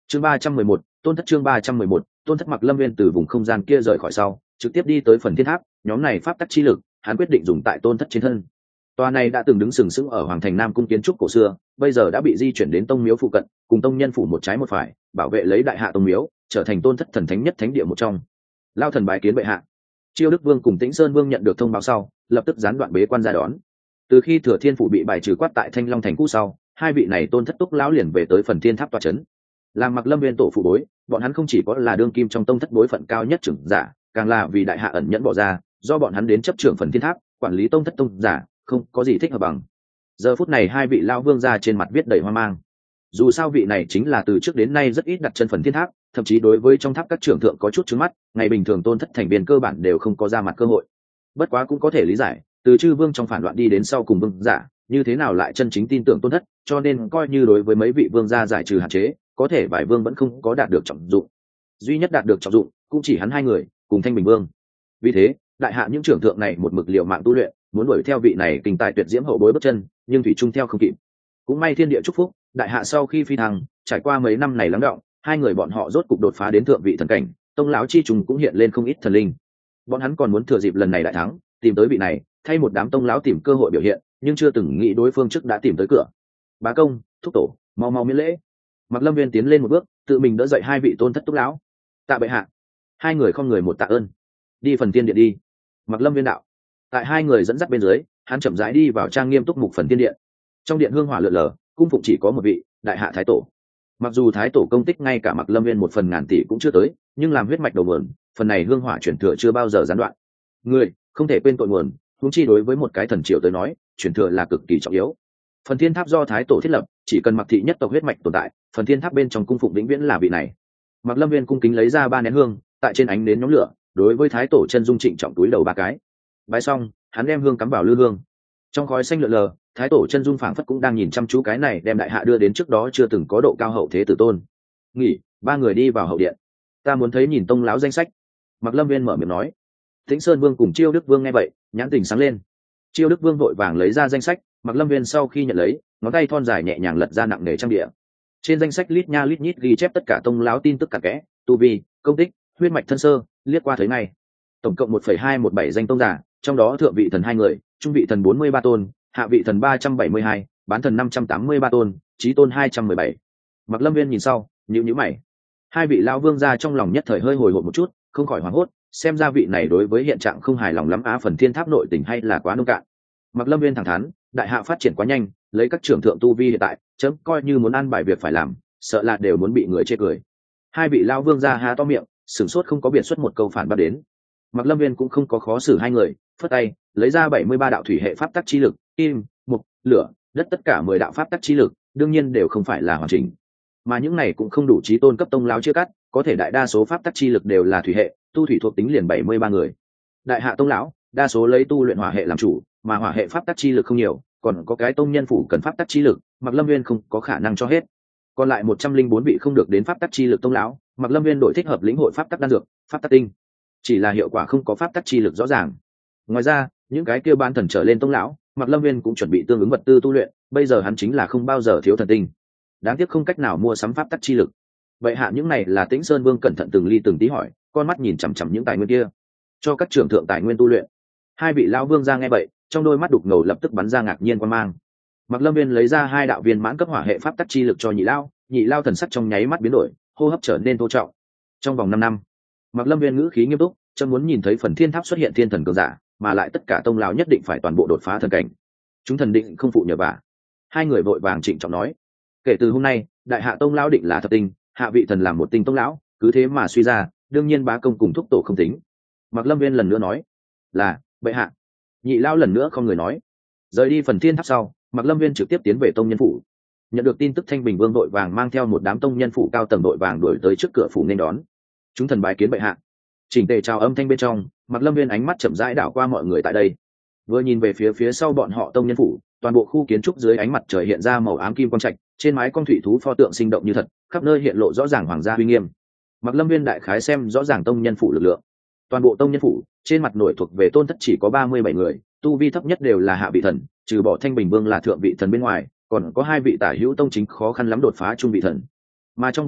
Chương 311, tôn thất. Chương 311, tôn thất. Mặc Lâm Nguyên từ vùng không gian kia rời khỏi sau, trực tiếp đi tới phần thiên tháp. Nhóm này pháp tắc chi lực, hắn quyết định dùng tại tôn thất trên thân. Tòa này đã từng đứng sừng sững ở hoàng thành Nam cung kiến trúc cổ xưa, bây giờ đã bị di chuyển đến tông miếu phụ cận, cùng tông nhân phủ một trái một phải, bảo vệ lấy đại hạ tông miếu, trở thành tôn thất thần thánh nhất thánh địa một trong. Lao thần bái kiến bệ hạ. Chiêu Đức Vương cùng Tĩnh Sơn Vương nhận được thông báo sau, lập tức gián đoạn bế quan ra đón. Từ khi Thừa Thiên phủ bị bài trừ quát tại Thanh Long thành cũ sau, hai vị này tôn thất túc lão liền về tới phần thiên tháp tọa trấn. Làm Mặc Lâm Nguyên tổ phụ bối, bọn hắn không chỉ có là đương kim trong tông thất bối phận cao nhất trưởng giả, càng là vì đại hạ ẩn nhẫn bỏ ra, do bọn hắn đến chấp trưởng phần thiên tháp, quản lý tông thất tông giả, không có gì thích hợp bằng. Giờ phút này hai vị lão vương gia trên mặt viết đầy hoang mang. Dù sao vị này chính là từ trước đến nay rất ít đặt chân phần thiên tháp, thậm chí đối với trong tháp các trưởng thượng có chút trứng mắt, ngày bình thường tôn thất thành viên cơ bản đều không có ra mặt cơ hội. Bất quá cũng có thể lý giải, từ chư vương trong phản loạn đi đến sau cùng vương giả, như thế nào lại chân chính tin tưởng tôn thất, cho nên coi như đối với mấy vị vương gia giải trừ hạn chế, có thể vài vương vẫn không có đạt được trọng dụng. Duy nhất đạt được trọng dụng cũng chỉ hắn hai người cùng Thanh Bình Vương. Vì thế đại hạ những trưởng thượng này một mực liều mạng tu luyện, muốn đuổi theo vị này kinh tài tuyệt diễm hậu bối bước chân, nhưng thủy chung theo không kịp. Cũng may thiên địa chúc phúc, đại hạ sau khi phi thăng, trải qua mấy năm này lắng đọng, hai người bọn họ rốt cục đột phá đến thượng vị thần cảnh, tông lão chi trùng cũng hiện lên không ít thần linh. Bọn hắn còn muốn thừa dịp lần này đại thắng, tìm tới vị này, thay một đám tông lão tìm cơ hội biểu hiện, nhưng chưa từng nghĩ đối phương trước đã tìm tới cửa. Bá công, thúc tổ, mau mau miễn lễ. Mặc Lâm Nguyên tiến lên một bước, tự mình đỡ dậy hai vị tôn thất túc lão. Tạ bệ hạ. Hai người không người một tạ ơn. Đi phần tiên điện đi. Mặc Lâm Nguyên đạo. Tại hai người dẫn dắt bên dưới, hắn chậm rãi đi vào trang nghiêm túc mục phần tiên điện. Trong điện hương hỏa lượn lờ, cung phụng chỉ có một vị, đại hạ thái tổ. Mặc dù thái tổ công tích ngay cả Mặc Lâm Nguyên một phần ngàn tỷ cũng chưa tới, nhưng làm huyết mạch đầu nguồn, phần này hương hỏa chuyển thừa chưa bao giờ gián đoạn. Người không thể quên tội nguồn, huống chi đối với một cái thần triều tới nói, chuyển thừa là cực kỳ trọng yếu. Phần thiên tháp do thái tổ thiết lập, chỉ cần Mặc thị nhất tộc huyết mạch tồn tại, phần thiên tháp bên trong cung phụng vĩnh viễn là vị này. Mặc Lâm Nguyên cung kính lấy ra 3 nén hương, tại trên ánh nến nhóm lửa, đối với thái tổ chân dung trịnh trọng túi đầu 3 cái. Bái xong, hắn đem hương cắm vào lư hương. Trong khói xanh lượn lờ, thái tổ chân dung phảng phất cũng đang nhìn chăm chú cái này đem đại hạ đưa đến trước đó chưa từng có độ cao hậu thế tử tôn. Nghỉ, 3 người đi vào hậu điện. Ta muốn thấy nhìn tông lão danh sách. Mặc Lâm Nguyên mở miệng nói. Tĩnh Sơn Vương cùng Chiêu Đức Vương nghe vậy, nhãn tình sáng lên. Chiêu Đức Vương vội vàng lấy ra danh sách, Mặc Lâm Nguyên sau khi nhận lấy, ngón tay thon dài nhẹ nhàng lật ra nặng nề trang địa. Trên danh sách lít nha lít nhít ghi chép tất cả tông lão tin tức cặn kẽ, tu vi, công tích, huyết mạch thân sơ, liếc qua thấy ngay. Tổng cộng 1,217 danh tông giả, trong đó thượng vị thần 2 người, trung vị thần 43 tôn, hạ vị thần 372, bán thần 583 tôn, chí tôn 217. Mặc Lâm Nguyên nhìn sau, nhíu mày. Hai vị lão vương gia trong lòng nhất thời hơi hồi hộp một chút, không khỏi hoảng hốt, xem ra vị này đối với hiện trạng không hài lòng lắm á, phần thiên tháp nội tình hay là quá nông cạn. Mặc Lâm Nguyên thẳng thắn, đại hạ phát triển quá nhanh, lấy các trưởng thượng tu vi hiện tại, chấm coi như muốn ăn bài việc phải làm, sợ là đều muốn bị người chê cười. Hai vị lão vương gia há to miệng, sửng sốt không có biện xuất một câu phản bác đến. Mặc Lâm Nguyên cũng không có khó xử hai người, phất tay lấy ra 73 đạo thủy hệ pháp tắc chi lực, kim, mộc, lửa, đất, tất cả 10 đạo pháp tắc chi lực, đương nhiên đều không phải là hoàn chỉnh, mà những này cũng không đủ chí tôn cấp tông lão chia cắt, có thể đại đa số pháp tắc chi lực đều là thủy hệ, tu thủy thuộc tính liền 73 người. Đại hạ tông lão đa số lấy tu luyện hỏa hệ làm chủ, mà hỏa hệ pháp tắc chi lực không nhiều, còn có cái tông nhân phủ cần pháp tắc chi lực, Mặc Lâm Nguyên không có khả năng cho hết. Còn lại 104 vị không được đến pháp tắc chi lực tông lão, Mặc Lâm Nguyên đổi thích hợp lĩnh hội pháp tắc đan dược, pháp tắc tinh, chỉ là hiệu quả không có pháp tắc chi lực rõ ràng. Ngoài ra, những cái kia ban thần trở lên tông lão, Mặc Lâm Nguyên cũng chuẩn bị tương ứng vật tư tu luyện, bây giờ hắn chính là không bao giờ thiếu thần tinh. Đáng tiếc không cách nào mua sắm pháp tắc chi lực. Vậy hạ những này là Tĩnh Sơn Vương cẩn thận từng ly từng tí hỏi, con mắt nhìn chằm chằm những tài nguyên kia, cho các trưởng thượng tài nguyên tu luyện. Hai vị lão vương ra nghe vậy, trong đôi mắt đục ngầu lập tức bắn ra ngạc nhiên quan mang. Mặc Lâm Nguyên lấy ra 2 đạo viên mãn cấp hỏa hệ pháp tắc chi lực cho nhị lao thần sắc trong nháy mắt biến đổi, hô hấp trở nên thô trọng. Trong vòng 5 năm, Mặc Lâm Nguyên ngữ khí nghiêm túc, chân muốn nhìn thấy phần thiên tháp xuất hiện thiên thần cường giả, mà lại tất cả tông lão nhất định phải toàn bộ đột phá thần cảnh. Chúng thần định không phụ nhờ vả. Hai người vội vàng trịnh trọng nói, kể từ hôm nay, đại hạ tông lão định là thập tinh, hạ vị thần làm một tinh tông lão, cứ thế mà suy ra, đương nhiên bá công cùng thúc tổ không tính. Mặc Lâm Nguyên lần nữa nói, là bệ hạ. Nhị lao lần nữa không người nói. Rời đi phần thiên tháp sau, Mặc Lâm Nguyên trực tiếp tiến về tông nhân phủ. Nhận được tin tức, Thanh Bình Vương đội vàng mang theo một đám tông nhân phủ cao tầng đội vàng đuổi tới trước cửa phủ nên đón. Chúng thần bái kiến bệ hạ. Chỉnh tề chào âm thanh bên trong, Mặc Lâm Nguyên ánh mắt chậm rãi đảo qua mọi người tại đây. Vừa nhìn về phía sau bọn họ tông nhân phủ, toàn bộ khu kiến trúc dưới ánh mặt trời hiện ra màu ám kim quang trạch, trên mái con thủy thú pho tượng sinh động như thật, khắp nơi hiện lộ rõ ràng hoàng gia uy nghiêm. Mặc Lâm Nguyên đại khái xem rõ ràng tông nhân phủ lực lượng. Toàn bộ tông nhân phủ, trên mặt nổi thuộc về tôn thất chỉ có 37 người, tu vi thấp nhất đều là hạ vị thần, trừ bỏ Thanh Bình Vương là thượng vị thần bên ngoài, còn có 2 vị tả hữu tông chính khó khăn lắm đột phá trung vị thần. Mà trong bóng tối,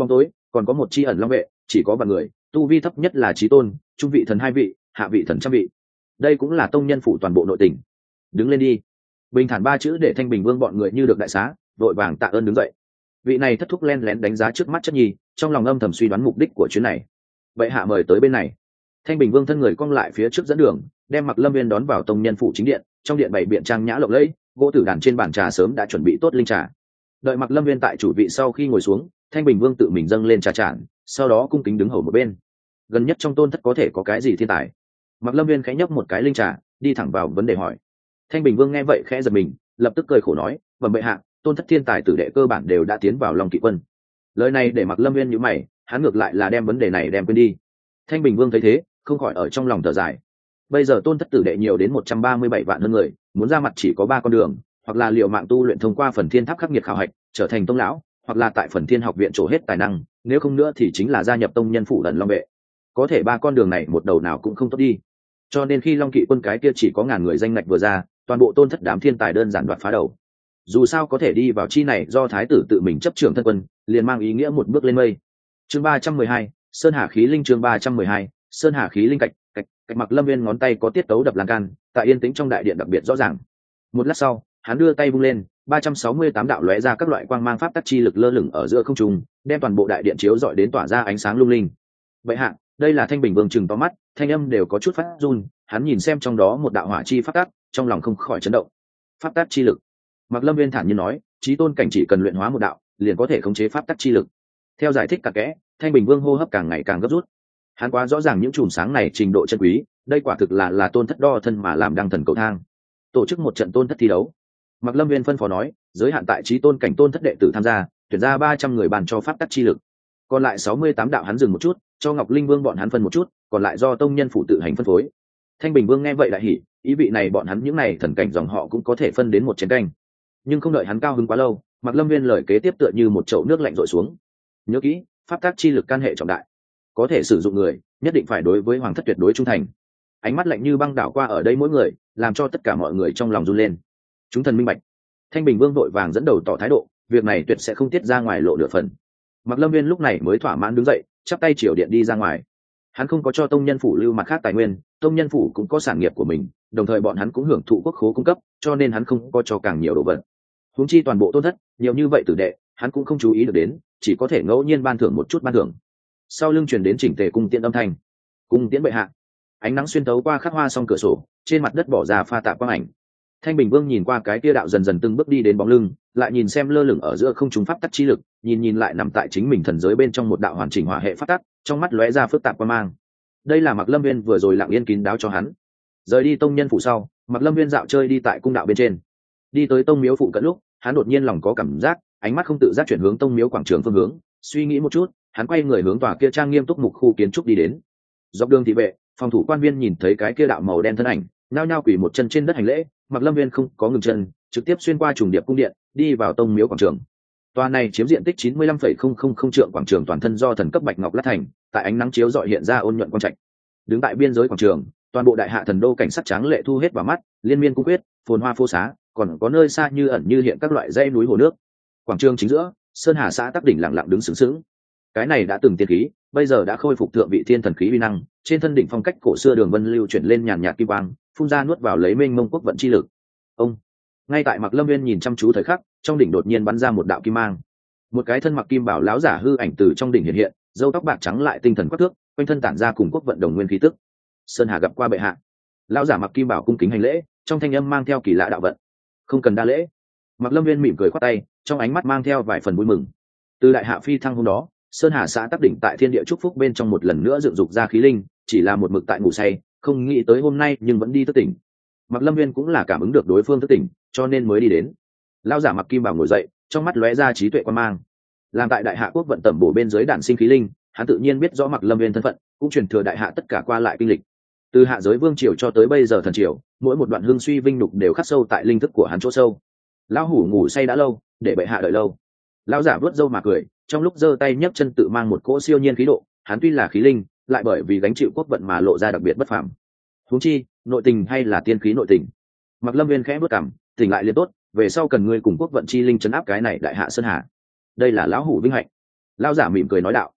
còn có một chi ẩn long vệ, chỉ có vạn người, tu vi thấp nhất là chí tôn, trung vị thần 2 vị, hạ vị thần trăm vị. Đây cũng là tông nhân phủ toàn bộ nội tình. Đứng lên đi. Bình thản 3 chữ để Thanh Bình Vương bọn người như được đại xá, đội vàng tạ ơn đứng dậy. Vị này thất thúc len lén đánh giá trước mắt chất nhi, trong lòng âm thầm suy đoán mục đích của chuyến này. Vậy hạ mời tới bên này. Thanh Bình Vương thân người cong lại phía trước dẫn đường, đem Mặc Lâm Viên đón vào tông nhân phủ chính điện. Trong điện bày biện trang nhã lộng lẫy, gỗ tử đàn trên bàn trà sớm đã chuẩn bị tốt linh trà. Đợi Mặc Lâm Viên tại chủ vị sau khi ngồi xuống, Thanh Bình Vương tự mình dâng lên trà tràn, sau đó cung kính đứng hầu một bên. Gần nhất trong tôn thất có thể có cái gì thiên tài? Mặc Lâm Viên khẽ nhấp một cái linh trà, đi thẳng vào vấn đề hỏi. Thanh Bình Vương nghe vậy khẽ giật mình, lập tức cười khổ nói, "Bẩm bệ hạ, tôn thất thiên tài tử đệ cơ bản đều đã tiến vào Long Kỵ quân." Lời này để Mặc Lâm Viên nhíu mày, hắn ngược lại là đem vấn đề này đem quên đi. Thanh Bình Vương thấy thế, không khỏi ở trong lòng thở dài. Bây giờ tôn thất tử đệ nhiều đến 137 vạn hơn người, muốn ra mặt chỉ có 3 con đường, hoặc là liều mạng tu luyện thông qua phần thiên tháp khắc nghiệt khảo hạch, trở thành tông lão, hoặc là tại phần thiên học viện trổ hết tài năng, nếu không nữa thì chính là gia nhập tông nhân phủ ẩn long vệ. Có thể 3 con đường này một đầu nào cũng không tốt đi. Cho nên khi Long Kỵ quân cái kia chỉ có ngàn người danh ngạch vừa ra, toàn bộ tôn thất đám thiên tài đơn giản đoạt phá đầu. Dù sao có thể đi vào chi này do thái tử tự mình chấp trưởng thân quân, liền mang ý nghĩa một bước lên mây. Chương 312, Sơn Hà khí linh. Chương 312, Sơn Hà khí linh. Cạch Mặc Lâm Viên ngón tay có tiết tấu đập lan can, tại yên tĩnh trong đại điện đặc biệt rõ ràng. Một lát sau, hắn đưa tay vung lên, 368 đạo lóe ra các loại quang mang pháp tắc chi lực lơ lửng ở giữa không trung, đem toàn bộ đại điện chiếu rọi đến tỏa ra ánh sáng lung linh. Vậy hạ, đây là Thanh Bình Vương trừng to mắt, thanh âm đều có chút phát run, hắn nhìn xem trong đó một đạo hỏa chi pháp tắc, trong lòng không khỏi chấn động. Pháp tắc chi lực. Mặc Lâm Viên thản nhiên nói, chí tôn cảnh chỉ cần luyện hóa một đạo, liền có thể khống chế pháp tắc chi lực. Theo giải thích cặn kẽ, Thanh Bình Vương hô hấp càng ngày càng gấp rút. Hắn quá rõ ràng những chùm sáng này trình độ chân quý, đây quả thực là tôn thất đo thân mà làm đăng thần cầu thang. Tổ chức một trận tôn thất thi đấu. Mặc Lâm Viên phân phó nói, giới hạn tại chí tôn cảnh tôn thất đệ tử tham gia, tuyển ra 300 người bàn cho pháp tắc chi lực. Còn lại 68 đạo hắn dừng một chút, cho Ngọc Linh Vương bọn hắn phân một chút, còn lại do tông nhân phụ tự hành phân phối. Thanh Bình Vương nghe vậy đại hỉ, ý vị này bọn hắn những này thần cảnh dòng họ cũng có thể phân đến một chén canh. Nhưng không đợi hắn cao hứng quá lâu, Mặc Lâm Viên lời kế tiếp tựa như một chậu nước lạnh rội xuống. Nhớ kỹ, pháp tắc chi lực can hệ trọng đại, có thể sử dụng người, nhất định phải đối với hoàng thất tuyệt đối trung thành. Ánh mắt lạnh như băng đảo qua ở đây mỗi người, làm cho tất cả mọi người trong lòng run lên. Chúng thần minh bạch. Thanh Bình Vương vội vàng dẫn đầu tỏ thái độ, việc này tuyệt sẽ không tiết ra ngoài lộ nửa phần. Mặc Lâm Viên lúc này mới thỏa mãn đứng dậy, chắp tay triều điện đi ra ngoài. Hắn không có cho tông nhân phủ lưu mặt khác tài nguyên, tông nhân phủ cũng có sản nghiệp của mình, đồng thời bọn hắn cũng hưởng thụ quốc khố cung cấp, cho nên hắn không có cho càng nhiều đồ vật. Huống chi toàn bộ tôn thất, nhiều như vậy tử đệ, hắn cũng không chú ý được đến, chỉ có thể ngẫu nhiên ban thưởng một chút ban thưởng. Sau lưng truyền đến chỉnh tề cung tiễn âm thanh. Cung tiễn bệ hạ. Ánh nắng xuyên tấu qua khắc hoa song cửa sổ, trên mặt đất bỏ ra pha tạp quang ảnh. Thanh Bình Vương nhìn qua cái kia đạo dần dần từng bước đi đến bóng lưng, lại nhìn xem lơ lửng ở giữa không trung pháp tắc chi lực, nhìn lại nằm tại chính mình thần giới bên trong một đạo hoàn chỉnh hỏa hệ pháp tắc, trong mắt lóe ra phức tạp quang mang. Đây là Mặc Lâm Viên vừa rồi lặng yên kín đáo cho hắn. Rời đi tông nhân phủ sau, Mặc Lâm Viên dạo chơi đi tại cung đạo bên trên. Đi tới tông miếu phụ cận lúc, hắn đột nhiên lòng có cảm giác, ánh mắt không tự giác chuyển hướng tông miếu quảng trường phương hướng, suy nghĩ một chút, hắn quay người hướng tòa kia trang nghiêm túc mục khu kiến trúc đi đến. Dọc đường thị vệ, phòng thủ quan viên nhìn thấy cái kia đạo màu đen thân ảnh, nhao nhao quỳ một chân trên đất hành lễ. Mặc Lâm Viên không có ngừng chân, trực tiếp xuyên qua trùng điệp cung điện, đi vào tông miếu quảng trường. Tòa này chiếm diện tích 95,000 trượng quảng trường toàn thân do thần cấp bạch ngọc lát thành, tại ánh nắng chiếu rọi hiện ra ôn nhuận quang trạch. Đứng tại biên giới quảng trường, toàn bộ đại hạ thần đô cảnh sắc tráng lệ thu hết vào mắt, liên miên cung quyết, phồn hoa phô xá, còn có nơi xa như ẩn như hiện các loại dãy núi hồ nước. Quảng trường chính giữa, Sơn Hà xã Tắc đỉnh lặng lặng đứng sướng sướng. Cái này đã từng tiên khí, bây giờ đã khôi phục thượng vị thiên thần khí uy năng, trên thân đỉnh phong cách cổ xưa đường vân lưu chuyển lên nhàn nhạt kim quang, phun ra nuốt vào lấy mênh mông quốc vận chi lực. Ông, ngay tại Mặc Lâm Viên nhìn chăm chú thời khắc, trong đỉnh đột nhiên bắn ra một đạo kim mang. Một cái thân mặc kim bảo láo giả hư ảnh từ trong đỉnh hiện hiện, râu tóc bạc trắng lại tinh thần quắc thước, quanh thân tản ra cùng quốc vận đồng nguyên khí tức. Sơn Hà gặp qua bệ hạ. Lão giả mặc kim bảo cung kính hành lễ, trong thanh âm mang theo kỳ lạ đạo vận. Không cần đa lễ. Mặc Lâm Viên mỉm cười khoát tay, trong ánh mắt mang theo vài phần vui mừng. Từ đại hạ phi thăng hôm đó, Sơn Hà xã Tắc đỉnh tại thiên địa chúc phúc bên trong một lần nữa dựng dục ra khí linh, chỉ là một mực tại ngủ say, không nghĩ tới hôm nay nhưng vẫn đi thức tỉnh. Mặc Lâm Viên cũng là cảm ứng được đối phương thức tỉnh, cho nên mới đi đến. Lão giả mặc kim bảo ngồi dậy, trong mắt lóe ra trí tuệ quan mang. Làm tại đại hạ quốc vận tẩm bổ bên dưới đản sinh khí linh, hắn tự nhiên biết rõ Mặc Lâm Viên thân phận, cũng truyền thừa đại hạ tất cả qua lại kinh lịch. Từ hạ giới vương triều cho tới bây giờ thần triều, mỗi một đoạn hương suy vinh nhục đều khắc sâu tại linh thức của hắn chỗ sâu. Lão hủ ngủ say đã lâu, để bệ hạ đợi lâu. Lão giả vớt râu mà cười, trong lúc giơ tay nhấc chân tự mang một cỗ siêu nhiên khí độ. Hắn tuy là khí linh, lại bởi vì gánh chịu quốc vận mà lộ ra đặc biệt bất phàm. Huống chi, nội tình hay là tiên khí nội tình. Mặc Lâm Viên khẽ bước cằm, tỉnh lại liền tốt, về sau cần ngươi cùng quốc vận chi linh trấn áp cái này đại hạ Sơn Hà. Đây là lão hủ vinh hạnh. Lão giả mỉm cười nói đạo,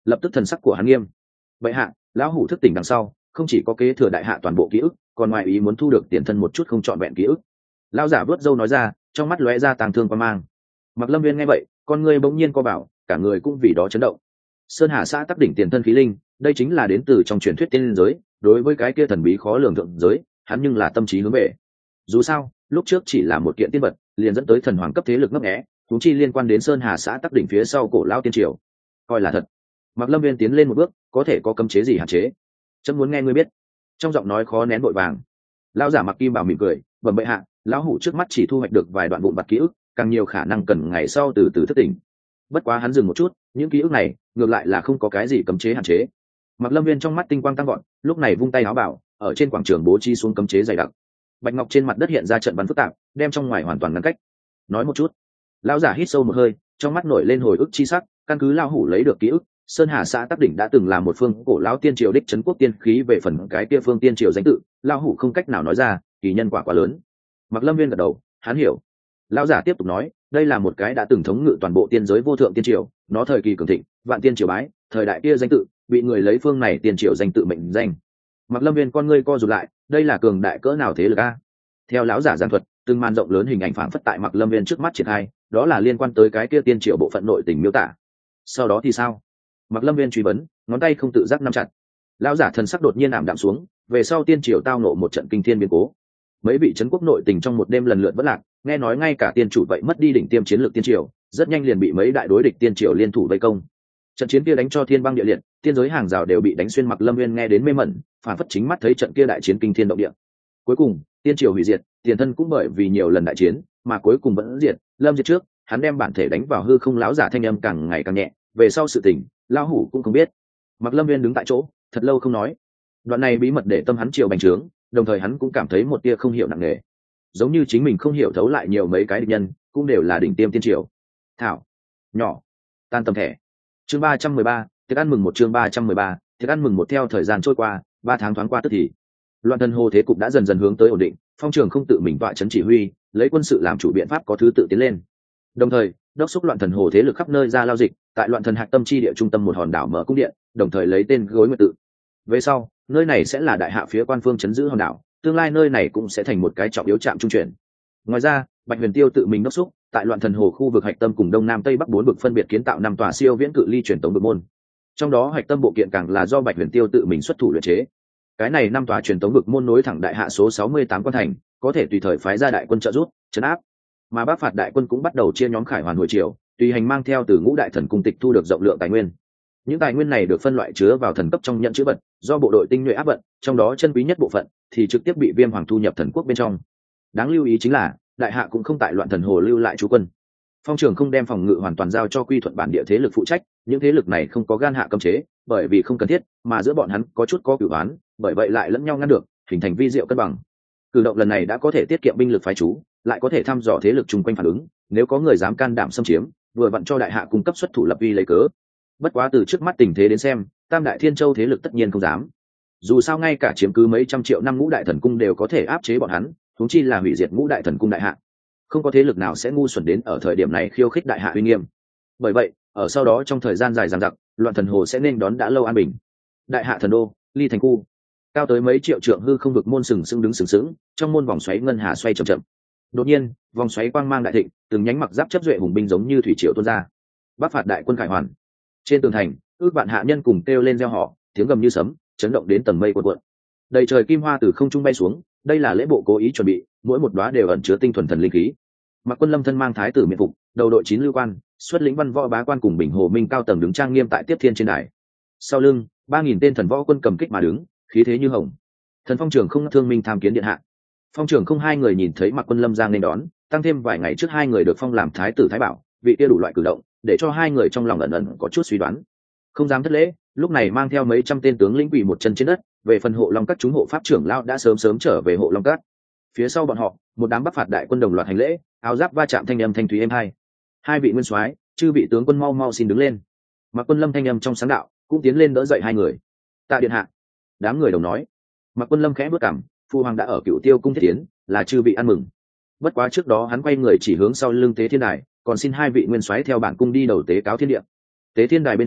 lập tức thần sắc của hắn nghiêm. Bệ hạ, lão hủ thức tỉnh đằng sau không chỉ có kế thừa đại hạ toàn bộ ký ức, còn ngoài ý muốn thu được tiền thân một chút không trọn vẹn ký ức. Lão giả vớt râu nói ra, trong mắt lóe ra tàng thương quan mang. Mặc Lâm Viên nghe vậy, con người bỗng nhiên co bảo, cả người cũng vì đó chấn động. Sơn Hà xã tắc đỉnh tiền thân khí linh, đây chính là đến từ trong truyền thuyết tiên giới, đối với cái kia thần bí khó lường thượng giới, hắn nhưng là tâm trí hướng về. Dù sao, lúc trước chỉ là một kiện tiên vật, liền dẫn tới thần hoàng cấp thế lực ngấp nghé, huống chi liên quan đến Sơn Hà xã tắc đỉnh phía sau cổ lao tiên triều, coi là thật. Mặc Lâm Viên tiến lên một bước, có thể có cấm chế gì hạn chế? Chấm muốn nghe ngươi biết. Trong giọng nói khó nén vội vàng. Lão giả Mặc Kim Bảo mỉm cười, bẩm bệ hạ, lão hủ trước mắt chỉ thu hoạch được vài đoạn vụn vặt ký ức, càng nhiều khả năng cần ngày sau từ từ thức tỉnh. Bất quá hắn dừng một chút, những ký ức này ngược lại là không có cái gì cấm chế hạn chế. Mặc Lâm Viên trong mắt tinh quang tăng gọn, lúc này vung tay áo bảo, ở trên quảng trường bố trí xuống cấm chế dày đặc. Bạch ngọc trên mặt đất hiện ra trận bắn phức tạp, đem trong ngoài hoàn toàn ngăn cách. Nói một chút. Lão giả hít sâu một hơi, trong mắt nổi lên hồi ức chi sắc, căn cứ lão hủ lấy được ký ức, Sơn Hà xã Tắc Đỉnh đã từng là một phương cổ lão tiên triều đích trấn quốc tiên khí, về phần cái kia phương tiên triều danh tự, lão hủ không cách nào nói ra, kỳ nhân quả quá lớn. Mặc Lâm Viên gật đầu, hắn hiểu. Lão giả tiếp tục nói, đây là một cái đã từng thống ngự toàn bộ tiên giới vô thượng tiên triều, nó thời kỳ cường thịnh, vạn tiên triều bái, thời đại kia danh tự bị người lấy phương này tiên triều danh tự mệnh danh. Mặc Lâm Viên con ngươi co rụt lại, đây là cường đại cỡ nào thế lực a? Theo lão giả giảng thuật, từng màn rộng lớn hình ảnh phảng phất tại Mặc Lâm Viên trước mắt triển khai, đó là liên quan tới cái kia tiên triều bộ phận nội tình miêu tả. Sau đó thì sao? Mặc Lâm Viên truy vấn, ngón tay không tự giác nắm chặt. Lão giả thần sắc đột nhiên ảm đạm xuống, về sau tiên triều tao nộ một trận kinh thiên biến cố, mấy vị trấn quốc nội tình trong một đêm lần lượt vất lạc, nghe nói ngay cả tiên chủ vậy mất đi đỉnh tiêm chiến lược tiên triều, rất nhanh liền bị mấy đại đối địch tiên triều liên thủ vây công. Trận chiến kia đánh cho thiên băng địa liệt, tiên giới hàng rào đều bị đánh xuyên. Mặc Lâm Viên nghe đến mê mẩn, phản phất chính mắt thấy trận kia đại chiến kinh thiên động địa. Cuối cùng tiên triều hủy diệt, tiền thân cũng bởi vì nhiều lần đại chiến mà cuối cùng vẫn diệt. Lâm diệt trước, hắn đem bản thể đánh vào hư không. Lão giả thanh âm càng ngày càng nhẹ, về sau sự tình lão hủ cũng không biết. Mặc Lâm Viên đứng tại chỗ thật lâu không nói. Đoạn này bí mật để tâm hắn triều bành trướng, đồng thời hắn cũng cảm thấy một tia không hiểu nặng nề, giống như chính mình không hiểu thấu lại nhiều mấy cái địch nhân cũng đều là đỉnh tiêm tiên triều. Thảo nhỏ tan tầm thẻ. Chương 313, tiệc ăn mừng một. Chương 313, tiệc ăn mừng một. Theo thời gian trôi qua, 3 tháng thoáng qua tức thì loạn thần hồ thế cục đã dần dần hướng tới ổn định. Phong Trường không tự mình tọa trấn chỉ huy, lấy quân sự làm chủ biện pháp có thứ tự tiến lên, đồng thời đốc thúc loạn thần hồ thế lực khắp nơi ra lao dịch. Tại loạn thần hạc tâm chi địa trung tâm một hòn đảo mở cung điện, đồng thời lấy tên Gối Nguyệt Tự. Về sau nơi này sẽ là đại hạ phía quan phương chấn giữ hòn đảo, tương lai nơi này cũng sẽ thành một cái trọng yếu trạm trung chuyển. Ngoài ra Bạch Huyền Tiêu tự mình đốc thúc tại loạn thần hồ khu vực hạch tâm cùng đông nam tây bắc 4 vực phân biệt kiến tạo 5 tòa siêu viễn cự ly truyền tống vực môn, trong đó hạch tâm bộ kiện càng là do Bạch Huyền Tiêu tự mình xuất thủ luyện chế. Cái này 5 tòa truyền tống vực môn nối thẳng đại hạ số 68 quan thành, có thể tùy thời phái ra đại quân trợ giúp trấn áp. Mà Bắc phạt đại quân cũng bắt đầu chia nhóm khải hoàn hồi triều, tùy hành mang theo từ Ngũ Đại Thần cung tịch thu được rộng lượng tài nguyên. Những tài nguyên này được phân loại chứa vào thần cấp trong nhận chữ vật, do bộ đội tinh nhuệ áp vận, trong đó chân quý nhất bộ phận thì trực tiếp bị Viêm Hoàng thu nhập thần quốc bên trong. Đáng lưu ý chính là đại hạ cũng không tại loạn thần hồ lưu lại trú quân. Phong Trường không đem phòng ngự hoàn toàn giao cho quy thuận bản địa thế lực phụ trách, những thế lực này không có gan hạ cấm chế, bởi vì không cần thiết, mà giữa bọn hắn có chút có cửu oán, bởi vậy lại lẫn nhau ngăn được, hình thành vi diệu cân bằng. Cử động lần này đã có thể tiết kiệm binh lực phái trú, lại có thể thăm dò thế lực chung quanh phản ứng, nếu có người dám can đảm xâm chiếm, vừa vặn cho đại hạ cung cấp xuất thủ lập uy lấy cớ. Bất quá từ trước mắt tình thế đến xem, Tam Đại Thiên Châu thế lực tất nhiên không dám. Dù sao ngay cả chiếm cứ mấy trăm triệu năm Ngũ Đại Thần cung đều có thể áp chế bọn hắn, huống chi là hủy diệt Ngũ Đại Thần cung đại hạ. Không có thế lực nào sẽ ngu xuẩn đến ở thời điểm này khiêu khích đại hạ uy nghiêm. Bởi vậy, ở sau đó trong thời gian dài dằng dặc, loạn thần hồ sẽ nên đón đã lâu an bình. Đại hạ thần đô, Ly Thành khu, cao tới mấy triệu trượng hư không vực môn sừng sững đứng sừng sững, trong môn vòng xoáy ngân hà xoay chậm chậm. Đột nhiên, vòng xoáy quang mang đại thịnh, từng nhánh mặc giáp chấp duệ hùng binh giống như thủy triều tuôn ra. Bắc phạt đại quân khải hoàn. Trên tường thành, ước vạn hạ nhân cùng kêu lên reo hò, tiếng gầm như sấm, chấn động đến tầng mây cuộn cuộn. Đầy trời kim hoa từ không trung bay xuống, đây là lễ bộ cố ý chuẩn bị, mỗi một đóa đều ẩn chứa tinh thuần thần linh khí. Mặc Quân Lâm thân mang thái tử miện phục, đầu đội 9 lưu quan, xuất lĩnh văn võ bá quan cùng Bình Hồ Minh cao tầng đứng trang nghiêm tại tiếp thiên trên đài. Sau lưng, 3000 tên thần võ quân cầm kích mà đứng, khí thế như hồng. Thần Phong Trường không thương minh tham kiến điện hạ. Phong Trường không hai người nhìn thấy Mặc Quân Lâm giang nên đón, tăng thêm vài ngày trước hai người được phong làm thái tử thái bảo, vị kia đủ loại cử động, để cho hai người trong lòng ẩn ẩn có chút suy đoán. Không dám thất lễ, lúc này mang theo mấy trăm tên tướng lĩnh quỳ một chân trên đất, về phần hộ long các chúng hộ pháp trưởng lao đã sớm trở về hộ long các. Phía sau bọn họ, một đám Bắc phạt đại quân đồng loạt hành lễ, áo giáp va chạm thanh âm thanh thúy êm hai. Hai vị nguyên soái, chư vị tướng quân mau mau xin đứng lên. Mặc Quân Lâm thanh âm trong sáng đạo cũng tiến lên đỡ dậy hai người. Tạ điện hạ. Đám người đồng nói. Mặc Quân Lâm khẽ bước cằm, phu hoàng đã ở Cửu Tiêu cung thiết tiến, là chư vị ăn mừng. Bất quá trước đó hắn quay người chỉ hướng sau lưng tế thiên đài, còn xin hai vị nguyên soái theo bản cung đi đầu tế cáo thiên địa. Tế thiên đài bên trên,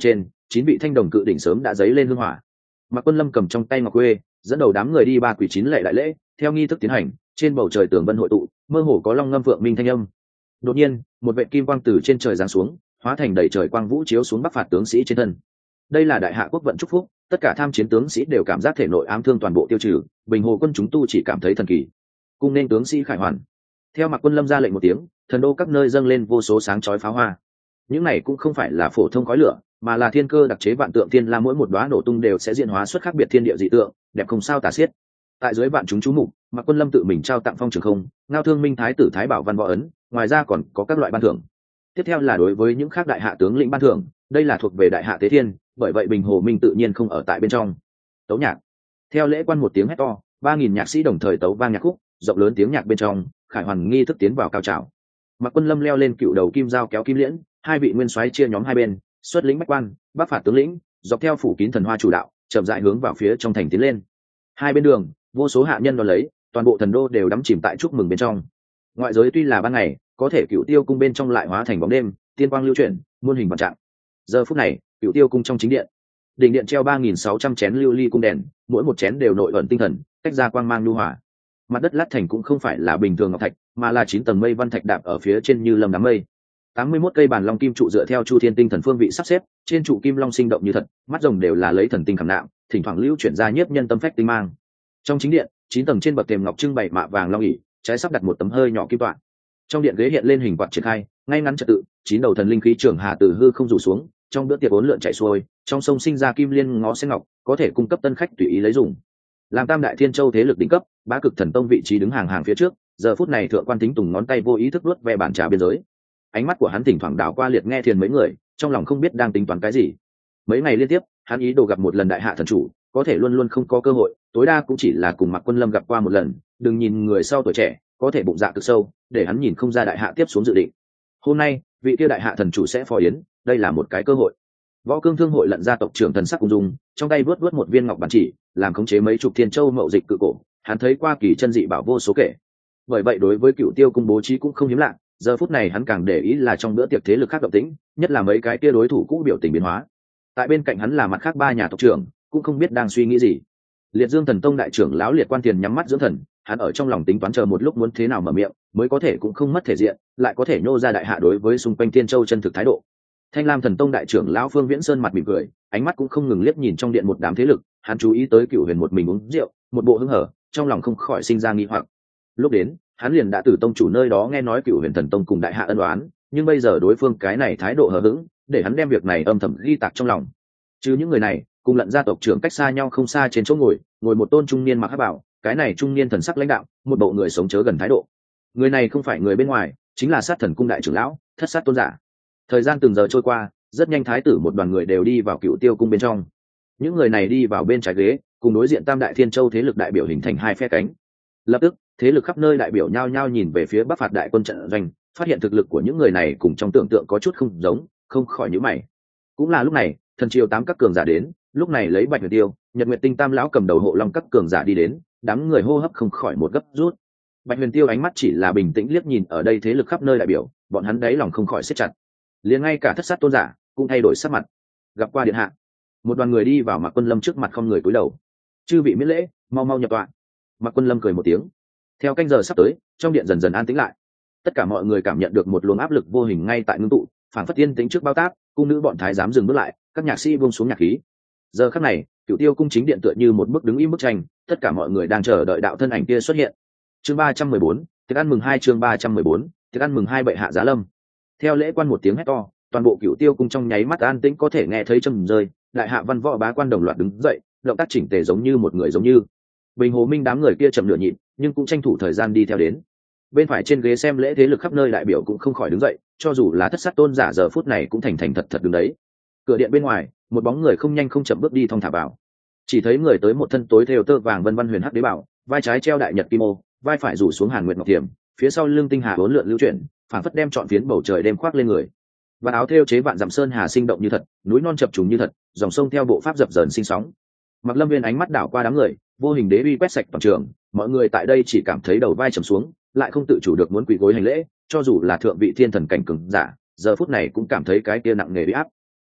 9 vị thanh đồng cự đỉnh sớm đã dấy lên hương hỏa. Mạc Quân Lâm cầm trong tay ngọc quê, dẫn đầu đám người đi ba quỷ 9 lệ đại lễ, theo nghi thức tiến hành, trên bầu trời tường vân hội tụ, mơ hồ có long ngâm vượng minh thanh âm. Đột nhiên, một vệt kim quang từ trên trời giáng xuống, hóa thành đầy trời quang vũ chiếu xuống bắc phạt tướng sĩ trên thân. Đây là đại hạ quốc vận chúc phúc, tất cả tham chiến tướng sĩ đều cảm giác thể nội ám thương toàn bộ tiêu trừ, bình hồ quân chúng tu chỉ cảm thấy thần kỳ. Cung nên tướng sĩ khải hoàn. Theo Mạc Quân Lâm ra lệnh một tiếng, thần đô các nơi dâng lên vô số sáng chói pháo hoa. Những này cũng không phải là phổ thông khói lửa, mà là thiên cơ đặc chế vạn tượng thiên la, mỗi một đóa nổ tung đều sẽ diễn hóa xuất khác biệt thiên địa dị tượng, đẹp không sao tả xiết. Tại dưới vạn chúng chú mục, Mạc Quân Lâm tự mình trao tặng phong trường không, ngao thương minh thái tử thái bảo văn võ ấn, ngoài ra còn có các loại ban thưởng. Tiếp theo là đối với những khác đại hạ tướng lĩnh ban thưởng, đây là thuộc về đại hạ tế thiên, bởi vậy bình hồ minh tự nhiên không ở tại bên trong. Tấu nhạc. Theo lễ quan một tiếng hét to, 3.000 nhạc sĩ đồng thời tấu vang nhạc khúc, rộng lớn tiếng nhạc bên trong, khải hoàn nghi thức tiến vào cao trào. Mạc Quân Lâm leo lên cựu đầu kim dao kéo kim liễn, hai vị nguyên soái chia nhóm hai bên, xuất lĩnh bách quan, bắc phạt tướng lĩnh, dọc theo phủ kín thần hoa chủ đạo, chậm rãi hướng vào phía trong thành tiến lên. Hai bên đường, vô số hạ nhân đón lấy, toàn bộ thần đô đều đắm chìm tại chúc mừng bên trong. Ngoại giới tuy là ban ngày, có thể Cửu Tiêu cung bên trong lại hóa thành bóng đêm, tiên quang lưu chuyển, muôn hình vạn trạng. Giờ phút này, Cửu Tiêu cung trong chính điện, đỉnh điện treo 3.600 chén lưu ly cung đèn, mỗi một chén đều nội ẩn tinh thần, tách ra quang mang nhu hòa. Mặt đất lát thành cũng không phải là bình thường ngọc thạch, mà là 9 tầng mây văn thạch đạp ở phía trên như lâm đám mây. 81 cây bàn long kim trụ dựa theo chu thiên tinh thần phương vị sắp xếp, trên trụ kim long sinh động như thật, mắt rồng đều là lấy thần tinh khảm nạm, thỉnh thoảng lưu chuyển ra nhiếp nhân tâm phách tinh mang. Trong chính điện, 9 tầng trên bậc thềm ngọc trưng bày mạ vàng long ỷ, trái sắp đặt một tấm hơi nhỏ kim tọa. Trong điện ghế hiện lên hình quạt triển khai, ngay ngắn trật tự, 9 đầu thần linh khí trường hà từ hư không rủ xuống, trong bữa tiệc uốn lượn chảy xuôi, trong sông sinh ra kim liên ngó sen ngọc, có thể cung cấp tân khách tùy ý lấy dùng. Làm Tam Đại Thiên Châu thế lực đỉnh cấp, Bá Cực Thần Tông vị trí đứng hàng phía trước, giờ phút này thượng quan Thính Tùng ngón tay vô ý thức luốt ve bàn trà biên giới. Ánh mắt của hắn thỉnh thoảng đảo qua liệt nghe thiền mấy người, trong lòng không biết đang tính toán cái gì. Mấy ngày liên tiếp, hắn ý đồ gặp một lần đại hạ thần chủ, có thể luôn luôn không có cơ hội, tối đa cũng chỉ là cùng Mạc Quân Lâm gặp qua một lần. Đừng nhìn người sau tuổi trẻ, có thể bụng dạ cực sâu, để hắn nhìn không ra đại hạ tiếp xuống dự định. Hôm nay, vị kia đại hạ thần chủ sẽ phò yến, đây là một cái cơ hội. Võ Cương Thương hội lận gia tộc trưởng thần sắc cung dung, trong tay vớt một viên ngọc bản chỉ, làm khống chế mấy chục thiên châu mậu dịch cự cổ, hắn thấy qua kỳ chân dị bảo vô số kể. Bởi vậy đối với Cửu Tiêu cung bố trí cũng không hiếm lạ, giờ phút này hắn càng để ý là trong bữa tiệc thế lực khác động tĩnh, nhất là mấy cái kia đối thủ cũ biểu tình biến hóa. Tại bên cạnh hắn là mặt khác ba nhà tộc trưởng, cũng không biết đang suy nghĩ gì. Liệt Dương Thần Tông đại trưởng lão Liệt Quan Tiền nhắm mắt dưỡng thần, hắn ở trong lòng tính toán chờ một lúc muốn thế nào mở miệng, mới có thể cũng không mất thể diện, lại có thể nhô ra đại hạ đối với xung quanh Thiên Châu chân thực thái độ. Thanh Lam Thần Tông đại trưởng lão Phương Viễn Sơn mặt mỉm cười, ánh mắt cũng không ngừng liếc nhìn trong điện một đám thế lực, hắn chú ý tới Cửu Huyền một mình uống rượu, một bộ hứng hở, trong lòng không khỏi sinh ra nghi hoặc. Lúc đến, hắn liền đã từ tông chủ nơi đó nghe nói Cửu Huyền Thần Tông cùng đại hạ ân oán, nhưng bây giờ đối phương cái này thái độ hờ hững, để hắn đem việc này âm thầm ghi tạc trong lòng. Chứ những người này, cùng lận gia tộc trưởng cách xa nhau không xa trên chỗ ngồi một tôn trung niên mặc hắc bảo, cái này trung niên thần sắc lãnh đạo, một bộ người sống chớ gần thái độ. Người này không phải người bên ngoài, chính là Sát Thần cung đại trưởng lão, Thất Sát tôn giả. Thời gian từng giờ trôi qua, rất nhanh thái tử một đoàn người đều đi vào Cửu Tiêu cung bên trong. Những người này đi vào bên trái ghế, cùng đối diện Tam Đại Thiên Châu thế lực đại biểu hình thành hai phe cánh. Lập tức, thế lực khắp nơi đại biểu nhao nhao nhìn về phía Bắc phạt đại quân trận doanh, phát hiện thực lực của những người này cùng trong tưởng tượng có chút không giống, không khỏi nhíu mày. Cũng là lúc này, thần triều 8 các cường giả đến, lúc này lấy Bạch Huyền Tiêu, Nhật Nguyệt Tinh Tam lão cầm đầu hộ long các cường giả đi đến, đám người hô hấp không khỏi một gấp rút. Bạch Huyền Tiêu ánh mắt chỉ là bình tĩnh liếc nhìn ở đây thế lực khắp nơi đại biểu, bọn hắn đáy lòng không khỏi siết chặt. Liền ngay cả Thất Sát tôn giả cũng thay đổi sắc mặt. Gặp qua điện hạ, một đoàn người đi vào Mạc Quân Lâm trước mặt không người cúi đầu. Chư vị miễn lễ, mau mau nhập tọa. Mạc Quân Lâm cười một tiếng. Theo canh giờ sắp tới, trong điện dần dần an tĩnh lại. Tất cả mọi người cảm nhận được một luồng áp lực vô hình ngay tại ngưng tụ, phản phất tiên tính trước bao táp, cung nữ bọn thái giám dừng bước lại, các nhạc sĩ buông xuống nhạc khí. Giờ khắc này, Cửu Tiêu cung chính điện tựa như một bức đứng im bức tranh, tất cả mọi người đang chờ đợi đạo thân ảnh kia xuất hiện. Chương 314, tiệc ăn mừng 2 chương 314, tiệc ăn mừng 2 bệ hạ giá lâm. Theo lễ quan một tiếng hét to, toàn bộ Cửu Tiêu cung trong nháy mắt an tĩnh có thể nghe thấy trầm rơi, đại hạ văn võ bá quan đồng loạt đứng dậy, động tác chỉnh tề giống như một người giống như. Bình Hồ Minh đám người kia chậm nửa nhịn, nhưng cũng tranh thủ thời gian đi theo đến. Bên phải trên ghế xem lễ thế lực khắp nơi đại biểu cũng không khỏi đứng dậy, cho dù là Thất Sát tôn giả giờ phút này cũng thành thành thật thật đứng đấy. Cửa điện bên ngoài, một bóng người không nhanh không chậm bước đi thong thả vào. Chỉ thấy người tới một thân tối thêu tơ vàng vân vân huyền hắc đế bảo, vai trái treo đại nhật kim ô, vai phải rủ xuống hàn nguyệt ngọc thiểm, phía sau lưng tinh hà uốn lượn lưu chuyển, phảng phất đem trọn phiến bầu trời đêm khoác lên người. Và áo thêu chế vạn dặm sơn hà sinh động như thật, núi non chập trùng như thật, dòng sông theo bộ pháp dập dờn sinh sóng. Mặc Lâm Viên ánh mắt đảo qua đám người, vô hình đế uy quét sạch toàn trường, mọi người tại đây chỉ cảm thấy đầu vai trầm xuống, lại không tự chủ được muốn quỳ gối hành lễ, cho dù là thượng vị thiên thần cảnh cường giả, giờ phút này cũng cảm thấy cái kia nặng nề uy áp.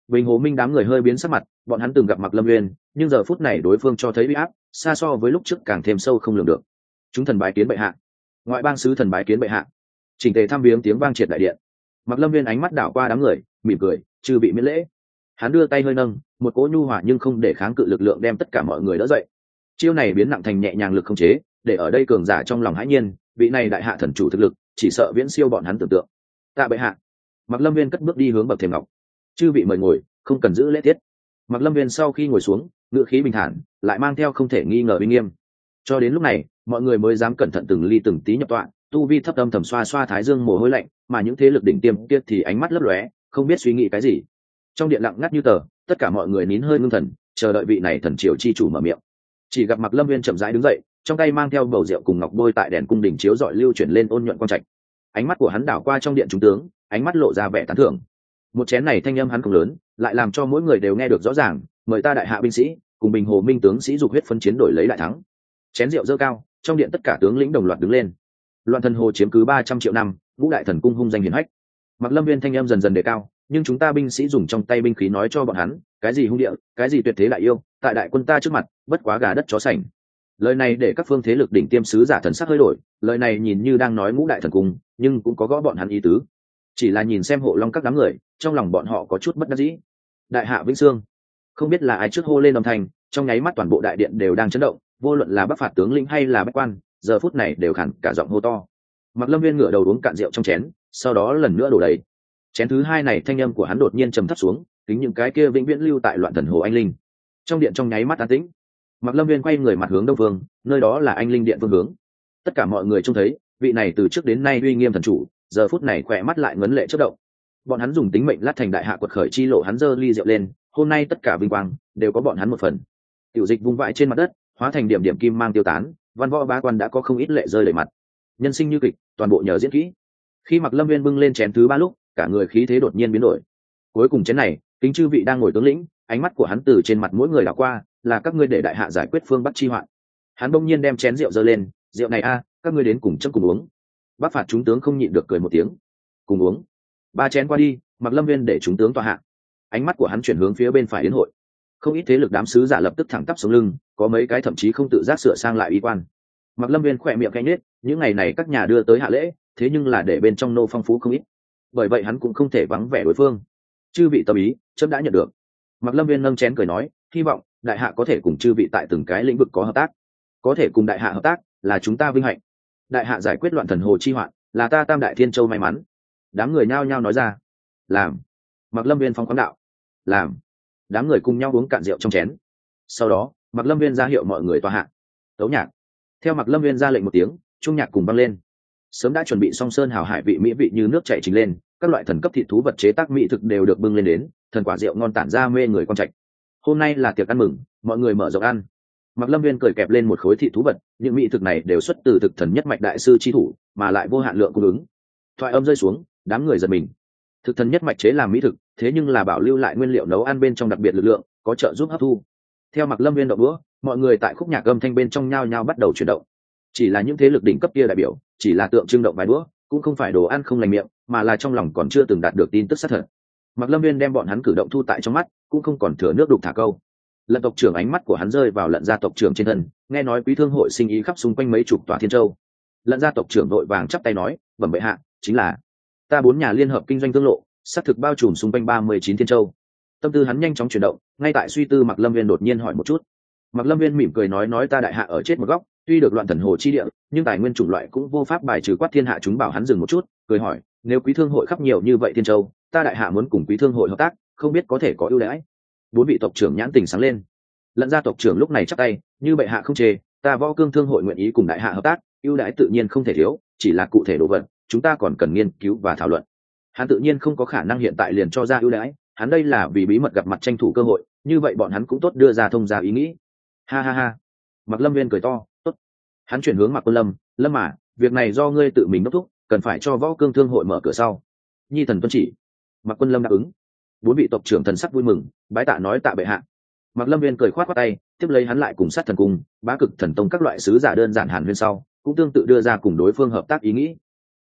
Bình Hồ Minh đám người hơi biến sắc mặt, bọn hắn từng gặp Mạc Lâm Nguyên, nhưng giờ phút này đối phương cho thấy uy áp xa so với lúc trước càng thêm sâu không lường được. Chúng thần bái kiến bệ hạ. Ngoại bang sứ thần bái kiến bệ hạ. Chỉnh tề thăm viếng tiếng vang triệt đại điện. Mạc Lâm Nguyên ánh mắt đảo qua đám người, mỉm cười, chư bị miễn lễ. Hắn đưa tay hơi nâng, một cỗ nhu hòa nhưng không để kháng cự lực lượng đem tất cả mọi người đỡ dậy. Chiêu này biến nặng thành nhẹ nhàng lực không chế, để ở đây cường giả trong lòng hãi nhiên, vị này đại hạ thần chủ thực lực, chỉ sợ viễn siêu bọn hắn tưởng tượng. Tạ bệ hạ. Mạc Lâm Nguyên cất bước đi hướng bậc thềm ngọc. Chư vị mời ngồi, không cần giữ lễ tiết. Mạc Lâm Nguyên sau khi ngồi xuống, ngữ khí bình thản, lại mang theo không thể nghi ngờ uy nghiêm. Cho đến lúc này, mọi người mới dám cẩn thận từng ly từng tí nhập tọa, tu vi thấp âm thầm xoa xoa thái dương mồ hôi lạnh, mà những thế lực đỉnh tiêm kia thì ánh mắt lấp lóe, không biết suy nghĩ cái gì. Trong điện lặng ngắt như tờ, tất cả mọi người nín hơi ngưng thần, chờ đợi vị này thần triều chi chủ mở miệng. Chỉ gặp Mạc Lâm Nguyên chậm rãi đứng dậy, trong tay mang theo bầu rượu cùng ngọc bôi tại đèn cung đình chiếu rọi lưu chuyển lên ôn nhuận quang trạch. Ánh mắt của hắn đảo qua trong điện chúng tướng, ánh mắt lộ ra vẻ tán thưởng. Một chén này thanh âm hắn không lớn, lại làm cho mỗi người đều nghe được rõ ràng, mời ta đại hạ binh sĩ cùng Bình Hồ Minh tướng sĩ dục huyết phân chiến đổi lấy đại thắng. Chén rượu dơ cao, trong điện tất cả tướng lĩnh đồng loạt đứng lên. Loạn thần hồ chiếm cứ 300 triệu năm, ngũ đại thần cung hung danh hiển hách. Mạc Lâm Nguyên thanh âm dần dần đề cao, nhưng chúng ta binh sĩ dùng trong tay binh khí nói cho bọn hắn, cái gì hung địa, cái gì tuyệt thế đại yêu, tại đại quân ta trước mặt, bất quá gà đất chó sành. Lời này để các phương thế lực đỉnh tiêm sứ giả thần sắc hơi đổi, lời này nhìn như đang nói ngũ đại thần cung, nhưng cũng có gõ bọn hắn ý tứ. Chỉ là nhìn xem Hộ Long các đám người, trong lòng bọn họ có chút bất đắc dĩ. Đại hạ vĩnh sương, không biết là ai trước hô lên âm thanh, trong nháy mắt toàn bộ đại điện đều đang chấn động, vô luận là bắc phạt tướng lĩnh hay là bách quan, giờ phút này đều khản cả giọng hô to. Mạc Lâm Nguyên ngửa đầu uống cạn rượu trong chén, sau đó lần nữa đổ đầy. Chén thứ hai này thanh âm của hắn đột nhiên trầm thấp xuống, kính những cái kia vĩnh viễn lưu tại loạn thần hồ anh linh. Trong điện trong nháy mắt an tĩnh. Mạc Lâm Nguyên quay người mặt hướng đông phương, nơi đó là anh linh điện phương hướng. Tất cả mọi người trông thấy, vị này từ trước đến nay uy nghiêm thần chủ, giờ phút này khỏe mắt lại ngấn lệ chớp động. Bọn hắn dùng tính mệnh lát thành đại hạ quật khởi chi lộ, hắn giơ ly rượu lên, hôm nay tất cả vinh quang đều có bọn hắn một phần. Tiểu dịch vung vãi trên mặt đất, hóa thành điểm điểm kim mang tiêu tán, văn võ bá quan đã có không ít lệ rơi đầy mặt. Nhân sinh như kịch, toàn bộ nhờ diễn kỹ. Khi Mạc Lâm Nguyên bưng lên chén thứ ba lúc, cả người khí thế đột nhiên biến đổi. Cuối cùng chén này, kính chư vị đang ngồi tướng lĩnh, ánh mắt của hắn từ trên mặt mỗi người đảo qua, là các ngươi để đại hạ giải quyết phương bắc chi hoạn. Hắn bỗng nhiên đem chén rượu giơ lên, rượu này a, các ngươi đến cùng châm cùng uống. Bắc phạt chúng tướng không nhịn được cười một tiếng. Cùng uống. Ba chén qua đi, Mạc Lâm Nguyên để chúng tướng tọa hạ. Ánh mắt của hắn chuyển hướng phía bên phải yến hội. Không ít thế lực đám sứ giả lập tức thẳng tắp sống lưng, có mấy cái thậm chí không tự giác sửa sang lại y quan. Mạc Lâm Nguyên khỏe miệng cay nhếch, những ngày này các nhà đưa tới hạ lễ, thế nhưng là để bên trong nô phong phú không ít. Bởi vậy hắn cũng không thể vắng vẻ đối phương. Chư vị tâm ý, chấm đã nhận được. Mạc Lâm Nguyên nâng chén cười nói, hy vọng đại hạ có thể cùng chư vị tại từng cái lĩnh vực có hợp tác. Có thể cùng đại hạ hợp tác là chúng ta vinh hạnh. Đại hạ giải quyết loạn thần hồ chi hoạn, là ta Tam Đại Thiên Châu may mắn. Đám người nhao nhao nói ra. Làm. Mạc Lâm Nguyên phong khoáng đạo. Làm. Đám người cùng nhau uống cạn rượu trong chén. Sau đó, Mạc Lâm Nguyên ra hiệu mọi người tòa hạ. Tấu nhạc. Theo Mạc Lâm Nguyên ra lệnh một tiếng, trung nhạc cùng vang lên. Sớm đã chuẩn bị xong sơn hào hải vị mỹ vị như nước chảy trình lên, các loại thần cấp thịt thú vật chế tác mỹ thực đều được bưng lên đến, thần quả rượu ngon tản ra mê người quan trạch. Hôm nay là tiệc ăn mừng, mọi người mở rộng ăn. Mạc Lâm Nguyên cười kẹp lên một khối thịt thú vật, những mỹ thực này đều xuất từ thực thần nhất mạch đại sư chi thủ, mà lại vô hạn lượng cung ứng. Thoại âm rơi xuống, đám người giật mình. Thực thần nhất mạch chế làm mỹ thực, thế nhưng là bảo lưu lại nguyên liệu nấu ăn bên trong đặc biệt lực lượng, có trợ giúp hấp thu. Theo Mạc Lâm Nguyên động đũa, mọi người tại khúc nhạc âm thanh bên trong nhao nhao bắt đầu chuyển động. Chỉ là những thế lực đỉnh cấp kia đại biểu, chỉ là tượng trưng động vài đũa, cũng không phải đồ ăn không lành miệng, mà là trong lòng còn chưa từng đạt được tin tức xác thật. Mạc Lâm Nguyên đem bọn hắn cử động thu tại trong mắt, cũng không còn thừa nước đục thả câu. Lận tộc trưởng ánh mắt của hắn rơi vào Lận gia tộc trưởng trên thân, nghe nói quý thương hội sinh ý khắp xung quanh mấy chục tòa thiên châu. Lận gia tộc trưởng vội vàng chắp tay nói, bẩm bệ hạ, chính là ta 4 nhà liên hợp kinh doanh thương lộ, xác thực bao trùm xung quanh 39 thiên châu. Tâm tư hắn nhanh chóng chuyển động, ngay tại suy tư Mạc Lâm Nguyên đột nhiên hỏi một chút. Mạc Lâm Nguyên mỉm cười nói ta đại hạ ở chết một góc, tuy được loạn thần hồ chi địa, nhưng tài nguyên chủng loại cũng vô pháp bài trừ quát thiên hạ chúng. Bảo hắn dừng một chút, cười hỏi, nếu quý thương hội khắp nhiều như vậy thiên châu, ta đại hạ muốn cùng quý thương hội hợp tác, không biết có thể có ưu đãi. 4 vị tộc trưởng nhãn tình sáng lên. Lận gia tộc trưởng lúc này chắp tay, như bệ hạ không chê, ta Võ Cương thương hội nguyện ý cùng đại hạ hợp tác, ưu đãi tự nhiên không thể thiếu, chỉ là cụ thể đồ vật, chúng ta còn cần nghiên cứu và thảo luận. Hắn tự nhiên không có khả năng hiện tại liền cho ra ưu đãi, hắn đây là vì bí mật gặp mặt tranh thủ cơ hội, như vậy bọn hắn cũng tốt đưa ra thông ra ý nghĩ. Ha ha ha. Mạc Lâm Nguyên cười to, tốt. Hắn chuyển hướng Mạc Quân Lâm, Lâm mà, việc này do ngươi tự mình đốc thúc, cần phải cho Võ Cương thương hội mở cửa sau. Nhi thần tuân chỉ. Mạc Quân Lâm đáp ứng. 4 vị tộc trưởng thần sắc vui mừng, bái tạ nói tạ bệ hạ. Mạc Lâm Nguyên cười khoát khoát tay, tiếp lấy hắn lại cùng sát thần cung, bá cực thần tông các loại sứ giả đơn giản hàn huyên sau, cũng tương tự đưa ra cùng đối phương hợp tác ý nghĩ.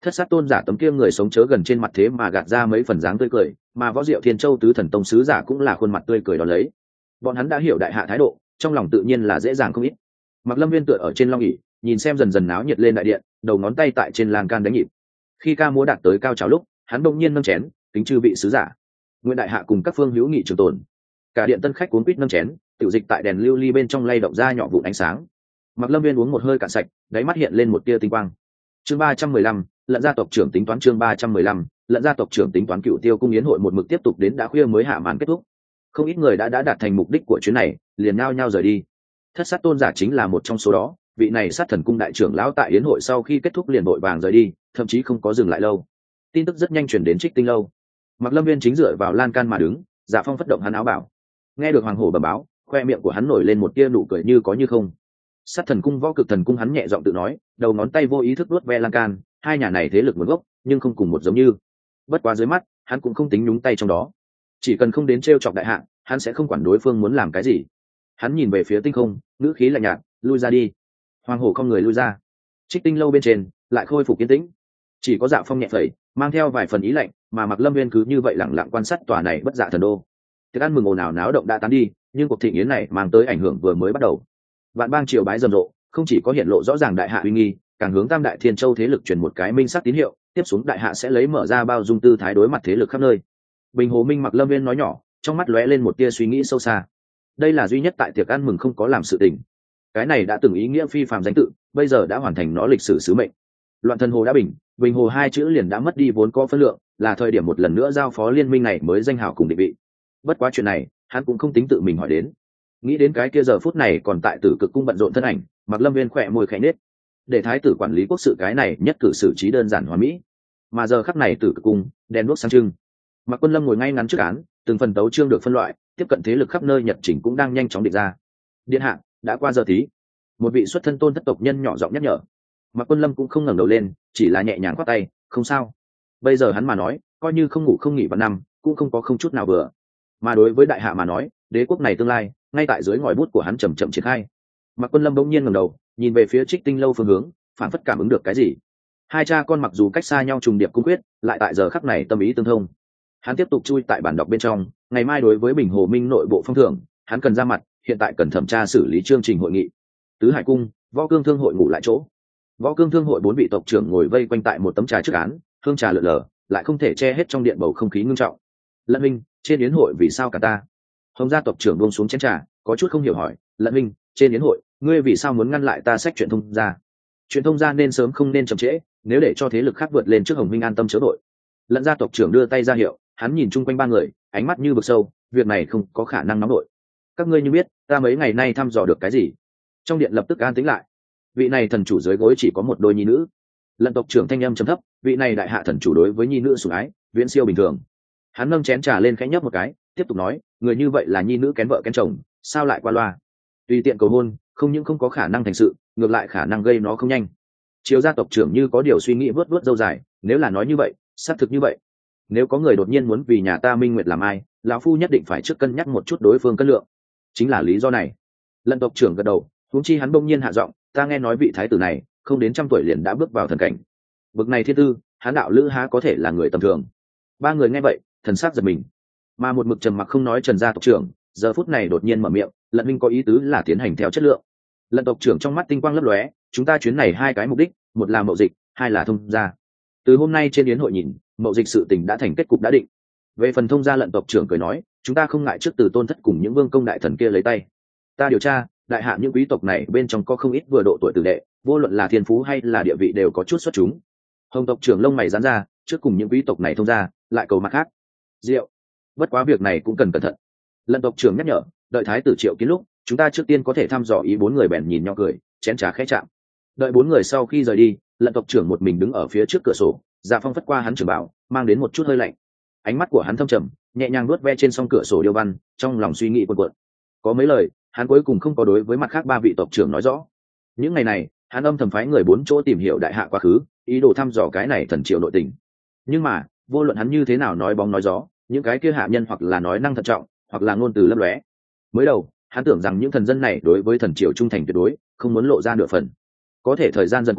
Thất sát tôn giả tấm kia người sống chớ gần trên mặt thế mà gạt ra mấy phần dáng tươi cười, mà Võ Diệu Thiên Châu tứ thần tông sứ giả cũng là khuôn mặt tươi cười đón lấy. Bọn hắn đã hiểu đại hạ thái độ, trong lòng tự nhiên là dễ dàng không ít. Mặc Lâm Viên tựa ở trên long ỷ, nhìn xem dần dần náo nhiệt lên đại điện, đầu ngón tay tại trên lan can đánh nhịp. Khi ca múa đạt tới cao trào lúc, hắn bỗng nhiên nâng chén, kính chư vị sứ giả. Nguyện đại hạ cùng các phương hữu nghị trường tồn. Cả điện tân khách cuốn quýt nâng chén, tiểu dịch tại đèn lưu ly bên trong lay động ra nhỏ vụn ánh sáng. Mặc Lâm Viên uống một hơi cạn sạch, đáy mắt hiện lên một tia tinh quang. Chương 315, Lận gia tộc trưởng tính toán. Chương 315, Lận gia tộc trưởng tính toán. Cựu Tiêu cung yến hội một mực tiếp tục đến đã khuya mới hạ màn kết thúc. Không ít người đã đạt thành mục đích của chuyến này, liền nhao nhao rời đi. Thất sát tôn giả chính là một trong số đó. Vị này sát thần cung đại trưởng lão tại yến hội sau khi kết thúc liền vội vàng rời đi, thậm chí không có dừng lại lâu. Tin tức rất nhanh chuyển đến Trích Tinh lâu. Mặc Lâm Viên chính dựa vào lan can mà đứng, Dạ Phong phất động hắn áo bảo. Nghe được hoàng hổ bẩm báo, khoe miệng của hắn nổi lên một tia nụ cười như có như không. Sát thần cung Võ Cực thần cung, hắn nhẹ giọng tự nói, đầu ngón tay vô ý thức vuốt ve lan can, hai nhà này thế lực nguồn gốc nhưng không cùng một giống như. Bất quá dưới mắt hắn cũng không tính nhúng tay trong đó, chỉ cần không đến t chọc đại hạ, hắn sẽ không quản đối phương muốn làm cái gì. Hắn nhìn về phía tinh không, ngữ khí lạnh nhạt, lui ra đi. Hoàng hổ không người lui ra. Trích Tinh lâu bên trên lại khôi phục yên tĩnh, chỉ có Dạ Phong nhẹ phẩy, mang theo vài phần ý lạnh, mà Mặc Lâm Viên cứ như vậy lặng lặng quan sát tòa này bất dạ thần đô. Tiệc ăn mừng ồn ào náo động đã tán đi, nhưng cuộc thịnh yến này mang tới ảnh hưởng vừa mới bắt đầu. Vạn bang triều bái rầm rộ, không chỉ có hiện lộ rõ ràng đại hạ uy nghi, càng hướng Tam Đại Thiên Châu thế lực truyền một cái minh sắc tín hiệu, tiếp xuống đại hạ sẽ lấy mở ra bao dung tư thái đối mặt thế lực khắp nơi. Bình Hồ Minh Mặc Lâm Viên nói nhỏ, trong mắt lóe lên một tia suy nghĩ sâu xa. Đây là duy nhất tại tiệc ăn mừng không có làm sự tình. Cái này đã từng ý nghĩa phi phàm danh tự, bây giờ đã hoàn thành nó lịch sử sứ mệnh. Loạn thần hồ đã bình, Bình Hồ hai chữ liền đã mất đi vốn có phân lượng, là thời điểm một lần nữa giao phó liên minh này mới danh hào cùng định vị. Bất quá chuyện này, hắn cũng không tính tự mình hỏi đến. Nghĩ đến cái kia giờ phút này còn tại Tử Cực cung bận rộn thân ảnh, Mặc Lâm Viên khỏe môi khẽ nết. Để thái tử quản lý quốc sự cái này nhất cử xử trí đơn giản hoàn mỹ. Mà giờ khắc này Tử Cực cung đèn đuốc sáng trưng. Mặc Quân Lâm ngồi ngay ngắn trước án, từng phần tấu chương được phân loại, tiếp cận thế lực khắp nơi nhật chỉnh cũng đang nhanh chóng định ra. Điện hạ, đã qua giờ tí. Một vị xuất thân tôn thất tộc nhân nhỏ giọng nhắc nhở. Mặc Quân Lâm cũng không ngẩng đầu lên, chỉ là nhẹ nhàng khoát tay, không sao. Bây giờ hắn mà nói, coi như không ngủ không nghỉ vào năm, cũng không chút nào vừa. Mà đối với đại hạ mà nói, đế quốc này tương lai ngay tại dưới ngòi bút của hắn chậm chậm triển khai. Mặc Quân Lâm bỗng nhiên ngẩng đầu, nhìn về phía Trích Tinh lâu phương hướng, phản phất cảm ứng được cái gì. Hai cha con mặc dù cách xa nhau trùng điệp cung quyết, lại tại giờ khắc này tâm ý tương thông. Hắn tiếp tục chui tại bản đọc bên trong, ngày mai đối với Bình Hồ Minh nội bộ phong thưởng, hắn cần ra mặt, hiện tại cần thẩm tra xử lý chương trình hội nghị. Tứ Hải cung, Võ Cương thương hội ngủ lại chỗ. Võ Cương thương hội 4 vị tộc trưởng ngồi vây quanh tại một tấm trà trước án, hương trà lượn lờ, lại không thể che hết trong điện bầu không khí ngưng trọng. Lận Minh, trên yến hội vì sao cả ta? Hồng gia tộc trưởng buông xuống chén trà, có chút không hiểu hỏi, Lận Minh, trên yến hội, ngươi vì sao muốn ngăn lại ta sách chuyện thông gia? Chuyện thông gia nên sớm không nên chậm trễ, nếu để cho thế lực khác vượt lên trước Hồng Minh an tâm chớ đội. Lận gia tộc trưởng đưa tay ra hiệu, hắn nhìn chung quanh ba người, ánh mắt như vực sâu, việc này không có khả năng nóng nổi. Các ngươi như biết, ta mấy ngày nay thăm dò được cái gì? Trong điện lập tức an tĩnh lại. Vị này thần chủ dưới gối chỉ có một đôi nhi nữ. Lận tộc trưởng thanh âm trầm thấp, vị này đại hạ thần chủ đối với nhi nữ sủng ái viễn siêu bình thường. Hắn nâng chén trà lên khẽ nhấp một cái, tiếp tục nói, người như vậy là nhi nữ kén vợ kén chồng, sao lại qua loa? Tùy tiện cầu hôn, không những không có khả năng thành sự, ngược lại khả năng gây nó không nhanh. Triều gia tộc trưởng như có điều suy nghĩ vớt vớt râu dài, nếu là nói như vậy, xác thực như vậy. Nếu có người đột nhiên muốn vì nhà ta Minh Nguyệt làm ai, lão phu nhất định phải trước cân nhắc một chút đối phương cân lượng. Chính là lý do này. Lận tộc trưởng gật đầu, huống chi hắn bỗng nhiên hạ giọng, ta nghe nói vị thái tử này không đến 100 tuổi liền đã bước vào thần cảnh. Bậc này thiên tư, hắn đạo lữ há có thể là người tầm thường. Ba người nghe vậy, thần sắc giật mình. Mà một mực trầm mặc không nói Trần gia tộc trưởng, giờ phút này đột nhiên mở miệng, Lận Minh có ý tứ là tiến hành theo chất lượng. Lận tộc trưởng trong mắt tinh quang lấp lóe, chúng ta chuyến này hai cái mục đích, một là mậu dịch, hai là thông gia. Từ hôm nay trên yến hội nhìn, mậu dịch sự tình đã thành kết cục đã định. Về phần thông gia, Lận tộc trưởng cười nói, chúng ta không ngại trước từ tôn thất cùng những vương công đại thần kia lấy tay. Ta điều tra, đại hạ những quý tộc này bên trong có không ít vừa độ tuổi tử đệ, vô luận là thiên phú hay là địa vị đều có chút xuất chúng. Hồng tộc trưởng lông mày giãn ra, trước cùng những quý tộc này thông gia, lại cầu mặt khác. Diệu, bất quá việc này cũng cần cẩn thận. Lận tộc trưởng nhắc nhở, đợi thái tử triệu kiến lúc, chúng ta trước tiên có thể thăm dò ý. Bốn người bèn nhìn nhau cười, chén trà khẽ chạm. Đợi bốn người sau khi rời đi, Lận tộc trưởng một mình đứng ở phía trước cửa sổ, Dạ Phong phất qua hắn trưởng bảo, mang đến một chút hơi lạnh. Ánh mắt của hắn thâm trầm, nhẹ nhàng nuốt ve trên song cửa sổ điêu văn, trong lòng suy nghĩ cuộn cuộn. Có mấy lời, hắn cuối cùng không có đối với mặt khác ba vị tộc trưởng nói rõ. Những ngày này, hắn âm thầm phái người 4 chỗ tìm hiểu đại hạ quá khứ, ý đồ thăm dò cái này thần triều nội tình. Nhưng mà, vô luận hắn như thế nào nói bóng nói gió, những cái kia hạ nhân hoặc là nói năng thận trọng, hoặc là ngôn từ lấp lóe. Mới đầu, hắn tưởng rằng những thần dân này đối với thần triều trung thành tuyệt đối, không muốn lộ ra nửa phần. Có thể thời gian dần qua,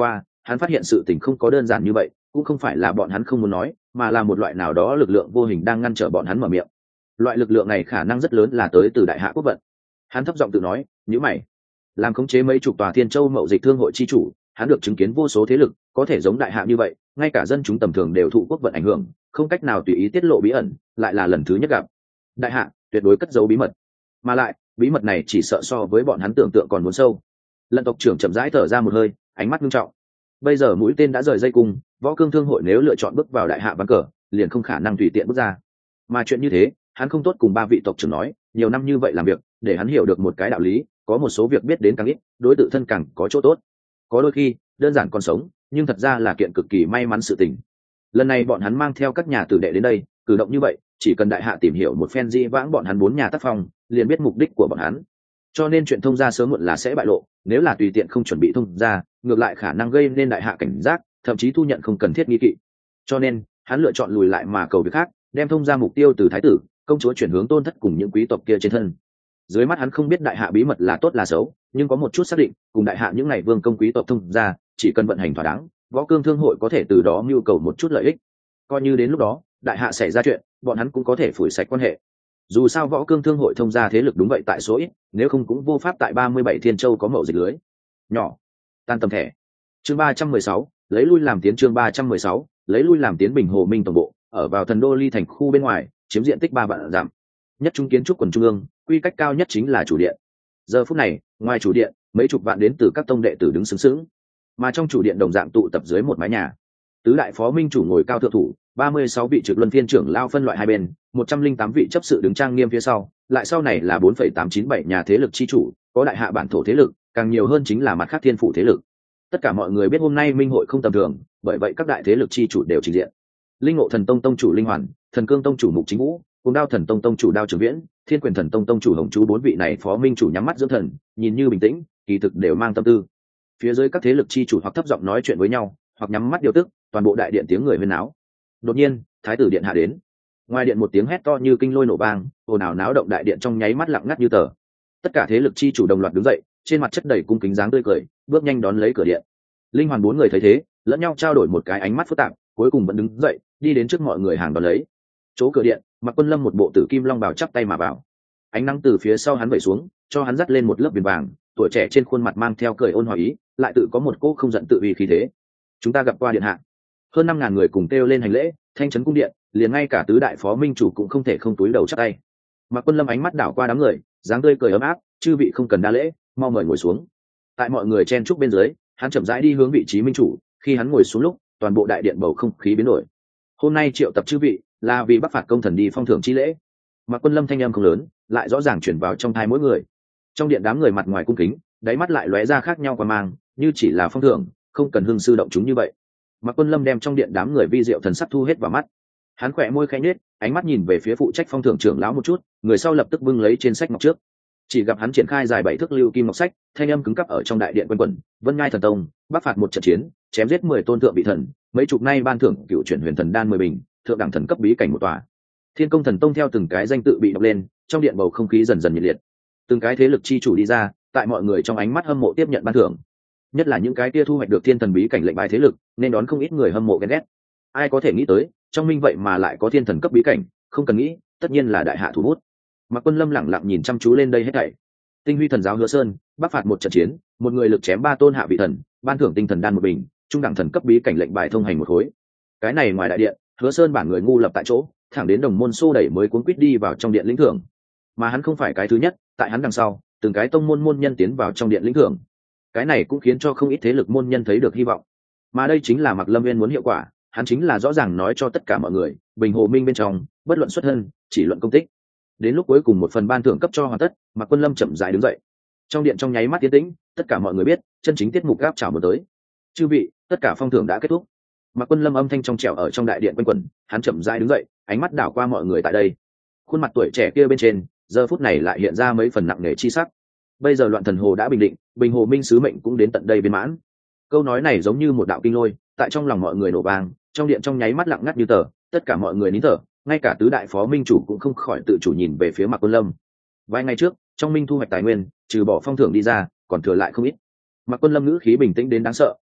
hắn phát hiện sự tình không có đơn giản như vậy, cũng không phải là bọn hắn không muốn nói, mà là một loại nào đó lực lượng vô hình đang ngăn trở bọn hắn mở miệng. Loại lực lượng này khả năng rất lớn là tới từ đại hạ quốc vận. Hắn thấp giọng tự nói, nhíu mày. Làm khống chế mấy chục tòa Thiên Châu mậu dịch thương hội chi chủ, hắn được chứng kiến vô số thế lực có thể giống đại hạ như vậy, ngay cả dân chúng tầm thường đều thụ quốc vận ảnh hưởng, không cách nào tùy ý tiết lộ bí ẩn, lại là lần thứ nhất gặp. Đại hạ tuyệt đối cất giấu bí mật, mà lại bí mật này chỉ sợ so với bọn hắn tưởng tượng còn muốn sâu. Lận tộc trưởng chậm rãi thở ra một hơi, ánh mắt nghiêm trọng. Bây giờ mũi tên đã rời dây cung, võ cương thương hội nếu lựa chọn bước vào đại hạ ván cờ, liền không khả năng tùy tiện bước ra. Mà chuyện như thế, hắn không tốt cùng ba vị tộc trưởng nói, nhiều năm như vậy làm việc, để hắn hiểu được một cái đạo lý, có một số việc biết đến càng ít, đối tự thân càng có chỗ tốt. Có đôi khi, đơn giản còn sống, nhưng thật ra là kiện cực kỳ may mắn sự tình. Lần này bọn hắn mang theo các nhà tử đệ đến đây, cử động như vậy, chỉ cần đại hạ tìm hiểu một phen di vãng bọn hắn 4 nhà tác phong, liền biết mục đích của bọn hắn. Cho nên chuyện thông ra sớm muộn là sẽ bại lộ, nếu là tùy tiện không chuẩn bị thông ra, ngược lại khả năng gây nên đại hạ cảnh giác, thậm chí thu nhận không cần thiết nghi kỵ. Cho nên, hắn lựa chọn lùi lại mà cầu việc khác, đem thông ra mục tiêu từ thái tử, công chúa chuyển hướng Tôn Thất cùng những quý tộc kia trên thân. Dưới mắt hắn không biết đại hạ bí mật là tốt là xấu, nhưng có một chút xác định, cùng đại hạ những ngày vương công quý tộc thông ra, chỉ cần vận hành thỏa đáng, võ cương thương hội có thể từ đó mưu cầu một chút lợi ích. Coi như đến lúc đó, đại hạ xảy ra chuyện, bọn hắn cũng có thể phủi sạch quan hệ. Dù sao võ cương thương hội thông ra thế lực đúng vậy tại số ít, nếu không cũng vô pháp tại 37 Thiên Châu có mậu dịch lưới nhỏ. Tan tầm thẻ. Chương 316, lấy lui làm tiến. Chương 316, lấy lui làm tiến. Bình Hồ Minh tổng bộ ở vào thần đô Ly thành khu bên ngoài, chiếm diện tích 3 vạn dặm. Nhất trung kiến trúc quần trung ương, quy cách cao nhất chính là chủ điện. Giờ phút này, ngoài chủ điện, mấy chục vạn đến từ các tông đệ tử đứng sướng sướng, mà trong chủ điện đồng dạng tụ tập dưới một mái nhà. Tứ đại phó minh chủ ngồi cao thượng thủ, 36 vị trực luân phiên trưởng lao phân loại hai bên, 108 vị chấp sự đứng trang nghiêm phía sau, lại sau này là 4,897 nhà thế lực chi chủ, có đại hạ bản thổ thế lực, càng nhiều hơn chính là mặt khác thiên phủ thế lực. Tất cả mọi người biết hôm nay minh hội không tầm thường, bởi vậy các đại thế lực chi chủ đều trình diện. Linh Ngộ Thần Tông tông chủ Linh Hoàn, Thần Cương tông chủ Mục Chính Vũ, Cùng Đao Thần Tông tông chủ Đao Trường Viễn, Thiên Quyền Thần Tông tông chủ Hồng Chú, 4 vị này phó minh chủ nhắm mắt dưỡng thần, nhìn như bình tĩnh, kỳ thực đều mang tâm tư. Phía dưới các thế lực chi chủ hoặc thấp giọng nói chuyện với nhau, hoặc nhắm mắt điều tức, toàn bộ đại điện tiếng người huyên náo. Đột nhiên, thái tử điện hạ đến. Ngoài điện một tiếng hét to như kinh lôi nổ vang, ồn ào náo động đại điện trong nháy mắt lặng ngắt như tờ. Tất cả thế lực chi chủ đồng loạt đứng dậy, trên mặt chất đầy cung kính dáng tươi cười, bước nhanh đón lấy cửa điện. Linh Hoàn 4 người thấy thế, lẫn nhau trao đổi một cái ánh mắt phức tạp, cuối cùng vẫn đứng dậy, đi đến trước mọi người hàng đón lấy. Chỗ cửa điện, Mạc Quân Lâm một bộ tử kim long bào chắp tay mà vào. Ánh nắng từ phía sau hắn vẩy xuống, cho hắn dắt lên một lớp viền vàng, tuổi trẻ trên khuôn mặt mang theo cười ôn hòa ý, lại tự có một cô không giận tự uy khí thế. Chúng ta gặp qua điện hạ. Hơn 5.000 người cùng kêu lên hành lễ, thanh trấn cung điện, liền ngay cả tứ đại phó minh chủ cũng không thể không túi đầu chắp tay. Mạc Quân Lâm ánh mắt đảo qua đám người, dáng tươi cười ấm áp, chư vị không cần đa lễ, mau mời ngồi xuống. Tại mọi người chen chúc bên dưới, hắn chậm rãi đi hướng vị trí minh chủ, khi hắn ngồi xuống lúc, toàn bộ đại điện bầu không khí biến đổi. Hôm nay triệu tập chư vị là vì bắc phạt công thần đi phong thưởng chi lễ. Mạc Quân Lâm thanh âm không lớn, lại rõ ràng truyền vào trong tai mỗi người. Trong điện đám người mặt ngoài cung kính, đáy mắt lại lóe ra khác nhau qua mang, như chỉ là phong thưởng, không cần hưng sư động chúng như vậy. Mạc Quân Lâm đem trong điện đám người vi diệu thần sắc thu hết vào mắt. Hắn khỏe môi khẽ nhếch, ánh mắt nhìn về phía phụ trách phong thưởng trưởng lão một chút, người sau lập tức bưng lấy trên sách ngọc trước. Chỉ gặp hắn triển khai dài 7 thước lưu kim ngọc sách, thanh âm cứng cắp ở trong đại điện quanh quẩn, Vân Ngai thần tông, bắc phạt một trận chiến, chém giết 10 tôn thượng vị thần, mấy chục nay ban thưởng cựu chuyển huyền thần đan 10 bình, thượng đẳng thần cấp bí cảnh một tòa. Thiên Công thần tông theo từng cái danh tự bị đọc lên, trong điện bầu không khí dần dần nhiệt liệt. Từng cái thế lực chi chủ đi ra, tại mọi người trong ánh mắt hâm mộ tiếp nhận ban thưởng. Nhất là những cái kia thu hoạch được thiên thần bí cảnh lệnh bài thế lực, nên đón không ít người hâm mộ ghen ghét. Ai có thể nghĩ tới, trong minh vậy mà lại có thiên thần cấp bí cảnh, không cần nghĩ, tất nhiên là đại hạ thủ bút. Mạc Quân Lâm lẳng lặng nhìn chăm chú lên đây hết thảy. Tinh huy thần giáo Hứa Sơn, bắc phạt một trận chiến, một người lực chém 3 tôn hạ vị thần, ban thưởng tinh thần đan một bình, trung đẳng thần cấp bí cảnh lệnh bài thông hành một khối. Cái này ngoài đại điện, Hứa Sơn bản người ngu lập tại chỗ, thẳng đến đồng môn xô đẩy mới cuốn quýt đi vào trong điện lĩnh thưởng. Mà hắn không phải cái thứ nhất, tại hắn đằng sau, từng cái tông môn môn nhân tiến vào trong điện lĩnh thưởng. Cái này cũng khiến cho không ít thế lực môn nhân thấy được hy vọng. Mà đây chính là Mạc Lâm Nguyên muốn hiệu quả, hắn chính là rõ ràng nói cho tất cả mọi người, Bình Hồ Minh bên trong, bất luận xuất thân, chỉ luận công tích. Đến lúc cuối cùng một phần ban thưởng cấp cho hoàn tất, Mạc Quân Lâm chậm rãi đứng dậy. Trong điện trong nháy mắt tiến tĩnh, tất cả mọi người biết, chân chính tiết mục gáp chào một tới. Chư vị, tất cả phong thưởng đã kết thúc. Mạc Quân Lâm âm thanh trong trẻo ở trong đại điện quanh quẩn, hắn chậm rãi đứng dậy, ánh mắt đảo qua mọi người tại đây. Khuôn mặt tuổi trẻ kia bên trên, giờ phút này lại hiện ra mấy phần nặng nề chi sắc. Bây giờ loạn thần hồ đã bình định, Bình Hồ Minh sứ mệnh cũng đến tận đây viên mãn. Câu nói này giống như một đạo kinh lôi, tại trong lòng mọi người nổ vang, trong điện trong nháy mắt lặng ngắt như tờ, tất cả mọi người nín thở, ngay cả tứ đại phó minh chủ cũng không khỏi tự chủ nhìn về phía Mạc Quân Lâm. Vài ngày trước, trong minh thu hoạch tài nguyên, trừ bỏ phong thưởng đi ra, còn thừa lại không ít. Mạc Quân Lâm ngữ khí bình tĩnh đến đáng sợ,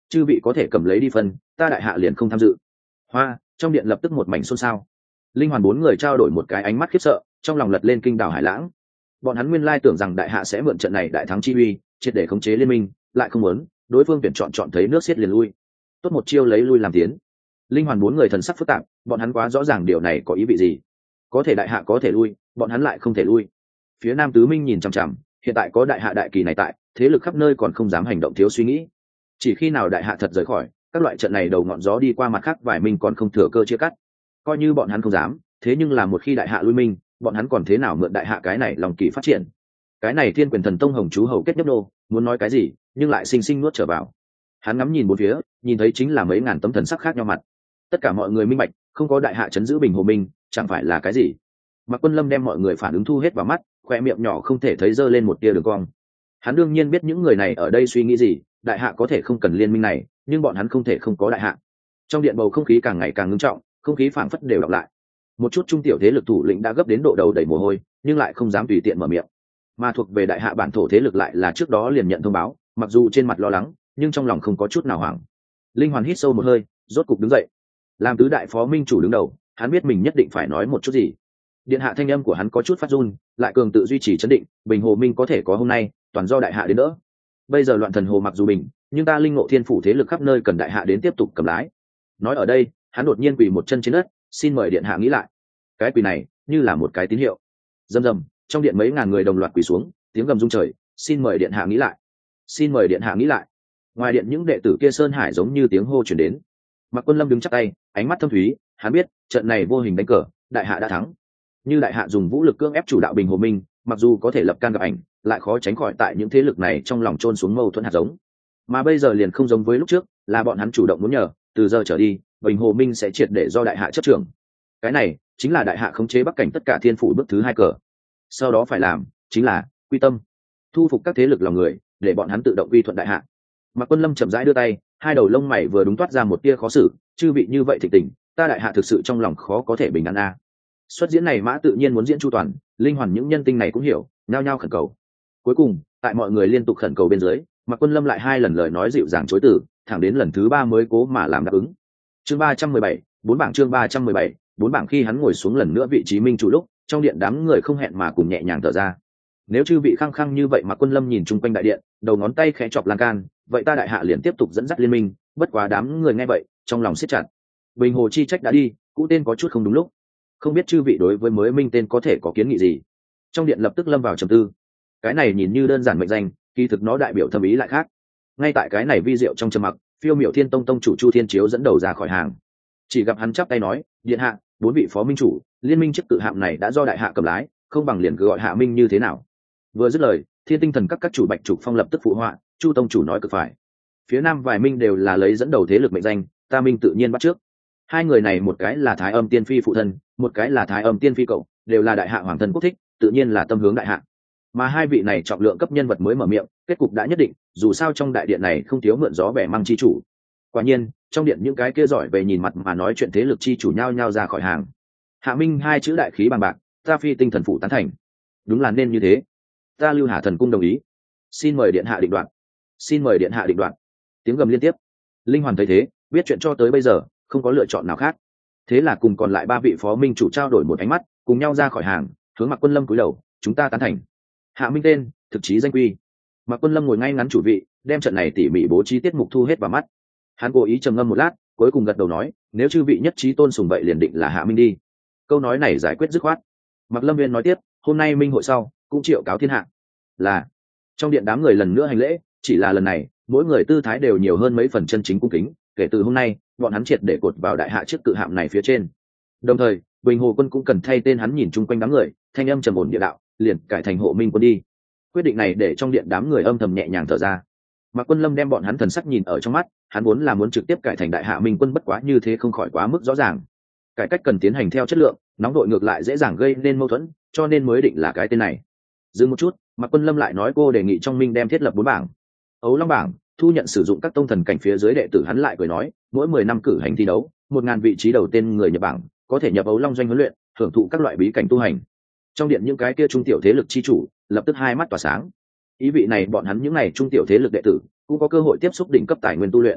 chư vị có thể cầm lấy đi phân, ta đại hạ liền không tham dự. Hoa, trong điện lập tức một mảnh xôn xao. Linh Hoàn bốn người trao đổi một cái ánh mắt khiếp sợ, trong lòng lật lên kinh đảo hải lãng. Bọn hắn nguyên lai tưởng rằng đại hạ sẽ mượn trận này đại thắng chi uy, triệt để khống chế liên minh, lại không muốn, đối phương tuyển chọn thấy nước xiết liền lui. Tốt một chiêu lấy lui làm tiến. Linh Hoàn bốn người thần sắc phức tạp, bọn hắn quá rõ ràng điều này có ý vị gì. Có thể đại hạ có thể lui, bọn hắn lại không thể lui. Phía Nam Tứ Minh nhìn chằm chằm, hiện tại có đại hạ đại kỳ này tại, thế lực khắp nơi còn không dám hành động thiếu suy nghĩ. Chỉ khi nào đại hạ thật rời khỏi, các loại trận này đầu ngọn gió đi qua mặt khác vài minh còn không thừa cơ chia cắt. Coi như bọn hắn không dám, thế nhưng là một khi đại hạ lui minh, bọn hắn còn thế nào mượn đại hạ cái này lòng kỳ phát triển. Cái này Thiên Quyền Thần Tông hồng chú hầu kết nhấp nô, muốn nói cái gì, nhưng lại sinh sinh nuốt trở vào. Hắn ngắm nhìn bốn phía, nhìn thấy chính là mấy ngàn tấm thần sắc khác nhau mặt. Tất cả mọi người minh bạch, không có đại hạ chấn giữ Bình Hồ Minh, chẳng phải là cái gì. Mạc Quân Lâm đem mọi người phản ứng thu hết vào mắt, khoe miệng nhỏ không thể thấy giơ lên một tia đường cong. Hắn đương nhiên biết những người này ở đây suy nghĩ gì, đại hạ có thể không cần liên minh này, nhưng bọn hắn không thể không có đại hạ. Trong điện bầu không khí càng ngày càng ngưng trọng, không khí phảng phất đều đọc lại. Một chút trung tiểu thế lực thủ lĩnh đã gấp đến độ đầu đầy mồ hôi, nhưng lại không dám tùy tiện mở miệng. Mà thuộc về đại hạ bản thổ thế lực lại là trước đó liền nhận thông báo, mặc dù trên mặt lo lắng, nhưng trong lòng không có chút nào hoảng. Linh Hoàn hít sâu một hơi, rốt cục đứng dậy. Làm tứ đại phó minh chủ đứng đầu, hắn biết mình nhất định phải nói một chút gì. Điện hạ thanh âm của hắn có chút phát run, lại cường tự duy trì trấn định, Bình Hồ Minh có thể có hôm nay, toàn do đại hạ đến đỡ. Bây giờ loạn thần hồ mặc dù bình, nhưng ta linh ngộ thiên phủ thế lực khắp nơi cần đại hạ đến tiếp tục cầm lái. Nói ở đây, hắn đột nhiên quỳ một chân trên đất, xin mời điện hạ nghĩ lại. Cái quỳ này như là một cái tín hiệu. Rầm rầm, trong điện mấy ngàn người đồng loạt quỳ xuống, tiếng gầm rung trời, xin mời điện hạ nghĩ lại, xin mời điện hạ nghĩ lại. Ngoài điện những đệ tử kia sơn hải giống như tiếng hô truyền đến. Mạc Quân Lâm đứng chắp tay, ánh mắt thâm thúy, hắn biết trận này vô hình đánh cờ, đại hạ đã thắng. Như đại hạ dùng vũ lực cưỡng ép chủ đạo Bình Hồ Minh, mặc dù có thể lập can gặp ảnh, lại khó tránh khỏi tại những thế lực này trong lòng chôn xuống mâu thuẫn hạt giống. Mà bây giờ liền không giống với lúc trước, là bọn hắn chủ động muốn nhờ, từ giờ trở đi, Bình Hồ Minh sẽ triệt để do đại hạ chấp trưởng. Cái này chính là đại hạ khống chế Bắc cảnh tất cả thiên phủ bước thứ 2 cờ. Sau đó phải làm chính là quy tâm, thu phục các thế lực lòng người, để bọn hắn tự động quy thuận đại hạ. Mạc Quân Lâm chậm rãi đưa tay, hai đầu lông mày vừa đúng toát ra một tia khó xử, chư vị như vậy thịnh tình, ta đại hạ thực sự trong lòng khó có thể bình an a. Xuất diễn này mã tự nhiên muốn diễn chu toàn, Linh Hoàn những nhân tinh này cũng hiểu, nhao nhao khẩn cầu. Cuối cùng, tại mọi người liên tục khẩn cầu bên dưới, Mạc Quân Lâm lại 2 lần lời nói dịu dàng chối từ, thẳng đến lần thứ 3 mới cố mà làm đáp ứng. Chương 317, 4 bảng chương 317, 4 bảng khi hắn ngồi xuống lần nữa vị trí minh chủ lúc, trong điện đám người không hẹn mà cùng nhẹ nhàng thở ra. Nếu chư vị khăng khăng như vậy mà Quân Lâm nhìn chung quanh đại điện, đầu ngón tay khẽ chọc lan can, vậy ta đại hạ liền tiếp tục dẫn dắt liên minh. Bất quá đám người nghe vậy, trong lòng siết chặt. Bình Hồ chi trách đã đi, cũ tên có chút không đúng lúc. Không biết chư vị đối với mới minh tên có thể có kiến nghị gì? Trong điện lập tức lâm vào trầm tư. Cái này nhìn như đơn giản mệnh danh, kỳ thực nó đại biểu thâm ý lại khác. Ngay tại cái này vi diệu trong trầm mặc, Phiêu Miểu Thiên Tông tông chủ Chu Thiên Chiếu dẫn đầu ra khỏi hàng. Chỉ gặp hắn chắp tay nói, điện hạ, 4 vị phó minh chủ, liên minh chức tự hạm này đã do đại hạ cầm lái, không bằng liền cứ gọi hạ minh như thế nào? Vừa dứt lời, Thiên Tinh Thần các chủ Bạch Trục Phong lập tức phụ họa, Chu tông chủ nói cực phải. Phía Nam vài minh đều là lấy dẫn đầu thế lực mệnh danh, ta minh tự nhiên bắt trước. Hai người này một cái là Thái Âm Tiên Phi phụ thân, một cái là Thái Âm Tiên Phi cậu, đều là đại hạ hoàng thân quốc thích, tự nhiên là tâm hướng đại hạ. Mà hai vị này trọng lượng cấp nhân vật mới mở miệng, kết cục đã nhất định, dù sao trong đại điện này không thiếu mượn gió bẻ măng chi chủ. Quả nhiên, trong điện những cái kia giỏi về nhìn mặt mà nói chuyện thế lực chi chủ nhao nhao ra khỏi hàng. Hạ minh 2 chữ đại khí bằng bạc, ta Phi Tinh Thần phụ tán thành. Đúng là nên như thế. Ta Lưu Hà Thần cung đồng ý. Xin mời điện hạ định đoạt. Xin mời điện hạ định đoạt. Tiếng gầm liên tiếp. Linh Hoàn thấy thế, biết chuyện cho tới bây giờ không có lựa chọn nào khác, thế là cùng còn lại 3 vị phó minh chủ trao đổi một ánh mắt, cùng nhau ra khỏi hàng, hướng Mạc Quân Lâm cúi đầu, chúng ta tán thành. Hạ minh tên, thực chí danh quy. Mạc Quân Lâm ngồi ngay ngắn chủ vị, đem trận này tỉ mỉ bố trí tiết mục thu hết vào mắt. Hắn cố ý trầm ngâm một lát, cuối cùng gật đầu nói, nếu chư vị nhất trí tôn sùng vậy liền định là Hạ minh đi. Câu nói này giải quyết dứt khoát. Mạc Lâm Viên nói tiếp, hôm nay minh hội sau cũng triệu cáo thiên hạ. Là. Trong điện đám người lần nữa hành lễ, chỉ là lần này mỗi người tư thái đều nhiều hơn mấy phần chân chính cung kính. Kể từ hôm nay, bọn hắn triệt để cột vào đại hạ trước cự hạm này phía trên. Đồng thời, Bình Hồ Quân cũng cần thay tên hắn nhìn chung quanh đám người, thanh âm trầm ổn địa đạo, liền cải thành Hộ Minh Quân đi. Quyết định này để trong điện đám người âm thầm nhẹ nhàng thở ra. Mạc Quân Lâm đem bọn hắn thần sắc nhìn ở trong mắt, hắn vốn là muốn trực tiếp cải thành Đại Hạ Minh Quân, bất quá như thế không khỏi quá mức rõ ràng. Cải cách cần tiến hành theo chất lượng, nóng đội ngược lại dễ dàng gây nên mâu thuẫn, cho nên mới định là cái tên này. Dừng một chút, Mạc Quân Lâm lại nói cô đề nghị trong Minh đem thiết lập 4 bảng. Ấu Long bảng, thu nhận sử dụng các tông thần cảnh phía dưới đệ tử, hắn lại cười nói, mỗi 10 năm cử hành thi đấu, 1000 vị trí đầu tên người nhập bảng, có thể nhập Ấu Long doanh huấn luyện, hưởng thụ các loại bí cảnh tu hành. Trong điện những cái kia trung tiểu thế lực chi chủ, lập tức hai mắt tỏa sáng. Ý vị này bọn hắn những này trung tiểu thế lực đệ tử cũng có cơ hội tiếp xúc đỉnh cấp tài nguyên tu luyện,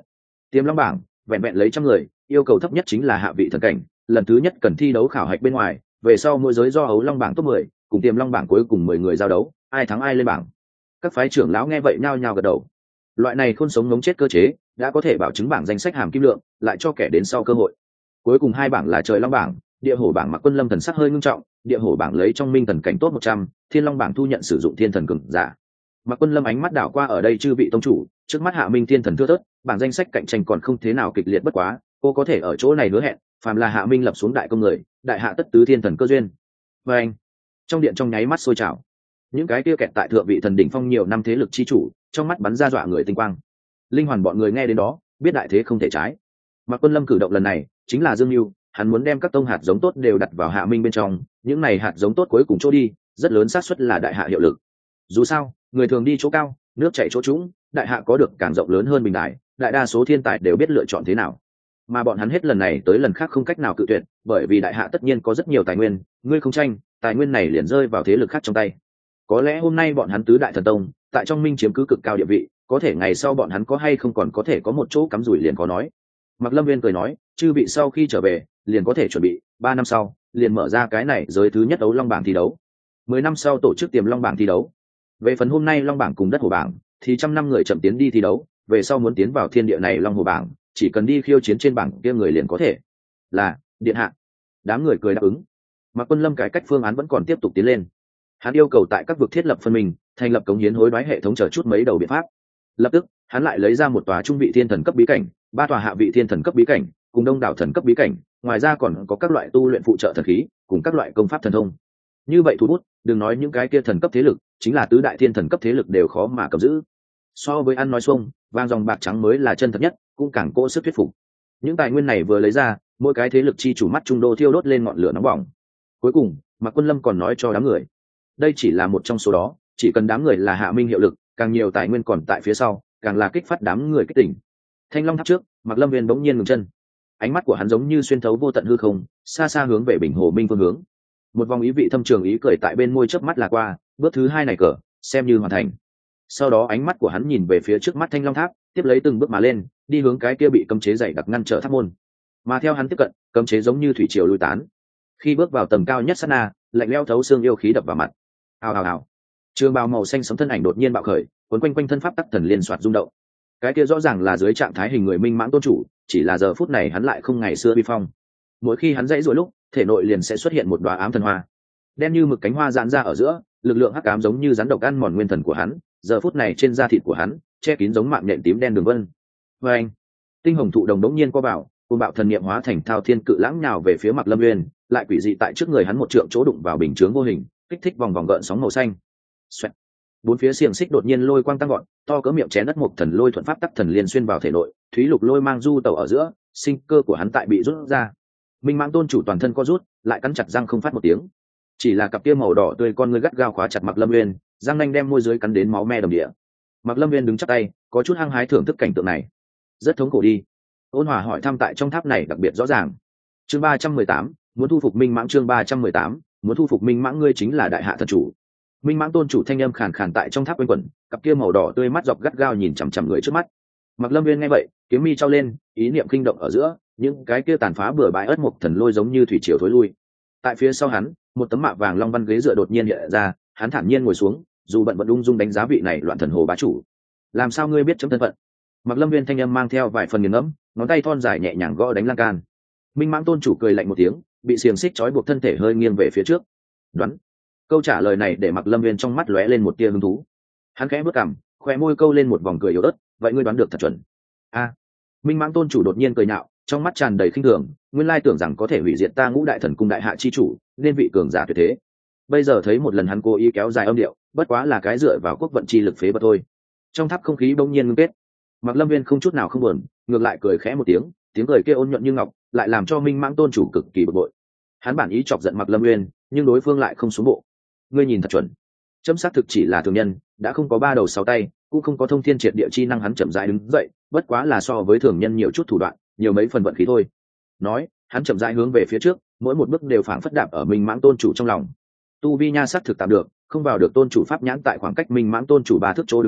Tiềm long bảng vẹn vẹn lấy trăm người, yêu cầu thấp nhất chính là hạ vị thần cảnh, lần thứ nhất cần thi đấu khảo hạch bên ngoài, về sau mỗi giới do ấu long bảng top 10, cùng tiềm long bảng cuối cùng 10 người giao đấu, ai thắng ai lên bảng. Các phái trưởng lão nghe vậy nhao nhao gật đầu. Loại này khôn sống ngống chết cơ chế đã có thể bảo chứng bảng danh sách hàm kim lượng, lại cho kẻ đến sau cơ hội. Cuối cùng hai bảng là trời long bảng, địa hổ bảng. Mạc Quân Lâm thần sắc hơi ngưng trọng, địa hổ bảng lấy trong minh thần cảnh top 100, thiên long bảng thu nhận sử dụng thiên thần cường giả. Mạc Quân Lâm ánh mắt đảo qua ở đây chư vị tông chủ, trước mắt hạ minh thiên thần thưa thớt, bảng danh sách cạnh tranh còn không thế nào kịch liệt, bất quá cô có thể ở chỗ này hứa hẹn, phàm là hạ minh lập xuống đại công người, đại hạ tất tứ thiên thần cơ duyên. Và anh, trong điện trong nháy mắt sôi trào, những cái kia kẹt tại thượng vị thần đỉnh phong nhiều năm thế lực chi chủ, trong mắt bắn ra dọa người tinh quang. Linh hoàn bọn người nghe đến đó, biết đại thế không thể trái. Mạc Quân Lâm cử động lần này chính là dương mưu, hắn muốn đem các tông hạt giống tốt đều đặt vào hạ minh bên trong, những này hạt giống tốt cuối cùng chỗ đi, rất lớn xác suất là đại hạ hiệu lực. Dù sao, người thường đi chỗ cao, nước chảy chỗ trũng, đại hạ có được càng rộng lớn hơn bình đại, đại đa số thiên tài đều biết lựa chọn thế nào. Mà bọn hắn hết lần này tới lần khác không cách nào cự tuyệt, bởi vì đại hạ tất nhiên có rất nhiều tài nguyên, ngươi không tranh, tài nguyên này liền rơi vào thế lực khác trong tay. Có lẽ hôm nay bọn hắn tứ đại thần tông tại trong minh chiếm cứ cực cao địa vị, có thể ngày sau bọn hắn có hay không còn có thể có một chỗ cắm rủi liền có nói. Mạc Lâm Viên cười nói, chư vị sau khi trở về liền có thể chuẩn bị, 3 năm sau liền mở ra cái này giới thứ nhất ấu long bảng thi đấu, 10 năm sau tổ chức tiềm long bảng thi đấu. Về phần hôm nay long bảng cùng đất hồ bảng thì 100 năm người chậm tiến đi thi đấu, về sau muốn tiến vào thiên địa này long hồ bảng, chỉ cần đi khiêu chiến trên bảng kia người liền có thể. Là điện hạ. Đám người cười đáp ứng. Mạc Quân Lâm cái cách phương án vẫn còn tiếp tục tiến lên. Hắn yêu cầu tại các vực thiết lập phân mình, thành lập cống hiến hối đoái hệ thống chờ chút mấy đầu biện pháp. Lập tức hắn lại lấy ra một tòa trung vị thiên thần cấp bí cảnh, 3 tòa hạ vị thiên thần cấp bí cảnh, cùng đông đảo thần cấp bí cảnh, ngoài ra còn có các loại tu luyện phụ trợ thần khí, cùng các loại công pháp thần thông. Như vậy thu bút, đừng nói những cái kia thần cấp thế lực, chính là tứ đại thiên thần cấp thế lực đều khó mà cầm giữ. So với ăn nói xuông, vang dòng bạc trắng mới là chân thật nhất, cũng càng cỗ sức thuyết phục. Những tài nguyên này vừa lấy ra, mỗi cái thế lực chi chủ mắt trung đô thiêu đốt lên ngọn lửa nóng bỏng. Cuối cùng, Mạc Quân Lâm còn nói cho đám người, đây chỉ là một trong số đó, chỉ cần đám người là hạ minh hiệu lực, càng nhiều tài nguyên còn tại phía sau, càng là kích phát đám người kích tỉnh. Thanh long tháp trước, Mạc Lâm Viên bỗng nhiên ngừng chân, ánh mắt của hắn giống như xuyên thấu vô tận hư không, xa xa hướng về Bình Hồ Minh phương hướng. Một vòng ý vị thâm trường ý cười tại bên môi chớp mắt là qua, bước thứ 2 này cờ xem như hoàn thành. Sau đó ánh mắt của hắn nhìn về phía trước mắt thanh long tháp, tiếp lấy từng bước mà lên, đi hướng cái kia bị cấm chế dày đặc ngăn trở tháp môn. Mà theo hắn tiếp cận, cấm chế giống như thủy triều lui tán. Khi bước vào tầng cao nhất sát na, lạnh lẽo thấu xương yêu khí đập vào mặt. Hào hào hào. Trường bào màu xanh sẫm thân ảnh đột nhiên bạo khởi, cuốn quanh quanh thân pháp tắc thần liên soạt rung động. Cái kia rõ ràng là dưới trạng thái hình người minh mãng tôn chủ, chỉ là giờ phút này hắn lại không ngày xưa uy phong. Mỗi khi hắn dãy giụa lúc, thể nội liền sẽ xuất hiện một đóa ám thần hoa, đen như mực cánh hoa giãn ra ở giữa, lực lượng hắc ám giống như rắn độc ăn mòn nguyên thần của hắn, giờ phút này trên da thịt của hắn che kín giống mạng nhện tím đen đường vân. Và anh, tinh hồng thụ đồng đống nhiên co vào, côn bạo thần niệm hóa thành thao thiên cự lãng nhào về phía Mạc Lâm Nguyên, lại quỷ dị tại trước người hắn một trượng chỗ đụng vào bình chướng vô hình, kích thích vòng vòng gợn sóng màu xanh. Xoẹt. Bốn phía xiềng xích đột nhiên lôi quang tăng gọn, to cỡ miệng chén đất một thần lôi thuận pháp tắc thần liên xuyên vào thể nội, thúy lục lôi mang du tẩu ở giữa, sinh cơ của hắn tại bị rút ra. Minh mãng tôn chủ toàn thân co rút, lại cắn chặt răng không phát một tiếng. Chỉ là cặp kia màu đỏ tươi con ngươi gắt gao khóa chặt Mạc Lâm Nguyên, răng nanh đem môi dưới cắn đến máu me đầm địa. Mạc Lâm Nguyên đứng chắp tay, có chút hăng hái thưởng thức cảnh tượng này. Rất thống khổ đi. Ôn Hòa hỏi thăm tại trong tháp này đặc biệt rõ ràng. Chương 318, muốn thu phục Minh mãng. Chương 318, muốn thu phục Minh mãng, ngươi chính là đại hạ thần chủ. Minh mãng tôn chủ thanh âm khàn khàn tại trong tháp quanh quẩn, cặp kia màu đỏ tươi mắt dọc gắt gao nhìn chằm chằm người trước mắt. Mạc Lâm Nguyên nghe vậy, kiếm mi trao lên, ý niệm kinh động ở giữa, những cái kia tàn phá bừa bãi ớt mục thần lôi giống như thủy triều thối lui. Tại phía sau hắn, một tấm mạ vàng long văn ghế dựa đột nhiên hiện ra, hắn thản nhiên ngồi xuống, dù bận vẫn ung dung đánh giá vị này loạn thần hồ bá chủ. Làm sao ngươi biết chấm thân phận? Mạc Lâm Nguyên thanh âm mang theo vài phần nghiền ngẫm, ngón tay thon dài nhẹ nhàng gõ đánh lan can. Minh mãng tôn chủ cười lạnh một tiếng, bị xiềng xích trói buộc thân thể hơi nghiêng về phía trước. Đoán. Câu trả lời này để Mạc Lâm Nguyên trong mắt lóe lên một tia hứng thú. Hắn khẽ bước cằm, khóe môi câu lên một vòng cười yếu ớt, vậy ngươi đoán được thật chuẩn. A. Minh mãng tôn chủ đột nhiên cười nhạo, trong mắt tràn đầy khinh thường, nguyên lai tưởng rằng có thể hủy diệt ta Ngũ Đại Thần Cung đại hạ chi chủ, nên vị cường giả tuyệt thế. Bây giờ thấy một lần hắn cố ý kéo dài âm điệu, bất quá là cái dựa vào quốc vận chi lực phế vật thôi. Trong tháp không khí bỗng nhiên ngưng kết. Mạc Lâm Nguyên không chút nào không buồn, ngược lại cười khẽ một tiếng, tiếng cười kia ôn nhuận như ngọc, lại làm cho Minh mãng tôn chủ cực kỳ bực bội. Hắn bản ý chọc giận Mạc Lâm Nguyên, nhưng đối phương lại không xuống bộ. Ngươi nhìn thật chuẩn. Chấm xác thực chỉ là thường nhân, đã không có 3 đầu 6 tay, cũng không có thông thiên triệt địa chi năng. Hắn chậm rãi đứng dậy, bất quá là so với thường nhân nhiều chút thủ đoạn, nhiều mấy phần vận khí thôi. Nói, hắn chậm rãi hướng về phía trước, mỗi một bước đều phảng phất đạp ở Minh mãng tôn chủ trong lòng. Tu vi nha sắc thực tạm được, không vào được tôn chủ pháp nhãn, tại khoảng cách Minh mãng tôn chủ 3 thước chỗ đứng vững,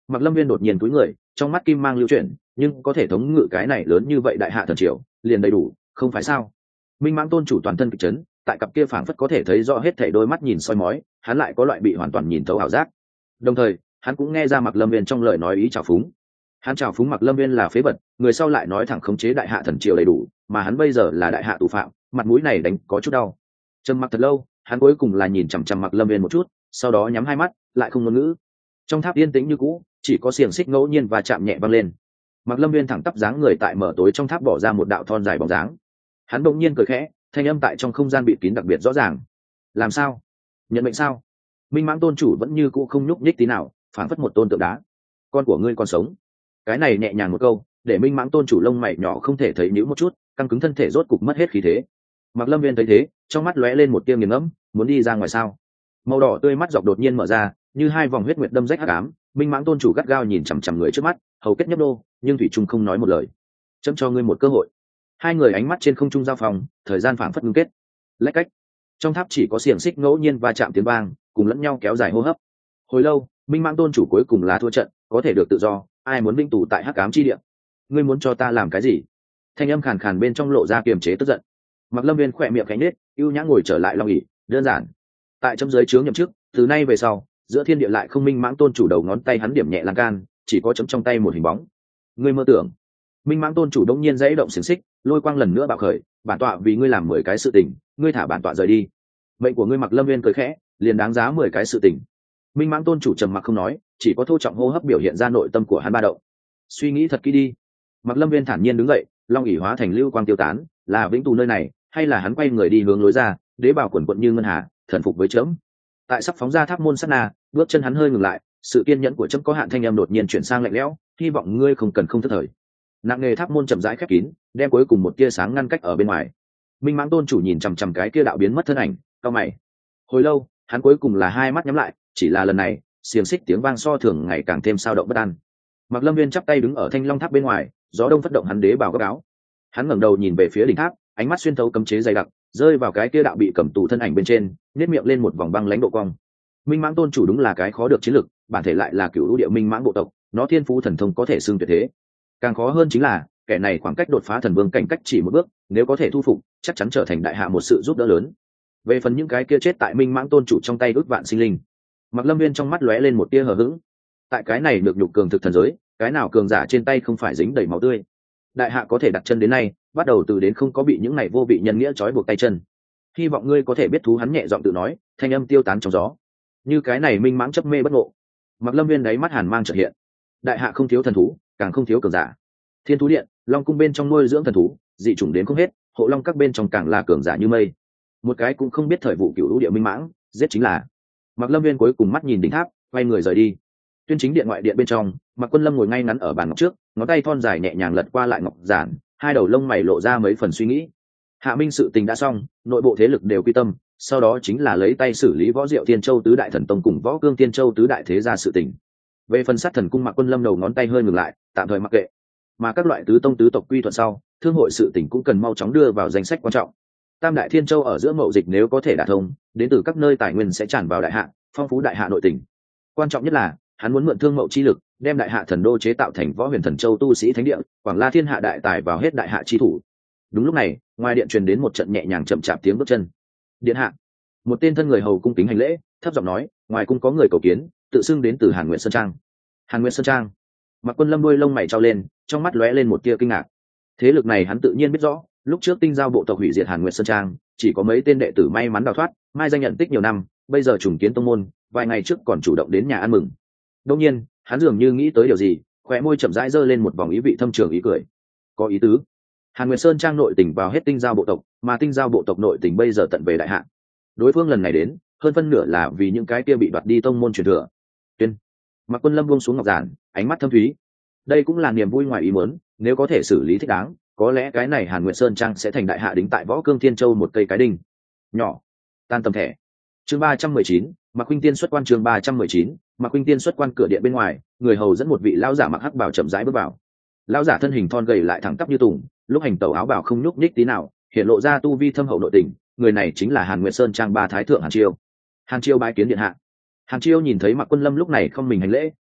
Mạc Lâm Viên đột nhiên cúi người, trong mắt kim mang lưu chuyển, nhưng có thể thống ngự cái này lớn như vậy đại hạ thần triều liền đầy đủ, không phải sao? Minh Mãng tôn chủ toàn thân kịch chấn, tại cặp kia phảng phất có thể thấy rõ hết thảy đôi mắt nhìn soi mói, hắn lại có loại bị hoàn toàn nhìn thấu ảo giác. Đồng thời, hắn cũng nghe ra Mạc Lâm Viên trong lời nói ý trào phúng. Hắn trào phúng Mạc Lâm Viên là phế vật, người sau lại nói thẳng khống chế đại hạ thần triều đầy đủ, mà hắn bây giờ là đại hạ tù phạm, mặt mũi này đánh có chút đau. Trầm mặc thật lâu, hắn cuối cùng là nhìn chằm chằm Mạc Lâm Viên một chút, sau đó nhắm hai mắt, lại không ngôn ngữ. Trong tháp yên tĩnh như cũ, chỉ có xiềng xích ngẫu nhiên và chạm nhẹ vang lên. Mạc Lâm Viên thẳng tắp dáng người tại mở tối trong tháp bỏ ra một đạo thon dài bóng dáng. Hắn bỗng nhiên cười khẽ, thanh âm tại trong không gian bịt kín đặc biệt rõ ràng. Làm sao? Nhận mệnh sao? Minh Mãng tôn chủ vẫn như cũ không nhúc nhích tí nào, phảng phất một tôn tượng đá. Con của ngươi còn sống. Cái này nhẹ nhàng một câu, để Minh Mãng tôn chủ lông mày nhỏ không thể thấy nhíu một chút, căng cứng thân thể rốt cục mất hết khí thế. Mạc Lâm Viên thấy thế, trong mắt lóe lên một tia nghiền ngẫm, muốn đi ra ngoài sao? Màu đỏ tươi mắt dọc đột nhiên mở ra, như hai vòng huyết nguyệt đâm rách hắc ám. Minh Mãng tôn chủ gắt gao nhìn chằm chằm người trước mắt, hầu kết nhấp đô, nhưng thủy trung không nói một lời. Chấm cho ngươi một cơ hội. Hai người ánh mắt trên không trung giao phòng, thời gian phảng phất ngưng kết. Lách cách. Trong tháp chỉ có xiềng xích ngẫu nhiên va chạm tiếng vang, cùng lẫn nhau kéo dài hô hấp. Hồi lâu, Minh Mãng tôn chủ cuối cùng là thua trận, có thể được tự do, ai muốn binh tù tại hắc ám chi địa. Ngươi muốn cho ta làm cái gì? Thanh âm khàn khàn bên trong lộ ra kiềm chế tức giận. Mạc Lâm Viên khỏe miệng cánh nết, ưu nhã ngồi trở lại long ỷ, đơn giản. Tại chấm dưới trướng nhậm chức, từ nay về sau, giữa thiên địa lại không Minh Mãng tôn chủ đầu ngón tay hắn điểm nhẹ lan can, chỉ có chấm trong tay một hình bóng. Ngươi mơ tưởng. Minh Mãng tôn chủ đông nhiên dãy động xiềng xích, lôi quang lần nữa bạo khởi, bản tọa vì ngươi làm 10 cái sự tình, ngươi thả bản tọa rời đi. Mệnh của ngươi. Mạc Lâm Viên cười khẽ, liền đáng giá 10 cái sự tình. Minh Mãng tôn chủ trầm mặc không nói, chỉ có thô trọng hô hấp biểu hiện ra nội tâm của hắn ba động. Suy nghĩ thật kỹ đi. Mạc Lâm Viên thản nhiên đứng dậy, long ỷ hóa thành lưu quang tiêu tán, là vĩnh tù nơi này, hay là hắn quay người đi hướng lối ra, đế bảo quần quận như ngân hà, thần phục với chấm. Tại sắp phóng ra tháp môn sát na, bước chân hắn hơi ngừng lại, sự kiên nhẫn của chấm có hạn, thanh âm đột nhiên chuyển sang lạnh lẽo, hy vọng ngươi không cần không thất thời. Nặng nghề tháp môn chậm rãi khép kín, đem cuối cùng một tia sáng ngăn cách ở bên ngoài. Minh Mãng tôn chủ nhìn chằm chằm cái kia đạo biến mất thân ảnh, cau mày. Hồi lâu, hắn cuối cùng là hai mắt nhắm lại, chỉ là lần này, xiềng xích tiếng vang so thường ngày càng thêm sao động bất an. Mạc Lâm Viên chắp tay đứng ở thanh long tháp bên ngoài, gió đông phất động hắn đế bảo gấp áo. Hắn ngẩng đầu nhìn về phía đỉnh tháp, ánh mắt xuyên thấu cấm chế dày đặc, rơi vào cái kia đạo bị cầm tù thân ảnh bên trên, nhếch miệng lên một vòng băng lãnh độ cong. Minh Mãng tôn chủ đúng là cái khó được chiến lực, bản thể lại là cửu lũ địa Minh Mãng bộ tộc, nó thiên phú thần thông có thể xưng tuyệt thế. Càng khó hơn chính là, kẻ này khoảng cách đột phá thần vương cảnh cách chỉ một bước, nếu có thể thu phục, chắc chắn trở thành đại hạ một sự giúp đỡ lớn. Về phần những cái kia chết tại Minh Mãng tôn chủ trong tay ước vạn sinh linh, Mạc Lâm Viên trong mắt lóe lên một tia hờ hững. Tại cái này được nhục cường thực thần giới, cái nào cường giả trên tay không phải dính đầy máu tươi. Đại hạ có thể đặt chân đến nay, bắt đầu từ đến không có bị những này vô vị nhân nghĩa trói buộc tay chân. Hy vọng ngươi có thể biết thú, hắn nhẹ giọng tự nói, thanh âm tiêu tán trong gió. Như cái này Minh Mãng chấp mê bất ngộ. Mạc Lâm Viên đáy mắt hàn mang chợt hiện. Đại hạ không thiếu thần thú, càng không thiếu cường giả. Thiên thú điện, long cung bên trong nuôi dưỡng thần thú, dị chủng đến không hết, hộ long các bên trong càng là cường giả như mây. Một cái cũng không biết thời vụ cửu lũ địa Minh Mãng, giết chính là. Mạc Lâm Viên cuối cùng mắt nhìn đỉnh tháp, quay người rời đi. Tuyên chính điện ngoại điện bên trong, Mạc Quân Lâm ngồi ngay ngắn ở bàn ngọc trước, ngón tay thon dài nhẹ nhàng lật qua lại ngọc giản, hai đầu lông mày lộ ra mấy phần suy nghĩ. Hạ Minh sự tình đã xong, nội bộ thế lực đều quy tâm, sau đó chính là lấy tay xử lý Võ Diệu Thiên Châu tứ đại thần tông cùng Võ Cương Thiên Châu tứ đại thế gia sự tình. Về phần sát thần cung, Mạc Quân Lâm đầu ngón tay hơi ngừng lại, tạm thời mặc kệ. Mà các loại tứ tông tứ tộc quy thuận sau, thương hội sự tình cũng cần mau chóng đưa vào danh sách quan trọng. Tam đại Thiên Châu ở giữa mậu dịch nếu có thể đả thông, đến từ các nơi tài nguyên sẽ tràn vào đại hạ, phong phú đại hạ nội tình. Quan trọng nhất là, hắn muốn mượn thương mậu chi lực, đem đại hạ thần đô chế tạo thành Võ Huyền Thần Châu tu sĩ thánh địa, quảng la thiên hạ đại tài vào hết đại hạ chi thủ. Đúng lúc này, ngoài điện truyền đến một trận nhẹ nhàng chậm chạp tiếng bước chân. Điện hạ. Một tên thân người hầu cung kính hành lễ, thấp giọng nói, ngoài cung có người cầu kiến, tự xưng đến từ Hàn Nguyện Sơn Trang. Hàn Nguyện Sơn Trang. Mạc Quân Lâm đuôi lông mày trao lên, trong mắt lóe lên một tia kinh ngạc. Thế lực này hắn tự nhiên biết rõ, lúc trước Tinh Giao bộ tộc hủy diệt Hàn Nguyện Sơn Trang, chỉ có mấy tên đệ tử may mắn đào thoát, mai danh nhận tích nhiều năm, bây giờ trùng kiến tông môn, vài ngày trước còn chủ động đến nhà ăn mừng. Đương nhiên, hắn dường như nghĩ tới điều gì, khóe môi chậm rãi giơ lên một vòng ý vị thâm trường ý cười. Có ý tứ. Hàn Nguyệt Sơn Trang nội tình vào hết Tinh Giao bộ tộc, mà Tinh Giao bộ tộc nội tình bây giờ tận về đại hạ. Đối phương lần này đến, hơn phân nửa là vì những cái kia bị đoạt đi tông môn truyền thừa. Tuyên. Mạc Quân Lâm buông xuống ngọc giản, ánh mắt thâm thúy. Đây cũng là niềm vui ngoài ý muốn, nếu có thể xử lý thích đáng, có lẽ cái này Hàn Nguyệt Sơn Trang sẽ thành đại hạ đính tại Võ Cương Thiên Châu một cây cái đinh. Nhỏ, tan tầm thẻ. Chương 319, Mạc Huynh Tiên xuất quan. Chương 319, Mạc Huynh Tiên xuất quan. Cửa điện bên ngoài, người hầu dẫn một vị lão giả mặc hắc bào chậm rãi bước vào. Lão giả thân hình thon gầy lại thẳng tắp như tùng, lúc hành tẩu áo bào không nhúc nhích tí nào, hiện lộ ra tu vi thâm hậu nội tình. Người này chính là Hàn Nguyệt Sơn Trang ba thái thượng Hàn Chiêu. Hàn Chiêu bái kiến điện hạ. Hàn Chiêu nhìn thấy Mạc Quân Lâm lúc này không mình hành lễ,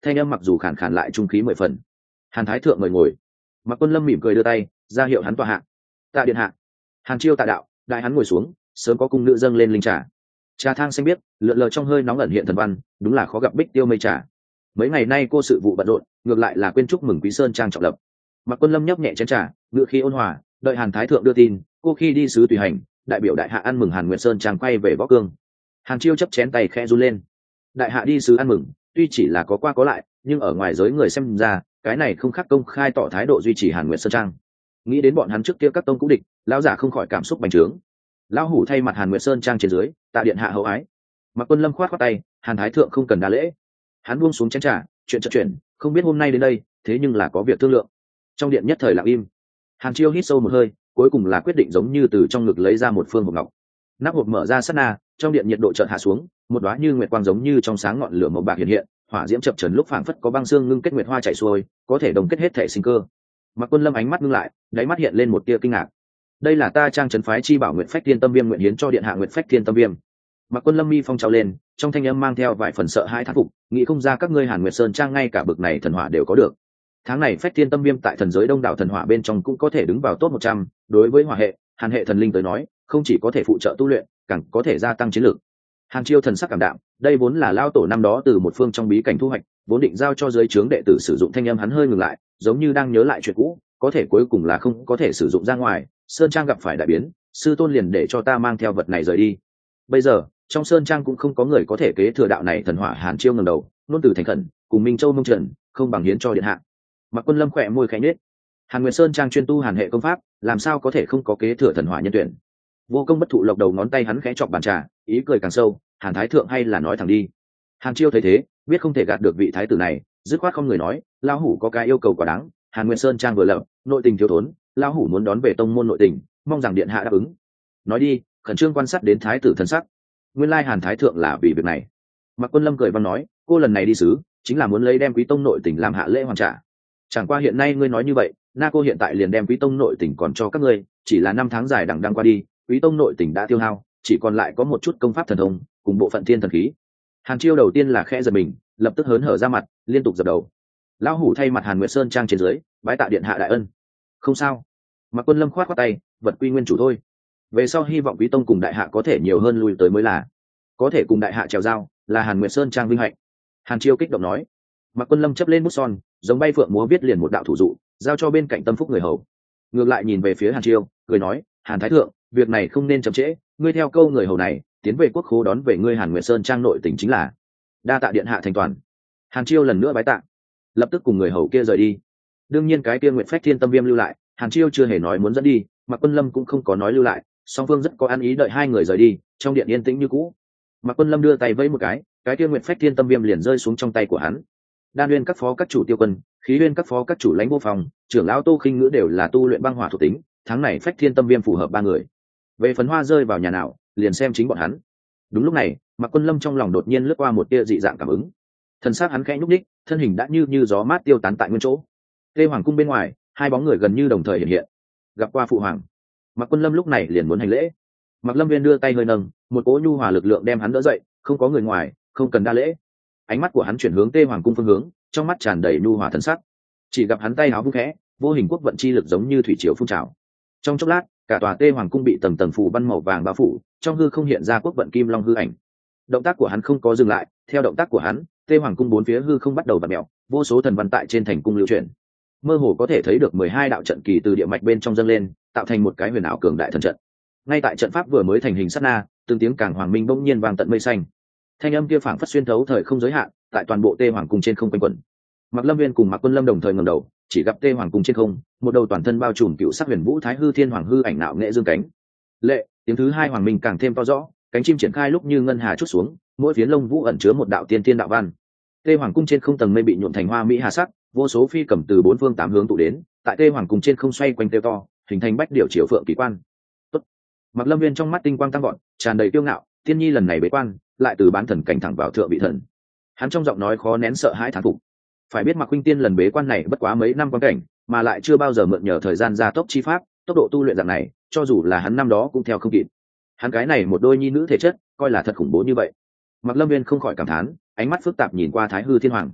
thanh âm mặc dù khản khản lại trung khí 10 phần. Hàn Thái thượng mời ngồi. Mạc Quân Lâm mỉm cười đưa tay ra hiệu hắn tọa hạ. Tạ điện hạ. Hàn Chiêu tạ đạo, đại hắn ngồi xuống, sớm có cung nữ dâng lên linh trà. Trà thang xanh biếc, lượn lờ trong hơi nóng ẩn hiện thần văn, đúng là khó gặp bích tiêu mây trà. Mấy ngày nay cô sự vụ bận rộn, ngược lại là quên chúc mừng Quý Sơn trang trọng lập. Mạc Quân Lâm nhấp nhẹ chén trà, ngựa khí ôn hòa, đợi Hàn Thái thượng đưa tin, cô khi đi sứ tùy hành, đại biểu đại hạ ăn mừng Hàn Nguyệt Sơn trang quay về Võ Cương. Hàn Chiêu chấp chén tay khẽ run lên. Đại hạ đi sứ ăn mừng, tuy chỉ là có qua có lại, nhưng ở ngoài giới người xem ra, cái này không khác công khai tỏ thái độ duy trì Hàn Nguyệt Sơn trang. Nghĩ đến bọn hắn trước kia các tông cũ địch, lão giả không khỏi cảm xúc bành trướng. Lão hủ thay mặt Hàn Nguyệt Sơn trang trên dưới, tạ điện hạ hậu ái. Mạc Quân Lâm khoát khoát tay, Hàn Thái thượng không cần đa lễ. Hắn buông xuống chén trà, chuyện chợt chuyển, không biết hôm nay đến đây, thế nhưng là có việc thương lượng. Trong điện nhất thời lặng im. Hàn Chiêu hít sâu một hơi, cuối cùng là quyết định giống như từ trong ngực lấy ra một phương hộp ngọc. Nắp hộp mở ra sát na, trong điện nhiệt độ chợt hạ xuống, một đóa như nguyệt quang giống như trong sáng ngọn lửa màu bạc hiện hiện, hỏa diễm chập chờn lúc phảng phất có băng xương ngưng kết nguyệt hoa chảy xuôi, có thể đồng kết hết thể sinh cơ. Mạc Quân Lâm ánh mắt ngưng lại, đáy mắt hiện lên một tia kinh ngạc. Đây là ta trang trấn phái chi bảo Nguyệt Phách Thiên Tâm Viêm nguyện hiến cho điện hạ Nguyệt Phách Thiên Tâm Viêm. Mạc Quân Lâm mi phong trào lên, trong thanh âm mang theo vài phần sợ hãi thán phục, nghĩ không ra các ngươi Hàn Nguyệt Sơn trang ngay cả bực này thần hỏa đều có được. Tháng này Phách Thiên Tâm Viêm tại thần giới đông đảo thần hỏa bên trong cũng có thể đứng vào top 100, đối với hỏa hệ, Hàn hệ thần linh tới nói, không chỉ có thể phụ trợ tu luyện, càng có thể gia tăng chiến lược. Hàn Chiêu thần sắc cảm đạm, đây vốn là lao tổ năm đó từ một phương trong bí cảnh thu hoạch, vốn định giao cho dưới trướng đệ tử sử dụng. Thanh âm hắn hơi ngừng lại, giống như đang nhớ lại chuyện cũ, có thể cuối cùng là không có thể sử dụng ra ngoài. Sơn trang gặp phải đại biến, sư tôn liền để cho ta mang theo vật này rời đi. Bây giờ trong Sơn trang cũng không có người có thể kế thừa đạo này thần hỏa. Hàn Chiêu ngẩng đầu, nôn từ thành khẩn, cùng Minh Châu mông trần, không bằng hiến cho điện hạ. Mạc Quân Lâm khẽ môi khẽ nhếch. Hàn Nguyệt Sơn trang chuyên tu Hàn hệ công pháp, làm sao có thể không có kế thừa thần hỏa nhân tuyển. Vô công bất thụ lộc đầu ngón tay hắn khẽ chọc bàn trà, ý cười càng sâu. Hàn Thái thượng hay là nói thẳng đi. Hàn Chiêu thấy thế, biết không thể gạt được vị thái tử này, dứt khoát không người nói, lão hủ có cái yêu cầu quá đáng. Hàn Nguyệt Sơn trang vừa lập, nội tình thiếu thốn, lão hủ muốn đón về tông môn nội tình, mong rằng điện hạ đáp ứng. Nói đi. Khẩn trương quan sát đến thái tử thân sắc. Nguyên lai Hàn Thái thượng là vì việc này. Mạc Quân Lâm cười văn nói, cô lần này đi sứ, chính là muốn lấy đem quý tông nội tình làm hạ lễ hoàn trả. Chẳng qua hiện nay ngươi nói như vậy, na cô hiện tại liền đem quý tông nội tình còn cho các ngươi, chỉ là 5 tháng dài đằng đẵng qua đi, quý tông nội tình đã tiêu hao, chỉ còn lại có một chút công pháp thần thông cùng bộ phận thiên thần khí. Hàn Chiêu đầu tiên là khẽ giật mình, lập tức hớn hở ra mặt, liên tục dập đầu. Lão hủ thay mặt Hàn Nguyệt Sơn trang trên dưới, bái tạ điện hạ đại ân. Không sao. Mạc Quân Lâm khoát khoát tay, vật quy nguyên chủ thôi. Về sau hy vọng quý tông cùng đại hạ có thể nhiều hơn lui tới mới là. Có thể cùng đại hạ trèo giao, là Hàn Nguyệt Sơn trang vinh hạnh. Hàn Chiêu kích động nói. Mạc Quân Lâm chấp lên bút son, giống bay phượng múa viết liền một đạo thủ dụ, giao cho bên cạnh tâm phúc người hầu. Ngược lại nhìn về phía Hàn Chiêu, cười nói, Hàn Thái thượng, việc này không nên chậm trễ, ngươi theo câu người hầu này, tiến về quốc khố đón về ngươi Hàn Nguyệt Sơn trang nội tỉnh chính là. Đa tạ điện hạ thành toàn. Hàn Chiêu lần nữa bái tạ, lập tức cùng người hầu kia rời đi. Đương nhiên cái kia Nguyệt Phách Thiên Tâm Viêm lưu lại, Hàn Chiêu chưa hề nói muốn dẫn đi, Mạc Quân Lâm cũng không có nói lưu lại, song phương rất có ăn ý đợi hai người rời đi, trong điện yên tĩnh như cũ. Mạc Quân Lâm đưa tay vẫy một cái kia Nguyệt Phách Thiên Tâm Viêm liền rơi xuống trong tay của hắn. Đan Uyên các phó các chủ Tiêu Quân, Khí Uyên các phó các chủ Lãnh Vô Phòng, trưởng lão Tô Khinh Ngữ đều là tu luyện băng hỏa thuộc tính, tháng này Phách Thiên Tâm Viêm phù hợp 3 người. Về phấn hoa rơi vào nhà nào, liền xem chính bọn hắn. Đúng lúc này, Mạc Quân Lâm trong lòng đột nhiên lướt qua một tia dị dạng cảm ứng. Thân xác hắn khẽ nhúc nhích, thân hình đã như gió mát tiêu tán tại nguyên chỗ. Tê Hoàng cung bên ngoài, hai bóng người gần như đồng thời hiện hiện. Gặp qua phụ hoàng. Mạc Quân Lâm lúc này liền muốn hành lễ. Mạc Lâm Viên đưa tay hơi nâng, một cỗ nhu hòa lực lượng đem hắn đỡ dậy, không có người ngoài, không cần đa lễ. Ánh mắt của hắn chuyển hướng Tê Hoàng cung phương hướng, trong mắt tràn đầy nhu hòa thần sắc. Chỉ gặp hắn tay áo vung khẽ, vô hình quốc vận chi lực giống như thủy triều phun trào. Trong chốc lát, cả tòa Tê Hoàng cung bị tầng tầng phủ văn màu vàng bao phủ, trong hư không hiện ra quốc vận kim long hư ảnh. Động tác của hắn không có dừng lại, theo động tác của hắn, Tê Hoàng cung bốn phía hư không bắt đầu vặn mèo, vô số thần văn tại trên thành cung lưu chuyển. Mơ hồ có thể thấy được 12 đạo trận kỳ từ địa mạch bên trong dâng lên, tạo thành một cái huyền ảo cường đại thần trận. Ngay tại trận pháp vừa mới thành hình sát na, từng tiếng càng hoàng minh bỗng nhiên vang tận mây xanh. Thanh âm kia phảng phất xuyên thấu thời không giới hạn, tại toàn bộ Tê Hoàng cung trên không quanh quẩn. Mạc Lâm Viên cùng Mạc Quân Lâm đồng thời ngẩng đầu, chỉ gặp Tê Hoàng cung trên không, một đầu toàn thân bao trùm cựu sắc huyền vũ thái hư thiên hoàng hư ảnh nạo nghệ dương cánh. Lệ, tiếng thứ hai hoàng minh càng thêm to rõ, cánh chim triển khai lúc như ngân hà chút xuống, mỗi phiến lông vũ ẩn chứa một đạo tiên thiên đạo văn. Tê Hoàng cung trên không tầng mây bị nhuộm thành hoa mỹ hà sắc, vô số phi cầm từ bốn phương tám hướng tụ đến, tại Tê Hoàng cung trên không xoay quanh tiêu to, hình thành bách điểu chiều phượng kỳ quan. Tốt. Mạc Lâm Viên trong mắt tinh quang tăng vọt, tràn đầy kiêu ngạo, tiên nhi lần này bế quan, lại từ bán thần cảnh thẳng vào thượng vị thần. Hắn trong giọng nói khó nén sợ hãi thán phục. Phải biết Mạc huynh tiên lần bế quan này bất quá mấy năm quan cảnh, mà lại chưa bao giờ mượn nhờ thời gian gia tốc chi pháp, tốc độ tu luyện dạng này, cho dù là hắn năm đó cũng theo không kịp. Hắn cái này một đôi nhi nữ thể chất, coi là thật khủng bố như vậy. Mạc Lâm Viên không khỏi cảm thán, ánh mắt phức tạp nhìn qua Thái Hư Thiên Hoàng.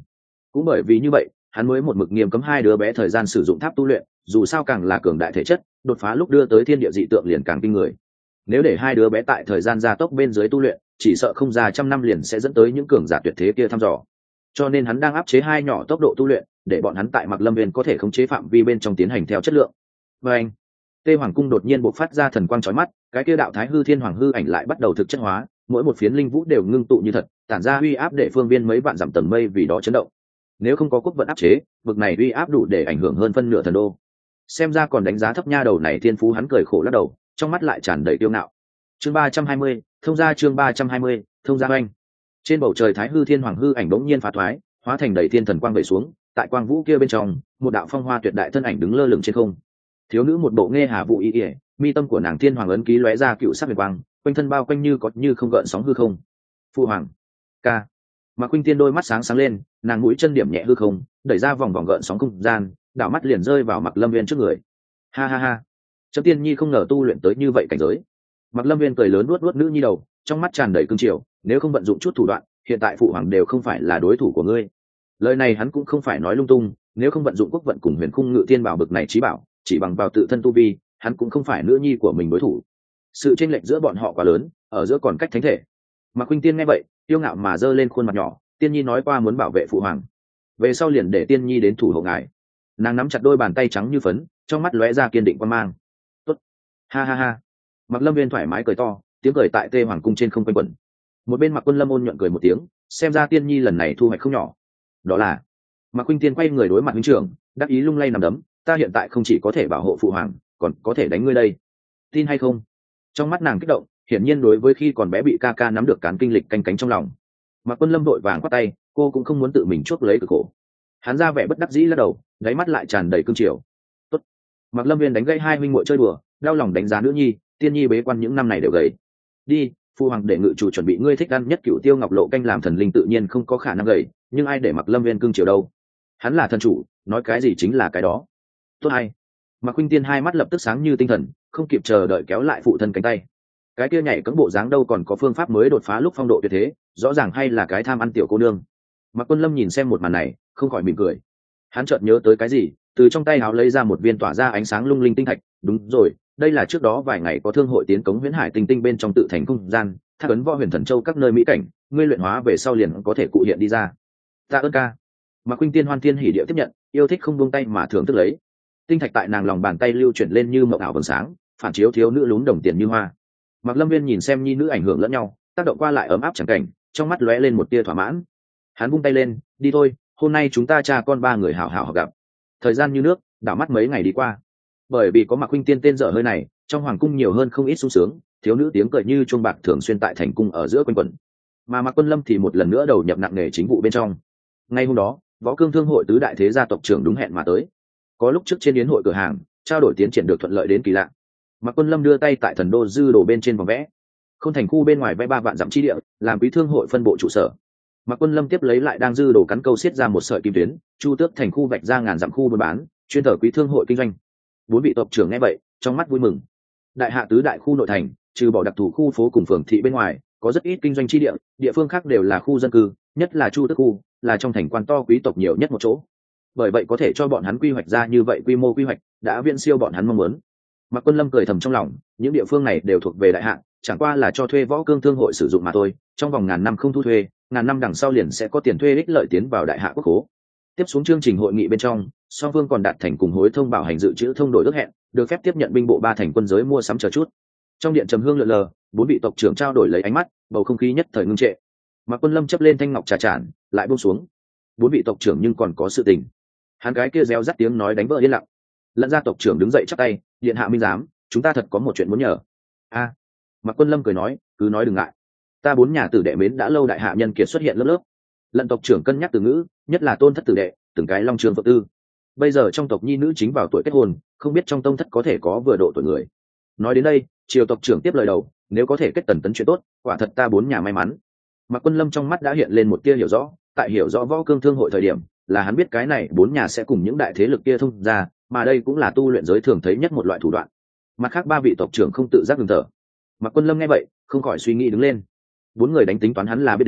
cũng bởi vì như vậy hắn mới một mực nghiêm cấm hai đứa bé thời gian sử dụng tháp tu luyện, dù sao càng là cường đại thể chất, đột phá lúc đưa tới thiên địa dị tượng liền càng kinh người. Nếu để hai đứa bé tại thời gian gia tốc bên dưới tu luyện, chỉ sợ không ra trăm năm liền sẽ dẫn tới những cường giả tuyệt thế kia thăm dò. Cho nên hắn đang áp chế hai nhỏ tốc độ tu luyện, để bọn hắn tại Mặc Lâm Viên có thể khống chế phạm vi bên trong tiến hành theo chất lượng. Và anh, Tê Hoàng cung đột nhiên bộc phát ra thần quang chói mắt, cái kia đạo Thái Hư Thiên Hoàng hư ảnh lại bắt đầu thực chất hóa, mỗi một phiến linh vũ đều ngưng tụ như thật, tản ra uy áp để phương viên mấy vạn dặm tầng mây vì đó chấn động. Nếu không có quốc vận áp chế, vực này uy áp đủ để ảnh hưởng hơn phân nửa thần đô. Xem ra còn đánh giá thấp nha đầu này thiên phú, hắn cười khổ lắc đầu, trong mắt lại tràn đầy kiêu ngạo. Chương 320, thông gia chương 320, thông gia anh. Trên bầu trời Thái Hư Thiên Hoàng hư ảnh bỗng nhiên phá thoái, hóa thành đầy thiên thần quang về xuống, tại quang vũ kia bên trong, một đạo phong hoa tuyệt đại thân ảnh đứng lơ lửng trên không. Thiếu nữ một bộ nghe hà vụ y y, mi tâm của nàng thiên hoàng ấn ký lóe ra cựu sắc huyền quang, quanh thân bao quanh như có như không gợn sóng hư không. Phu hoàng, ca. Mạc Khuynh Tiên đôi mắt sáng sáng lên, nàng mũi chân điểm nhẹ hư không, đẩy ra vòng vòng gợn sóng không gian, đảo mắt liền rơi vào Mạc Lâm Viên trước người. Ha ha ha, Chấm Tiên Nhi không ngờ tu luyện tới như vậy cảnh giới. Mạc Lâm Viên cười lớn nuốt nuốt nữ nhi đầu, trong mắt tràn đầy cương triều, nếu không vận dụng chút thủ đoạn, hiện tại phụ hoàng đều không phải là đối thủ của ngươi. Lời này hắn cũng không phải nói lung tung, nếu không vận dụng quốc vận cùng huyền khung ngự tiên bảo bực này trí bảo, chỉ bằng vào tự thân tu vi, hắn cũng không phải nữ nhi của mình đối thủ. Sự chênh lệch giữa bọn họ quá lớn, ở giữa còn cách thánh thể. Mạc Khuynh Tiên nghe vậy, tiêu ngạo mà giơ lên khuôn mặt nhỏ, Tiên Nhi nói qua muốn bảo vệ phụ hoàng, về sau liền để Tiên Nhi đến thủ hộ ngài. Nàng nắm chặt đôi bàn tay trắng như phấn, trong mắt lóe ra kiên định quan mang. Tốt, ha ha ha. Mạc Lâm Viên thoải mái cười to, tiếng cười tại Tê Hoàng cung trên không quanh quẩn. Một bên Mạc Quân Lâm ôn nhuận cười một tiếng, xem ra Tiên Nhi lần này thu hoạch không nhỏ. Đó là, Mạc Khuynh Tiên quay người đối mặt huynh trưởng, đắc ý lung lay nằm đấm, ta hiện tại không chỉ có thể bảo hộ phụ hoàng, còn có thể đánh ngươi đây, tin hay không? Trong mắt nàng kích động, hiển nhiên đối với khi còn bé bị ca ca nắm được cán kinh lịch canh cánh trong lòng. Mạc Quân Lâm vội vàng quát tay, cô cũng không muốn tự mình chuốc lấy cực khổ. Hắn ra vẻ bất đắc dĩ lắc đầu, đáy mắt lại tràn đầy cương triều. Tốt. Mạc Lâm Viên đánh gãy hai huynh muội chơi đùa, đau lòng đánh giá nữ nhi, Tiên Nhi bế quan những năm này đều gầy. Đi, phu hoàng để ngự chủ chuẩn bị ngươi thích ăn nhất Cửu Tiêu Ngọc Lộ canh làm thần linh tự nhiên không có khả năng gầy, nhưng ai để Mạc Lâm Viên cương triều đâu? Hắn là thần chủ, nói cái gì chính là cái đó. Tốt hay. Mạc Khuynh Tiên hai mắt lập tức sáng như tinh thần, không kịp chờ đợi kéo lại phụ thân cánh tay. Cái kia nhảy cẫng bộ dáng đâu còn có phương pháp mới đột phá lúc phong độ tuyệt thế, rõ ràng hay là cái tham ăn tiểu cô nương. Mạc Quân Lâm nhìn xem một màn này, không khỏi mỉm cười. Hắn chợt nhớ tới cái gì, từ trong tay áo lấy ra một viên tỏa ra ánh sáng lung linh tinh thạch. Đúng rồi, đây là trước đó vài ngày có thương hội tiến cống Huyễn Hải tinh tinh bên trong tự thành không gian, thác ấn võ huyền thần châu các nơi mỹ cảnh, ngươi luyện hóa về sau liền có thể cụ hiện đi ra. Tạ ơn ca. Mạc Khuynh Tiên hoan thiên hỉ điệu tiếp nhận, yêu thích không buông tay mà thưởng thức lấy. Tinh thạch tại nàng lòng bàn tay lưu chuyển lên như mộng ảo vầng sáng, phản chiếu thiếu nữ lún đồng tiền như hoa. Mạc Lâm Viên nhìn xem nhi nữ ảnh hưởng lẫn nhau, tác động qua lại ấm áp chẳng cảnh, trong mắt lóe lên một tia thỏa mãn. Hắn vung tay lên, đi thôi, hôm nay chúng ta cha con ba người hảo hảo gặp. Thời gian như nước, đảo mắt mấy ngày đi qua. Bởi vì có Mạc Khuynh Tiên tên dở hơi này, trong hoàng cung nhiều hơn không ít sung sướng, thiếu nữ tiếng cười như chuông bạc thường xuyên tại thành cung ở giữa quanh quẩn. Mà Mạc Quân Lâm thì một lần nữa đầu nhập nặng nề chính vụ bên trong. Ngay hôm đó, Võ Cương Thương hội tứ đại thế gia tộc trưởng đúng hẹn mà tới. Có lúc trước trên yến hội cửa hàng, trao đổi tiến triển được thuận lợi đến kỳ lạ. Mạc Quân Lâm đưa tay tại thần đô dư đồ bên trên vòng vẽ, không thành khu bên ngoài vẽ 3 vạn dặm chi địa, làm quý thương hội phân bộ trụ sở. Mạc Quân Lâm tiếp lấy lại đang dư đồ cắn câu xiết ra một sợi kim tuyến, chu tước thành khu vạch ra ngàn dặm khu buôn bán, chuyên thờ quý thương hội kinh doanh. 4 vị tộc trưởng nghe vậy, trong mắt vui mừng. Đại hạ tứ đại khu nội thành, trừ bỏ đặc thù khu phố cùng phường thị bên ngoài, có rất ít kinh doanh chi địa, địa phương khác đều là khu dân cư, nhất là chu tước khu, là trong thành quan to quý tộc nhiều nhất một chỗ. Bởi vậy có thể cho bọn hắn quy hoạch ra như vậy quy mô quy hoạch, đã viễn siêu bọn hắn mong muốn. Mạc Quân Lâm cười thầm trong lòng, những địa phương này đều thuộc về đại hạ, chẳng qua là cho thuê Võ Cương Thương hội sử dụng mà thôi, trong vòng ngàn năm không thu thuê, ngàn năm đằng sau liền sẽ có tiền thuê ích lợi tiến vào đại hạ quốc khố. Tiếp xuống chương trình hội nghị bên trong, song phương còn đạt thành cùng hối thông bảo hành dự trữ thông đổi ước hẹn, được phép tiếp nhận binh bộ 3 thành quân giới mua sắm chờ chút. Trong điện trầm hương lượn lờ, 4 vị tộc trưởng trao đổi lấy ánh mắt, bầu không khí nhất thời ngưng trệ. Mạc Quân Lâm chấp lên thanh ngọc trà tràn, lại buông xuống. 4 vị tộc trưởng nhưng còn có sự tình. Hắn cái kia réo rắt tiếng nói đánh vỡ yên lặng. Lẫn ra tộc trưởng đứng dậy chắp tay, điện hạ minh giám, chúng ta thật có một chuyện muốn nhờ. A. Mạc Quân Lâm cười nói, cứ nói đừng ngại. Ta 4 nhà tử đệ mến đã lâu đại hạ nhân kiệt xuất hiện lớp lớp. Lận tộc trưởng cân nhắc từ ngữ, nhất là tôn thất tử đệ, từng cái long trường phượng tư. Bây giờ trong tộc nhi nữ chính vào tuổi kết hôn, không biết trong tông thất có thể có vừa độ tuổi người. Nói đến đây, triều tộc trưởng tiếp lời đầu, nếu có thể kết tần tấn chuyện tốt, quả thật ta 4 nhà may mắn. Mạc Quân Lâm trong mắt đã hiện lên một tia hiểu rõ, tại hiểu rõ Võ Cương Thương hội thời điểm, là hắn biết cái này 4 nhà sẽ cùng những đại thế lực kia thông ra, mà đây cũng là tu luyện giới thường thấy nhất một loại thủ đoạn. Mặt khác 3 vị tộc trưởng không tự giác ngừng thở. Mạc Quân Lâm nghe vậy, không khỏi suy nghĩ đứng lên. 4 người đánh tính toán hắn là biết đến,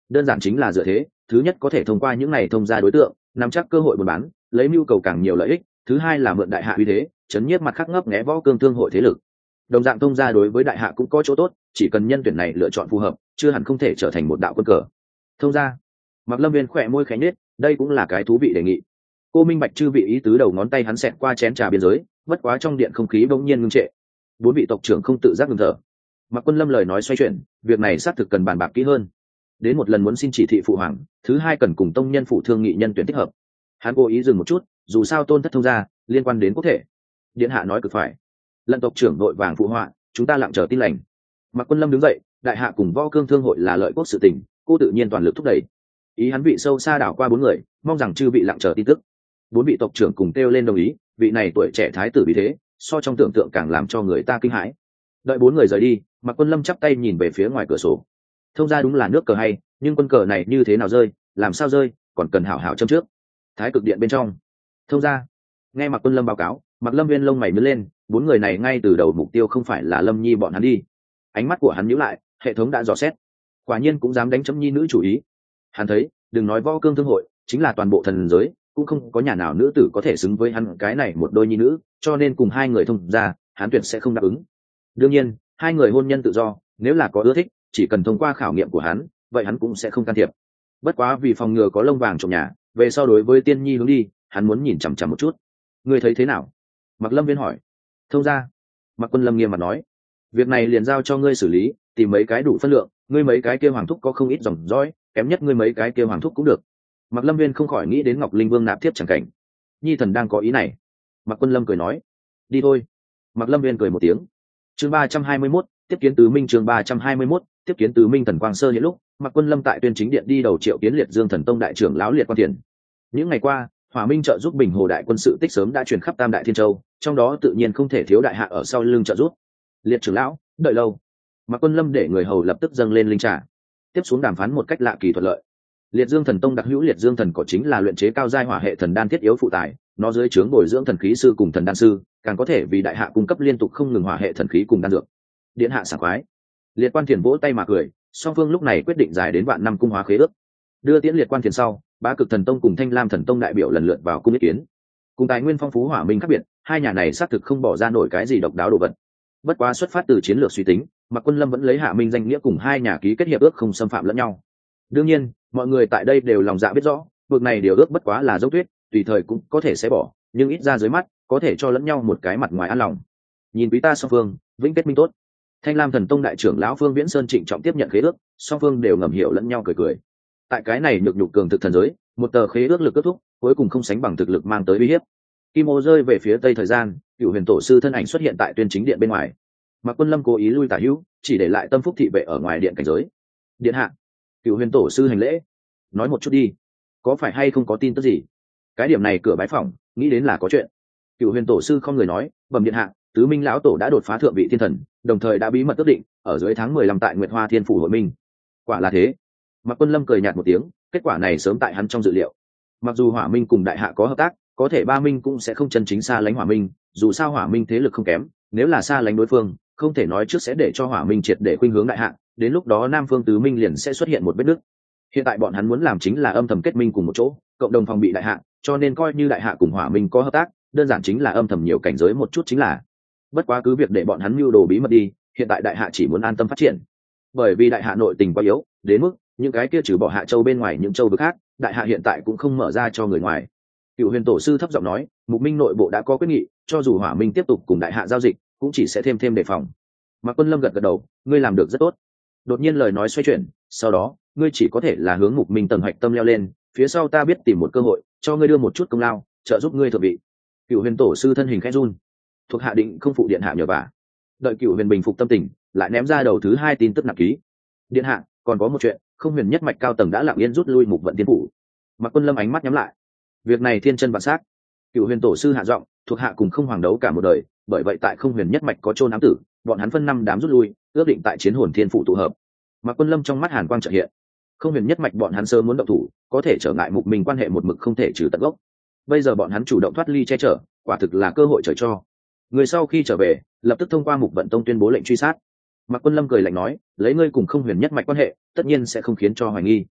đơn giản chính là dựa thế. Thứ nhất có thể thông qua những này thông gia đối tượng nắm chắc cơ hội buôn bán, lấy mưu cầu càng nhiều lợi ích. Thứ hai là mượn đại hạ uy thế chấn nhiếp mặt khác ngấp nghé võ cương thương hội thế lực. Đồng dạng thông gia đối với đại hạ cũng có chỗ tốt, chỉ cần nhân tuyển này lựa chọn phù hợp, chưa hẳn không thể trở thành một đạo quân cờ. Thông gia. Mạc Lâm Viên khỏe môi khẽ nhếch, đây cũng là cái thú vị đề nghị. Cô minh bạch chư vị ý tứ, đầu ngón tay hắn xẹt qua chén trà biên giới, bất quá trong điện không khí bỗng nhiên ngưng trệ. Bốn vị tộc trưởng không tự giác ngừng thở. Mạc Quân Lâm lời nói xoay chuyển, việc này xác thực cần bàn bạc kỹ hơn. Đến một lần muốn xin chỉ thị phụ hoàng, thứ hai cần cùng tông nhân phụ thương nghị nhân tuyển thích hợp. Hắn cố ý dừng một chút, dù sao tôn thất thông gia liên quan đến quốc thể. Điện hạ nói cực phải. Lận tộc trưởng đội vàng phụ họa, chúng ta lặng chờ tin lành. Mạc Quân Lâm đứng dậy, đại hạ cùng võ cương thương hội là lợi quốc sự tình, cô tự nhiên toàn lực thúc đẩy. Ý hắn vị sâu xa đảo qua bốn người, mong rằng chư vị lặng chờ tin tức. Bốn vị tộc trưởng cùng kêu lên đồng ý, vị này tuổi trẻ thái tử vì thế, so trong tưởng tượng càng làm cho người ta kinh hãi. Đợi bốn người rời đi, Mạc Quân Lâm chắp tay nhìn về phía ngoài cửa sổ. Thông ra đúng là nước cờ hay, nhưng quân cờ này như thế nào rơi, làm sao rơi, còn cần hảo hảo châm trước. Thái cực điện bên trong, thông ra. Nghe Mạc Quân Lâm báo cáo, Mạc Lâm Viên lông mày nhướng lên, bốn người này ngay từ đầu mục tiêu không phải là Lâm Nhi bọn hắn đi. Ánh mắt của hắn nhíu lại, hệ thống đã dò xét, quả nhiên cũng dám đánh chấm nhi nữ chủ ý. Hắn thấy, đừng nói võ cương thương hội, chính là toàn bộ thần giới, cũng không có nhà nào nữ tử có thể xứng với hắn cái này một đôi nhi nữ, cho nên cùng hai người thông ra, hắn tuyệt sẽ không đáp ứng. Đương nhiên, hai người hôn nhân tự do, nếu là có ưa thích, chỉ cần thông qua khảo nghiệm của hắn, vậy hắn cũng sẽ không can thiệp. Bất quá vì phòng ngừa có lông vàng trong nhà, về sau đối với tiên nhi hướng đi, hắn muốn nhìn chằm chằm một chút. Ngươi thấy thế nào? Mạc Lâm Viên hỏi. Thông ra. Mạc Quân Lâm nghiêm mặt nói, việc này liền giao cho ngươi xử lý, tìm mấy cái đủ phân lượng, ngươi mấy cái kia hoàng thúc có không ít dòng dõi, kém nhất ngươi mấy cái kia hoàng thúc cũng được. Mạc Lâm Viên không khỏi nghĩ đến Ngọc Linh Vương nạp tiếp chẳng cảnh. Nhi thần đang có ý này. Mạc Quân Lâm cười nói, đi thôi. Mạc Lâm Viên cười một tiếng. Chương 321, tiếp kiến tứ minh. Chương 321, tiếp kiến tứ minh. Thần quang sơ hiện lúc, Mạc Quân Lâm tại tuyên chính điện đi đầu triệu kiến Liệt Dương Thần Tông đại trưởng lão Liệt Quan Thiền. Những ngày qua, Hỏa Minh trợ giúp Bình Hồ đại quân sự tích sớm đã truyền khắp Tam Đại Thiên Châu, trong đó tự nhiên không thể thiếu đại hạ ở sau lưng trợ giúp. Liệt trưởng lão, đợi lâu. Mạc Quân Lâm để người hầu lập tức dâng lên linh trà. Tiếp xuống đàm phán một cách lạ kỳ thuận lợi. Liệt Dương Thần Tông đặc hữu Liệt Dương Thần Cỏ chính là luyện chế cao giai hỏa hệ thần đan thiết yếu phụ tải, nó dưới trướng bồi dưỡng thần khí sư cùng thần đan sư, càng có thể vì đại hạ cung cấp liên tục không ngừng hỏa hệ thần khí cùng đan dược. Điện hạ sảng khoái. Liệt Quan Thiền vỗ tay mà cười, song phương lúc này quyết định dài đến vạn năm cung hóa khế ước. Đưa tiễn Liệt Quan Thiền sau, Bá Cực Thần Tông cùng Thanh Lam Thần Tông đại biểu lần lượt vào cung ý kiến. Cùng tài nguyên phong phú Hỏa Minh khác biệt, hai nhà này xác thực không bỏ ra nổi cái gì độc đáo đồ vật. Bất quá xuất phát từ chiến lược suy tính, Mạc Quân Lâm vẫn lấy Hạ Minh danh nghĩa cùng hai nhà ký kết hiệp ước không xâm phạm lẫn nhau. Đương nhiên, mọi người tại đây đều lòng dạ biết rõ, việc này điều ước bất quá là dấu tuyết, tùy thời cũng có thể sẽ bỏ, nhưng ít ra dưới mắt, có thể cho lẫn nhau một cái mặt ngoài an lòng. Nhìn quý ta song phương, vĩnh kết minh tốt. Thanh Lam Thần Tông đại trưởng lão Phương Viễn Sơn trịnh trọng tiếp nhận khế ước, song phương đều ngầm hiểu lẫn nhau cười cười. Tại cái này nhược nhục cường thực thần giới, một tờ khế ước lực kết thúc, cuối cùng không sánh bằng thực lực mang tới uy hiếp. Kim ô rơi về phía tây thời gian, Cửu Huyền Tổ sư thân ảnh xuất hiện tại tuyên chính điện bên ngoài. Mạc Quân Lâm cố ý lui tả hữu, chỉ để lại Tâm Phúc thị vệ ở ngoài điện cảnh giới. Điện hạ. Cửu Huyền Tổ sư hành lễ, nói một chút đi, có phải hay không có tin tức gì? Cái điểm này cửa bái phỏng, nghĩ đến là có chuyện. Cửu Huyền Tổ sư không người nói, bẩm điện hạ, tứ minh lão tổ đã đột phá thượng vị thiên thần, đồng thời đã bí mật ước định ở dưới tháng 15 tại Nguyệt Hoa Thiên phủ hội minh. Quả là thế. Mạc Quân Lâm cười nhạt một tiếng, kết quả này sớm tại hắn trong dự liệu. Mặc dù Hỏa Minh cùng đại hạ có hợp tác, có thể ba minh cũng sẽ không chân chính xa lánh Hỏa Minh, dù sao Hỏa Minh thế lực không kém, nếu là xa lánh đối phương, không thể nói trước sẽ để cho Hỏa Minh triệt để khuynh hướng đại hạ, đến lúc đó Nam Phương tứ minh liền sẽ xuất hiện một vết nứt. Hiện tại bọn hắn muốn làm chính là âm thầm kết minh cùng một chỗ, cộng đồng phòng bị đại hạ, cho nên coi như đại hạ cùng Hỏa Minh có hợp tác, đơn giản chính là âm thầm nhiều cảnh giới một chút chính là. Bất quá cứ việc để bọn hắn mưu đồ bí mật đi, hiện tại đại hạ chỉ muốn an tâm phát triển. Bởi vì đại hạ nội tình quá yếu, đến mức những cái kia trừ bỏ Hạ Châu bên ngoài những châu vực khác, đại hạ hiện tại cũng không mở ra cho người ngoài. Cửu Huyền Tổ sư thấp giọng nói, Mục Minh nội bộ đã có quyết nghị, cho dù Hỏa Minh tiếp tục cùng đại hạ giao dịch, cũng chỉ sẽ thêm đề phòng. Mạc Quân Lâm gật gật đầu, ngươi làm được rất tốt. Đột nhiên lời nói xoay chuyển, sau đó, ngươi chỉ có thể là hướng Mục Minh tầng hạch tâm leo lên, phía sau ta biết tìm một cơ hội, cho ngươi đưa một chút công lao, trợ giúp ngươi thượng vị. Cửu Huyền Tổ sư thân hình khẽ run, thuộc hạ định không phụ điện hạ nhờ vả. Đợi Cửu Huyền bình phục tâm tình, lại ném ra đầu thứ hai tin tức nặng ký. Điện hạ, còn có một chuyện, Không Huyền nhất mạch cao tầng đã lặng yên rút lui Mục Vận Thiên phủ. Mạc Quân Lâm ánh mắt nhắm lại. Việc này thiên chân vạn sát. Cửu Huyền Tổ sư hạ giọng, thuộc hạ cùng không hoàng đấu cả một đời, bởi vậy tại Không Huyền nhất mạch có chôn ám tử, bọn hắn phân năm đám rút lui, ước định tại Chiến Hồn Thiên phủ tụ hợp. Mạc Quân Lâm trong mắt hàn quang chợt hiện. Không Huyền nhất mạch bọn hắn sớm muốn động thủ, có thể trở ngại Mục Minh quan hệ một mực không thể trừ tận gốc. Bây giờ bọn hắn chủ động thoát ly che chở, quả thực là cơ hội trời cho. Người sau khi trở về, lập tức thông qua Mục Vận Tông tuyên bố lệnh truy sát. Mạc Quân Lâm cười lạnh nói, lấy ngươi cùng Không Huyền nhất mạch quan hệ, tất nhiên sẽ không khiến cho hoài nghi.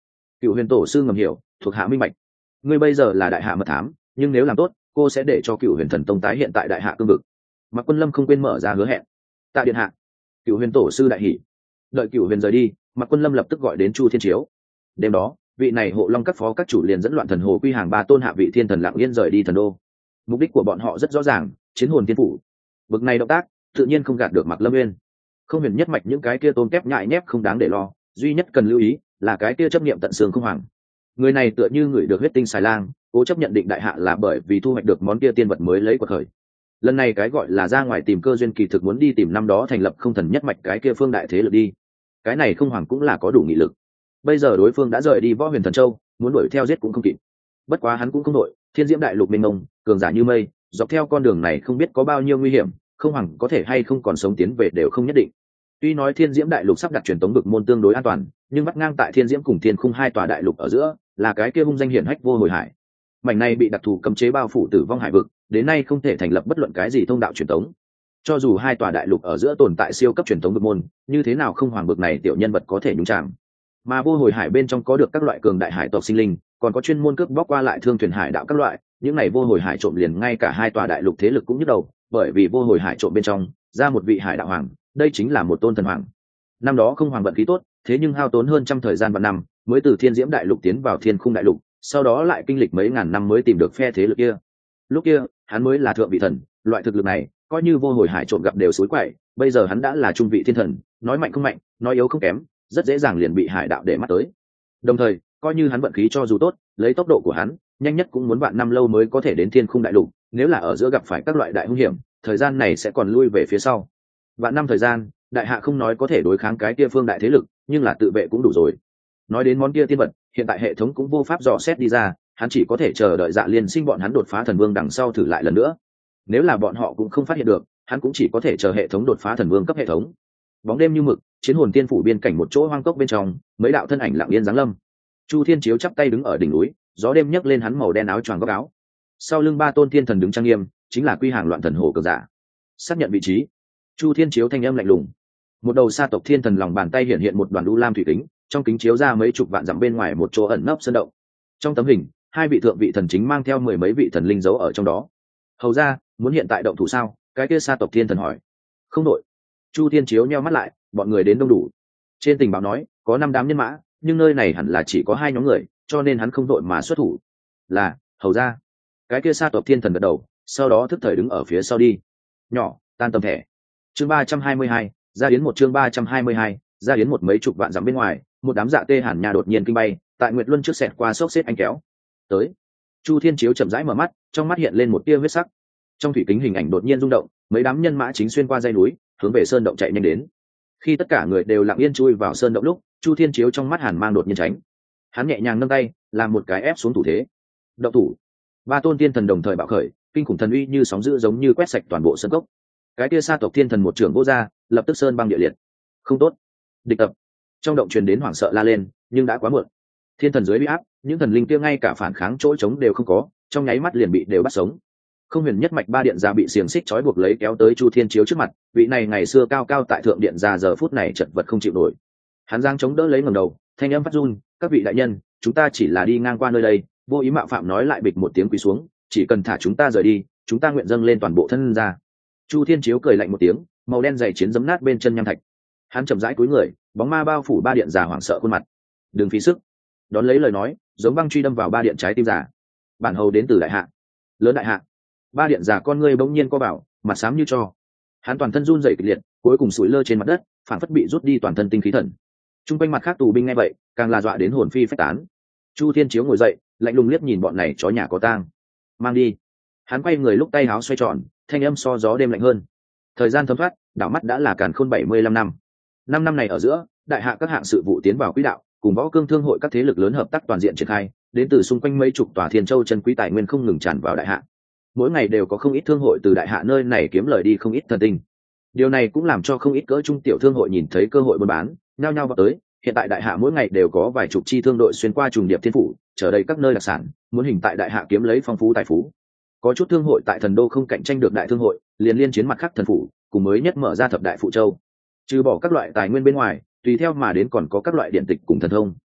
Cựu Huyền tổ sư ngầm hiểu, thuộc hạ minh bạch. Ngươi bây giờ là đại hạ mật thám, nhưng nếu làm tốt, cô sẽ để cho Cựu Huyền thần tông tái hiện tại đại hạ cương vực. Mạc Quân Lâm không quên mở ra hứa hẹn. Tạ điện hạ. Cựu Huyền tổ sư đại hỉ. Đợi Cựu Huyền rời đi, Mạc Quân Lâm lập tức gọi đến Chu Thiên Chiếu. Đêm đó, vị này hộ long các phó các chủ liền dẫn loạn thần hồ quy hàng 3 tôn hạ vị thiên thần lặng yên rời đi thần đô. Mục đích của bọn họ rất rõ ràng, chiến hồn tiên phủ. Bực này động tác tự nhiên không gạt được Mạc Lâm Nguyên. Không huyền nhất mạch những cái kia tôn kép nhại nhép không đáng để lo, duy nhất cần lưu ý là cái kia chấp niệm tận xương không hoàng. Người này tựa như người được huyết tinh xài lang, cố chấp nhận định đại hạ là bởi vì thu hoạch được món kia tiên vật mới lấy của khởi. Lần này cái gọi là ra ngoài tìm cơ duyên kỳ thực muốn đi tìm năm đó thành lập không thần nhất mạch cái kia phương đại thế lực đi. Cái này không hoàng cũng là có đủ nghị lực. Bây giờ đối phương đã rời đi Võ Huyền Thần Châu, muốn đuổi theo giết cũng không kịp. Bất quá hắn cũng không đội, Thiên Diễm đại lục mênh mông, cường giả như mây, dọc theo con đường này không biết có bao nhiêu nguy hiểm, không hoàng có thể hay không còn sống tiến về đều không nhất định. Tuy nói Thiên Diễm đại lục sắp đặt truyền tống vực môn tương đối an toàn, nhưng bắt ngang tại Thiên Diễm cùng Thiên Khung hai tòa đại lục ở giữa, là cái kia hung danh hiển hách vô hồi hải. Mảnh này bị đặc thù cấm chế bao phủ tử vong hải vực, đến nay không thể thành lập bất luận cái gì thông đạo truyền tống. Cho dù hai tòa đại lục ở giữa tồn tại siêu cấp truyền tống vực môn, như thế nào không hoàng vực này tiểu nhân vật có thể nhúng chạm. Mà vô hồi hải bên trong có được các loại cường đại hải tộc sinh linh, còn có chuyên môn cướp bóc qua lại thương thuyền hải đạo các loại, những này vô hồi hải trộm liền ngay cả hai tòa đại lục thế lực cũng nhức đầu, bởi vì vô hồi hải trộm bên trong ra một vị hải đạo hoàng, đây chính là một tôn thần hoàng. Năm đó không hoàng vận khí tốt, thế nhưng hao tốn hơn trăm thời gian và năm mới từ Thiên Diễm đại lục tiến vào Thiên Khung đại lục, sau đó lại kinh lịch mấy ngàn năm mới tìm được phe thế lực kia. Lúc kia hắn mới là thượng vị thần, loại thực lực này coi như vô hồi hải trộm gặp đều xối quậy. Bây giờ hắn đã là trung vị thiên thần, nói mạnh không mạnh, nói yếu không kém, rất dễ dàng liền bị hải đạo để mắt tới. Đồng thời coi như hắn vận khí cho dù tốt, lấy tốc độ của hắn nhanh nhất cũng muốn vạn năm lâu mới có thể đến Thiên Khung đại lục, nếu là ở giữa gặp phải các loại đại hung hiểm, thời gian này sẽ còn lui về phía sau. Vạn năm thời gian, đại hạ không nói có thể đối kháng cái kia phương đại thế lực, nhưng là tự vệ cũng đủ rồi. Nói đến món kia tiên vật, hiện tại hệ thống cũng vô pháp dò xét đi ra, hắn chỉ có thể chờ đợi Dạ Liên Sinh bọn hắn đột phá thần vương đằng sau thử lại lần nữa. Nếu là bọn họ cũng không phát hiện được, hắn cũng chỉ có thể chờ hệ thống đột phá thần vương cấp hệ thống. Bóng đêm như mực, chiến hồn tiên phủ biên cảnh một chỗ hoang cốc bên trong, mấy đạo thân ảnh lặng yên giáng lâm. Chu Thiên Chiếu chắp tay đứng ở đỉnh núi, gió đêm nhấc lên hắn màu đen áo choàng góc áo. Sau lưng 3 tôn thiên thần đứng trang nghiêm, chính là quy hàng loạn thần hồ cường giả. Xác nhận vị trí. Chu Thiên Chiếu thanh âm lạnh lùng. Một đầu sa tộc thiên thần lòng bàn tay hiện hiện một đoàn u lam thủy kính, trong kính chiếu ra mấy chục vạn dặm bên ngoài một chỗ ẩn nấp sơn động. Trong tấm hình, 2 vị thượng vị thần chính mang theo 10 mấy vị thần linh giấu ở trong đó. Hầu ra, muốn hiện tại động thủ sao? Cái kia sa tộc thiên thần hỏi. Không đội. Chu Thiên Chiếu nheo mắt lại, bọn người đến đông đủ. Trên tình báo nói có 5 đám nhân mã, nhưng nơi này hẳn là chỉ có 2 nhóm người, cho nên hắn không đội mà xuất thủ. Là, hầu ra. Cái kia sa tộc thiên thần gật đầu, sau đó thức thời đứng ở phía sau đi. Nhỏ, tan tầm thẻ. Chương 322, ra yến một chương 322, ra yến một mấy chục vạn dặm bên ngoài, một đám dạ tê hàn nhà đột nhiên kinh bay, tại Nguyệt Luân trước xẹt qua xốc xếp anh kéo. Tới. Chu Thiên Chiếu chậm rãi mở mắt, trong mắt hiện lên một tia huyết sắc. Trong thủy kính hình ảnh đột nhiên rung động, mấy đám nhân mã chính xuyên qua dãy núi, hướng về sơn động chạy nhanh đến. Khi tất cả người đều lặng yên chui vào sơn động lúc, Chu Thiên Chiếu trong mắt hàn mang đột nhiên tránh. Hắn nhẹ nhàng nâng tay, làm một cái ép xuống thủ thế. Động thủ. 3 tôn tiên thần đồng thời bạo khởi, kinh khủng thần uy như sóng dữ giống như quét sạch toàn bộ sơn cốc. Cái kia sa tộc thiên thần một trưởng vô ra, lập tức sơn băng địa liệt. Không tốt. Địch tập. Trong động truyền đến hoảng sợ la lên, nhưng đã quá muộn. Thiên thần dưới uy áp, những thần linh kia ngay cả phản kháng chỗ trống đều không có, trong nháy mắt liền bị đều bắt sống. Không huyền nhất mạch 3 điện gia bị xiềng xích trói buộc lấy kéo tới Chu Thiên Chiếu trước mặt, vị này ngày xưa cao cao tại thượng điện gia giờ phút này chật vật không chịu nổi. Hắn giang chống đỡ lấy ngẩng đầu, thanh âm phát run, "Các vị đại nhân, chúng ta chỉ là đi ngang qua nơi đây, vô ý mạo phạm." Nói lại bịch một tiếng quỳ xuống, "Chỉ cần thả chúng ta rời đi, chúng ta nguyện dâng lên toàn bộ thân ra." Chu Thiên Chiếu cười lạnh một tiếng, màu đen dày chiến giấm nát bên chân nham thạch. Hắn chậm rãi cúi người, bóng ma bao phủ 3 điện già hoảng sợ khuôn mặt. "Đừng phí sức." Đón lấy lời nói, giống băng truy đâm vào 3 điện trái tim giả. "Bản hầu đến từ đại hạ." "Lớn đại hạ." 3 điện già con ngươi bỗng nhiên co bảo, mặt xám như tro. Hắn toàn thân run rẩy kịch liệt, cuối cùng sủi lơ trên mặt đất, phản phất bị rút đi toàn thân tinh khí thần. Trung quanh mặt khác tù binh nghe vậy, càng là dọa đến hồn phi phách tán. Chu Thiên Chiếu ngồi dậy, lạnh lùng liếc nhìn bọn này chó nhà có tang. "Mang đi." Hắn quay người lúc tay áo xoay tròn, thanh âm so gió đêm lạnh hơn. Thời gian thấm thoát, đảo mắt đã là càn khôn 75 năm. 5 năm này ở giữa, đại hạ các hạng sự vụ tiến vào quỹ đạo, cùng võ cương thương hội các thế lực lớn hợp tác toàn diện triển khai, đến từ xung quanh mấy chục tòa thiên châu chân quý tài nguyên không ngừng tràn vào đại hạ. Mỗi ngày đều có không ít thương hội từ đại hạ nơi này kiếm lời đi không ít thần tinh. Điều này cũng làm cho không ít cỡ trung tiểu thương hội nhìn thấy cơ hội buôn bán, nhao nhao vào tới. Hiện tại đại hạ mỗi ngày đều có vài chục chi thương đội xuyên qua trùng điệp thiên phủ, trở đầy các nơi đặc sản, muốn hình tại đại hạ kiếm lấy phong phú tài phú. Có chút thương hội tại thần đô không cạnh tranh được đại thương hội, liền liên chiến mặt khác thần phủ, cùng mới nhất mở ra thập đại phụ châu. Trừ bỏ các loại tài nguyên bên ngoài, tùy theo mà đến còn có các loại điện tịch cùng thần thông.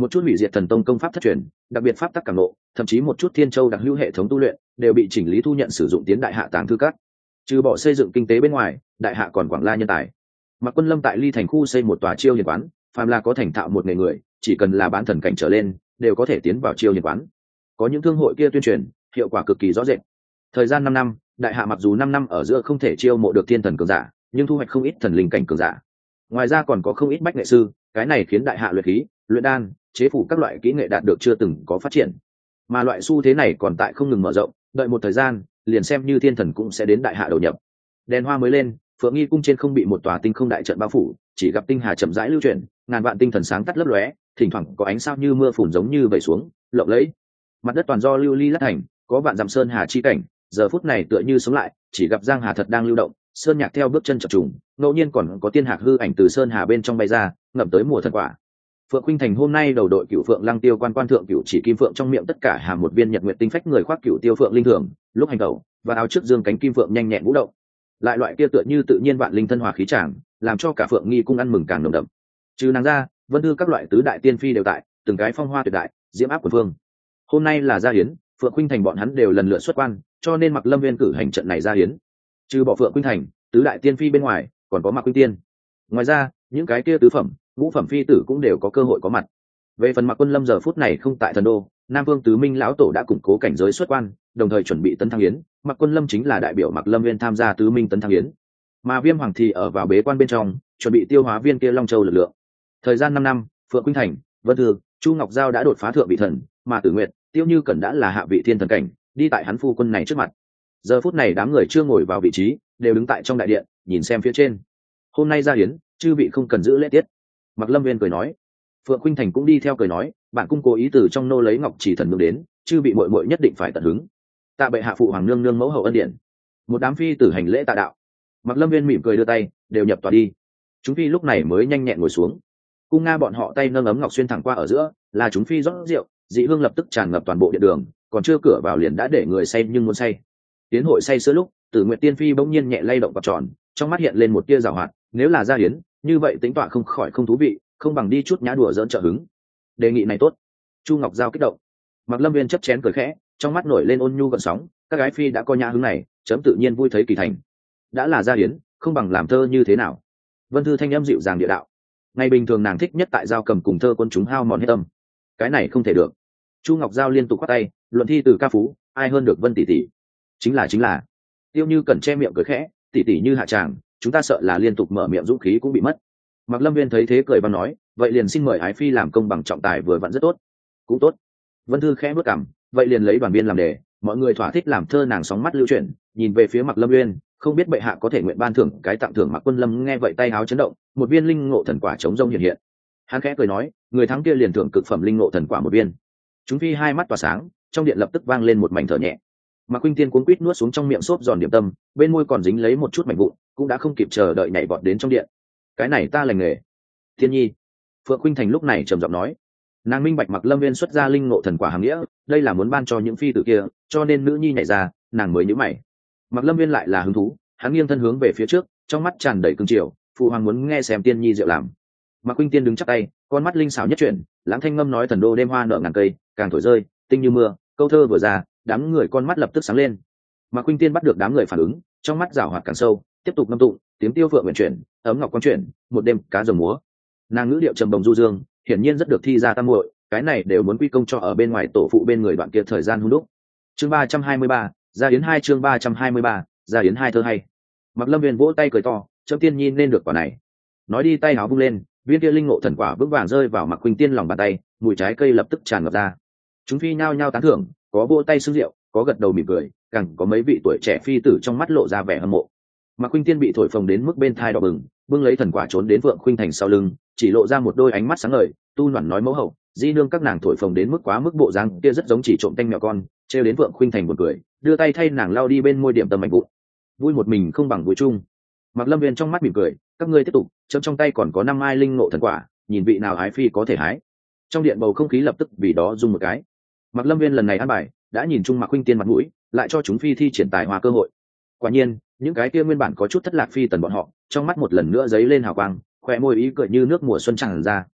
một chút hủy diệt thần tông công pháp thất truyền, đặc biệt pháp tắc cảm ngộ, thậm chí một chút thiên châu đặc hữu hệ thống tu luyện đều bị chỉnh lý thu nhận sử dụng tiến đại hạ tàng thư các. Trừ bỏ xây dựng kinh tế bên ngoài, đại hạ còn quảng la nhân tài. Mạc Quân Lâm tại Ly Thành khu xây một tòa chiêu hiền quán, phàm là có thành thạo một nghề người, chỉ cần là bán thần cảnh trở lên, đều có thể tiến vào chiêu hiền quán. Có những thương hội kia tuyên truyền, hiệu quả cực kỳ rõ rệt. Thời gian 5 năm, đại hạ mặc dù 5 năm ở giữa không thể chiêu mộ được thiên thần cường giả, nhưng thu hoạch không ít thần linh cảnh cường giả. Ngoài ra còn có không ít bách nghệ sư, cái này khiến đại hạ luyện khí, luyện đan, chế phủ các loại kỹ nghệ đạt được chưa từng có phát triển. Mà loại xu thế này còn tại không ngừng mở rộng, đợi một thời gian, liền xem như thiên thần cũng sẽ đến đại hạ đầu nhập. Đèn hoa mới lên, Phượng Nghi cung trên không bị một tòa tinh không đại trận bao phủ, chỉ gặp tinh hà chậm rãi lưu chuyển, ngàn vạn tinh thần sáng tắt lấp lóe, thỉnh thoảng có ánh sao như mưa phùn giống như vẩy xuống, lộng lẫy. Mặt đất toàn do lưu ly lát thành, có vạn dặm sơn hà chi cảnh, giờ phút này tựa như sống lại, chỉ gặp giang hà thật đang lưu động, sơn nhạc theo bước chân chập trùng, ngẫu nhiên còn có tiên hạc hư ảnh từ sơn hà bên trong bay ra, ngậm tới mùa thần quả. Phượng Khuynh Thành hôm nay đầu đội Cửu Phượng Lăng Tiêu quan thượng cửu chỉ kim phượng trong miệng tất cả hàm một viên nhật nguyệt tinh phách người khoác cửu tiêu phượng linh thường, lúc hành tẩu và áo trước dương cánh kim phượng nhanh nhẹn vũ động. Lại loại kia tựa như tự nhiên vạn linh thân hòa khí tràng, làm cho cả Phượng Nghi cung ăn mừng càng nồng đậm. Trừ nàng ra, Vân Thư các loại tứ đại tiên phi đều tại, từng cái phong hoa tuyệt đại, diễm áp quần phương. Hôm nay là gia hiến, Phượng Khuynh Thành bọn hắn đều lần lượt xuất quan, cho nên Mạc Lâm Nguyên cử hành trận này gia hiến. Trừ bỏ Phượng Khuynh Thành, tứ đại tiên phi bên ngoài, còn có Mạc Khuynh Tiên. Ngoài ra, những cái kia tứ phẩm, ngũ phẩm phi tử cũng đều có cơ hội có mặt. Về phần Mạc Quân Lâm giờ phút này không tại thần đô, Nam Vương Tứ Minh lão tổ đã củng cố cảnh giới xuất quan, đồng thời chuẩn bị tấn thăng yến, Mạc Quân Lâm chính là đại biểu Mạc Lâm Nguyên tham gia Tứ Minh tấn thăng yến. Mà Viêm Hoàng thì ở vào bế quan bên trong, chuẩn bị tiêu hóa viên kia Long Châu lực lượng. Thời gian 5 năm, Phượng Khuynh Thành, Vân Thư, Chu Ngọc Giao đã đột phá thượng vị thần, mà Tử Nguyệt, Tiêu Như Cẩn đã là hạ vị thiên thần cảnh, đi tại hắn phu quân này trước mặt. Giờ phút này đám người chưa ngồi vào vị trí, đều đứng tại trong đại điện, nhìn xem phía trên. Hôm nay ra hiến, chư vị không cần giữ lễ tiết. Mạc Lâm Nguyên cười nói. Phượng Khuynh Thành cũng đi theo cười nói, bạn cung cố ý từ trong nô lấy ngọc chỉ thần nương đến, chư bị muội muội nhất định phải tận hứng. Tạ bệ hạ phụ hoàng nương nương mẫu hậu ân điển. Một đám phi tử hành lễ tạ đạo. Mạc Lâm Nguyên mỉm cười đưa tay, đều nhập tòa đi. Chúng phi lúc này mới nhanh nhẹn ngồi xuống. Cung Nga bọn họ tay nâng ấm ngọc xuyên thẳng qua ở giữa, là chúng phi rót rượu, dị hương lập tức tràn ngập toàn bộ điện đường, còn chưa cửa vào liền đã để người say nhưng muốn say. Tiến hội say sưa lúc, Tử Nguyệt Tiên phi bỗng nhiên nhẹ lay động quạt tròn, trong mắt hiện lên một tia giảo hoạt, nếu là gia hiến, như vậy tính tọa không khỏi không thú vị, không bằng đi chút nhã đùa giỡn trợ hứng. Đề nghị này tốt. Chu Ngọc Giao kích động. Mạc Lâm Nguyên chấp chén cười khẽ, trong mắt nổi lên ôn nhu gợn sóng, các gái phi đã có nhã hứng này, chấm tự nhiên vui thấy kỳ thành. Đã là gia hiến, không bằng làm thơ như thế nào? Vân Thư thanh âm dịu dàng địa đạo. Ngày bình thường nàng thích nhất tại giao cầm cùng thơ quân chúng hao mòn hết tâm. Cái này không thể được. Chu Ngọc Giao liên tục quát tay, luận thi từ ca phú, ai hơn được Vân tỷ tỷ? Chính là. Tiêu Như Cẩn che miệng cười khẽ, tỷ tỷ như hạ tràng, chúng ta sợ là liên tục mở miệng dũng khí cũng bị mất. Mạc Lâm Nguyên thấy thế cười và nói, vậy liền xin mời ái phi làm công bằng trọng tài vừa vặn rất tốt. Cũng tốt. Vân Thư khẽ bước cằm, vậy liền lấy đoàn biên làm đề, mọi người thỏa thích làm thơ nàng sóng mắt lưu chuyển, nhìn về phía Mạc Lâm Nguyên, không biết bệ hạ có thể nguyện ban thưởng cái tặng thưởng Mạc Quân Lâm nghe vậy tay áo chấn động, một viên linh ngộ thần quả chống rông hiện hiện. Hắn khẽ cười nói, người thắng kia liền thưởng cực phẩm linh ngộ thần quả một viên. Chúng phi hai mắt tỏa sáng, trong điện lập tức vang lên một mảnh thở nhẹ. Mạc Khuynh Tiên cuống quýt nuốt xuống trong miệng xốp giòn điểm tâm, bên môi còn dính lấy một chút mảnh vụn, cũng đã không kịp chờ đợi nhảy vọt đến trong điện. Cái này ta lành nghề. Thiên nhi. Phượng Khuynh Thành lúc này trầm giọng nói, nàng minh bạch Mạc Lâm Nguyên xuất ra linh ngộ thần quả hàng nghĩa, đây là muốn ban cho những phi tử kia, cho nên nữ nhi nhảy ra, nàng mới nhíu mày. Mạc Lâm Nguyên lại là hứng thú, hắn nghiêng thân hướng về phía trước, trong mắt tràn đầy cương triều, phụ hoàng muốn nghe xem tiên nhi diệu làm. Mạc Khuynh Tiên đứng chắp tay, con mắt linh xảo nhất chuyển, lãng thanh ngâm nói thần đô đêm hoa nở ngàn cây, càng thổi rơi, tinh như mưa, câu thơ vừa ra, đám người con mắt lập tức sáng lên. Mạc Khuynh Tiên bắt được đám người phản ứng, trong mắt giảo hoạt càng sâu, tiếp tục ngâm tụng, tiếng tiêu phượng nguyện chuyển, ấm ngọc quang chuyển, một đêm cá rồng múa. Nàng ngữ điệu trầm bồng du dương, hiển nhiên rất được thi ra tam muội, cái này đều muốn quy công cho ở bên ngoài tổ phụ bên người đoạn kia thời gian hung đúc. Chương 323, gia yến 2 chương 323, gia yến 2 thơ hay. Mạc Lâm Nguyên vỗ tay cười to, chấm tiên nhi nên được quả này. Nói đi tay áo vung lên, viên kia linh ngộ thần quả vững vàng rơi vào Mạc Khuynh Tiên lòng bàn tay, mùi trái cây lập tức tràn ngập ra. Chúng phi nhao nhao tán thưởng, có vỗ tay xưng rượu, có gật đầu mỉm cười, càng có mấy vị tuổi trẻ phi tử trong mắt lộ ra vẻ hâm mộ. Mạc Khuynh Tiên bị thổi phồng đến mức bên thai đỏ bừng, bưng lấy thần quả trốn đến Vượng Khuynh Thành sau lưng, chỉ lộ ra một đôi ánh mắt sáng ngời, tu noản nói mẫu hậu, di nương các nàng thổi phồng đến mức quá mức bộ dáng kia rất giống chỉ trộm tanh mèo con, trêu đến Vượng Khuynh Thành buồn cười, đưa tay thay nàng lau đi bên môi điểm tâm mảnh vụn. Vui một mình không bằng vui chung. Mạc Lâm Nguyên trong mắt mỉm cười, các ngươi tiếp tục, chấm trong tay còn có 5 mai linh ngộ thần quả, nhìn vị nào hái phi có thể hái. Trong điện bầu không khí lập tức vì đó rung một cái. Mạc Lâm Nguyên lần này ăn bài, đã nhìn chung Mạc Khuynh Tiên mặt mũi, lại cho chúng phi thi triển tài hoa cơ hội. Quả nhiên, những cái kia nguyên bản có chút thất lạc phi tần bọn họ, trong mắt một lần nữa giấy lên hào quang, khóe môi ý cười như nước mùa xuân tràn ra.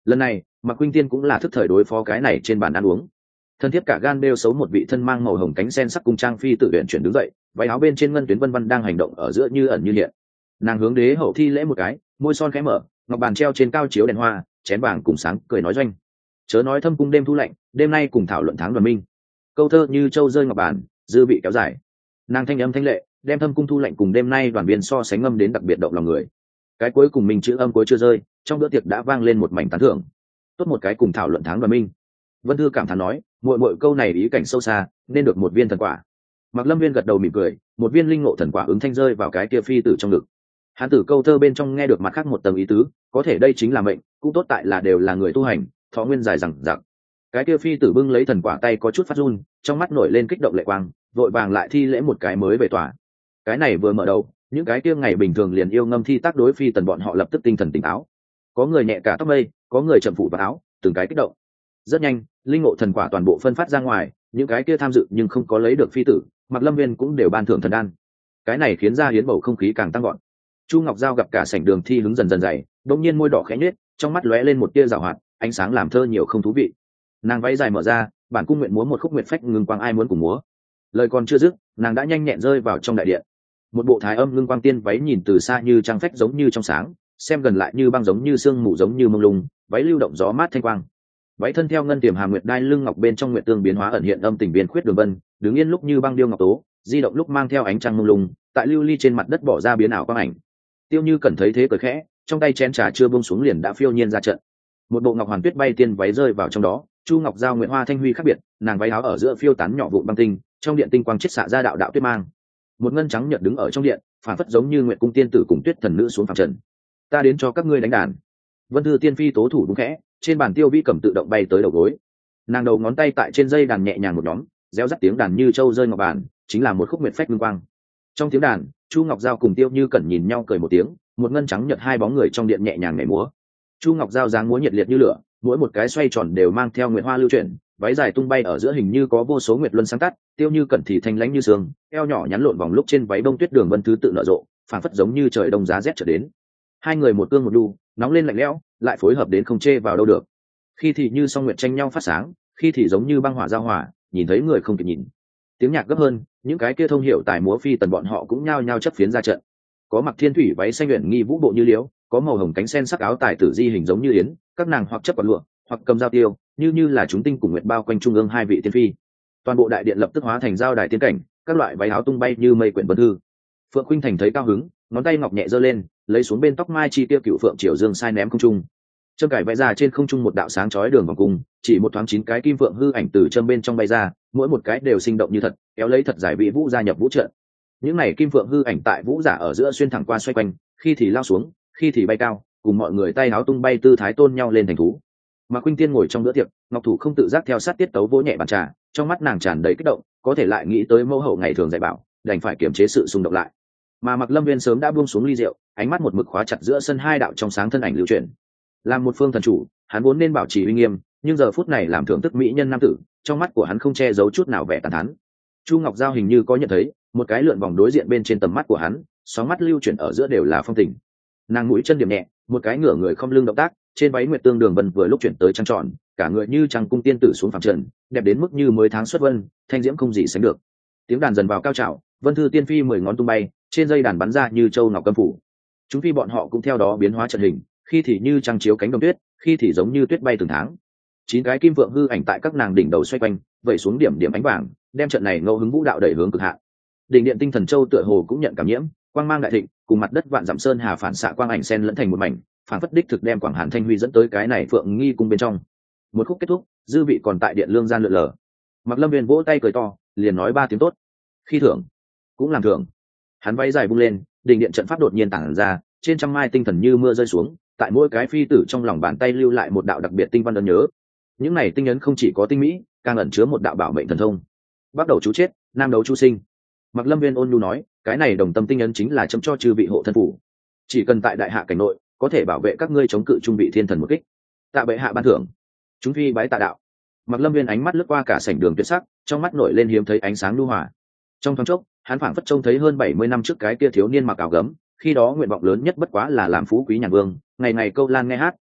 Lần này Mạc Khuynh Tiên cũng là thức thời đối phó cái này trên bàn ăn uống. Thân thiết cả gan đeo xấu một vị thân mang màu hồng cánh sen sắc cung trang phi tự viện chuyển đứng dậy, váy áo bên trên ngân tuyến vân vân đang hành động ở giữa như ẩn như hiện. Nàng hướng đế hậu thi lễ một cái, môi son khẽ mở, ngọc bàn treo trên cao chiếu đèn hoa, chén vàng cùng sáng cười nói doanh. Chớ nói thâm cung đêm thu lạnh, đêm nay cùng thảo luận tháng đoàn minh. Câu thơ như châu rơi ngọc bàn, dư vị kéo dài. Nàng thanh âm thanh lệ, đem thâm cung thu lạnh cùng đêm nay đoàn viên so sánh ngâm đến đặc biệt động lòng người. Cái cuối cùng mình chữ âm cuối chưa rơi, trong bữa tiệc đã vang lên một mảnh tán thưởng. Tốt một cái cùng thảo luận tháng đoàn minh. Vân Thư cảm thán nói, muội câu này ý cảnh sâu xa, nên được một viên thần quả. Mạc Lâm Viên gật đầu mỉm cười, một viên linh ngộ thần quả ứng thanh rơi vào cái kia phi tử trong ngực. Hắn từ câu thơ bên trong nghe được mặt khác một tầng ý tứ, có thể đây chính là mệnh, cũng tốt tại là đều là người tu hành, thọ nguyên dài dằng dặc. Cái kia phi tử bưng lấy thần quả tay có chút phát run, trong mắt nổi lên kích động lệ quang, vội vàng lại thi lễ một cái mới về tỏa. Cái này vừa mở đầu, những cái kia ngày bình thường liền yêu ngâm thi tác đối phi tần bọn họ lập tức tinh thần tỉnh táo. Có người nhẹ cả tóc mây, có người chậm phủ vào áo, từng cái kích động. Rất nhanh, linh ngộ thần quả toàn bộ phân phát ra ngoài, những cái kia tham dự nhưng không có lấy được phi tử, Mạc Lâm Viên cũng đều ban thưởng thần đan. Cái này khiến ra hiến bầu không khí càng tăng gọn. Chu Ngọc Giao gặp cả sảnh đường thi hứng dần dần dày, đột nhiên môi đỏ khẽ nhếch, trong mắt lóe lên một tia giảo hoạt, ánh sáng làm thơ nhiều không thú vị. Nàng váy dài mở ra, bản cung nguyện múa một khúc nguyệt phách ngưng quang ai muốn cùng múa. Lời còn chưa dứt, nàng đã nhanh nhẹn rơi vào trong đại điện. Một bộ thái âm ngưng quang tiên váy nhìn từ xa như trăng phách giống như trong sáng, xem gần lại như băng giống như sương mù giống như mông lung, váy lưu động gió mát thanh quang. Váy thân theo ngân tiềm hàm nguyệt đai lưng ngọc bên trong nguyệt tương biến hóa ẩn hiện âm tình biên khuyết đường vân, đứng yên lúc như băng điêu ngọc tố, di động lúc mang theo ánh trăng mông lung, tại lưu ly trên mặt đất bỏ ra biến ảo quang ảnh. Tiêu Như Cẩn thấy thế cười khẽ, trong tay chén trà chưa buông xuống liền đã phiêu nhiên ra trận. Một bộ ngọc hoàn tuyết bay tiên váy rơi vào trong đó, Chu Ngọc Giao Nguyễn Hoa Thanh Huy khác biệt, nàng váy áo ở giữa phiêu tán nhỏ vụn băng tinh, trong điện tinh quang chiết xạ ra đạo đạo tuyết mang. Một ngân trắng nhợt đứng ở trong điện, phản phất giống như nguyệt cung tiên tử cùng tuyết thần nữ xuống phàm trần. Ta đến cho các ngươi đánh đàn. Vân Thư tiên phi tố thủ đúng khẽ, trên bàn tiêu vi cầm tự động bay tới đầu gối. Nàng đầu ngón tay tại trên dây đàn nhẹ nhàng một nhóm, réo rắt tiếng đàn như châu rơi ngọc bàn, chính là một khúc nguyệt phách ngưng quang. Trong tiếng đàn, Chu Ngọc Giao cùng Tiêu Như Cẩn nhìn nhau cười một tiếng, một ngân trắng nhợt hai bóng người trong điện nhẹ nhàng nhảy múa. Chu Ngọc Giao dáng múa nhiệt liệt như lửa, mỗi một cái xoay tròn đều mang theo nguyệt hoa lưu chuyển, váy dài tung bay ở giữa hình như có vô số nguyệt luân sáng tắt. Tiêu Như Cẩn thì thanh lãnh như sương, eo nhỏ nhắn lộn vòng lúc trên váy bông tuyết đường vân thứ tự nở rộ, phảng phất giống như trời đông giá rét trở đến. Hai người một cương một đu, nóng lên lạnh lẽo, lại phối hợp đến không chê vào đâu được. Khi thì như song nguyệt tranh nhau phát sáng, khi thì giống như băng hỏa giao hỏa, nhìn thấy người không kịp nhìn. Tiếng nhạc gấp hơn, những cái kia thông hiểu tài múa phi tần bọn họ cũng nhao nhao chấp phiến ra trận. Có mặc thiên thủy váy xanh luyện nghi vũ bộ như liễu, có màu hồng cánh sen sắc áo tài tử di hình giống như yến, các nàng hoặc chấp quạt lụa, hoặc cầm dao tiêu, như là chúng tinh cùng nguyệt bao quanh trung ương hai vị tiên phi. Toàn bộ đại điện lập tức hóa thành giao đài tiên cảnh, các loại váy áo tung bay như mây quyển vân thư. Phượng Khuynh Thành thấy cao hứng, ngón tay ngọc nhẹ giơ lên, lấy xuống bên tóc mai chi tiêu cựu phượng triều dương sai ném không trung. Châm cải vẽ ra trên không trung một đạo sáng chói đường vòng cung, chỉ một thoáng 9 cái kim phượng hư ảnh từ châm bên trong bay ra, mỗi một cái đều sinh động như thật, kéo lấy thật giải vị vũ gia nhập vũ trận. Những này kim phượng hư ảnh tại vũ giả ở giữa xuyên thẳng qua xoay quanh, khi thì lao xuống, khi thì bay cao, cùng mọi người tay áo tung bay tư thái tôn nhau lên thành thú. Mà Khuynh Tiên ngồi trong bữa tiệc, ngọc thủ không tự giác theo sát tiết tấu vỗ nhẹ bàn trà, trong mắt nàng tràn đầy kích động, có thể lại nghĩ tới mẫu hậu ngày thường dạy bảo, đành phải kiềm chế sự xung động lại. Mà Mạc Lâm Viên sớm đã buông xuống ly rượu, ánh mắt một mực khóa chặt giữa sân hai đạo trong sáng thân ảnh lưu chuyển. Làm một phương thần chủ, hắn vốn nên bảo trì uy nghiêm, nhưng giờ phút này làm thưởng thức mỹ nhân nam tử, trong mắt của hắn không che giấu chút nào vẻ tàn thán. Chu Ngọc Giao hình như có nhận thấy, một cái lượn vòng đối diện bên trên tầm mắt của hắn, sóng mắt lưu chuyển ở giữa đều là phong tình. Nàng mũi chân điểm nhẹ, một cái ngửa người không lưng động tác, trên váy nguyệt tương đường vân vừa lúc chuyển tới trăng tròn, cả người như trăng cung tiên tử xuống phàm trần, đẹp đến mức như mới tháng xuất vân, thanh diễm không gì sánh được. Tiếng đàn dần vào cao trào, Vân Thư tiên phi 10 ngón tung bay, trên dây đàn bắn ra như châu ngọc câm phủ. Chúng phi bọn họ cũng theo đó biến hóa trận hình, khi thì như trăng chiếu cánh đồng tuyết, khi thì giống như tuyết bay từng tháng. 9 cái kim vượng hư ảnh tại các nàng đỉnh đầu xoay quanh, vẩy xuống điểm điểm ánh vàng, đem trận này ngẫu hứng vũ đạo đẩy hướng cực hạn. Đỉnh điện tinh thần châu tựa hồ cũng nhận cảm nhiễm, quang mang đại thịnh, cùng mặt đất vạn dặm sơn hà phản xạ quang ảnh sen lẫn thành một mảnh, phản phất đích thực đem Quảng Hàn Thanh Huy dẫn tới cái này Phượng Nghi cung bên trong. Một khúc kết thúc, dư vị còn tại điện lương gian lượn lờ. Mạc Lâm Viên vỗ tay cười to, liền nói 3 tiếng tốt. Khi thưởng, cũng làm thưởng. Hắn váy dài bung lên, đỉnh điện trận pháp đột nhiên tản ra, trên trăm mai tinh thần như mưa rơi xuống, tại mỗi cái phi tử trong lòng bàn tay lưu lại một đạo đặc biệt tinh văn ấn nhớ. Những này tinh ấn không chỉ có tinh mỹ, càng ẩn chứa một đạo bảo mệnh thần thông. Bắt đầu chú chết, nam đấu chú sinh. Mạc Lâm Viên ôn nhu nói, cái này đồng tâm tinh ấn chính là chấm cho chư vị hộ thân phủ. Chỉ cần tại đại hạ cảnh nội, có thể bảo vệ các ngươi chống cự trung vị thiên thần một kích. Tạ bệ hạ ban thưởng. Chúng phi bái tạ đạo. Mạc Lâm Viên ánh mắt lướt qua cả sảnh đường tuyệt sắc, trong mắt nổi lên hiếm thấy ánh sáng nhu hòa. Trong thoáng chốc, hắn phảng phất trông thấy hơn 70 năm trước cái kia thiếu niên mặc áo gấm, khi đó nguyện vọng lớn nhất bất quá là làm phú quý nhàn vương, ngày ngày câu lan nghe hát,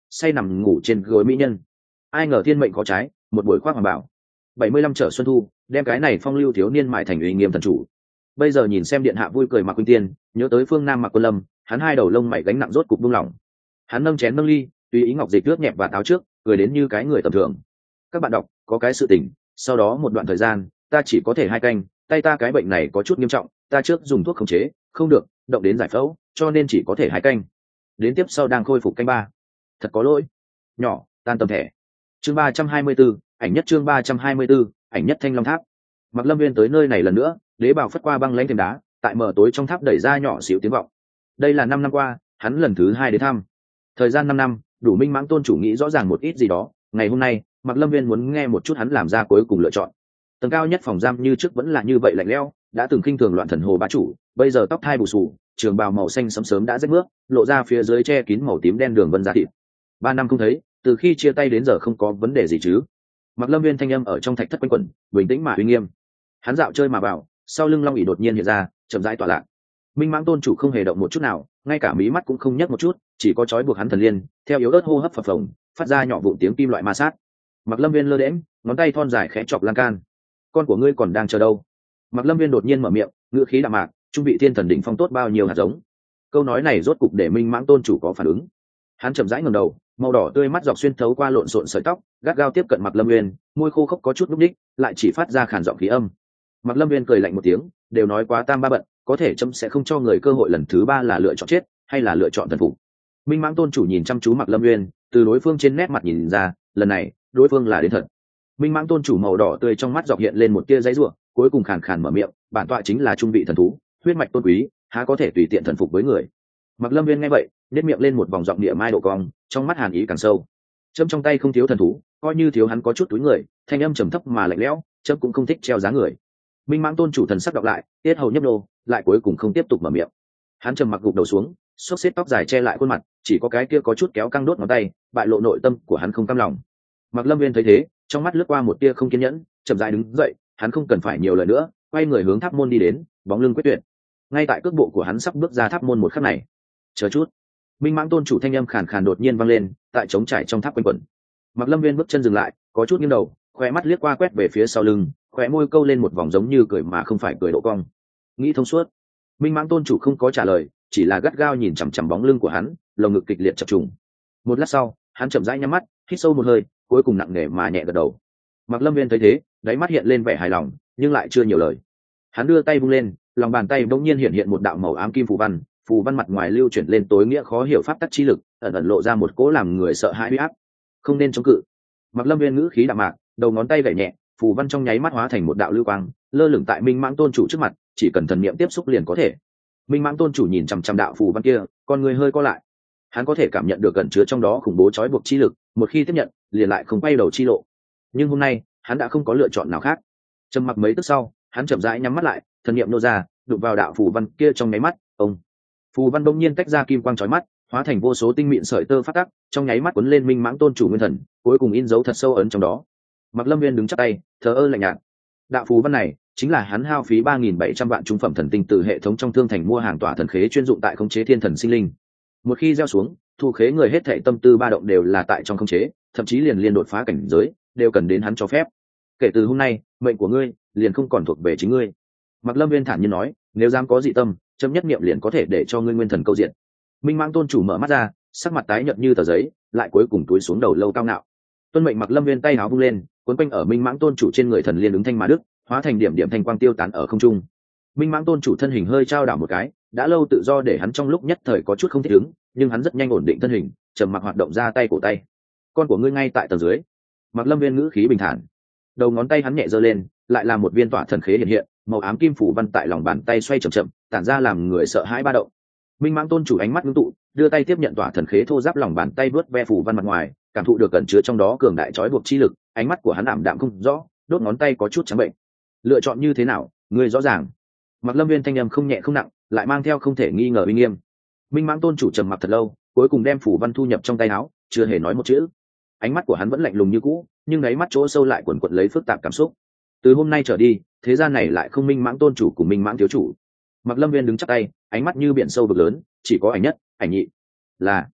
say nằm ngủ trên gối mỹ nhân. Ai ngờ thiên mệnh có trái, một buổi khoác hoàng bảo 75 trở xuân thu, đem cái này phong lưu thiếu niên mại thành uy nghiêm thần chủ. Bây giờ nhìn xem điện hạ vui cười mặc Quynh Tiên, nhớ tới phương Nam Mặc Quân Lâm, hắn hai đầu lông mày gánh nặng rốt cục buông lỏng. Hắn nâng chén nâng ly, tùy ý ngọc dịch nước nhẹp và táo trước, cười đến như cái người tầm thường. Các bạn đọc, có cái sự tình, sau đó một đoạn thời gian, ta chỉ có thể 2 canh, tay ta cái bệnh này có chút nghiêm trọng, ta trước dùng thuốc khống chế, không được, động đến giải phẫu, cho nên chỉ có thể 2 canh. Đến tiếp sau đang khôi phục canh 3. Thật có lỗi. Nhỏ, tan tầm thẻ. Chương 324, ảnh nhất chương 324, ảnh nhất Thanh Long Tháp. Mặc Lâm Nguyên tới nơi này lần nữa, đế bào phất qua băng lãnh thềm đá, tại mờ tối trong tháp đẩy ra nhỏ xíu tiếng vọng. Đây là 5 năm qua, hắn lần thứ 2 đến thăm. Thời gian 5 năm, đủ Minh Mãng Tôn chủ nghĩ rõ ràng một ít gì đó, ngày hôm nay, Mặc Lâm Nguyên muốn nghe một chút hắn làm ra cuối cùng lựa chọn. Tầng cao nhất phòng giam như trước vẫn là như vậy lạnh lẽo, đã từng khinh thường loạn thần hồ bá chủ, bây giờ tóc thai bù xù, trường bào màu xanh sẫm sớm đã rách mướp, lộ ra phía dưới che kín màu tím đen đường vân da thịt. 3 năm không thấy, từ khi chia tay đến giờ không có vấn đề gì chứ? Mặc Lâm Nguyên thanh âm ở trong thạch thất quanh quẩn, bình tĩnh mà uy nghiêm. Hắn dạo chơi mà vào, sau lưng long ỷ đột nhiên hiện ra, chậm rãi tỏa lạc. Minh Mãng Tôn chủ không hề động một chút nào, ngay cả mí mắt cũng không nhấc một chút, chỉ có trói buộc hắn thần liên, theo yếu ớt hô hấp phập phồng, phát ra nhỏ vụn tiếng kim loại ma sát. Mặc Lâm Nguyên lơ đễnh, ngón tay thon dài khẽ chọc lan can. Con của ngươi còn đang chờ đâu? Mặc Lâm Nguyên đột nhiên mở miệng, ngữ khí đạm mạc, trung vị thiên thần đỉnh phong tốt bao nhiêu hạt giống. Câu nói này rốt cục để Minh Mãng Tôn chủ có phản ứng. Hắn chậm rãi ngẩng đầu, màu đỏ tươi mắt dọc xuyên thấu qua lộn xộn sợi tóc, gắt gao tiếp cận Mặc Lâm Nguyên, môi khô khốc có chút núc ních, lại chỉ phát ra khàn giọng khí âm. Mặc Lâm Nguyên cười lạnh một tiếng, đều nói quá tam ba bận, có thể chấm sẽ không cho người cơ hội lần thứ 3 là lựa chọn chết hay là lựa chọn thần phục. Minh Mãng Tôn chủ nhìn chăm chú Mặc Lâm Nguyên, từ đối phương trên nét mặt nhìn ra, lần này đối phương là đến thật. Minh Mãng Tôn chủ màu đỏ tươi trong mắt dọc hiện lên một tia giãy giụa, cuối cùng khàn khàn mở miệng, bản tọa chính là trung vị thần thú, huyết mạch tôn quý, há có thể tùy tiện thần phục với người. Mặc Lâm Nguyên nghe vậy, nhếch miệng lên một vòng giọng địa mai độ cong, trong mắt hàn ý càng sâu. Chấm trong tay không thiếu thần thú, coi như thiếu hắn có chút túi người, thanh âm trầm thấp mà lạnh lẽo, chấm cũng không thích treo giá người. Minh Mãng Tôn chủ thần sắc đọc lại, tiết hầu nhấp nô, lại cuối cùng không tiếp tục mở miệng. Hắn trầm mặc gục đầu xuống, xốc xếp tóc dài che lại khuôn mặt, chỉ có cái kia có chút kéo căng đốt ngón tay, bại lộ nội tâm của hắn không cam lòng. Mặc Lâm Nguyên thấy thế, trong mắt lướt qua một tia không kiên nhẫn, chậm rãi đứng dậy, hắn không cần phải nhiều lời nữa, quay người hướng tháp môn đi đến, bóng lưng quyết tuyệt. Ngay tại cước bộ của hắn sắp bước ra tháp môn một khắc này, chờ chút. Minh Mãng Tôn chủ thanh âm khàn khàn đột nhiên vang lên, tại trống trải trong tháp quanh quẩn. Mặc Lâm Nguyên bước chân dừng lại, có chút nghiêng đầu, khóe mắt liếc qua quét về phía sau lưng, khóe môi câu lên một vòng giống như cười mà không phải cười độ cong. Nghĩ thông suốt. Minh Mãng Tôn chủ không có trả lời, chỉ là gắt gao nhìn chằm chằm bóng lưng của hắn, lồng ngực kịch liệt chập trùng. Một lát sau, hắn chậm rãi nhắm mắt, hít sâu một hơi, cuối cùng nặng nề mà nhẹ gật đầu. Mặc Lâm Nguyên thấy thế, đáy mắt hiện lên vẻ hài lòng, nhưng lại chưa nhiều lời. Hắn đưa tay vung lên, lòng bàn tay bỗng nhiên hiện hiện một đạo màu ám kim phù văn mặt ngoài lưu chuyển lên tối nghĩa khó hiểu pháp tắc chi lực, ẩn ẩn lộ ra một cỗ làm người sợ hãi uy áp. Không nên chống cự. Mặc Lâm Nguyên ngữ khí đạm mạc, đầu ngón tay gảy nhẹ, phù văn trong nháy mắt hóa thành một đạo lưu quang, lơ lửng tại Minh Mãng Tôn chủ trước mặt, chỉ cần thần niệm tiếp xúc liền có thể. Minh Mãng Tôn chủ nhìn chằm chằm đạo phù văn kia, con người hơi co lại. Hắn có thể cảm nhận được gần chứa trong đó khủng bố trói buộc chi lực, một khi tiếp nhận, liền lại không quay đầu chi lộ. Nhưng hôm nay, hắn đã không có lựa chọn nào khác. Trầm mặc mấy tức sau, hắn chậm rãi nhắm mắt lại, thần niệm nô ra, đụng vào đạo phù văn kia trong nháy mắt, ông. Phù văn bỗng nhiên tách ra kim quang chói mắt, hóa thành vô số tinh mịn sợi tơ phát tắc, trong nháy mắt cuốn lên Minh Mãng Tôn chủ nguyên thần, cuối cùng in dấu thật sâu ấn trong đó. Mặc Lâm Nguyên đứng chắp tay, thờ ơ lạnh nhạt. Đạo phù văn này chính là hắn hao phí 3.700 vạn trung phẩm thần tinh từ hệ thống trong thương thành mua hàng tỏa thần khế chuyên dụng tại khống chế thiên thần sinh linh. Một khi gieo xuống, thu khế người hết thảy tâm tư ba động đều là tại trong khống chế, thậm chí liền liên đột phá cảnh giới, đều cần đến hắn cho phép. Kể từ hôm nay, mệnh của ngươi liền không còn thuộc về chính ngươi. Mặc Lâm Nguyên thản nhiên nói, nếu dám có dị tâm, chấm nhất niệm liền có thể để cho ngươi nguyên thần câu diện. Minh Mãng Tôn chủ mở mắt ra, sắc mặt tái nhợt như tờ giấy, lại cuối cùng túi xuống đầu lâu cao ngạo. Tuân mệnh. Mặc Lâm Nguyên tay áo vung lên, cuốn quanh ở Minh Mãng Tôn chủ trên người thần liên ứng thanh mà đức, hóa thành điểm điểm thanh quang tiêu tán ở không trung. Minh Mãng Tôn chủ thân hình hơi trao đảo một cái, đã lâu tự do để hắn trong lúc nhất thời có chút không thích ứng, nhưng hắn rất nhanh ổn định thân hình, trầm mặc hoạt động ra tay cổ tay. Con của ngươi ngay tại tầng dưới. Mặc Lâm Nguyên ngữ khí bình thản, đầu ngón tay hắn nhẹ giơ lên, lại là một viên tỏa thần khế hiện hiện, màu ám kim phủ văn tại lòng bàn tay xoay chậm chậm, tản ra làm người sợ hãi ba động. Minh Mãng Tôn chủ ánh mắt ngưng tụ, đưa tay tiếp nhận tỏa thần khế thô giáp lòng bàn tay vớt ve phủ văn mặt ngoài, cảm thụ được cẩn chứa trong đó cường đại trói buộc chi lực, ánh mắt của hắn ảm đạm không rõ, đốt ngón tay có chút trắng bệnh. Lựa chọn như thế nào, ngươi rõ ràng. Mặc Lâm Nguyên thanh âm không nhẹ không nặng, lại mang theo không thể nghi ngờ uy nghiêm. Minh Mãng Tôn chủ trầm mặc thật lâu, cuối cùng đem phủ văn thu nhập trong tay áo, chưa hề nói một chữ. Ánh mắt của hắn vẫn lạnh lùng như cũ, nhưng đáy mắt chỗ sâu lại quần quật lấy phức tạp cảm xúc. Từ hôm nay trở đi, thế gian này lại không Minh Mãng Tôn chủ cùng Minh Mãng thiếu chủ. Mặc Lâm Nguyên đứng chắp tay, ánh mắt như biển sâu vực lớn, chỉ có ảnh nhất, ảnh nhị. Là.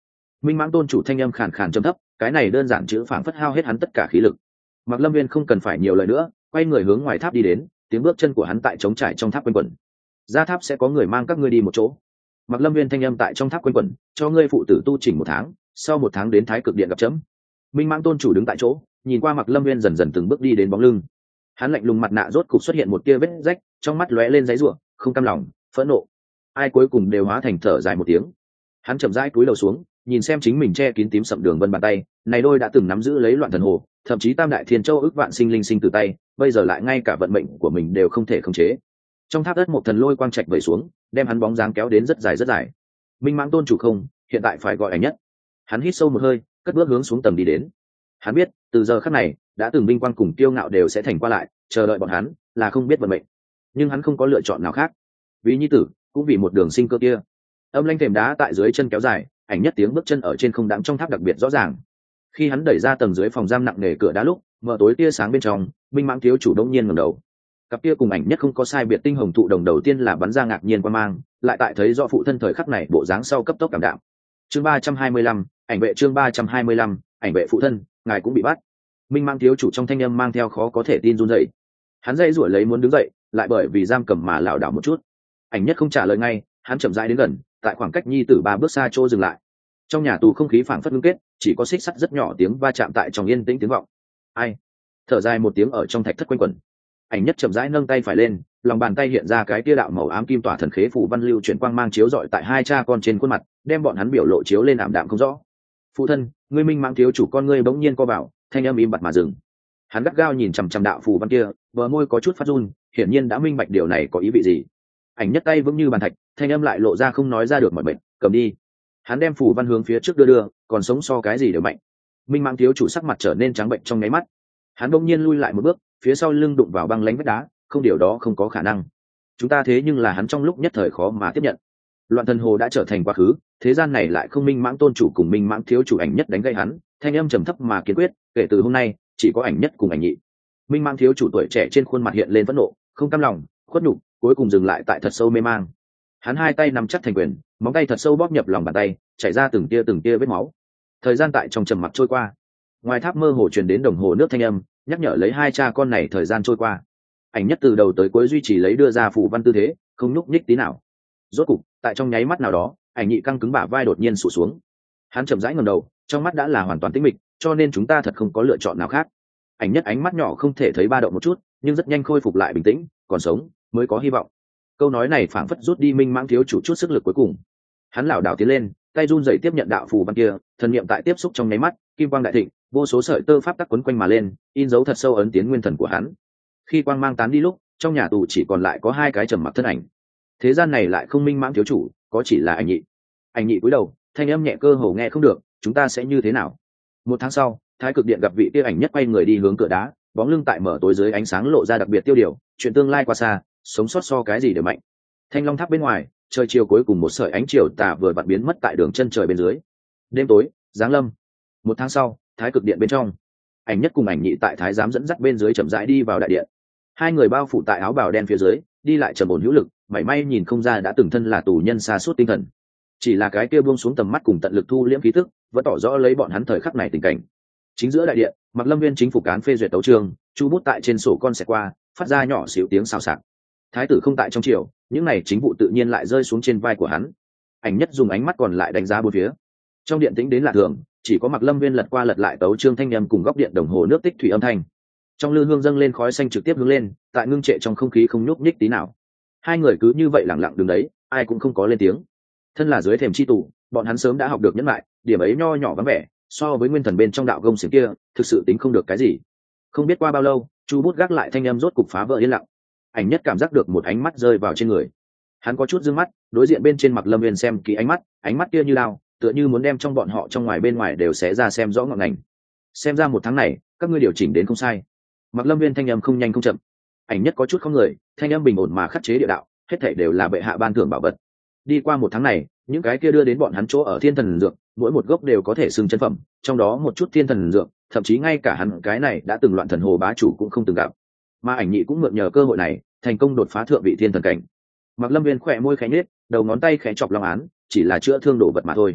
Minh mãng tôn chủ thanh âm khàn khàn trầm thấp, cái này đơn giản chữ phảng phất hao hết hắn tất cả khí lực. Mạc Lâm Nguyên không cần phải nhiều lời nữa, quay người hướng ngoài tháp đi đến, tiếng bước chân của hắn tại trống trải trong tháp quanh quẩn. Ra tháp sẽ có người mang các ngươi đi một chỗ. Mạc Lâm Nguyên thanh âm tại trong tháp quanh quẩn, cho ngươi phụ tử tu chỉnh 1 tháng, sau 1 tháng đến Thái Cực Điện gặp chấm. Minh mãng tôn chủ đứng tại chỗ, nhìn qua Mạc Lâm Nguyên dần dần từng bước đi đến bóng lưng. Hắn lạnh lùng mặt nạ rốt cục xuất hiện một tia vết rách, trong mắt lóe lên giấy rủa, không cam lòng, phẫn nộ. Ai cuối cùng đều hóa thành thở dài một tiếng. Hắn chậm rãi cúi đầu xuống, nhìn xem chính mình che kín tím sậm đường vân bàn tay, này đôi đã từng nắm giữ lấy loạn thần hồ, thậm chí tam đại thiên châu ước vạn sinh linh sinh từ tay, bây giờ lại ngay cả vận mệnh của mình đều không thể khống chế. Trong tháp đất một thần lôi quang trạch vẩy xuống, đem hắn bóng dáng kéo đến rất dài rất dài. Minh mãng tôn chủ không, hiện tại phải gọi Ảnh Nhất. Hắn hít sâu một hơi, cất bước hướng xuống tầng đi đến. Hắn biết, từ giờ khắc này, đã từng vinh quang cùng kiêu ngạo đều sẽ thành qua lại, chờ đợi bọn hắn là không biết vận mệnh. Nhưng hắn không có lựa chọn nào khác. Vì nhi tử, cũng vì một đường sinh cơ kia. Âm lanh thềm đá tại dưới chân kéo dài, Ảnh Nhất tiếng bước chân ở trên không đãng trong tháp đặc biệt rõ ràng. Khi hắn đẩy ra tầng dưới phòng giam nặng nề cửa đá lúc, mở tối tia sáng bên trong, Minh mãng thiếu chủ đông nhiên ngẩng đầu. Cặp kia cùng Ảnh Nhất không có sai biệt tinh hồng thụ đồng đầu tiên là bắn ra ngạc nhiên quan mang, lại tại thấy rõ phụ thân thời khắc này bộ dáng sau cấp tốc cảm đạm. Chương 325, ảnh vệ chương 325, ảnh vệ phụ thân, ngài cũng bị bắt. Minh mãng thiếu chủ trong thanh âm mang theo khó có thể tin run rẩy. Hắn dãy rủa lấy muốn đứng dậy, lại bởi vì giam cầm mà lảo đảo một chút. Ảnh Nhất không trả lời ngay, hắn chậm rãi đến gần, tại khoảng cách nhi tử 3 bước xa chỗ dừng lại. Trong nhà tù không khí phảng phất ngưng kết, chỉ có xích sắt rất nhỏ tiếng va chạm tại trong yên tĩnh tiếng vọng. Ai? Thở dài một tiếng ở trong thạch thất quanh quẩn. Ảnh Nhất chậm rãi nâng tay phải lên, lòng bàn tay hiện ra cái tia đạo màu ám kim tỏa thần khế phủ văn lưu chuyển quang mang chiếu rọi tại hai cha con trên khuôn mặt, đem bọn hắn biểu lộ chiếu lên ảm đạm không rõ. Phụ thân, ngươi Minh mãng thiếu chủ con ngươi bỗng nhiên co bảo, thanh âm im bặt mà dừng. Hắn gắt gao nhìn chằm chằm đạo phù văn kia, bờ môi có chút phát run, hiển nhiên đã minh bạch điều này có ý vị gì. Ảnh Nhất tay vững như bàn thạch, thanh âm lại lộ ra không nói ra được mọi bệnh, cầm đi. Hắn đem phù văn hướng phía trước đưa, còn sống so cái gì đều mạnh. Minh mãng thiếu chủ sắc mặt trở nên trắng bệnh trong nháy mắt. Hắn bỗng nhiên lui lại một bước, phía sau lưng đụng vào băng lánh vách đá, không, điều đó không có khả năng. Chúng ta thế nhưng là hắn trong lúc nhất thời khó mà tiếp nhận. Loạn thần hồ đã trở thành quá khứ, thế gian này lại không Minh mãng tôn chủ cùng Minh mãng thiếu chủ Ảnh Nhất đánh gây hắn. Thanh âm trầm thấp mà kiên quyết, kể từ hôm nay chỉ có Ảnh Nhất cùng Ảnh Nhị. Minh mãng thiếu chủ tuổi trẻ trên khuôn mặt hiện lên phẫn nộ, không cam lòng, khuất nhục, cuối cùng dừng lại tại thật sâu mê mang. Hắn hai tay nắm chắc thành quyền, móng tay thật sâu bóp nhập lòng bàn tay, chảy ra từng tia vết máu. Thời gian tại trong trầm mặc trôi qua. Ngoài tháp mơ hồ truyền đến đồng hồ nước thanh âm, nhắc nhở lấy hai cha con này thời gian trôi qua. Ảnh Nhất từ đầu tới cuối duy trì lấy đưa ra phù văn tư thế, không nhúc nhích tí nào. Rốt cục, tại trong nháy mắt nào đó, Ảnh Nhị căng cứng bả vai đột nhiên sụt xuống. Hắn chậm rãi ngẩng đầu, trong mắt đã là hoàn toàn tĩnh mịch, cho nên chúng ta thật không có lựa chọn nào khác. Ảnh Nhất ánh mắt nhỏ không thể thấy ba động một chút, nhưng rất nhanh khôi phục lại bình tĩnh, còn sống mới có hy vọng. Câu nói này phảng phất rút đi Minh mãng thiếu chủ chút sức lực cuối cùng. Hắn lảo đảo tiến lên, tay run rẩy tiếp nhận đạo phù văn kia, thần niệm tại tiếp xúc trong nháy mắt, kim quang đại thịnh, vô số sợi tơ pháp tắc quấn quanh mà lên, in dấu thật sâu ấn tiến nguyên thần của hắn. Khi quang mang tán đi lúc, trong nhà tù chỉ còn lại có 2 cái trầm mặc thân ảnh. Thế gian này lại không Minh mãng thiếu chủ, có chỉ là Ảnh Nhị. Ảnh Nhị cúi đầu, thanh âm nhẹ cơ hồ nghe không được, chúng ta sẽ như thế nào? 1 tháng sau, Thái Cực Điện gặp vị kia Ảnh Nhất quay người đi hướng cửa đá, bóng lưng tại mở tối dưới ánh sáng lộ ra đặc biệt tiêu điều, chuyện tương lai qua xa, sống sót so cái gì đều mạnh. Thanh Long Tháp bên ngoài, trời chiều cuối cùng một sợi ánh chiều tà vừa vặn biến mất tại đường chân trời bên dưới. Đêm tối, giáng lâm. 1 tháng sau, Thái Cực Điện bên trong, Ảnh Nhất cùng Ảnh Nhị tại thái giám dẫn dắt bên dưới chậm rãi đi vào đại điện. Hai người bao phủ tại áo bào đen phía dưới, đi lại trầm ổn hữu lực, mảy may nhìn không ra đã từng thân là tù nhân sa suốt tinh thần. Chỉ là cái kia buông xuống tầm mắt cùng tận lực thu liễm khí tức, vẫn tỏ rõ lấy bọn hắn thời khắc này tình cảnh. Chính giữa đại điện, Mạc Lâm Nguyên chính phủ cán phê duyệt tấu chương, chu bút tại trên sổ con xẹt qua, phát ra nhỏ xíu tiếng xào xạc. Thái tử không tại trong triều, những này chính vụ tự nhiên lại rơi xuống trên vai của hắn. Ảnh Nhất dùng ánh mắt còn lại đánh giá bốn phía. Trong điện tĩnh đến lạ thường, chỉ có Mạc Lâm Nguyên lật qua lật lại tấu chương thanh âm cùng góc điện đồng hồ nước tích thủy âm thanh. Trong lư hương dâng lên khói xanh trực tiếp hướng lên, tại ngưng trệ trong không khí không nhúc nhích tí nào. Hai người cứ như vậy lặng lặng đứng đấy, ai cũng không có lên tiếng. Thân là dưới thềm chi tù, bọn hắn sớm đã học được nhẫn lại, điểm ấy nho nhỏ vắng vẻ, so với nguyên thần bên trong đạo gông xiềng kia, thực sự tính không được cái gì. Không biết qua bao lâu, chu bút gác lại thanh âm rốt cục phá vỡ yên lặng. Ảnh Nhất cảm giác được một ánh mắt rơi vào trên người. Hắn có chút dương mắt, đối diện bên trên Mạc Lâm Nguyên xem kỹ ánh mắt kia như lao, tựa như muốn đem trong bọn họ trong ngoài bên ngoài đều xé ra xem rõ ngọn ngành. Xem ra 1 tháng này, các ngươi điều chỉnh đến không sai. Mạc Lâm Nguyên thanh âm không nhanh không chậm. Ảnh Nhất có chút không người, thanh âm bình ổn mà khắc chế địa đạo, hết thảy đều là bệ hạ ban thưởng bảo vật. Đi qua 1 tháng này, những cái kia đưa đến bọn hắn chỗ ở thiên thần dược, mỗi một gốc đều có thể xưng chân phẩm, trong đó một chút thiên thần dược, thậm chí ngay cả hắn cái này đã từng loạn thần hồ bá chủ cũng không từng gặp. Mà Ảnh Nhị cũng mượn nhờ cơ hội này, thành công đột phá thượng vị thiên thần cảnh. Mạc Lâm Nguyên khỏe môi khẽ nhếch, đầu ngón tay khẽ chọc long án, chỉ là chữa thương đổ vật mà thôi.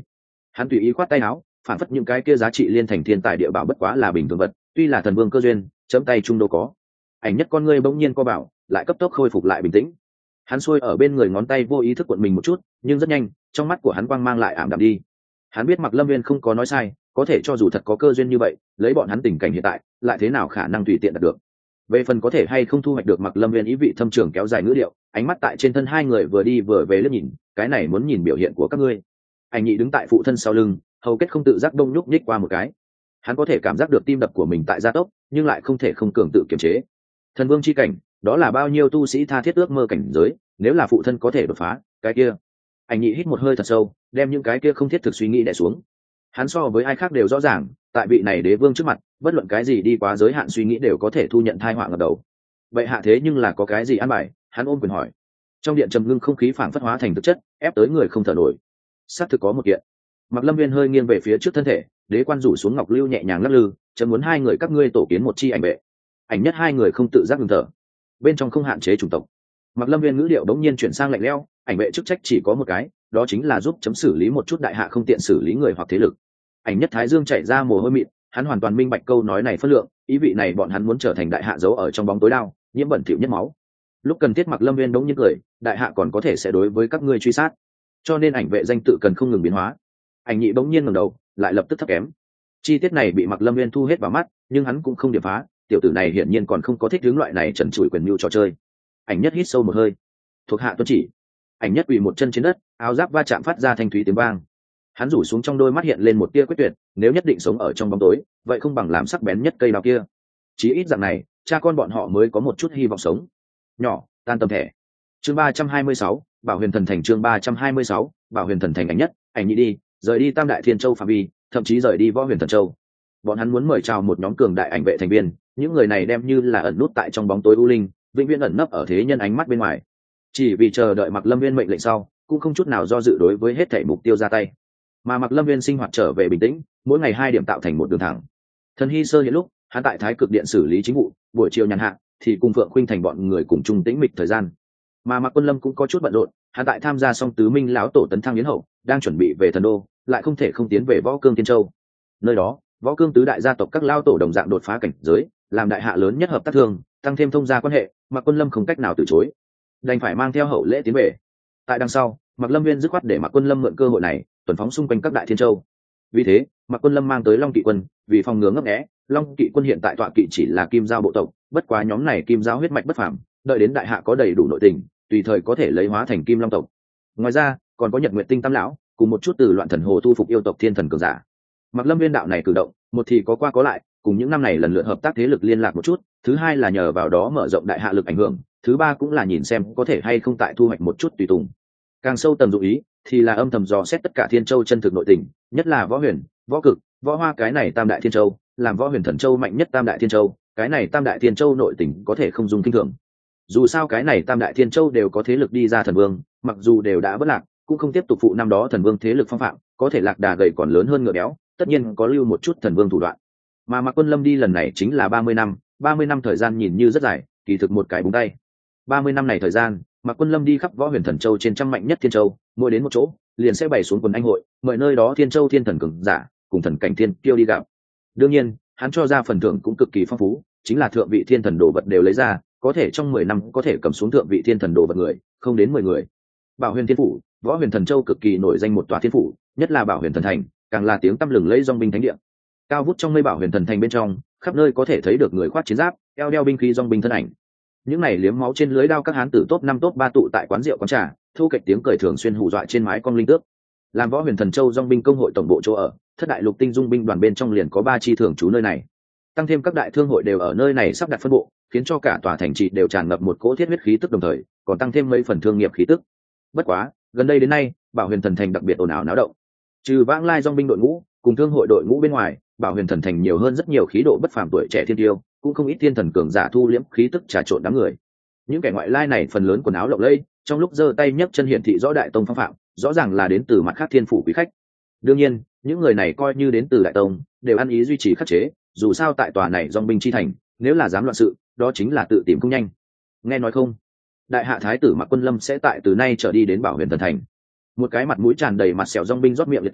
Hắn tùy ý khoát tay áo, phản phất những cái kia giá trị liên thành thiên tài địa bảo bất quá là bình thường vật, tuy là thần vương cơ duyên, chấm tay trung đô có. Ảnh nhất con ngươi bỗng nhiên co bảo, lại cấp tốc khôi phục lại bình tĩnh. Hắn xuôi ở bên người ngón tay vô ý thức cuộn mình một chút, nhưng rất nhanh, trong mắt của hắn quang mang lại ảm đạm đi. Hắn biết Mặc Lâm Nguyên không có nói sai, có thể cho dù thật có cơ duyên như vậy, lấy bọn hắn tình cảnh hiện tại, lại thế nào khả năng tùy tiện đạt được. Về phần có thể hay không thu hoạch được Mặc Lâm Nguyên ý vị thâm trường kéo dài ngữ điệu, ánh mắt tại trên thân hai người vừa đi vừa về liếc nhìn, cái này muốn nhìn biểu hiện của các ngươi. Anh nhị đứng tại phụ thân sau lưng, hầu kết không tự giác đông nhúc nhích qua một cái. Hắn có thể cảm giác được tim đập của mình tại gia tốc, nhưng lại không thể không cường tự kiềm chế. Thần vương chi cảnh, đó là bao nhiêu tu sĩ tha thiết ước mơ cảnh giới, nếu là phụ thân có thể đột phá, cái kia. Anh nhị hít một hơi thật sâu, đem những cái kia không thiết thực suy nghĩ đè xuống. Hắn so với ai khác đều rõ ràng, tại vị này đế vương trước mặt, bất luận cái gì đi quá giới hạn suy nghĩ đều có thể thu nhận tai họa ngập đầu. Vậy hạ thế nhưng là có cái gì an bài? Hắn ôm quyền hỏi. Trong điện trầm ngưng không khí phảng phất hóa thành thực chất, ép tới người không thở nổi. Xác thực có một kiện. Mặc Lâm Viên hơi nghiêng về phía trước thân thể, đế quan rủ xuống ngọc lưu nhẹ nhàng lắc lư, chấm muốn hai người các ngươi tổ kiến một chi ảnh vệ. Ảnh nhất hai người không tự giác ngừng thở. Bên trong không hạn chế chủng tộc. Mặc Lâm Viên ngữ điệu đống nhiên chuyển sang lạnh lẽo, ảnh vệ chức trách chỉ có một cái, đó chính là giúp chấm xử lý một chút đại hạ không tiện xử lý người hoặc thế lực. Ảnh nhất thái dương chạy ra mồ hôi mịn, hắn hoàn toàn minh bạch câu nói này phân lượng, ý vị này bọn hắn muốn trở thành đại hạ giấu ở trong bóng tối đao, nhiễm bẩn thỉu nhất máu. Lúc cần thiết Mặc Lâm Viên đống nhiên cười, đại hạ còn có thể sẽ đối với các ngươi truy sát, cho nên ảnh vệ danh tự cần không ngừng biến hóa. Ảnh nhị bỗng nhiên ngẩng đầu, lại lập tức thấp kém. Chi tiết này bị Mặc Lâm Viên thu hết vào mắt, nhưng hắn cũng không điểm phá, tiểu tử này hiển nhiên còn không có thích hướng loại này trần trụi quyền mưu trò chơi. Ảnh nhất hít sâu một hơi, thuộc hạ tuân chỉ. Ảnh nhất quỳ một chân trên đất, áo giáp va chạm phát ra thanh thúy tiếng vang. Hắn rủ xuống trong đôi mắt hiện lên một tia quyết tuyệt, nếu nhất định sống ở trong bóng tối, vậy không bằng làm sắc bén nhất cây đao kia. Chí ít dạng này, cha con bọn họ mới có một chút hy vọng sống. Nhỏ, tan tầm thẻ. Chương 326, Bảo Huyền Thần Thành. Chương 326, Bảo Huyền Thần Thành. Ảnh nhất, ảnh nhị đi, rời đi Tam Đại Thiên Châu phạm vi, thậm chí rời đi Võ Huyền Thần Châu. Bọn hắn muốn mời chào một nhóm cường đại ảnh vệ thành viên, những người này đem như là ẩn nút tại trong bóng tối u linh, vĩnh viễn ẩn nấp ở thế nhân ánh mắt bên ngoài. Chỉ vì chờ đợi Mặc Lâm Viên mệnh lệnh sau, cũng không chút nào do dự đối với hết thảy mục tiêu ra tay. Mà Mặc Lâm Viên sinh hoạt trở về bình tĩnh, mỗi ngày 2 điểm tạo thành một đường thẳng. Thần Hy Sơ hiện lúc, hắn tại Thái Cực Điện xử lý chính vụ, buổi chiều nhàn hạ thì cùng Phượng Khuynh Thành bọn người cùng chung tĩnh mịch thời gian. Mà Mạc Quân Lâm cũng có chút bận rộn, hắn tại tham gia xong tứ minh lão tổ tấn thăng yến hậu, đang chuẩn bị về thần đô, lại không thể không tiến về Võ Cương Tiên Châu. Nơi đó, Võ Cương tứ đại gia tộc các lão tổ đồng dạng đột phá cảnh giới, làm đại hạ lớn nhất hợp tác thương, tăng thêm thông gia quan hệ, Mạc Quân Lâm không cách nào từ chối, đành phải mang theo hậu lễ tiến về. Tại đằng sau, Mạc Lâm Viên dứt khoát để Mạc Quân Lâm mượn cơ hội này, tuần phóng xung quanh các đại thiên châu. Vì thế, Mạc Quân Lâm mang tới Long Kỵ quân, vì phòng ngừa ngấp nghé, Long Kỵ quân hiện tại tọa kỵ chỉ là Kim Giao bộ tộc, bất quá nhóm này Kim Giao huyết mạch bất phàm, đợi đến đại hạ có đầy đủ nội tình, tùy thời có thể lấy hóa thành Kim Long tộc. Ngoài ra, còn có Nhật Nguyệt Tinh Tam lão, cùng một chút từ loạn thần hồ tu phục yêu tộc thiên thần cường giả. Mạc Lâm Viên đạo này cử động, một thì có qua có lại, cùng những năm này lần lượt hợp tác thế lực liên lạc một chút, thứ hai là nhờ vào đó mở rộng đại hạ lực ảnh hưởng, thứ ba cũng là nhìn xem có thể hay không tại thu hoạch một chút tùy tùng. Càng sâu tầm dụng ý thì là âm thầm dò xét tất cả thiên châu chân thực nội tình, nhất là Võ Huyền, Võ Cực, Võ Hoa cái này tam đại thiên châu, làm Võ Huyền Thần Châu mạnh nhất tam đại thiên châu, cái này tam đại thiên châu nội tình có thể không dùng kinh thường. Dù sao cái này tam đại thiên châu đều có thế lực đi ra thần vương, mặc dù đều đã vỡ lạc, cũng không tiếp tục phụ năm đó thần vương thế lực phong phạm, có thể lạc đà gầy còn lớn hơn ngựa béo, tất nhiên có lưu một chút thần vương thủ đoạn. Mà Mạc Quân Lâm đi lần này chính là 30 năm thời gian nhìn như rất dài, kỳ thực một cái búng tay. 30 năm này thời gian, Mạc Quân Lâm đi khắp Võ Huyền Thần Châu trên trăm mạnh nhất thiên châu, mỗi đến một chỗ, liền sẽ bày xuống quần anh hội, mời nơi đó thiên châu thiên thần cường giả, cùng thần cảnh thiên kiêu đi gặp. Đương nhiên, hắn cho ra phần thưởng cũng cực kỳ phong phú, chính là thượng vị thiên thần đồ vật đều lấy ra, có thể trong 10 năm có thể cầm xuống thượng vị thiên thần đồ vật người, không đến 10 người. Bảo Huyền Thiên phủ, Võ Huyền Thần Châu cực kỳ nổi danh một tòa thiên phủ, nhất là Bảo Huyền Thần Thành, càng là tiếng tăm lừng lẫy dòng binh thánh địa. Cao vút trong mây Bảo Huyền Thần Thành bên trong, khắp nơi có thể thấy được người khoác chiến giáp, eo đeo binh khí dòng binh thân ảnh. Những này liếm máu trên lưới đao các hán tử top 5 top 3 tụ tại quán rượu quán trà, thu kịch tiếng cười thường xuyên hù dọa trên mái cong linh tước. Làm Võ Huyền Thần Châu dòng binh công hội tổng bộ chỗ ở, thất đại lục tinh dung binh đoàn bên trong liền có 3 chi thường trú nơi này. Tăng thêm các đại thương hội đều ở nơi này sắp đặt phân bộ, khiến cho cả tòa thành trì đều tràn ngập một cỗ thiết huyết khí tức, đồng thời còn tăng thêm mấy phần thương nghiệp khí tức. Bất quá, gần đây đến nay, Bảo Huyền Thần Thành đặc biệt ồn ào náo động. Trừ vãng lai dòng binh đội ngũ, cùng thương hội đội ngũ bên ngoài, Bảo Huyền Thần Thành nhiều hơn rất nhiều khí độ bất phàm tuổi trẻ thiên tiêu, cũng không ít thiên thần cường giả thu liễm khí tức trà trộn đám người. Những kẻ ngoại lai này phần lớn quần áo lộng lẫy, trong lúc giơ tay nhấc chân hiển thị rõ đại tông phong phạm, rõ ràng là đến từ mặt khác thiên phủ quý khách. Đương nhiên, những người này coi như đến từ đại tông, đều ăn ý duy trì khắc chế, dù sao tại tòa này dòng binh chi thành, nếu là dám loạn sự, đó chính là tự tìm không nhanh. Nghe nói không? Đại hạ thái tử Mạc Quân Lâm sẽ tại từ nay trở đi đến Bảo Huyền Thần Thành. Một cái mặt mũi tràn đầy mặt sẹo dòng binh rót miệng liệt cửu,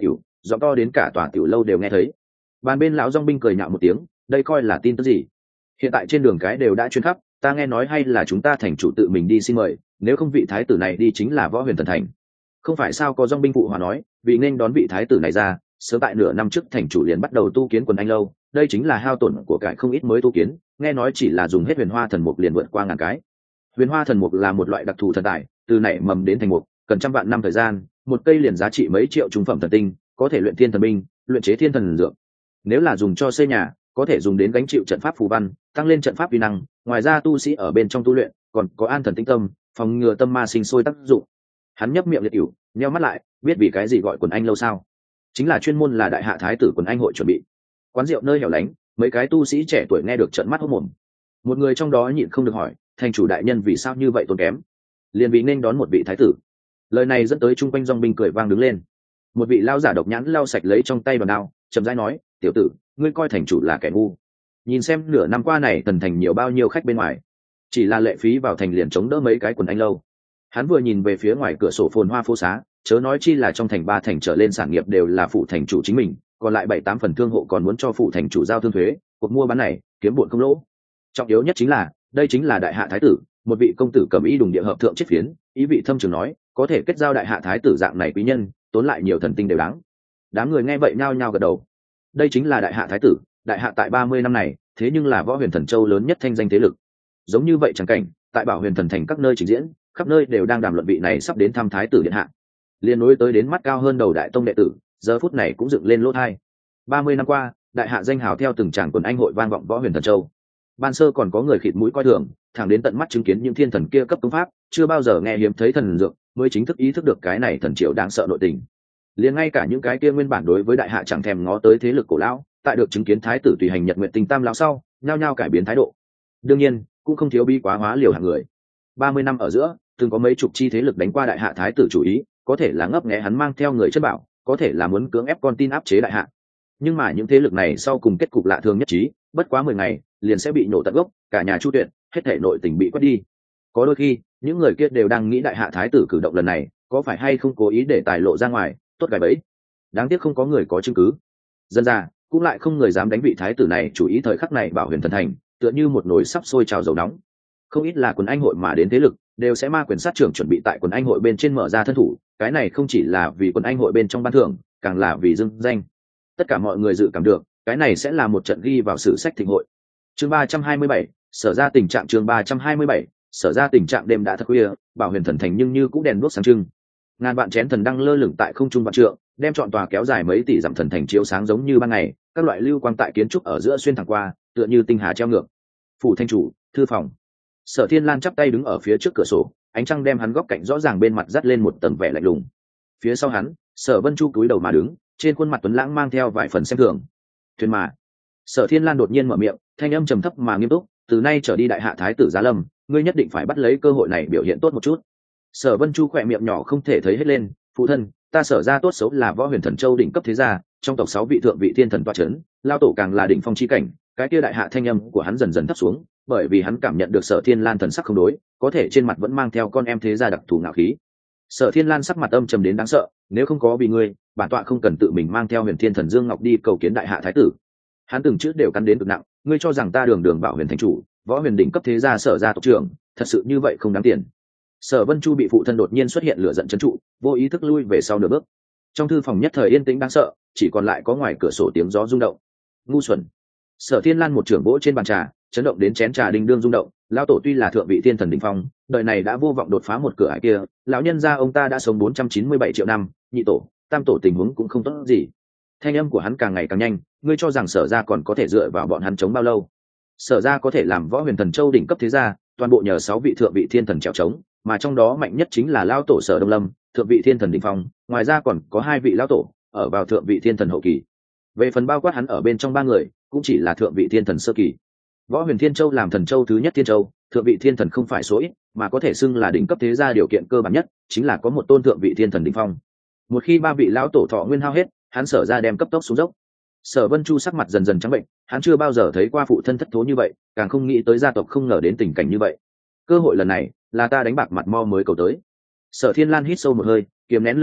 giọng to đến cả tòa tiểu lâu đều nghe thấy. Bàn bên lão dong binh cười nhạo một tiếng, đây coi là tin tức gì? Hiện tại trên đường cái đều đã chuyên khắp, ta nghe nói hay là chúng ta thành chủ tự mình đi xin mời, nếu không vị thái tử này đi chính là Võ Huyền Thần thành. Không phải sao? Có dong binh phụ hòa nói, vì nên đón vị thái tử này ra, sớm tại nửa năm trước thành chủ liền bắt đầu tu kiến quần anh lâu, đây chính là hao tổn của cải không ít mới tu kiến, nghe nói chỉ là dùng hết huyền hoa thần mục liền vượt qua ngàn cái. Huyền hoa thần mục là một loại đặc thù thần tài, từ nảy mầm đến thành mục cần trăm vạn năm thời gian, một cây liền giá trị mấy triệu trung phẩm thần tinh, có thể luyện thiên thần binh, luyện chế thiên thần dược. Nếu là dùng cho xây nhà, có thể dùng đến gánh chịu trận pháp phù văn, tăng lên trận pháp uy năng. Ngoài ra tu sĩ ở bên trong tu luyện còn có an thần tinh tâm, phòng ngừa tâm ma sinh sôi tác dụng. Hắn nhấp miệng liệt ỉu, nheo mắt lại, biết vì cái gì gọi quần anh lâu sao? Chính là chuyên môn là đại hạ thái tử quần anh hội chuẩn bị. Quán rượu nơi hẻo lánh, mấy cái tu sĩ trẻ tuổi nghe được trợn mắt hốt mồm. Một người trong đó nhịn không được hỏi, thành chủ đại nhân vì sao như vậy tốn kém? Liền vì nên đón một vị thái tử. Lời này dẫn tới chung quanh dòng binh cười vang đứng lên. Một vị lao giả độc nhãn lau sạch lấy trong tay bàn đao, chậm rãi nói, tiểu tử, ngươi coi thành chủ là kẻ ngu. Nhìn xem nửa năm qua này thần thành nhiều bao nhiêu khách bên ngoài, chỉ là lệ phí vào thành liền chống đỡ mấy cái quần anh lâu. Hắn vừa nhìn về phía ngoài cửa sổ phồn hoa phố xá, chớ nói chi là trong thành 3 thành trở lên sản nghiệp đều là phụ thành chủ chính mình, còn lại 7-8 phần thương hộ còn muốn cho phụ thành chủ giao thương thuế, cuộc mua bán này kiếm bộn không lỗ. Trọng yếu nhất chính là, đây chính là đại hạ thái tử, một vị công tử cầm y đùng địa hợp thượng chiết phiến, ý vị thâm trường nói, có thể kết giao đại hạ thái tử dạng này quý nhân, tốn lại nhiều thần tinh đều đáng. Đám người nghe vậy nhao nhao gật đầu. Đây chính là đại hạ thái tử, đại hạ tại 30 năm này, thế nhưng là Võ Huyền Thần Châu lớn nhất thanh danh thế lực. Giống như vậy chẳng cảnh, tại Bảo Huyền Thần thành các nơi trình diễn, khắp nơi đều đang đàm luận vị này sắp đến thăm thái tử điện hạ. Liên nối tới đến mắt cao hơn đầu đại tông đệ tử, giờ phút này cũng dựng lên lỗ tai. 30 năm qua, đại hạ danh hào theo từng tràng quần anh hội vang vọng Võ Huyền Thần Châu. Ban sơ còn có người khịt mũi coi thường, thẳng đến tận mắt chứng kiến những thiên thần kia cấp công pháp, chưa bao giờ nghe hiếm thấy thần dược, mới chính thức ý thức được cái này thần triều đáng sợ nội tình. Liền ngay cả những cái kia nguyên bản đối với đại hạ chẳng thèm ngó tới thế lực cổ lão, tại được chứng kiến thái tử tùy hành Nhật Nguyệt Tinh Tam lão sau, nhao nhao cải biến thái độ. Đương nhiên, cũng không thiếu bi quá hóa liều hạng người. 30 năm ở giữa, từng có mấy chục chi thế lực đánh qua đại hạ thái tử chủ ý, có thể là ngấp nghé hắn mang theo người chất bảo, có thể là muốn cưỡng ép con tin áp chế đại hạ. Nhưng mà những thế lực này sau cùng kết cục lạ thường nhất trí, bất quá 10 ngày, liền sẽ bị nổ tận gốc, cả nhà chu tuyệt, hết thể nội tình bị quét đi. Có đôi khi, những người kia đều đang nghĩ đại hạ thái tử cử động lần này, có phải hay không cố ý để tài lộ ra ngoài, tốt gài bẫy. Đáng tiếc không có người có chứng cứ. Dân ra, cũng lại không người dám đánh vị thái tử này chủ ý thời khắc này Bảo Huyền Thần thành, tựa như một nồi sắp sôi trào dầu nóng. Không ít là quần anh hội mà đến thế lực, đều sẽ ma quyền sát trưởng chuẩn bị tại quần anh hội bên trên mở ra thân thủ, cái này không chỉ là vì quần anh hội bên trong ban thưởng, càng là vì dưng danh. Tất cả mọi người dự cảm được, cái này sẽ là một trận ghi vào sử sách thịnh hội. Chương 327, sở ra tình trạng chương 327, sở ra tình trạng đêm đã thật khuya, Bảo Huyền Thần thành nhưng như cũng đèn đuốc sáng trưng. Ngàn vạn chén thần đăng lơ lửng tại không trung vạn trượng, đem trọn tòa kéo dài mấy tỷ dặm thần thành chiếu sáng giống như ban ngày, các loại lưu quang tại kiến trúc ở giữa xuyên thẳng qua, tựa như tinh hà treo ngược. Phủ thanh chủ, thư phòng. Sở Thiên Lan chắp tay đứng ở phía trước cửa sổ, ánh trăng đem hắn góc cạnh rõ ràng bên mặt dắt lên một tầng vẻ lạnh lùng. Phía sau hắn, Sở Vân Chu cúi đầu mà đứng, trên khuôn mặt tuấn lãng mang theo vài phần xem thường. Thuyền mà. Sở Thiên Lan đột nhiên mở miệng, thanh âm trầm thấp mà nghiêm túc, từ nay trở đi đại hạ thái tử giá lâm, ngươi nhất định phải bắt lấy cơ hội này biểu hiện tốt một chút. Sở Vân Chu khỏe miệng nhỏ không thể thấy hết lên, phụ thân, ta sở ra tốt xấu là Võ Huyền Thần Châu đỉnh cấp thế gia, trong tộc 6 vị thượng vị thiên thần tọa chấn, lao tổ càng là đỉnh phong chi cảnh, cái kia đại hạ thanh âm của hắn dần dần thấp xuống, bởi vì hắn cảm nhận được Sở Thiên Lan thần sắc không đối, có thể trên mặt vẫn mang theo con em thế gia đặc thù ngạo khí. Sở Thiên Lan sắc mặt âm trầm đến đáng sợ, nếu không có vì ngươi, bản tọa không cần tự mình mang theo Huyền Thiên Thần Dương Ngọc đi cầu kiến đại hạ thái tử. Hắn từng chữ đều cắn đến cực nặng, ngươi cho rằng ta đường đường Bảo Huyền thành chủ, Võ Huyền đỉnh cấp thế gia sở gia tộc trưởng, thật sự như vậy không đáng tiền. Sở Vân Chu bị phụ thân đột nhiên xuất hiện lửa giận trấn trụ, vô ý thức lui về sau nửa bước. Trong thư phòng nhất thời yên tĩnh đáng sợ, chỉ còn lại có ngoài cửa sổ tiếng gió rung động. Ngu xuẩn. Sở Thiên Lan một trưởng vỗ trên bàn trà, chấn động đến chén trà đinh đương rung động. Lão tổ tuy là thượng vị thiên thần đỉnh phong, đời này đã vô vọng đột phá một cửa ải kia, lão nhân gia ông ta đã sống 497 triệu năm, nhị tổ, tam tổ tình huống cũng không tốt gì. Thanh âm của hắn càng ngày càng nhanh, ngươi cho rằng Sở gia còn có thể dựa vào bọn hắn chống bao lâu? Sở gia có thể làm Võ Huyền Thần Châu đỉnh cấp thế gia, toàn bộ nhờ 6 vị thượng vị thiên thần trèo trống, mà trong đó mạnh nhất chính là lão tổ Sở Đông Lâm, thượng vị thiên thần đỉnh phong, ngoài ra còn có 2 vị lão tổ ở vào thượng vị thiên thần hậu kỳ. Về phần bao quát hắn ở bên trong 3 người, cũng chỉ là thượng vị thiên thần sơ kỳ. Võ Huyền Thiên Châu làm thần châu thứ nhất thiên châu, thượng vị thiên thần không phải số ít, mà có thể xưng là đỉnh cấp thế gia điều kiện cơ bản nhất, chính là có một tôn thượng vị thiên thần đỉnh phong. Một khi 3 vị lão tổ thọ nguyên hao hết, hắn Sở ra đem cấp tốc xuống dốc. Sở Vân Chu sắc mặt dần dần trắng bệnh, hắn chưa bao giờ thấy qua phụ thân thất thố như vậy, càng không nghĩ tới gia tộc không ngờ đến tình cảnh như vậy. Cơ hội lần này, là ta đánh bạc mặt mo mới cầu tới. Sở Thiên Lan hít sâu một hơi, kiềm nén lửa giận,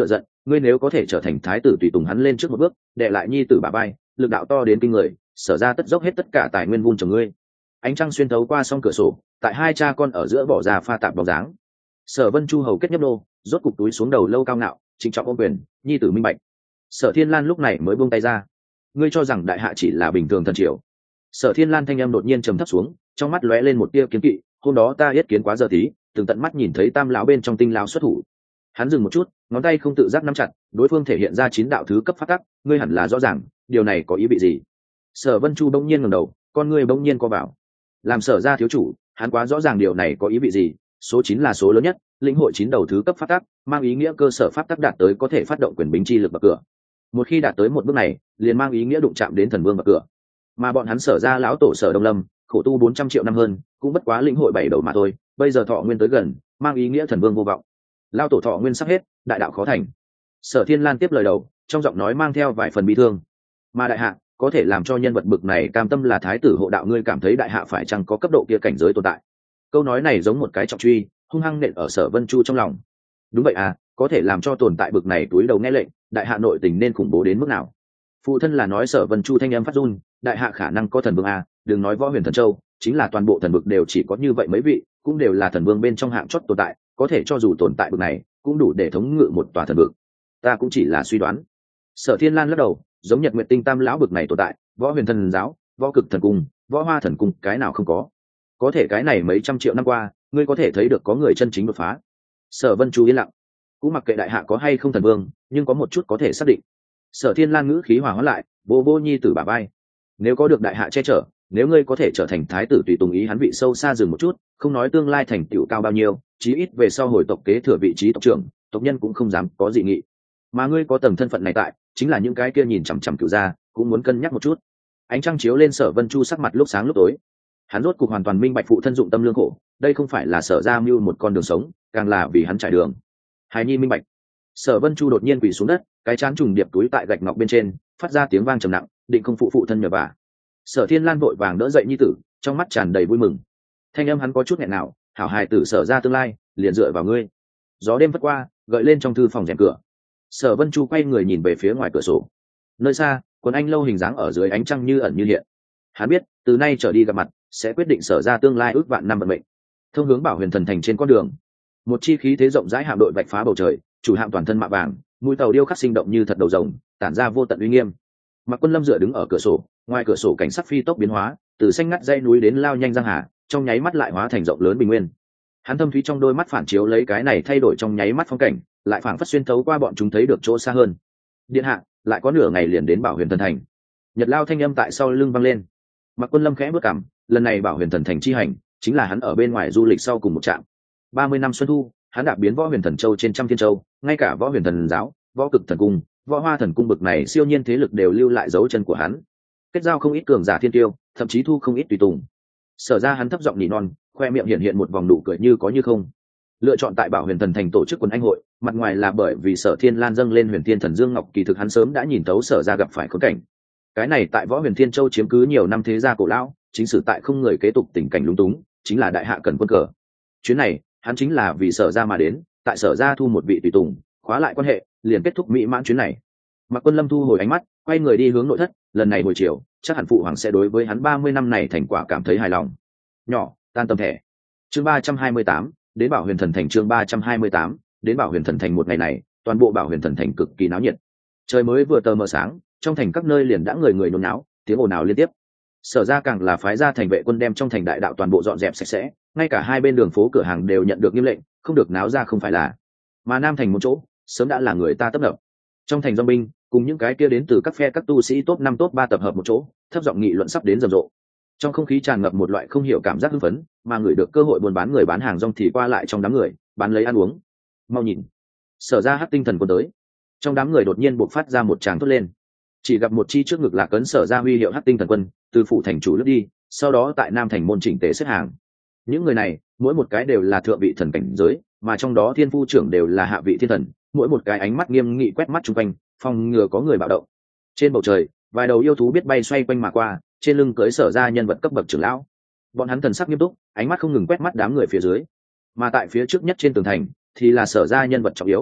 ngươi nếu có thể trở thành thái tử tùy tùng hắn lên trước một bước, đệ lại nhi tử bả vai, lực đạo to đến kinh người, Sở ra tất dốc hết tất cả tài nguyên vun trồng ngươi. Ánh trăng xuyên thấu qua song cửa sổ, tại hai cha con ở giữa bỏ ra pha tạp bóng dáng. Sở Vân Chu hầu kết nhấp nô, rốt cục túi xuống đầu lâu cao ngạo, trịnh trọng ôm quyền, nhi tử minh bạch. Sở Thiên Lan lúc này mới buông tay ra. Ngươi cho rằng đại hạ chỉ là bình thường thần triều? Sở Thiên Lan thanh âm đột nhiên trầm thấp xuống, trong mắt lóe lên một tia kiến kỵ. Hôm đó ta yết kiến quá giờ tí, từng tận mắt nhìn thấy Tam lão bên trong Tinh lão xuất thủ. Hắn dừng một chút, ngón tay không tự giác nắm chặt, đối phương thể hiện ra 9 đạo thứ cấp pháp tắc, ngươi hẳn là rõ ràng, điều này có ý vị gì? Sở Vân Chu bỗng nhiên ngẩng đầu, con ngươi bỗng nhiên co vào. Làm Sở gia thiếu chủ, hắn quá rõ ràng điều này có ý vị gì. Số 9 là số lớn nhất, lĩnh hội 9 đầu thứ cấp pháp tắc, mang ý nghĩa cơ sở pháp tắc đạt tới có thể phát động quyền bính chi lực bậc cửa. Một khi đạt tới một bước này, liền mang ý nghĩa đụng chạm đến thần vương bậc cửa. Mà bọn hắn Sở gia lão tổ Sở Đông Lâm, khổ tu 400 triệu năm hơn, cũng bất quá lĩnh hội 7 đầu mà thôi, bây giờ thọ nguyên tới gần, mang ý nghĩa thần vương vô vọng. Lão tổ thọ nguyên sắp hết, đại đạo khó thành. Sở Thiên Lan tiếp lời đầu, trong giọng nói mang theo vài phần bi thương. Mà đại hạ có thể làm cho nhân vật bực này cam tâm là thái tử hộ đạo, ngươi cảm thấy đại hạ phải chăng có cấp độ kia cảnh giới tồn tại? Câu nói này giống một cái trọng truy, hung hăng nện ở Sở Vân Chu trong lòng. Đúng vậy à, có thể làm cho tồn tại bực này túi đầu nghe lệnh, đại hạ nội tình nên khủng bố đến mức nào? Phụ thân là nói Sở Vân Chu thanh âm phát run, đại hạ khả năng có thần vương à, đừng nói võ huyền thần châu, chính là toàn bộ thần vực đều chỉ có như vậy mấy vị, cũng đều là thần vương bên trong hạng chót tồn tại, có thể cho dù tồn tại bực này, cũng đủ để thống ngự một tòa thần vực. Ta cũng chỉ là suy đoán. Sở Thiên Lan lắc đầu, giống Nhật Nguyệt Tinh Tam lão bực này tồn tại, võ huyền thần giáo, võ cực thần cung, võ hoa thần cung, cái nào không có. Có thể cái này mấy trăm triệu năm qua, ngươi có thể thấy được có người chân chính đột phá. Sở Vân Chu yên lặng, cũng mặc kệ đại hạ có hay không thần vương, nhưng có một chút có thể xác định. Sở Thiên Lan ngữ khí hòa hóa lại, vô vô nhi tử bả vai. Nếu có được đại hạ che chở, nếu ngươi có thể trở thành thái tử tùy tùng ý hắn vị sâu xa dừng một chút, không nói tương lai thành tựu cao bao nhiêu, chí ít về sau hồi tộc kế thừa vị trí tộc trưởng, tộc nhân cũng không dám có dị nghị. Mà ngươi có tầng thân phận này tại, chính là những cái kia nhìn chằm chằm cựu gia cũng muốn cân nhắc một chút. Ánh trăng chiếu lên Sở Vân Chu sắc mặt lúc sáng lúc tối. Hắn rốt cuộc hoàn toàn minh bạch phụ thân dụng tâm lương khổ, đây không phải là Sở gia mưu một con đường sống, càng là vì hắn trải đường. Hài nhi minh bạch. Sở Vân Chu đột nhiên quỳ xuống đất, cái trán trùng điệp túi tại gạch ngọc bên trên, phát ra tiếng vang trầm nặng, định không phụ thân nhờ vả. Sở Thiên Lan vội vàng đỡ dậy nhi tử, trong mắt tràn đầy vui mừng. Thanh âm hắn có chút nghẹn nào, hảo hài tử Sở gia tương lai, liền dựa vào ngươi. Gió đêm vất qua, gợi lên trong thư phòng rèm cửa. Sở Vân Chu quay người nhìn về phía ngoài cửa sổ. Nơi xa, Quân Anh lâu hình dáng ở dưới ánh trăng như ẩn như hiện. Hắn biết, từ nay trở đi gặp mặt, sẽ quyết định Sở gia tương lai ước vạn năm vận mệnh. Thông hướng Bảo Huyền Thần Thành trên con đường, một chi khí thế rộng rãi hạm đội vạch phá bầu trời, chủ hạm toàn thân mạ vàng, mũi tàu điêu khắc sinh động như thật đầu rồng, tản ra vô tận uy nghiêm. Mạc Quân Lâm dựa đứng ở cửa sổ, ngoài cửa sổ cảnh sắc phi tốc biến hóa, từ xanh ngắt dãy núi đến lao nhanh giang hà, trong nháy mắt lại hóa thành rộng lớn bình nguyên. Hắn thâm thúy trong đôi mắt phản chiếu lấy cái này thay đổi trong nháy mắt phong cảnh, lại phảng phất xuyên thấu qua bọn chúng thấy được chỗ xa hơn. Điện hạ, lại có nửa ngày liền đến Bảo Huyền Thần Thành. Nhật Lao thanh âm tại sau lưng vang lên. Mạc Quân Lâm khẽ bước cằm, lần này Bảo Huyền Thần Thành chi hành, chính là hắn ở bên ngoài du lịch sau cùng một trạm. 30 năm xuân thu, hắn đạp biến võ huyền thần châu trên trăm thiên châu, ngay cả võ huyền thần giáo, võ cực thần cung, võ hoa thần cung bực này siêu nhiên thế lực đều lưu lại dấu chân của hắn. Kết giao không ít cường giả thiên tiêu, thậm chí thu không ít tùy tùng. Sở ra hắn thấp giọng nỉ non, khoe miệng hiện hiện một vòng nụ cười như có như không. Lựa chọn tại Bảo Huyền Thần Thành tổ chức quần anh hội, mặt ngoài là bởi vì Sở Thiên Lan dâng lên Huyền Thiên Thần Dương Ngọc, kỳ thực hắn sớm đã nhìn thấu Sở ra gặp phải khốn cảnh. Cái này tại võ Huyền Thiên Châu chiếm cứ nhiều năm thế gia cổ lão, chính sử tại không người kế tục tình cảnh lúng túng, chính là đại hạ cần quân cờ. Chuyến này, hắn chính là vì Sở ra mà đến, tại Sở ra thu một vị tùy tùng, khóa lại quan hệ, liền kết thúc mỹ mãn chuyến này. Mạc Quân Lâm thu hồi ánh mắt, quay người đi hướng nội thất, lần này buổi chiều, chắc hẳn phụ hoàng sẽ đối với hắn 30 năm này thành quả cảm thấy hài lòng. Nhỏ, tan tầm thẻ. Chương 328, đến Bảo Huyền Thần Thành. Chương 328, đến Bảo Huyền Thần Thành. Một ngày này, toàn bộ Bảo Huyền Thần Thành cực kỳ náo nhiệt. Trời mới vừa tờ mờ sáng, trong thành các nơi liền đã người người nôn náo, tiếng ồn ào liên tiếp. Sở ra càng là phái ra thành vệ quân đem trong thành đại đạo toàn bộ dọn dẹp sạch sẽ, ngay cả hai bên đường phố cửa hàng đều nhận được nghiêm lệnh, không được náo ra không phải là. Mà Nam thành một chỗ, sớm đã là người ta tấp nập. Trong thành dòng binh, cùng những cái kia đến từ các phe các tu sĩ top 5 top 3 tập hợp một chỗ, thấp giọng nghị luận sắp đến rầm rộ. Trong không khí tràn ngập một loại không hiểu cảm giác hưng phấn, mà người được cơ hội buôn bán người bán hàng rong thì qua lại trong đám người, bán lấy ăn uống. Mau nhìn, Sở ra hắc tinh thần quân tới. Trong đám người đột nhiên bộc phát ra một tràng thốt lên. Chỉ gặp một chi trước ngực là cấn Sở ra huy hiệu hắc tinh thần quân, từ phủ thành chủ lướt đi, sau đó tại Nam thành môn chỉnh tề xếp hàng. Những người này, mỗi một cái đều là thượng vị thần cảnh giới, mà trong đó thiên phu trưởng đều là hạ vị thiên thần, mỗi một cái ánh mắt nghiêm nghị quét mắt chung quanh, phòng ngừa có người bạo động. Trên bầu trời, vài đầu yêu thú biết bay xoay quanh mà qua, trên lưng cưỡi Sở ra nhân vật cấp bậc trưởng lão. Bọn hắn thần sắc nghiêm túc, ánh mắt không ngừng quét mắt đám người phía dưới. Mà tại phía trước nhất trên tường thành, thì là Sở ra nhân vật trọng yếu.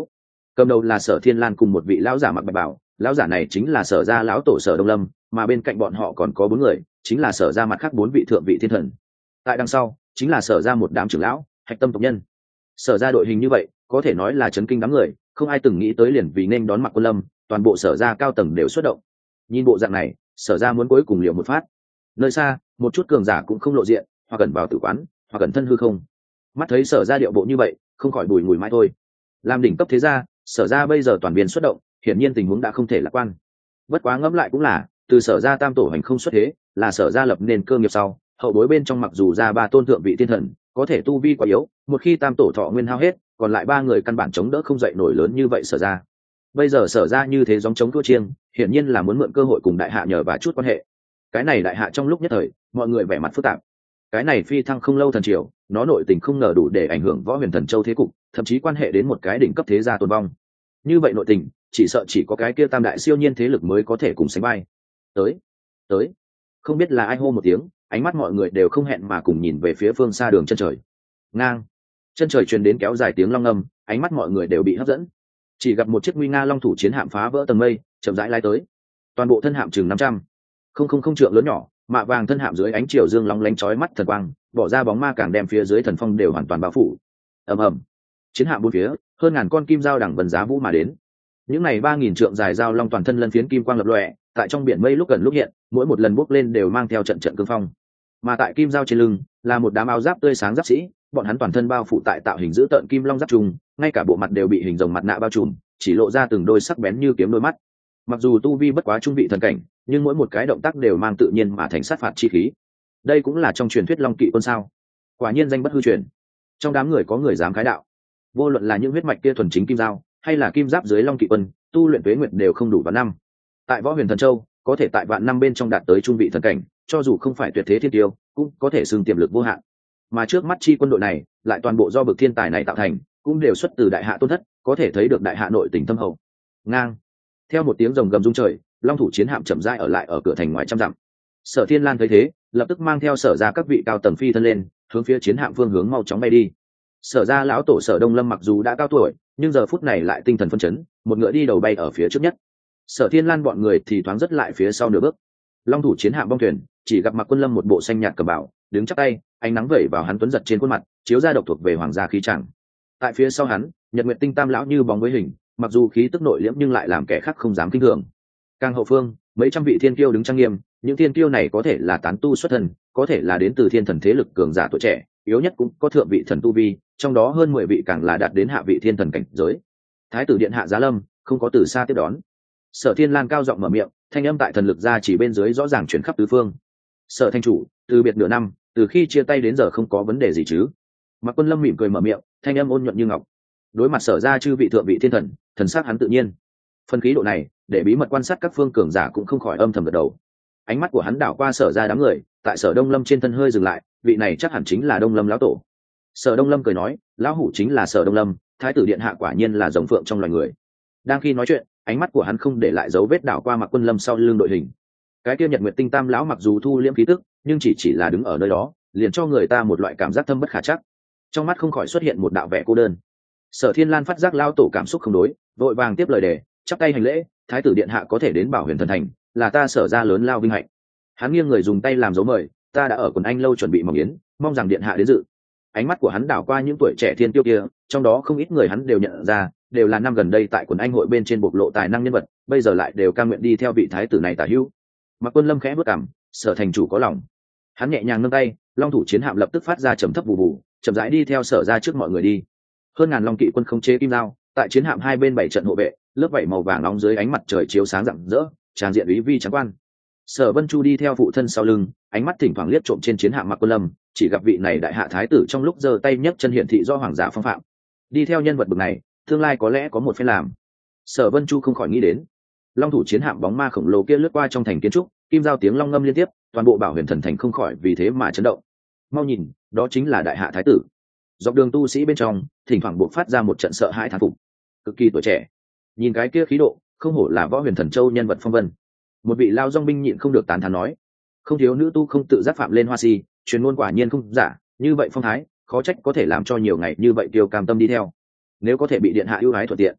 Cầm đầu là Sở Thiên Lan cùng một vị lão giả mặc bạch bào, lão giả này chính là Sở gia lão tổ Sở Đông Lâm, mà bên cạnh bọn họ còn có 4 người, chính là Sở gia mặt khác 4 vị thượng vị thiên thần. Tại đằng sau chính là Sở gia một đám trưởng lão, hạch tâm tộc nhân. Sở gia đội hình như vậy có thể nói là chấn kinh đám người, không ai từng nghĩ tới liền vì nên đón Mạc Quân Lâm, toàn bộ Sở gia cao tầng đều xuất động. Nhìn bộ dạng này, Sở gia muốn cuối cùng liều một phát. Nơi xa một chút cường giả cũng không lộ diện, hoặc gần vào tử quán, hoặc gần thân hư không. Mắt thấy Sở gia điệu bộ như vậy, không khỏi bùi ngùi mãi thôi. Làm đỉnh cấp thế gia, Sở gia bây giờ toàn viên xuất động, hiển nhiên tình huống đã không thể lạc quan. Bất quá ngẫm lại cũng là, từ Sở gia tam tổ hành không xuất thế, là Sở gia lập nên cơ nghiệp sau, hậu bối bên trong mặc dù ra 3 tôn thượng vị thiên thần, có thể tu vi quá yếu, một khi tam tổ thọ nguyên hao hết, còn lại 3 người căn bản chống đỡ không dậy nổi lớn như vậy Sở gia. Bây giờ Sở gia như thế giống chống thua chiêng, hiển nhiên là muốn mượn cơ hội cùng đại hạ nhờ và chút quan hệ. Cái này đại hạ trong lúc nhất thời, mọi người vẻ mặt phức tạp. Cái này phi thăng không lâu thần triều, nó nội tình không ngờ đủ để ảnh hưởng Võ Huyền Thần Châu thế cục, thậm chí quan hệ đến một cái đỉnh cấp thế gia tồn vong. Như vậy nội tình, chỉ sợ chỉ có cái kia tam đại siêu nhiên thế lực mới có thể cùng sánh vai. Tới, không biết là ai hô một tiếng, ánh mắt mọi người đều không hẹn mà cùng nhìn về phía phương xa đường chân trời. Ngang, chân trời truyền đến kéo dài tiếng long ngâm, ánh mắt mọi người đều bị hấp dẫn. Chỉ gặp một chiếc nguy nga long thủ chiến hạm phá vỡ tầng mây, chậm rãi lái tới. Toàn bộ thân hạm chừng 500 không trượng lớn nhỏ, mạ vàng thân hạm dưới ánh chiều dương long lánh chói mắt thần quang, bỏ ra bóng ma càng đem phía dưới thần phong đều hoàn toàn bao phủ. Ầm ầm, chiến hạm bốn phía, hơn ngàn con kim dao đằng vần giá vũ mà đến. Những này 3000 trượng dài dao long toàn thân lân phiến kim quang lập lòe, tại trong biển mây lúc gần lúc hiện, mỗi một lần bốc lên đều mang theo trận trận cương phong. Mà tại kim dao trên lưng là một đám áo giáp tươi sáng giáp sĩ, bọn hắn toàn thân bao phủ tại tạo hình dữ tợn kim long giáp trùng, ngay cả bộ mặt đều bị hình rồng mặt nạ bao trùm, chỉ lộ ra từng đôi sắc bén như kiếm đôi mắt. Mặc dù tu vi bất quá trung vị thần cảnh, nhưng mỗi một cái động tác đều mang tự nhiên mà thành sát phạt chi khí. Đây cũng là trong truyền thuyết long kỵ quân sao? Quả nhiên danh bất hư truyền. Trong đám người có người dám khái đạo. Vô luận là những huyết mạch kia thuần chính kim dao, hay là kim giáp dưới long kỵ quân, tu luyện tuế nguyệt đều không đủ vạn năm. Tại Võ Huyền Thần Châu, có thể tại vạn năm bên trong đạt tới trung vị thần cảnh, cho dù không phải tuyệt thế thiên tiêu, cũng có thể xưng tiềm lực vô hạn. Mà trước mắt chi quân đội này, lại toàn bộ do bậc thiên tài này tạo thành, cũng đều xuất từ đại hạ tôn thất, có thể thấy được đại hạ nội tình thâm hậu. Ngang, theo một tiếng rồng gầm rung trời, long thủ chiến hạm chậm rãi ở lại ở cửa thành ngoài trăm dặm. Sở Thiên Lan thấy thế, lập tức mang theo Sở gia các vị cao tầng phi thân lên, hướng phía chiến hạm phương hướng mau chóng bay đi. Sở gia lão tổ Sở Đông Lâm mặc dù đã cao tuổi, nhưng giờ phút này lại tinh thần phấn chấn, một ngựa đi đầu bay ở phía trước nhất. Sở Thiên Lan bọn người thì thoáng rất lại phía sau nửa bước. Long thủ chiến hạm bong thuyền, chỉ gặp Mạc Quân Lâm một bộ xanh nhạt cẩm bào, đứng chắp tay, ánh nắng vẩy vào hắn tuấn giật trên khuôn mặt, chiếu ra độc thuộc về hoàng gia khí chẳng. Tại phía sau hắn, Nhật Nguyệt Tinh Tam lão như bóng với hình, mặc dù khí tức nội liễm nhưng lại làm kẻ khác không dám kinh thường. Càng hậu phương, mấy trăm vị thiên kiêu đứng trang nghiêm, những thiên kiêu này có thể là tán tu xuất thần, có thể là đến từ thiên thần thế lực cường giả tuổi trẻ, yếu nhất cũng có thượng vị thần tu vi, trong đó hơn 10 vị càng là đạt đến hạ vị thiên thần cảnh giới. Thái tử điện hạ giá lâm, không có từ xa tiếp đón. Sở Thiên Lan cao giọng mở miệng, thanh âm tại thần lực ra chỉ bên dưới rõ ràng chuyển khắp tứ phương. Sở thanh chủ, từ biệt nửa năm, từ khi chia tay đến giờ không có vấn đề gì chứ? Mạc Quân Lâm mỉm cười mở miệng, thanh âm ôn nhuận như ngọc. Đối mặt Sở gia chư vị thượng vị thiên thần, thần sắc hắn tự nhiên. Phân khí độ này, để bí mật quan sát các phương cường giả cũng không khỏi âm thầm gật đầu. Ánh mắt của hắn đảo qua Sở gia đám người, tại Sở Đông Lâm trên thân hơi dừng lại, vị này chắc hẳn chính là Đông Lâm lão tổ. Sở Đông Lâm cười nói, lão hủ chính là Sở Đông Lâm, thái tử điện hạ quả nhiên là rồng phượng trong loài người. Đang khi nói chuyện, ánh mắt của hắn không để lại dấu vết đảo qua Mạc Quân Lâm sau lưng đội hình. Cái kia Nhật Nguyệt Tinh Tam lão mặc dù thu liễm khí tức, nhưng chỉ là đứng ở nơi đó, liền cho người ta một loại cảm giác thâm bất khả trắc. Trong mắt không khỏi xuất hiện một đạo vẻ cô đơn. Sở Thiên Lan phát giác lão tổ cảm xúc không đối, vội vàng tiếp lời đề, chắp tay hành lễ, thái tử điện hạ có thể đến Bảo Huyền Thần Thành, là ta Sở gia lớn lao vinh hạnh. Hắn nghiêng người dùng tay làm dấu mời, ta đã ở quần anh lâu chuẩn bị mong yến, mong rằng điện hạ đến dự. Ánh mắt của hắn đảo qua những tuổi trẻ thiên tiêu kia, trong đó không ít người hắn đều nhận ra, đều là năm gần đây tại quần anh hội bên trên bộc lộ tài năng nhân vật, bây giờ lại đều cam nguyện đi theo vị thái tử này tả hữu. Mạc Quân Lâm khẽ bước cằm, Sở thành chủ có lòng. Hắn nhẹ nhàng nâng tay, long thủ chiến hạm lập tức phát ra trầm thấp vù vù, chậm rãi đi theo Sở ra trước mọi người đi. Hơn ngàn long kỵ quân không chế kim dao, tại chiến hạm hai bên 7 trận hộ vệ, lớp vảy màu vàng nóng dưới ánh mặt trời chiếu sáng rạng rỡ, tràn diện uy vi trắng quan. Sở Vân Chu đi theo phụ thân sau lưng, ánh mắt thỉnh thoảng liếc trộm trên chiến hạm Mạc Quân Lâm, chỉ gặp vị này đại hạ thái tử trong lúc giơ tay nhấc chân hiển thị do hoàng giả phong phạm. Đi theo nhân vật bậc này, tương lai có lẽ có một phen làm. Sở Vân Chu không khỏi nghĩ đến, long thủ chiến hạm bóng ma khổng lồ kia lướt qua trong thành kiến trúc, kim giao tiếng long ngâm liên tiếp, toàn bộ Bảo Huyền Thần thành không khỏi vì thế mà chấn động. Mau nhìn, đó chính là đại hạ thái tử. Dọc đường tu sĩ bên trong, thỉnh thoảng bộc phát ra một trận sợ hãi thán phục. Cực kỳ tuổi trẻ, nhìn cái kia khí độ, không hổ là Võ Huyền Thần Châu nhân vật phong vân. Một vị lao dong binh nhịn không được tán thán nói, không thiếu nữ tu không tự giác phạm lên hoa si, truyền ngôn quả nhiên không giả, như vậy phong thái, khó trách có thể làm cho nhiều ngày như vậy tiêu cam tâm đi theo. Nếu có thể bị điện hạ ưu ái thuận tiện,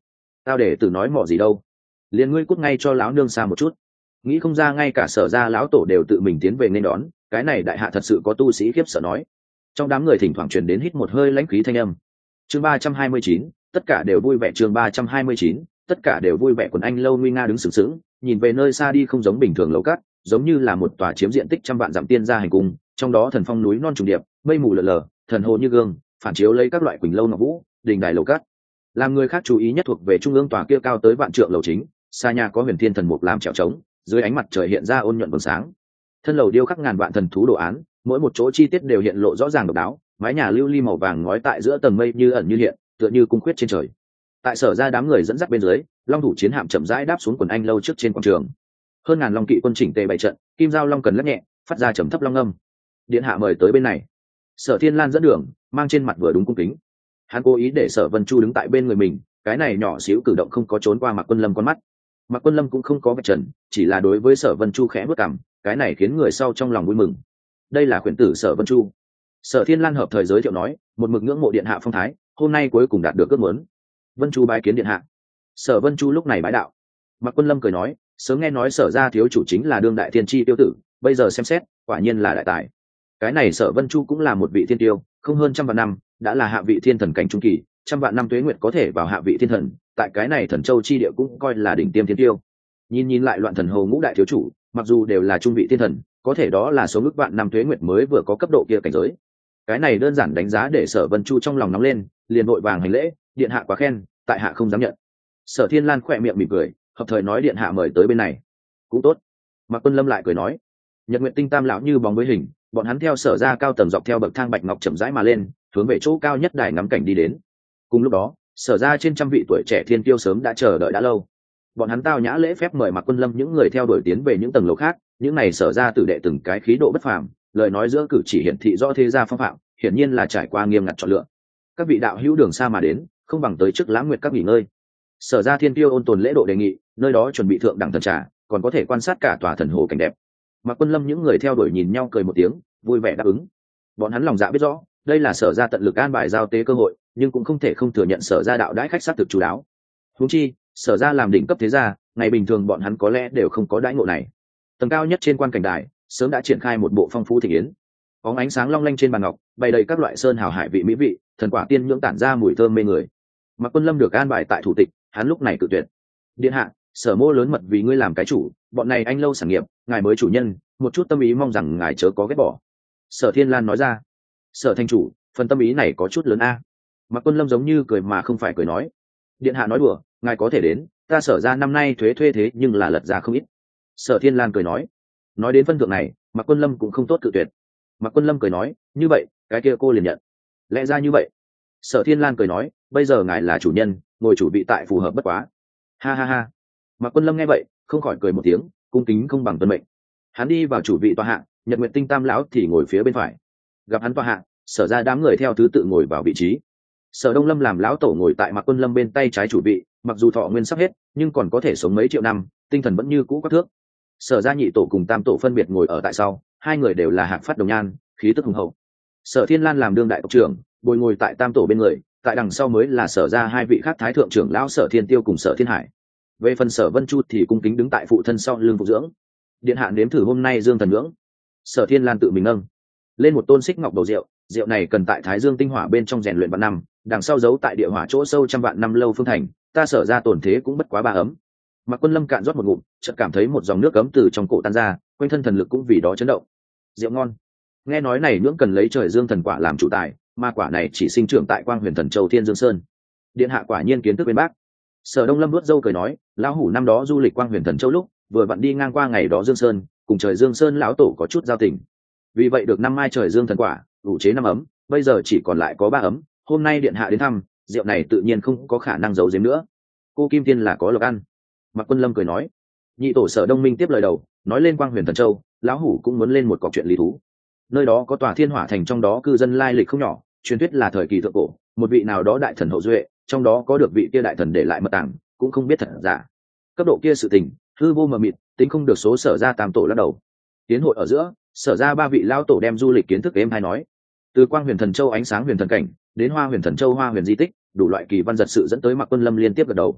Tao để tử nói mỏ gì đâu, liền ngươi cút ngay cho lão nương xa một chút. Nghĩ không ra ngay cả Sở gia lão tổ đều tự mình tiến về nên đón, cái này đại hạ thật sự có tu sĩ khiếp sợ nói. Trong đám người thỉnh thoảng truyền đến hít một hơi lãnh khí thanh âm. Chương 329, tất cả đều vui vẻ. Chương 329, tất cả đều vui vẻ. Quần Anh lâu nguy nga đứng sừng sững, nhìn về nơi xa đi không giống bình thường lầu cát, giống như là một tòa chiếm diện tích trăm vạn dặm tiên gia hành cung, trong đó thần phong núi non trùng điệp, mây mù lờ lờ, thần hồ như gương, phản chiếu lấy các loại quỳnh lâu ngọc vũ, đình đài lầu cát. Làm người khác chú ý nhất thuộc về trung ương tòa kia cao tới vạn trượng lầu chính, xa nhà có huyền thiên thần mục làm trèo trống, dưới ánh mặt trời hiện ra ôn nhuận vầng sáng. Thân lầu điêu khắc ngàn vạn thần thú đồ án, mỗi một chỗ chi tiết đều hiện lộ rõ ràng độc đáo, mái nhà lưu ly màu vàng ngói tại giữa tầng mây như ẩn như hiện, tựa như cung khuyết trên trời. Tại Sở ra đám người dẫn dắt bên dưới, long thủ chiến hạm chậm rãi đáp xuống Quần Anh lâu trước trên quảng trường. Hơn ngàn long kỵ quân chỉnh tề bày trận, kim giao long cần lắc nhẹ, phát ra trầm thấp long âm. Điện hạ mời tới bên này. Sở Thiên Lan dẫn đường, mang trên mặt vừa đúng cung kính. Hắn cố ý để Sở Vân Chu đứng tại bên người mình, cái này nhỏ xíu cử động không có trốn qua Mạc Quân Lâm con mắt. Mạc Quân Lâm cũng không có vạch trần, chỉ là đối với Sở Vân Chu khẽ bước cằm, cái này khiến người sau trong lòng vui mừng. Đây là khuyển tử Sở Vân Chu. Sở Thiên Lan hợp thời giới thiệu nói, một mực ngưỡng mộ điện hạ phong thái, hôm nay cuối cùng đạt được ước muốn. Vân Chu bái kiến điện hạ. Sở Vân Chu lúc này bái đạo. Mạc Quân Lâm cười nói, sớm nghe nói Sở gia thiếu chủ chính là đương đại thiên chi tiêu tử, bây giờ xem xét, quả nhiên là đại tài. Cái này Sở Vân Chu cũng là một vị thiên tiêu, không hơn trăm vạn năm, đã là hạ vị thiên thần cảnh trung kỳ, trăm vạn năm tuế nguyệt có thể vào hạ vị thiên thần, tại cái này thần châu chi địa cũng coi là đỉnh tiêm thiên tiêu. Nhìn lại loạn thần hầu ngũ đại thiếu chủ, mặc dù đều là trung vị thiên thần, có thể đó là số ước vạn năm tuế nguyệt mới vừa có cấp độ kia cảnh giới. Cái này đơn giản đánh giá để Sở Vân Chu trong lòng nóng lên, liền vội vàng hành lễ, điện hạ quá khen, tại hạ không dám nhận. Sở Thiên Lan khỏe miệng mỉm cười, hợp thời nói điện hạ mời tới bên này. Cũng tốt. Mạc Quân Lâm lại cười nói, Nhật Nguyệt Tinh Tam lão như bóng với hình, bọn hắn theo Sở ra cao tầng dọc theo bậc thang bạch ngọc chậm rãi mà lên, hướng về chỗ cao nhất đài ngắm cảnh đi đến. Cùng lúc đó, Sở ra trên trăm vị tuổi trẻ thiên kiêu sớm đã chờ đợi đã lâu. Bọn hắn tao nhã lễ phép mời Mạc Quân Lâm những người theo đuổi tiến về những tầng lầu khác, những này Sở ra tử đệ từng cái khí độ bất phàm, lời nói giữa cử chỉ hiển thị rõ thế gia phong phạm, hiển nhiên là trải qua nghiêm ngặt chọn lựa. Các vị đạo hữu đường xa mà đến, không bằng tới trước Lãng Nguyệt các nghỉ ngơi. Sở ra thiên tiêu ôn tồn lễ độ đề nghị, nơi đó chuẩn bị thượng đẳng thần trà, còn có thể quan sát cả tòa thần hồ cảnh đẹp. Mạc Quân Lâm những người theo đuổi nhìn nhau cười một tiếng, vui vẻ đáp ứng. Bọn hắn lòng dạ biết rõ, đây là Sở ra tận lực an bài giao tế cơ hội, nhưng cũng không thể không thừa nhận Sở ra đạo đãi khách sát thực chú đáo. Huống chi, Sở ra làm đỉnh cấp thế gia, ngày bình thường bọn hắn có lẽ đều không có đãi ngộ này. Tầng cao nhất trên quan cảnh đài, sớm đã triển khai một bộ phong phú thịnh yến. Bóng ánh sáng long lanh trên bàn ngọc, bày đầy các loại sơn hào hải vị mỹ vị, thần quả tiên nhưỡng tản ra mùi thơm mê người. Mạc Quân Lâm được an bài tại thủ tịch, hắn lúc này cự tuyệt. Điện hạ, Sở mô lớn mật vì ngươi làm cái chủ, bọn này anh lâu sản nghiệp, ngài mới chủ nhân, một chút tâm ý mong rằng ngài chớ có ghét bỏ. Sở Thiên Lan nói ra. Sở thành chủ, phần tâm ý này có chút lớn a. Mạc Quân Lâm giống như cười mà không phải cười nói. Điện hạ nói đùa, ngài có thể đến, ta Sở ra năm nay thuế thuê thế nhưng là lật ra không ít. Sở Thiên Lan cười nói. Nói đến phân thượng này, Mạc Quân Lâm cũng không tốt cự tuyệt. Mạc Quân Lâm cười nói, như vậy, cái kia cô liền nhận. Lẽ ra như vậy. Sở Thiên Lan cười nói, bây giờ ngài là chủ nhân, ngồi chủ vị tại phù hợp bất quá. Ha ha ha. Mạc Quân Lâm nghe vậy, không khỏi cười một tiếng, cung kính không bằng tuân mệnh. Hắn đi vào chủ vị tòa hạ, Nhật Nguyệt Tinh Tam lão thì ngồi phía bên phải. Gặp hắn tòa hạ, Sở ra đám người theo thứ tự ngồi vào vị trí. Sở Đông Lâm làm lão tổ ngồi tại Mạc Quân Lâm bên tay trái chủ vị, mặc dù thọ nguyên sắp hết, nhưng còn có thể sống mấy triệu năm, tinh thần vẫn như cũ quắc thước. Sở ra nhị tổ cùng tam tổ phân biệt ngồi ở tại sau, hai người đều là hạc phát đồng nhan, khí tức hùng hậu. Sở Thiên Lan làm đương đại tộc trưởng, bồi ngồi tại tam tổ bên người, tại đằng sau mới là Sở ra hai vị khác thái thượng trưởng lão Sở Thiên Tiêu cùng Sở Thiên Hải. Về phần Sở Vân Chu thì cung kính đứng tại phụ thân sau lưng phục dưỡng. Điện hạ nếm thử hôm nay dương thần ngưỡng. Sở Thiên Lan tự mình nâng lên một tôn xích ngọc bầu rượu, rượu này cần tại Thái Dương tinh hỏa bên trong rèn luyện vạn năm, đằng sau giấu tại địa hỏa chỗ sâu trăm vạn năm lâu phương thành, ta Sở ra tổn thế cũng bất quá 3 ấm. Mạc Quân Lâm cạn rót một ngụm, chợt cảm thấy một dòng nước cấm từ trong cổ tan ra, quanh thân thần lực cũng vì đó chấn động. Rượu ngon. Nghe nói này nhưỡng cần lấy trời dương thần quả làm chủ tài, mà quả này chỉ sinh trưởng tại Quang Huyền Thần Châu Thiên Dương Sơn. Điện hạ quả nhiên kiến thức bên bác. Sở Đông Lâm nuốt dâu cười nói, lão hủ năm đó du lịch Quang Huyền Thần Châu lúc, vừa vặn đi ngang qua ngày đó Dương Sơn, cùng trời Dương Sơn lão tổ có chút giao tình. Vì vậy được 5 mai trời dương thần quả, ủ chế 5 ấm, bây giờ chỉ còn lại có 3 ấm. Hôm nay điện hạ đến thăm, rượu này tự nhiên không có khả năng giấu giếm nữa. Cô Kim Tiên là có lộc ăn. Mạc Quân Lâm cười nói. Nhị tổ Sở Đông Minh tiếp lời đầu, nói lên Quang Huyền Thần Châu, lão hủ cũng muốn lên một cọc chuyện lý thú. Nơi đó có tòa Thiên Hỏa Thành, trong đó cư dân lai lịch không nhỏ, truyền thuyết là thời kỳ thượng cổ, một vị nào đó đại thần hậu duệ, trong đó có được vị kia đại thần để lại mật tàng, cũng không biết thật giả. Cấp độ kia sự tình, hư vô mờ mịt, tính không được số Sở ra tam tổ lắc đầu. Tiến hội ở giữa, Sở ra 3 vị lão tổ đem du lịch kiến thức êm hay nói. Từ Quang Huyền Thần Châu ánh sáng huyền thần cảnh, đến Hoa Huyền Thần Châu Hoa Huyền di tích, đủ loại kỳ văn giật sự dẫn tới Mạc Quân Lâm liên tiếp gật đầu.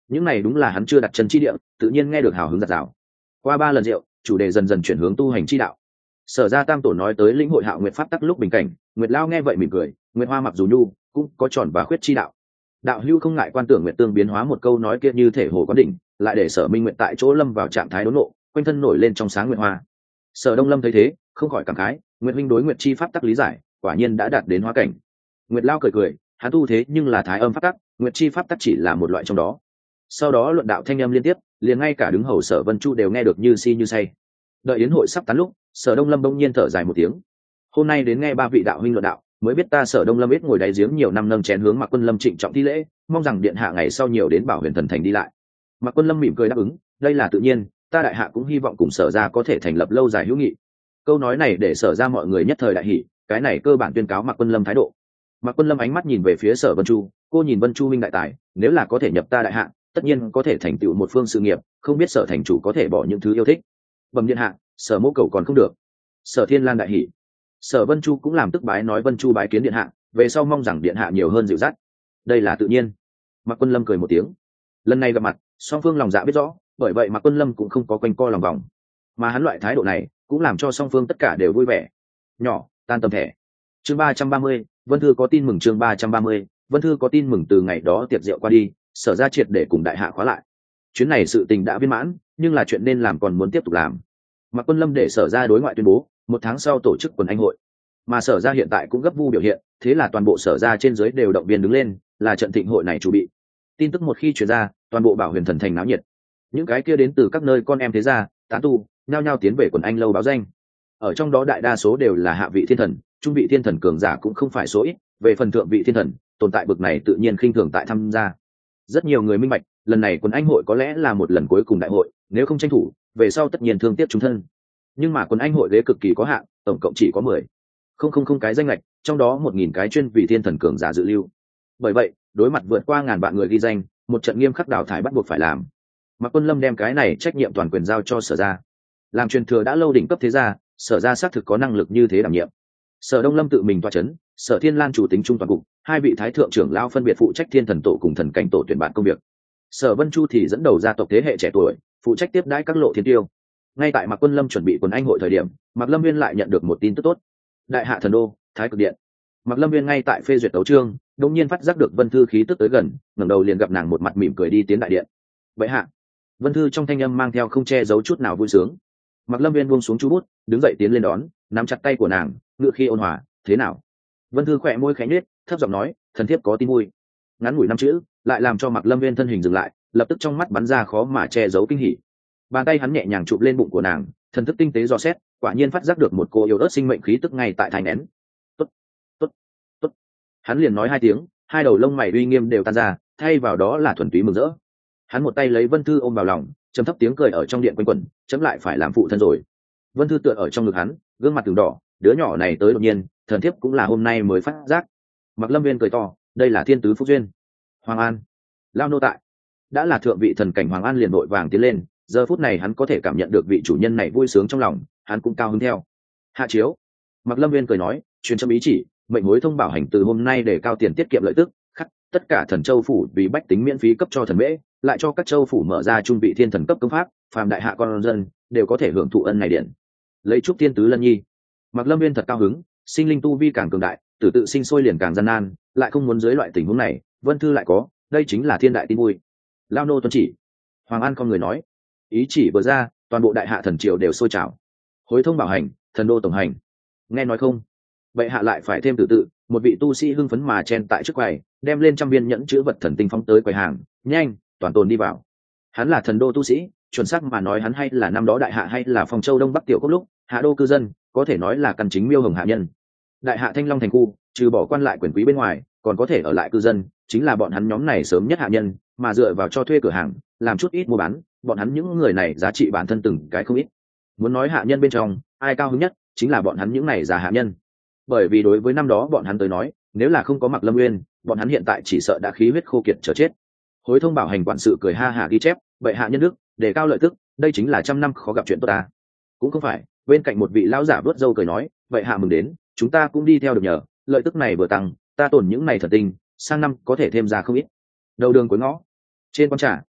những này đúng là hắn chưa đặt chân chi địa, tự nhiên nghe được hào hứng giạt rào. Qua 3 lần rượu, chủ đề dần dần chuyển hướng tu hành chi đạo. Sở Gia Tam tổ nói tới lĩnh hội Hạo Nguyệt pháp tắc lúc bình cảnh, Nguyệt Lao nghe vậy mỉm cười, Nguyệt Hoa mặc dù nhu, cũng có tròn và khuyết chi đạo. Đạo hữu không ngại quan tưởng Nguyệt tương biến hóa một câu nói kia như thể hồ quán đỉnh, lại để Sở Minh Nguyệt tại chỗ lâm vào trạng thái đốn nộ, quanh thân nổi lên trong sáng Nguyệt Hoa. Sở Đông Lâm thấy thế, không khỏi cảm khái, Nguyệt huynh đối Nguyệt chi pháp tắc lý giải, quả nhiên đã đạt đến hóa cảnh. Nguyệt Lao cười cười, hắn tu thế nhưng là thái âm pháp tắc, Nguyệt chi pháp tắc chỉ là một loại trong đó. Sau đó luận đạo thanh âm liên tiếp, liền ngay cả đứng hầu Sở Vân Chu đều nghe được như si như say. Đợi yến hội sắp tán lúc, Sở Đông Lâm bỗng nhiên thở dài một tiếng. Hôm nay đến nghe 3 vị đạo huynh luận đạo, mới biết ta Sở Đông Lâm ít ngồi đáy giếng nhiều năm nâng chén hướng Mạc Quân Lâm trịnh trọng thi lễ, mong rằng điện hạ ngày sau nhiều đến Bảo Huyền Thần Thành đi lại. Mạc Quân Lâm mỉm cười đáp ứng, đây là tự nhiên, ta đại hạ cũng hy vọng cùng Sở gia có thể thành lập lâu dài hữu nghị. Câu nói này để Sở gia mọi người nhất thời đại hỉ, cái này cơ bản tuyên cáo Mạc Quân Lâm thái độ. Mạc Quân Lâm ánh mắt nhìn về phía Sở Vân Chu, cô nhìn Vân Chu minh đại tài, nếu là có thể nhập ta đại hạ, tất nhiên có thể thành tựu một phương sự nghiệp, không biết Sở thành chủ có thể bỏ những thứ yêu thích. Bẩm điện hạ, Sở mẫu cầu còn không được. Sở Thiên Lan đại hỉ. Sở Vân Chu cũng làm tức bái nói Vân Chu bái kiến điện hạ, về sau mong rằng điện hạ nhiều hơn dịu dắt. Đây là tự nhiên. Mạc Quân Lâm cười một tiếng. Lần này gặp mặt, song phương lòng dạ biết rõ, bởi vậy Mạc Quân Lâm cũng không có quanh co lòng vòng, mà hắn loại thái độ này cũng làm cho song phương tất cả đều vui vẻ. Nhỏ, tan tầm thẻ. Chương 330, Vân Thư có tin mừng. Chương 330, Vân Thư có tin mừng. Từ ngày đó tiệc rượu qua đi, Sở gia triệt để cùng đại hạ khóa lại. Chuyến này sự tình đã viên mãn, nhưng là chuyện nên làm còn muốn tiếp tục làm. Mạc Quân Lâm để Sở gia đối ngoại tuyên bố, 1 tháng sau tổ chức quần anh hội, mà Sở gia hiện tại cũng gấp vu biểu hiện, thế là toàn bộ Sở gia trên dưới đều động viên đứng lên, là trận thịnh hội này chủ bị. Tin tức một khi truyền ra, toàn bộ Bảo Huyền Thần Thành náo nhiệt. Những cái kia đến từ các nơi con em thế gia, tán tu, nhao nhao tiến về quần anh lâu báo danh. Ở trong đó đại đa số đều là hạ vị thiên thần, trung vị thiên thần cường giả cũng không phải số ít, về phần thượng vị thiên thần, tồn tại bực này tự nhiên khinh thường tại tham gia. Rất nhiều người minh bạch, lần này quần anh hội có lẽ là một lần cuối cùng đại hội, nếu không tranh thủ, về sau tất nhiên thương tiếc chúng thân. Nhưng mà quần anh hội ghế cực kỳ có hạn, tổng cộng chỉ có 10,000 cái danh lệch, trong đó 1000 cái chuyên vị thiên thần cường giả dự lưu. Bởi vậy, đối mặt vượt qua ngàn vạn người ghi danh, một trận nghiêm khắc đào thải bắt buộc phải làm. Mạc Quân Lâm đem cái này trách nhiệm toàn quyền giao cho Sở gia. Làm truyền thừa đã lâu đỉnh cấp thế gia, Sở gia xác thực có năng lực như thế đảm nhiệm. Sở Đông Lâm tự mình tọa chấn, Sở Thiên Lan chủ tính trung toàn cục, 2 vị thái thượng trưởng lão phân biệt phụ trách thiên thần tổ cùng thần cảnh tổ tuyển bạn công việc. Sở Vân Chu thì dẫn đầu gia tộc thế hệ trẻ tuổi, phụ trách tiếp đãi các lộ thiên tiêu. Ngay tại Mạc Quân Lâm chuẩn bị quần anh hội thời điểm, Mạc Lâm Nguyên lại nhận được một tin tức tốt. Đại hạ thần đô, Thái Cực Điện. Mạc Lâm Nguyên ngay tại phê duyệt tấu chương, đột nhiên phát giác được Vân Thư khí tức tới gần, ngẩng đầu liền gặp nàng một mặt mỉm cười đi tiến đại điện. Vậy hạ. Vân Thư trong thanh âm mang theo không che giấu chút nào vui sướng. Mạc Lâm Nguyên buông xuống chú bút, đứng dậy tiến lên đón, nắm chặt tay của nàng, ngựa khi ôn hòa, "Thế nào?" Vân Thư khẽ môi khẽ nhếch, thấp giọng nói, "Thần thiếp có tin vui." Ngắn ngủi 5 chữ, lại làm cho Mạc Lâm Nguyên thân hình dừng lại, lập tức trong mắt bắn ra khó mà che giấu kinh hỉ. Bàn tay hắn nhẹ nhàng chụp lên bụng của nàng, thần thức tinh tế dò xét, quả nhiên phát giác được một cô yếu ớt sinh mệnh khí tức ngay tại thai nén. "Tốt, tốt, tốt." Hắn liền nói 2 tiếng, 2 đầu lông mày uy nghiêm đều tan ra, thay vào đó là thuần túy mừng rỡ. Hắn một tay lấy Vân Thư ôm vào lòng, trầm thấp tiếng cười ở trong điện quanh quẩn, chấm lại phải làm phụ thân rồi. Vân Thư tựa ở trong ngực hắn, gương mặt từng đỏ, đứa nhỏ này tới đột nhiên, thần thiếp cũng là hôm nay mới phát giác. Mạc Lâm Nguyên cười to, đây là thiên tứ phúc duyên. Hoàng An, lao nô tại. Đã là thượng vị thần cảnh Hoàng An liền vội vàng tiến lên, giờ phút này hắn có thể cảm nhận được vị chủ nhân này vui sướng trong lòng, hắn cũng cao hứng theo. Hạ chiếu. Mạc Lâm Nguyên cười nói, truyền chấm ý chỉ, mệnh hối thông bảo hành từ hôm nay để cao tiền tiết kiệm lợi tức, khắc tất cả thần châu phủ vì bách tính miễn phí cấp cho thần mễ, lại cho các châu phủ mở ra trung vị thiên thần cấp công pháp, phàm đại hạ con dân đều có thể hưởng thụ ân này điện. Lấy chúc thiên tứ lân nhi. Mạc Lâm Nguyên thật cao hứng, sinh linh tu vi càng cường đại, tử tự sinh sôi liền càng gian nan, lại không muốn dưới loại tình huống này, Vân Thư lại có, đây chính là thiên đại tin vui. Lao nô tuân chỉ. Hoàng An không người nói, ý chỉ vừa ra, toàn bộ đại hạ thần triều đều sôi trào. Hối thông bảo hành, thần đô tổng hành. Nghe nói không? Vậy hạ lại phải thêm tử tự, một vị tu sĩ hưng phấn mà chen tại trước quầy, đem lên trăm viên nhẫn chữ vật thần tinh phóng tới quầy hàng, nhanh, toàn tồn đi vào. Hắn là thần đô tu sĩ, chuẩn xác mà nói hắn hay là năm đó đại hạ hay là Phong Châu Đông Bắc tiểu quốc lúc, hạ đô cư dân, có thể nói là căn chính miêu hồng hạ nhân. Đại hạ Thanh Long thành khu, trừ bỏ quan lại quyền quý bên ngoài, còn có thể ở lại cư dân, chính là bọn hắn nhóm này sớm nhất hạ nhân, mà dựa vào cho thuê cửa hàng, làm chút ít mua bán, bọn hắn những người này giá trị bản thân từng cái không ít. Muốn nói hạ nhân bên trong, ai cao hứng nhất, chính là bọn hắn những này già hạ nhân. Bởi vì đối với năm đó bọn hắn tới nói, nếu là không có Mạc Lâm Nguyên, bọn hắn hiện tại chỉ sợ đã khí huyết khô kiệt chờ chết. Hối thông bảo hành quản sự cười ha hả ghi chép, vậy hạ nhân đức, đề cao lợi tức, đây chính là trăm năm khó gặp chuyện tốt ta. Cũng không phải, bên cạnh một vị lão giả vớt râu cười nói, vậy hạ mừng đến, chúng ta cũng đi theo được nhờ, lợi tức này vừa tăng, ta tổn những này thần tinh, sang năm có thể thêm ra không ít. Đầu đường cuối ngõ, trên quán trà,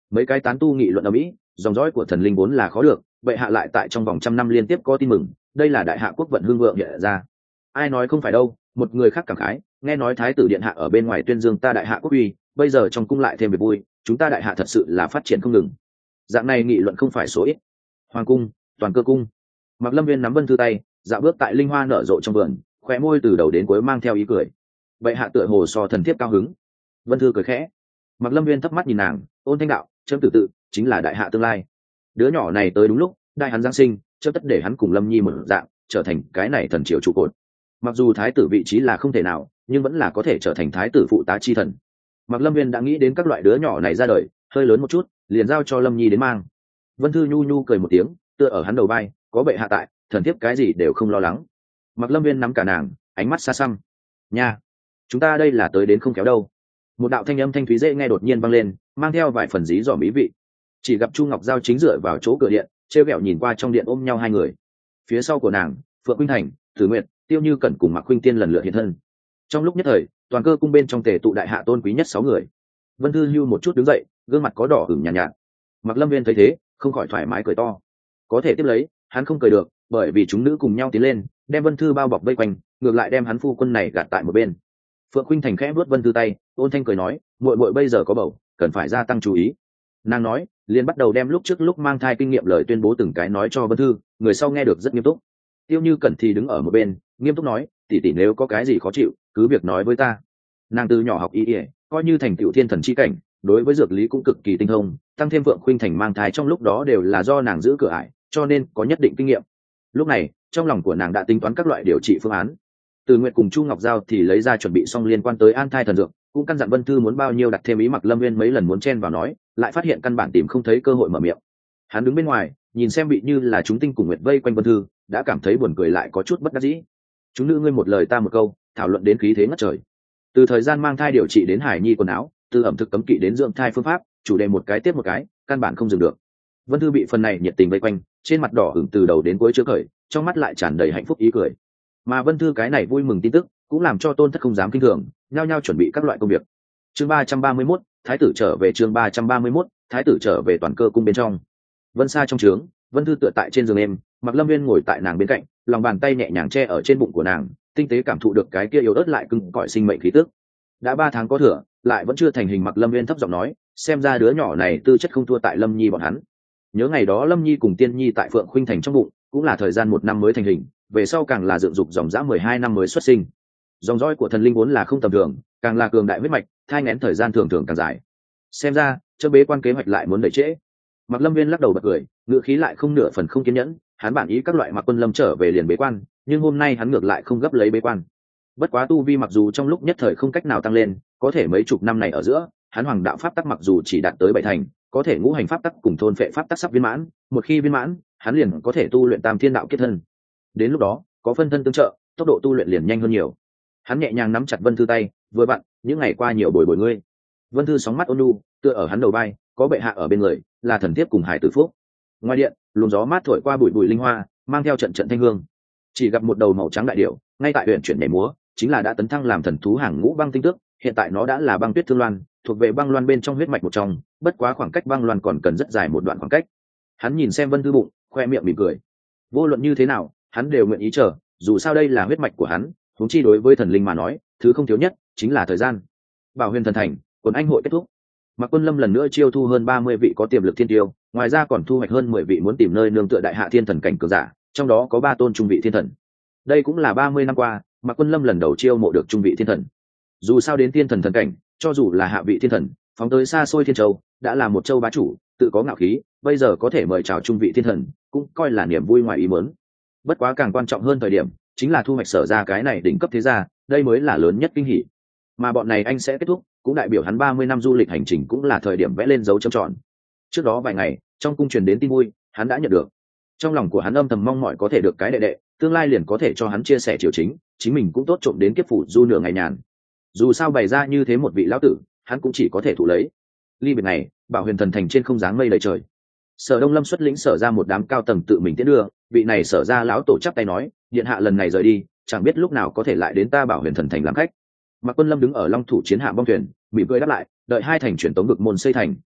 Mấy cái tán tu nghị luận ở mỹ, dòng dõi của thần linh vốn là khó được, vậy hạ lại tại trong vòng trăm năm liên tiếp có tin mừng, đây là đại hạ quốc vận hưng vượng hiện ra. Ai nói không phải đâu, một người khác cảm khái, nghe nói thái tử điện hạ ở bên ngoài tuyên dương ta đại hạ quốc uy, bây giờ trong cung lại thêm việc vui, chúng ta đại hạ thật sự là phát triển không ngừng. Dạng này nghị luận không phải số ít. Hoàng cung, toàn cơ cung. Mạc Lâm Viên nắm Vân Thư tay, dạo bước tại linh hoa nở rộ trong vườn, khóe môi từ đầu đến cuối mang theo ý cười. Vậy hạ tựa hồ so thần thiếp cao hứng. Vân Thư cười khẽ. Mạc Lâm Viên thấp mắt nhìn nàng, ôn thanh đạo, chấm tự chính là đại hạ tương lai. Đứa nhỏ này tới đúng lúc, đại hắn giáng sinh, chấm tất để hắn cùng Lâm Nhi một dạng, trở thành cái này thần triều trụ cột. Mặc dù thái tử vị trí là không thể nào, nhưng vẫn là có thể trở thành thái tử phụ tá chi thần. Mạc Lâm Viên đã nghĩ đến các loại đứa nhỏ này ra đời, hơi lớn một chút, liền giao cho Lâm Nhi đến mang. Vân Thư nhu nhu cười một tiếng, tựa ở hắn đầu vai, có bệ hạ tại, thần thiếp cái gì đều không lo lắng. Mạc Lâm Viên nắm cả nàng, ánh mắt xa xăm. Nha, chúng ta đây là tới đến không kéo đâu. Một đạo thanh âm thanh thúy dễ nghe đột nhiên vang lên, mang theo vài phần dí dỏm ý vị. Chỉ gặp Chu Ngọc Giao chính dựa vào chỗ cửa điện, trêu ghẹo nhìn qua trong điện ôm nhau hai người. Phía sau của nàng, Phượng Khuynh Thành, Tử Nguyệt, Tiêu Như Cẩn cùng Mạc Khuynh Tiên lần lượt hiện thân. Trong lúc nhất thời, toàn cơ cung bên trong tề tụ đại hạ tôn quý nhất 6 người. Vân Thư hưu một chút đứng dậy, gương mặt có đỏ ửng nhàn nhạt. Mạc Lâm Viên thấy thế, không khỏi thoải mái cười to. Có thể tiếp lấy, hắn không cười được, bởi vì chúng nữ cùng nhau tiến lên, đem Vân Thư bao bọc vây quanh, ngược lại đem hắn phu quân này gạt tại một bên. Phượng Khuynh Thành khẽ vuốt Vân Thư tay, ôn thanh cười nói, muội muội bây giờ có bầu, cần phải gia tăng chú ý. Nàng nói, liền bắt đầu đem lúc trước lúc mang thai kinh nghiệm lời tuyên bố từng cái nói cho Vân Thư, người sau nghe được rất nghiêm túc. Tiêu Như Cẩn thì đứng ở một bên, nghiêm túc nói, tỷ tỷ nếu có cái gì khó chịu, cứ việc nói với ta. Nàng từ nhỏ học y y, coi như thành tựu thiên thần chi cảnh, đối với dược lý cũng cực kỳ tinh thông, tăng thêm Phượng Khuynh Thành mang thai trong lúc đó đều là do nàng giữ cửa ải, cho nên có nhất định kinh nghiệm. Lúc này, trong lòng của nàng đã tính toán các loại điều trị phương án. Từ Nguyệt cùng Chu Ngọc Giao thì lấy ra chuẩn bị xong liên quan tới an thai thần dược, cũng căn dặn Vân Thư muốn bao nhiêu đặt thêm ý. Mặc Lâm Viên mấy lần muốn chen vào nói, lại phát hiện căn bản tìm không thấy cơ hội mở miệng. Hắn đứng bên ngoài, nhìn xem bị như là chúng tinh cùng nguyệt vây quanh Vân Thư, đã cảm thấy buồn cười lại có chút bất đắc dĩ. Chúng nữ ngươi một lời ta một câu, thảo luận đến khí thế ngất trời. Từ thời gian mang thai điều trị đến hải nhi quần áo, từ ẩm thực cấm kỵ đến dưỡng thai phương pháp, chủ đề một cái tiếp một cái, căn bản không dừng được. Vân Thư bị phần này nhiệt tình vây quanh, trên mặt đỏ ửng từ đầu đến cuối chưa khởi, trong mắt lại tràn đầy hạnh phúc ý cười. Mà Vân Thư cái này vui mừng tin tức, cũng làm cho Tôn Thất không dám kinh thường, nhao nhao chuẩn bị các loại công việc. Chương 331, thái tử trở về. Chương 331, thái tử trở về. Toàn cơ cung bên trong. Vân Sa trong trướng, Vân Thư tựa tại trên giường êm, Mạc Lâm Viên ngồi tại nàng bên cạnh, lòng bàn tay nhẹ nhàng che ở trên bụng của nàng, tinh tế cảm thụ được cái kia yếu ớt lại cứng cỏi sinh mệnh khí tức. Đã 3 tháng có thừa, lại vẫn chưa thành hình. Mạc Lâm Viên thấp giọng nói, xem ra đứa nhỏ này tư chất không thua tại Lâm Nhi bọn hắn. Nhớ ngày đó Lâm Nhi cùng Tiên Nhi tại Phượng Khuynh Thành trong bụng, cũng là thời gian 1 năm mới thành hình, về sau càng là dựng dục dòng dã 12 năm mới xuất sinh. Dòng dõi của thần linh vốn là không tầm thường, càng là cường đại huyết mạch, thai nghén thời gian thường thường càng dài. Xem ra, chớ bế quan kế hoạch lại muốn đẩy trễ. Mạc Lâm Viên lắc đầu bật cười, ngữ khí lại không nửa phần không kiên nhẫn, hắn bản ý các loại Mạc Quân Lâm trở về liền bế quan, nhưng hôm nay hắn ngược lại không gấp lấy bế quan. Bất quá tu vi mặc dù trong lúc nhất thời không cách nào tăng lên, có thể mấy chục năm này ở giữa, hắn hoàng đạo pháp tắc mặc dù chỉ đạt tới 7 thành, có thể ngũ hành pháp tắc cùng thôn phệ pháp tắc sắp viên mãn, một khi viên mãn, hắn liền có thể tu luyện Tam Thiên đạo kết thân. Đến lúc đó, có phân thân tương trợ, tốc độ tu luyện liền nhanh hơn nhiều. Hắn nhẹ nhàng nắm chặt Vân Thư tay, vừa vặn, những ngày qua nhiều bồi bồi ngươi. Vân Thư sóng mắt ôn nhu, tựa ở hắn đầu vai, có bệ hạ ở bên người, là thần thiếp cùng hải tử phúc. Ngoài điện, luồng gió mát thổi qua bụi bụi linh hoa, mang theo trận trận thanh hương. Chỉ gặp một đầu màu trắng đại điểu, ngay tại huyện chuyển nhảy múa, chính là đã tấn thăng làm thần thú hàng ngũ băng tinh tước, hiện tại nó đã là băng tuyết thương loan, thuộc về băng loan bên trong huyết mạch một trong, bất quá khoảng cách băng loan còn cần rất dài một đoạn khoảng cách. Hắn nhìn xem Vân Thư bụng, khoe miệng mỉm cười. Vô luận như thế nào, hắn đều nguyện ý chờ, dù sao đây là huyết mạch của hắn, huống chi đối với thần linh mà nói, thứ không thiếu nhất chính là thời gian. Bảo Huyền thần thành, quần anh hội kết thúc. Mạc Quân Lâm lần nữa chiêu thu hơn 30 vị có tiềm lực thiên tiêu, ngoài ra còn thu hoạch hơn 10 vị muốn tìm nơi nương tựa đại hạ thiên thần cảnh cường giả, trong đó có 3 tôn trung vị thiên thần. Đây cũng là 30 năm qua, Mạc Quân Lâm lần đầu chiêu mộ được trung vị thiên thần. Dù sao đến thiên thần thần cảnh, cho dù là hạ vị thiên thần, phóng tới xa xôi thiên châu, đã là một châu bá chủ, tự có ngạo khí, bây giờ có thể mời chào trung vị thiên thần, cũng coi là niềm vui ngoài ý muốn. Bất quá càng quan trọng hơn thời điểm, chính là thu hoạch Sở ra cái này đỉnh cấp thế gia, đây mới là lớn nhất kinh hỉ. Mà bọn này anh sẽ kết thúc, cũng đại biểu hắn 30 năm du lịch hành trình cũng là thời điểm vẽ lên dấu chấm tròn. Trước đó vài ngày, trong cung truyền đến tin vui, hắn đã nhận được. Trong lòng của hắn âm thầm mong mỏi có thể được cái đệ đệ, tương lai liền có thể cho hắn chia sẻ triều chính mình cũng tốt trộm đến kiếp phủ du nửa ngày nhàn. Dù sao bày ra như thế một vị lão tử, hắn cũng chỉ có thể thụ lấy. Ly biệt này, Bảo Huyền thần thành trên không dáng mây đầy trời. Sở Đông Lâm xuất lĩnh Sở ra một đám cao tầng tự mình tiễn đưa, vị này Sở ra lão tổ chắp tay nói, điện hạ lần này rời đi, chẳng biết lúc nào có thể lại đến ta Bảo Huyền thần thành làm khách. Mạc Quân Lâm đứng ở Long Thủ chiến hạm bong thuyền, mỉm cười đáp lại, đợi 2 thành truyền tống vực môn xây thành,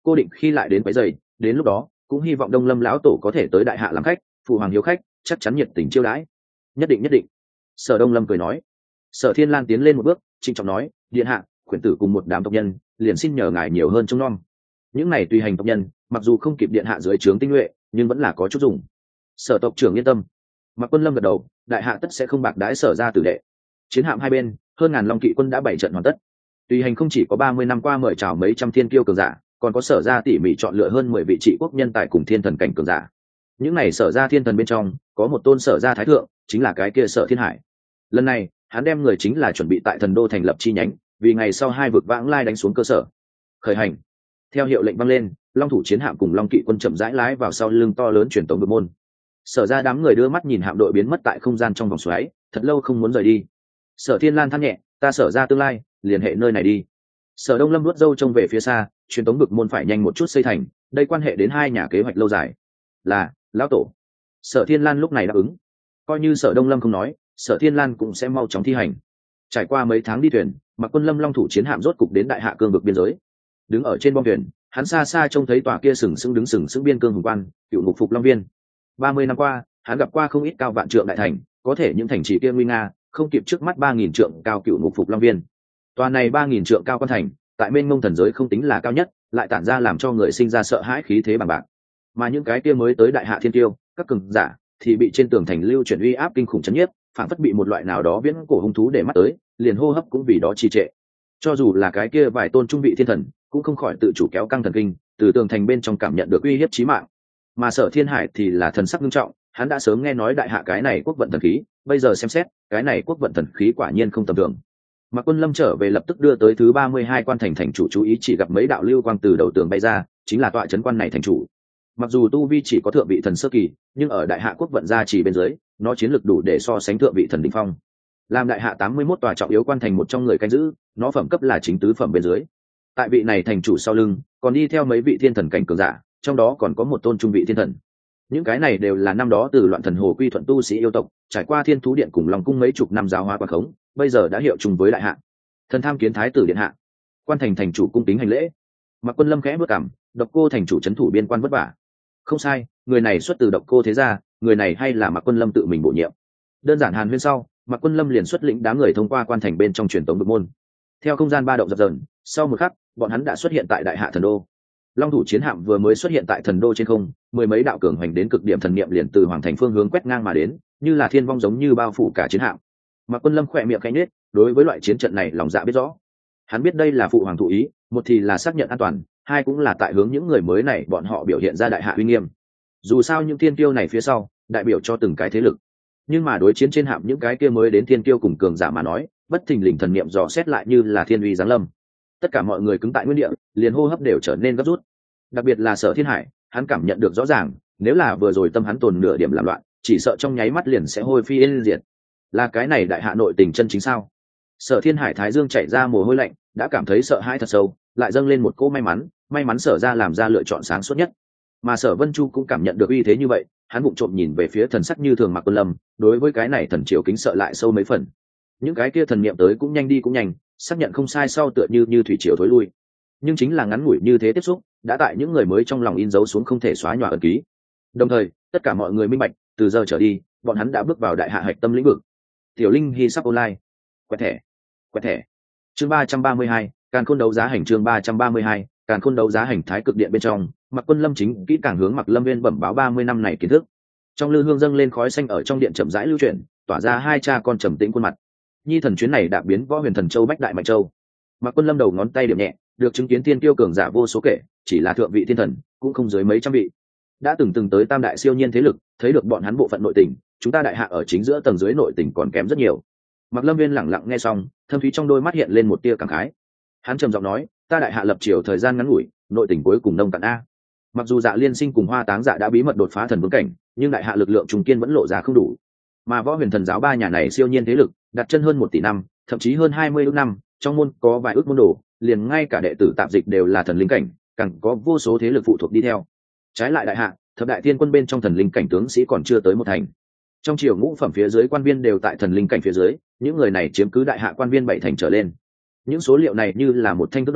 cô định khi lại đến quấy giày, đến lúc đó cũng hy vọng Đông Lâm lão tổ có thể tới đại hạ làm khách, phụ hoàng hiếu khách chắc chắn nhiệt tình chiêu đãi. Nhất định nhất định. Sở Đông Lâm cười nói. Sở Thiên Lan tiến lên một bước, trịnh trọng nói, điện hạ, khuyển tử cùng một đám tộc nhân, liền xin nhờ ngài nhiều hơn trông nom. Những này tùy hành tộc nhân, mặc dù không kịp điện hạ dưới trướng tinh nhuệ, nhưng vẫn là có chút dùng. Sở tộc trưởng yên tâm. Mạc Quân Lâm gật đầu, đại hạ tất sẽ không bạc đãi Sở gia tử đệ. Chiến hạm hai bên, hơn ngàn long kỵ quân đã bảy trận hoàn tất. Tùy hành không chỉ có 30 năm qua mời chào mấy trăm thiên kiêu cường giả, còn có Sở gia tỉ mỉ chọn lựa hơn 10 vị trị quốc nhân tài cùng thiên thần cảnh cường giả. Những này Sở gia thiên thần bên trong, có một tôn Sở gia thái thượng, chính là cái kia Sở Thiên Hải. Lần này, hắn đem người chính là chuẩn bị tại Thần Đô thành lập chi nhánh, vì ngày sau hai vực vãng lai đánh xuống cơ sở. Khởi hành. Theo hiệu lệnh vang lên, long thủ chiến hạm cùng long kỵ quân chậm rãi lái vào sau lưng to lớn truyền tống vực môn. Sở ra đám người đưa mắt nhìn hạm đội biến mất tại không gian trong vòng xoáy, thật lâu không muốn rời đi. Sở Thiên Lan than nhẹ, ta Sở ra tương lai liền hệ nơi này đi. Sở Đông Lâm nuốt râu trông về phía xa, truyền tống vực môn phải nhanh một chút xây thành, đây quan hệ đến hai nhà kế hoạch lâu dài. Là lão tổ. Sở Thiên Lan lúc này đáp ứng. Coi như Sở Đông Lâm không nói, Sở Thiên Lan cũng sẽ mau chóng thi hành. Trải qua mấy tháng đi thuyền, Mạc Quân Lâm long thủ chiến hạm rốt cục đến đại hạ cương vực biên giới. Đứng ở trên bong thuyền, hắn xa xa trông thấy tòa kia sừng sững biên cương hùng quan, cựu ngục phục long viên. 30 năm qua, hắn gặp qua không ít cao vạn trượng đại thành, có thể những thành trì kia nguy nga, không kịp trước mắt 3000 trượng cao cựu ngục phục long viên. Tòa này 3000 trượng cao quan thành, tại mênh mông thần giới không tính là cao nhất, lại tản ra làm cho người sinh ra sợ hãi khí thế bằng bạc. Mà những cái kia mới tới đại hạ thiên tiêu, các cường giả thì bị trên tường thành lưu chuyển uy áp kinh khủng chấn nhiếp, phản phất bị một loại nào đó viễn cổ hung thú để mắt tới, liền hô hấp cũng vì đó trì trệ. Cho dù là cái kia vài tôn trung vị thiên thần, cũng không khỏi tự chủ kéo căng thần kinh, từ tường thành bên trong cảm nhận được uy hiếp chí mạng. Mà Sở Thiên Hải thì là thần sắc nghiêm trọng, hắn đã sớm nghe nói đại hạ cái này quốc vận thần khí, bây giờ xem xét, cái này quốc vận thần khí quả nhiên không tầm thường. Mạc Quân Lâm trở về lập tức đưa tới thứ 32 quan thành thành chủ chú ý, chỉ gặp mấy đạo lưu quang từ đầu tường bay ra, chính là tọa trấn quan này thành chủ. Mặc dù tu vi chỉ có thượng vị thần sơ kỳ, nhưng ở đại hạ quốc vận gia chỉ bên dưới, nó chiến lược đủ để so sánh thượng vị thần đỉnh phong. Làm đại hạ 81 tòa trọng yếu quan thành một trong người canh giữ, nó phẩm cấp là chính tứ phẩm bên dưới. Tại vị này thành chủ sau lưng, còn đi theo mấy vị thiên thần cảnh cường giả, trong đó còn có một tôn trung vị thiên thần. Những cái này đều là năm đó từ loạn thần hồ quy thuận tu sĩ yêu tộc, trải qua thiên thú điện cùng long cung mấy chục năm giáo hóa quan khống, bây giờ đã hiệu trùng với đại hạ. Thần tham kiến thái tử điện hạ. Quan thành thành chủ cung kính hành lễ. Mạc Quân Lâm khẽ bước cằm, Độc Cô thành chủ trấn thủ biên quan vất vả. Không sai, người này xuất từ Độc Cô thế gia, người này hay là Mạc Quân Lâm tự mình bổ nhiệm. Đơn giản hàn huyên sau, Mạc Quân Lâm liền xuất lĩnh đám người thông qua quan thành bên trong truyền tống vực môn. Theo không gian ba động dập dờn, sau một khắc, bọn hắn đã xuất hiện tại đại hạ thần đô. Long thủ chiến hạm vừa mới xuất hiện tại thần đô trên không, mười mấy đạo cường hoành đến cực điểm thần niệm liền từ hoàng thành phương hướng quét ngang mà đến, như là thiên vong giống như bao phủ cả chiến hạm. Mạc Quân Lâm khỏe miệng khẽ nhếch, đối với loại chiến trận này lòng dạ biết rõ. Hắn biết đây là phụ hoàng thụ ý, một thì là xác nhận an toàn, hai cũng là tại hướng những người mới này bọn họ biểu hiện ra đại hạ uy nghiêm. Dù sao những thiên kiêu này phía sau, đại biểu cho từng cái thế lực. Nhưng mà đối chiến trên hạm những cái kia mới đến thiên kiêu cùng cường giả mà nói, bất thình lình thần niệm dò xét lại như là thiên uy giáng lâm. Tất cả mọi người cứng tại nguyên địa, liền hô hấp đều trở nên gấp rút. Đặc biệt là Sở Thiên Hải, hắn cảm nhận được rõ ràng, nếu là vừa rồi tâm hắn tồn nửa điểm làm loạn, chỉ sợ trong nháy mắt liền sẽ hôi phi yên diệt. Là cái này đại hạ nội tình chân chính sao? Sở Thiên Hải thái dương chảy ra mồ hôi lạnh, đã cảm thấy sợ hãi thật sâu, lại dâng lên một cỗ may mắn Sở ra làm ra lựa chọn sáng suốt nhất. Mà Sở Vân Chu cũng cảm nhận được uy thế như vậy, hắn vụng trộm nhìn về phía thần sắc như thường Mạc Quân Lâm, đối với cái này thần triều kính sợ lại sâu mấy phần. Những cái kia thần niệm tới cũng nhanh đi cũng nhanh, xác nhận không sai sau tựa như thủy triều thối lui. Nhưng chính là ngắn ngủi như thế tiếp xúc, đã tại những người mới trong lòng in dấu xuống không thể xóa nhòa ấn ký. Đồng thời, tất cả mọi người minh bạch, từ giờ trở đi, bọn hắn đã bước vào đại hạ hạch tâm lĩnh vực. Tiểu Linh Hy sắp online. Quẹt thẻ. Chương 332, Càn Khôn đấu giá hành chương 332, Càn Khôn đấu giá hành thái cực điện bên trong, Mạc Quân Lâm chính kỹ càng hướng Mạc Lâm Viên bẩm báo 30 năm này kiến thức. Trong lư hương dâng lên khói xanh ở trong điện chậm rãi lưu chuyển, tỏa ra hai cha con trầm tĩnh khuôn mặt. Nhi thần chuyến này đã biến Võ Huyền Thần Châu Bách Đại Mạnh Châu. Mạc Quân Lâm đầu ngón tay điểm nhẹ, được chứng kiến tiên kiêu cường giả vô số kể, chỉ là thượng vị thiên thần, cũng không dưới mấy trăm vị. Đã từng tới tam đại siêu nhiên thế lực, thấy được bọn hắn bộ phận nội tình, chúng ta đại hạ ở chính giữa tầng dưới nội tình còn kém rất nhiều. Mạc Lâm Viên lặng lặng nghe xong, thâm thúy trong đôi mắt hiện lên một tia cảm khái. Hắn trầm giọng nói, ta đại hạ lập triều thời gian ngắn ngủi, nội tình cuối cùng nông cạn a. Mặc dù Dạ Liên Sinh cùng Hoa Táng Dạ đã bí mật đột phá thần vương cảnh, nhưng đại hạ lực lượng trùng kiên vẫn lộ ra không đủ. Mà Võ Huyền Thần giáo ba nhà này siêu nhiên thế lực, đặt chân hơn 1 tỷ năm, thậm chí hơn 20 ước năm, trong môn có vài ước môn đồ, liền ngay cả đệ tử tạp dịch đều là thần linh cảnh, càng có vô số thế lực phụ thuộc đi theo. Trái lại đại hạ, thập đại thiên quân bên trong thần linh cảnh tướng sĩ còn chưa tới một thành. Trong triều ngũ phẩm phía dưới quan viên đều tại thần linh cảnh phía dưới, những người này chiếm cứ đại hạ quan viên 7 thành trở lên. Những số liệu này như là một thanh thước đo,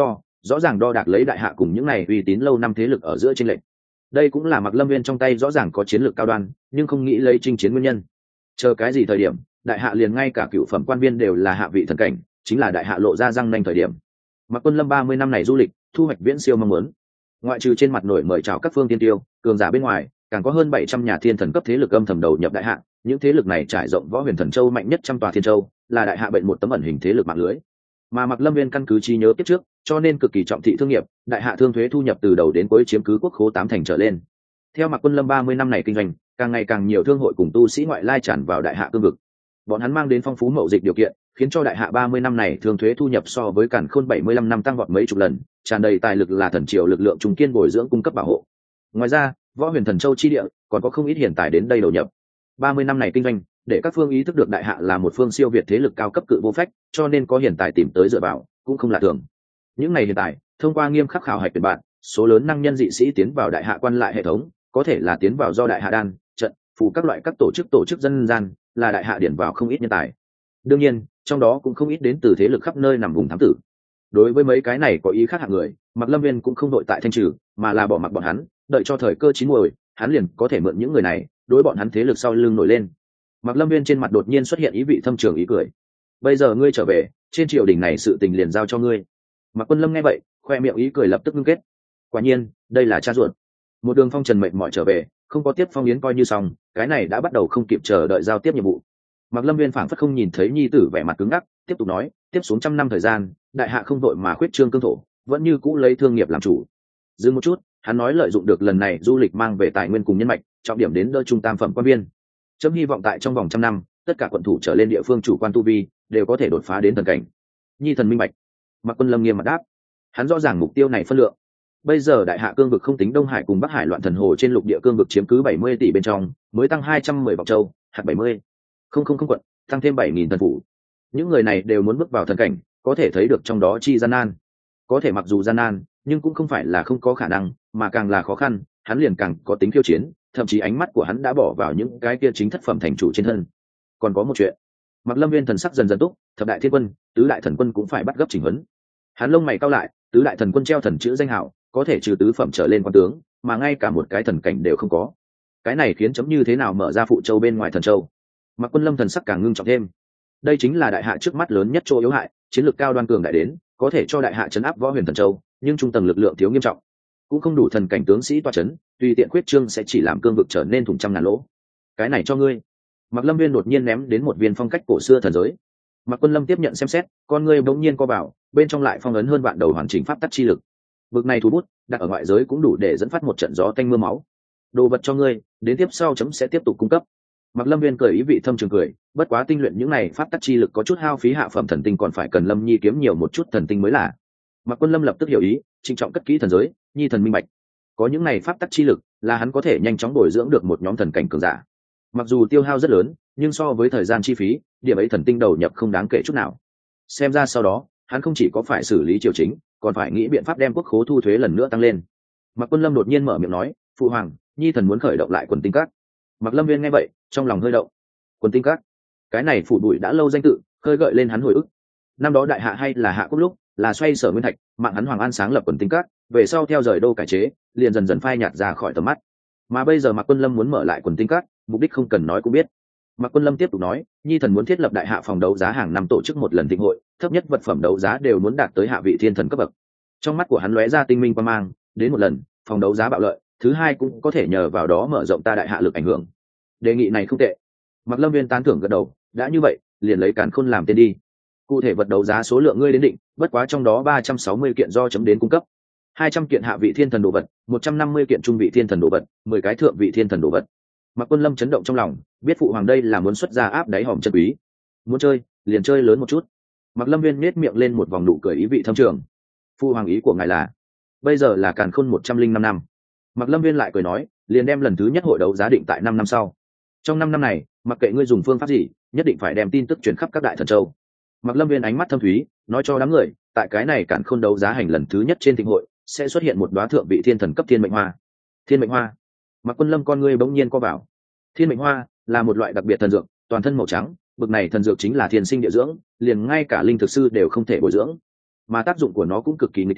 rõ ràng đo đạc lấy đại hạ cùng những này uy tín lâu năm thế lực ở giữa tranh lệch. Đây cũng là Mạc Lâm Viên trong tay rõ ràng có chiến lược cao đoan nhưng không nghĩ lấy chinh chiến nguyên nhân. Chờ cái gì thời điểm đại hạ liền ngay cả cựu phẩm quan viên đều là hạ vị thần cảnh, chính là đại hạ lộ ra răng nanh thời điểm. Mạc Quân Lâm 30 năm này du lịch thu hoạch viễn siêu mong muốn, ngoại trừ trên mặt nổi mời chào các phương tiên tiêu cường giả bên ngoài, càng có hơn 700 nhà thiên thần cấp thế lực âm thầm đầu nhập đại hạ. Những thế lực này trải rộng võ huyền thần châu mạnh nhất trăm tòa thiên châu, là đại hạ bệnh một tấm ẩn hình thế lực mạng lưới. Mà Mạc Lâm Viên căn cứ trí nhớ tiếp trước, cho nên cực kỳ trọng thị thương nghiệp, đại hạ thương thuế thu nhập từ đầu đến cuối chiếm cứ quốc khố 8 thành trở lên. Theo Mạc Quân Lâm 30 năm này kinh doanh, càng ngày càng nhiều thương hội cùng tu sĩ ngoại lai tràn vào đại hạ cương vực. Bọn hắn mang đến phong phú mậu dịch điều kiện, khiến cho đại hạ 30 năm này thương thuế thu nhập so với Càn Khôn 75 năm tăng vọt mấy chục lần, tràn đầy tài lực là thần triều lực lượng trung kiên bồi dưỡng cung cấp bảo hộ. Ngoài ra, võ huyền thần châu chi địa còn có không ít hiện tài đến đây đầu nhập. 30 năm này kinh doanh, để các phương ý thức được đại hạ là một phương siêu việt thế lực cao cấp cự vô phách, cho nên có hiện tài tìm tới dựa vào cũng không là thường. Những này hiện tại thông qua nghiêm khắc khảo hạch tuyển bạn, số lớn năng nhân dị sĩ tiến vào đại hạ quan lại hệ thống, có thể là tiến vào do đại hạ đan trận phù các loại các tổ chức dân gian, là đại hạ điển vào không ít nhân tài. Đương nhiên trong đó cũng không ít đến từ thế lực khắp nơi nằm vùng thám tử. Đối với mấy cái này có ý khác hạng người, Mạc Lâm Viên cũng không đội tại thanh trừ, mà là bỏ mặc bọn hắn, đợi cho thời cơ chín muồi, hắn liền có thể mượn những người này đối bọn hắn thế lực sau lưng nổi lên. Mạc Lâm Viên trên mặt đột nhiên xuất hiện ý vị thâm trường ý cười. Bây giờ ngươi trở về, trên triều đình này sự tình liền giao cho ngươi. Mạc Quân Lâm nghe vậy, khoe miệng ý cười lập tức ngưng kết. Quả nhiên đây là cha ruột. Một đường phong trần mệt mỏi trở về, không có tiếp phong yến coi như xong, cái này đã bắt đầu không kịp chờ đợi giao tiếp nhiệm vụ. Mạc Lâm Viên phảng phất không nhìn thấy nhi tử vẻ mặt cứng ngắc, tiếp tục nói, tiếp xuống 100 năm thời gian, đại hạ không đội mà khuyết trương cương thổ, vẫn như cũ lấy thương nghiệp làm chủ. Dừng một chút, hắn nói lợi dụng được lần này du lịch mang về tài nguyên cùng nhân mạch, trọng điểm đến đỡ trung tam phẩm quan viên. Chấm hy vọng tại trong vòng 100 năm, tất cả quận thủ trở lên địa phương chủ quan tu vi đều có thể đột phá đến thần cảnh. Nhi thần minh bạch. Mạc Quân Lâm nghiêm mặt đáp. Hắn rõ ràng mục tiêu này phân lượng. Bây giờ đại hạ cương vực không tính Đông Hải cùng Bắc Hải loạn thần hồ trên lục địa cương vực chiếm cứ 70 tỷ bên trong, mới tăng 210 vọng châu, hạt 70. Không quận, tăng thêm 7.000 thần phủ. Những người này đều muốn bước vào thần cảnh, có thể thấy được trong đó chi gian nan. Có thể mặc dù gian nan, nhưng cũng không phải là không có khả năng, mà càng là khó khăn, hắn liền càng có tính khiêu chiến, thậm chí ánh mắt của hắn đã bỏ vào những cái kia chính thất phẩm thành chủ trên thân. Còn có một chuyện, Mạc Lâm Viên thần sắc dần dần túc, thập đại thiên quân, tứ đại thần quân cũng phải bắt gấp chỉnh huấn. Hắn lông mày cau lại, tứ đại thần quân treo thần chữ danh hào, có thể trừ tứ phẩm trở lên quan tướng, mà ngay cả một cái thần cảnh đều không có. Cái này khiến chấm như thế nào mở ra phụ châu bên ngoài thần châu? Mạc Quân Lâm thần sắc càng ngưng trọng thêm. Đây chính là đại hạ trước mắt lớn nhất chỗ yếu hại, chiến lược cao đoan cường đại đến, có thể cho đại hạ trấn áp võ huyền thần châu, nhưng trung tầng lực lượng thiếu nghiêm trọng, cũng không đủ thần cảnh tướng sĩ toa trấn, tùy tiện khuyết trương sẽ chỉ làm cương vực trở nên thủng trăm ngàn lỗ. Cái này cho ngươi. Mạc Lâm Viên đột nhiên ném đến một viên phong cách cổ xưa thần giới. Mạc Quân Lâm tiếp nhận xem xét, con ngươi bỗng nhiên co vào, bên trong lại phong ấn hơn vạn đầu hoàn chỉnh pháp tắc chi lực. Bực này thú bút, đặt ở ngoại giới cũng đủ để dẫn phát một trận gió tanh mưa máu. Đồ vật cho ngươi, đến tiếp sau chấm sẽ tiếp tục cung cấp. Mạc Lâm Viên cười ý vị thâm trường cười, bất quá tinh luyện những này pháp tắc chi lực có chút hao phí hạ phẩm thần tinh, còn phải cần Lâm Nhi kiếm nhiều một chút thần tinh mới là. Mạc Quân Lâm lập tức hiểu ý, trịnh trọng cất kỹ thần giới, Nhi thần minh bạch. Có những này pháp tắc chi lực, là hắn có thể nhanh chóng bồi dưỡng được một nhóm thần cảnh cường giả. Mặc dù tiêu hao rất lớn, nhưng so với thời gian chi phí, điểm ấy thần tinh đầu nhập không đáng kể chút nào. Xem ra sau đó, hắn không chỉ có phải xử lý triều chính, còn phải nghĩ biện pháp đem quốc khố thu thuế lần nữa tăng lên. Mạc Quân Lâm đột nhiên mở miệng nói, phụ hoàng, Nhi thần muốn khởi động lại quần tinh các. Mạc Lâm Viên nghe vậy, trong lòng hơi động. Quần tinh các, cái này phủ bụi đã lâu danh tự, khơi gợi lên hắn hồi ức. Năm đó đại hạ hay là hạ quốc lúc, là xoay sở nguyên thạch, mạng hắn Hoàng An sáng lập quần tinh các, về sau theo rời đô cải chế, liền dần dần phai nhạt ra khỏi tầm mắt. Mà bây giờ Mạc Quân Lâm muốn mở lại quần tinh các, mục đích không cần nói cũng biết. Mạc Quân Lâm tiếp tục nói, Nhi thần muốn thiết lập đại hạ phòng đấu giá hàng năm tổ chức một lần thịnh hội, thấp nhất vật phẩm đấu giá đều muốn đạt tới hạ vị thiên thần cấp bậc. Trong mắt của hắn lóe ra tinh minh quang mang, đến một lần, phòng đấu giá bạo lợi, thứ hai cũng có thể nhờ vào đó mở rộng ta đại hạ lực ảnh hưởng. Đề nghị này không tệ. Mạc Lâm Viên tán thưởng gật đầu, đã như vậy, liền lấy Càn Khôn làm tên đi. Cụ thể vật đấu giá số lượng ngươi đến định, bất quá trong đó 360 kiện do chấm đến cung cấp. 200 kiện hạ vị thiên thần đồ vật, 150 kiện trung vị thiên thần đồ vật, 10 cái thượng vị thiên thần đồ vật. Mạc Quân Lâm chấn động trong lòng, biết phụ hoàng đây là muốn xuất ra áp đáy hòm chân quý. Muốn chơi, liền chơi lớn một chút. Mạc Lâm Viên nhếch miệng lên một vòng nụ cười ý vị thâm trường. Phụ hoàng ý của ngài là, bây giờ là Càn Khôn 105 năm. Mạc Lâm Viên lại cười nói, liền đem lần thứ nhất hội đấu giá định tại 5 năm sau. Trong 5 năm này, mặc kệ ngươi dùng phương pháp gì, nhất định phải đem tin tức truyền khắp các đại thần châu. Mạc Lâm Viên ánh mắt thâm thúy, nói cho đám người, tại cái này Càn Khôn đấu giá hành lần thứ nhất trên thịnh hội, sẽ xuất hiện một đóa thượng vị thiên thần cấp thiên mệnh hoa. Thiên mệnh hoa. Mạc Quân Lâm con ngươi bỗng nhiên co vào. Thiên mệnh hoa là một loại đặc biệt thần dược, toàn thân màu trắng, bực này thần dược chính là thiên sinh địa dưỡng, liền ngay cả linh thực sư đều không thể bồi dưỡng. Mà tác dụng của nó cũng cực kỳ nguy tiên,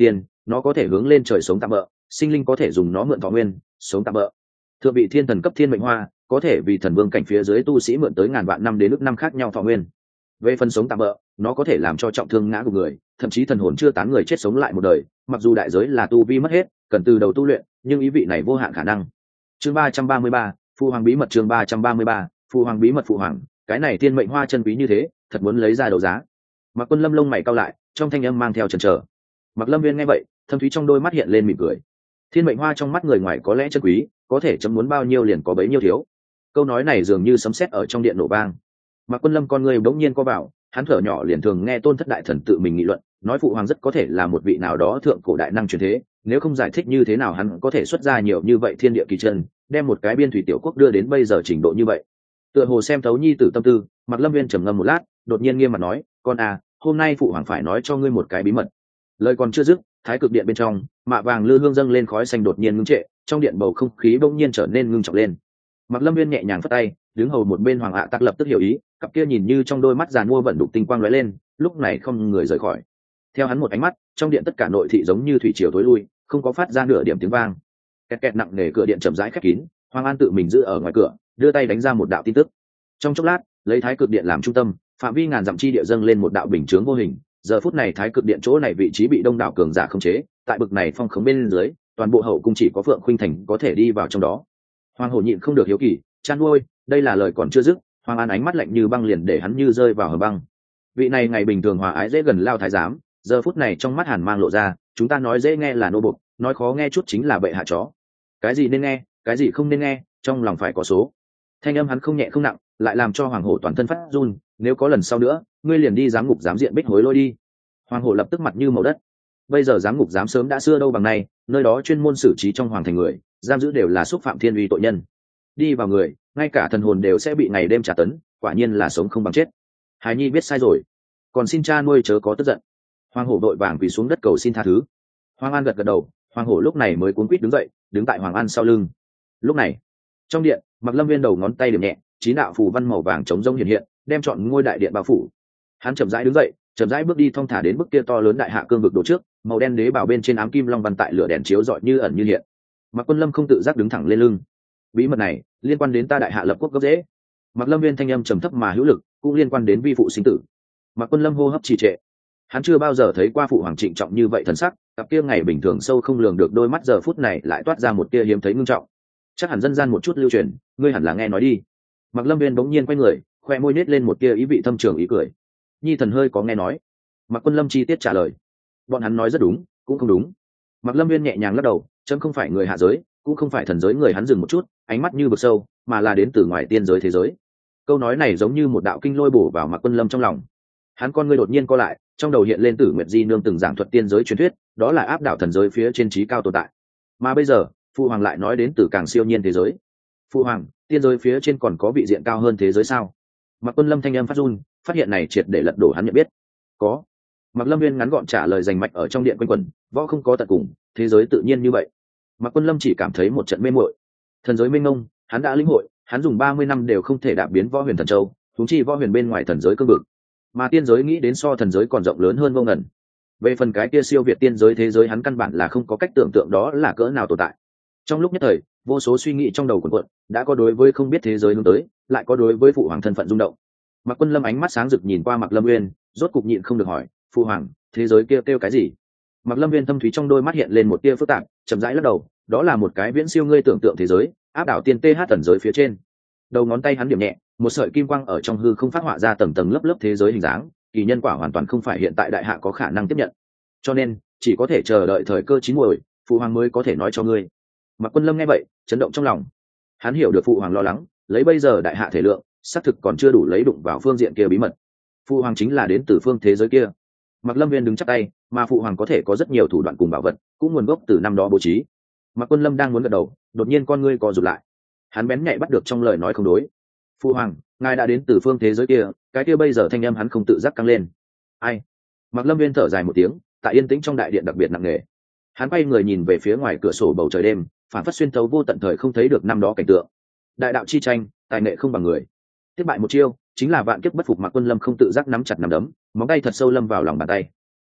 nó có thể hướng lên trời sống tạm bỡ, sinh linh có thể dùng nó mượn thọ nguyên sống tạm bỡ. Thượng vị thiên thần cấp thiên mệnh hoa có thể vì thần vương cảnh phía dưới tu sĩ mượn tới ngàn vạn năm đến ước năm khác nhau thọ nguyên. Về phần sống tạm bỡ, nó có thể làm cho trọng thương ngã của người, thậm chí thần hồn chưa tán người chết sống lại một đời, mặc dù đại giới là tu vi mất hết, cần từ đầu tu luyện, nhưng ý vị này vô hạn khả năng. Chương 333, Phụ Hoàng bí mật. Chương 333, Phụ Hoàng bí mật. Phụ Hoàng, cái này thiên mệnh hoa chân quý như thế, thật muốn lấy ra đấu giá. Mạc Quân Lâm lông mày cau lại, trong thanh âm mang theo chần chờ. Mạc Lâm Viên nghe vậy, thâm thúy trong đôi mắt hiện lên mỉm cười. Thiên mệnh hoa trong mắt người ngoài có lẽ chân quý, có thể chấm muốn bao nhiêu liền có bấy nhiêu thiếu. Câu nói này dường như sấm sét ở trong điện nổ vang. Mạc Quân Lâm con người bỗng nhiên co bảo, hắn thở nhỏ liền thường nghe Tôn Thất đại thần tự mình nghị luận, nói phụ hoàng rất có thể là một vị nào đó thượng cổ đại năng truyền thế, nếu không giải thích như thế nào hắn có thể xuất ra nhiều như vậy thiên địa kỳ chân, đem một cái biên thủy tiểu quốc đưa đến bây giờ trình độ như vậy. Tựa hồ xem thấu nhi tử tâm tư, Mạc Lâm Viên trầm ngâm một lát, đột nhiên nghiêm mặt nói, con à, hôm nay phụ hoàng phải nói cho ngươi một cái bí mật. Lời còn chưa dứt, thái cực điện bên trong, mạ vàng lư hương dâng lên khói xanh đột nhiên ngưng trệ, trong điện bầu không khí bỗng nhiên trở nên ngưng trọng lên. Mạc Lâm Viên nhẹ nhàng phất tay, đứng hầu một bên Hoàng Ạ Tắc lập tức hiểu ý, cặp kia nhìn như trong đôi mắt giàn mua vận đục tinh quang lóe lên, lúc này không người rời khỏi. Theo hắn một ánh mắt, trong điện tất cả nội thị giống như thủy triều tối lui, không có phát ra nửa điểm tiếng vang. Kẹt kẹt nặng nề cửa điện chậm rãi khép kín, Hoàng An tự mình giữ ở ngoài cửa, đưa tay đánh ra một đạo tin tức. Trong chốc lát, lấy thái cực điện làm trung tâm, phạm vi ngàn dặm chi địa dâng lên một đạo bình chướng vô hình. Giờ phút này thái cực điện chỗ này vị trí bị đông đảo cường giả khống chế, tại bực này phong khống bên dưới, toàn bộ hậu cung chỉ có Phượng Khuynh Thành có thể đi vào trong đó. Hoàng Hổ nhịn không được hiếu kỳ, chan ôi, đây là lời còn chưa dứt, Hoàng An ánh mắt lạnh như băng liền để hắn như rơi vào hầm băng. Vị này ngày bình thường hòa ái dễ gần lao thái giám, giờ phút này trong mắt hàn mang lộ ra, chúng ta nói dễ nghe là nô bộc, nói khó nghe chút chính là bệ hạ chó. Cái gì nên nghe, cái gì không nên nghe, trong lòng phải có số. Thanh âm hắn không nhẹ không nặng, lại làm cho Hoàng Hổ toàn thân phát run, nếu có lần sau nữa, ngươi liền đi giám ngục giám diện bích hối lôi đi. Hoàng Hổ lập tức mặt như màu đất. Bây giờ giám ngục giám sớm đã xưa đâu bằng nay, nơi đó chuyên môn xử trí trong hoàng thành người, giam giữ đều là xúc phạm thiên uy tội nhân. Đi vào người, ngay cả thần hồn đều sẽ bị ngày đêm trả tấn, quả nhiên là sống không bằng chết. Hải nhi biết sai rồi, còn xin cha nuôi chớ có tức giận. Hoàng Hổ vội vàng quỳ xuống đất cầu xin tha thứ. Hoàng An gật gật đầu, Hoàng Hổ lúc này mới cuống quýt đứng dậy, đứng tại Hoàng An sau lưng. Lúc này, trong điện, Mạc Lâm Viên đầu ngón tay điểm nhẹ, chín đạo phù văn màu vàng chống rông hiện hiện, đem trọn ngôi đại điện bao phủ. Hắn chậm rãi đứng dậy, chậm rãi bước đi thong thả đến bức kia to lớn đại hạ cương vực đồ trước, màu đen đế bảo bên trên ám kim long văn tại lửa đèn chiếu rọi như ẩn như hiện. Mạc Quân Lâm không tự giác đứng thẳng lên lưng. Bí mật này liên quan đến ta đại hạ lập quốc gốc rễ. Mạc Lâm Viên thanh âm trầm thấp mà hữu lực, cũng liên quan đến vi phụ sinh tử. Mạc Quân Lâm hô hấp trì trệ. Hắn chưa bao giờ thấy qua phụ hoàng trịnh trọng như vậy thần sắc, cặp kia ngày bình thường sâu không lường được đôi mắt giờ phút này lại toát ra một tia hiếm thấy ngưng trọng. Chắc hẳn dân gian một chút lưu truyền, ngươi hẳn là nghe nói đi. Mạc Lâm Viên bỗng nhiên quay người, khoe môi nết lên một tia ý vị thâm trường ý cười. Nhi thần hơi có nghe nói. Mạc Quân Lâm chi tiết trả lời. Bọn hắn nói rất đúng, cũng không đúng. Mạc Lâm Viên nhẹ nhàng lắc đầu, chấm không phải người hạ giới, cũng không phải thần giới người. Hắn dừng một chút, ánh mắt như vực sâu, mà là đến từ ngoài tiên giới thế giới. Câu nói này giống như một đạo kinh lôi bổ vào Mạc Quân Lâm trong lòng. Hắn con ngươi đột nhiên co lại, trong đầu hiện lên Tử Nguyệt Di nương từng giảng thuật tiên giới truyền thuyết, đó là áp đảo thần giới phía trên trí cao tồn tại. Mà bây giờ, phụ hoàng lại nói đến từ càng siêu nhiên thế giới. Phụ hoàng, tiên giới phía trên còn có vị diện cao hơn thế giới sao? Mạc Quân Lâm thanh âm phát run, phát hiện này triệt để lật đổ hắn nhận biết. Có. Mạc Lâm Viên ngắn gọn trả lời rành mạch ở trong điện quanh quẩn, võ không có tận cùng, thế giới tự nhiên như vậy. Mạc Quân Lâm chỉ cảm thấy một trận mê muội. Thần giới mênh mông, hắn đã lĩnh hội, hắn dùng 30 năm đều không thể đạp biến võ huyền thần châu, huống chi võ huyền bên ngoài thần giới cương vực. Mà tiên giới nghĩ đến so thần giới còn rộng lớn hơn vô ngần. Về phần cái kia siêu việt tiên giới thế giới hắn căn bản là không có cách tưởng tượng đó là cỡ nào tồn tại. Trong lúc nhất thời, vô số suy nghĩ trong đầu cuộn cuộn, đã có đối với không biết thế giới hướng tới, lại có đối với phụ hoàng thân phận rung động. Mạc Quân Lâm ánh mắt sáng rực nhìn qua Mạc Lâm Uyên, rốt cục nhịn không được hỏi, phụ hoàng, thế giới kia kêu cái gì? Mạc Lâm Uyên thâm thúy trong đôi mắt hiện lên một tia phức tạp, chậm rãi lắc đầu, đó là một cái viễn siêu ngươi tưởng tượng thế giới, áp đảo tiên TH tần giới phía trên. Đầu ngón tay hắn điểm nhẹ, một sợi kim quang ở trong hư không phát họa ra tầng tầng lớp lớp thế giới hình dáng, kỳ nhân quả hoàn toàn không phải hiện tại đại hạ có khả năng tiếp nhận. Cho nên, chỉ có thể chờ đợi thời cơ chín muồi, phụ hoàng mới có thể nói cho ngươi. Mạc Quân Lâm nghe vậy, chấn động trong lòng. Hắn hiểu được phụ hoàng lo lắng, lấy bây giờ đại hạ thể lượng, xác thực còn chưa đủ lấy đụng vào phương diện kia bí mật. Phụ hoàng chính là đến từ phương thế giới kia. Mạc Lâm Viên đứng chắp tay, mà phụ hoàng có thể có rất nhiều thủ đoạn cùng bảo vật, cũng nguồn gốc từ năm đó bố trí. Mạc Quân Lâm đang muốn gật đầu, đột nhiên con ngươi co rụt lại. Hắn bén nhạy bắt được trong lời nói không đối. Phụ hoàng, ngài đã đến từ phương thế giới kia, cái kia bây giờ thanh âm hắn không tự giác căng lên. Ai? Mạc Lâm Viên thở dài một tiếng, tại yên tĩnh trong đại điện đặc biệt nặng nề. Hắn quay người nhìn về phía ngoài cửa sổ bầu trời đêm, phản phất xuyên thấu vô tận thời không thấy được năm đó cảnh tượng. Đại đạo chi tranh, tài nghệ không bằng người. Thất bại một chiêu, chính là vạn kiếp bất phục. Mạc Quân Lâm không tự giác nắm chặt nắm đấm, móng tay thật sâu lâm vào lòng bàn tay.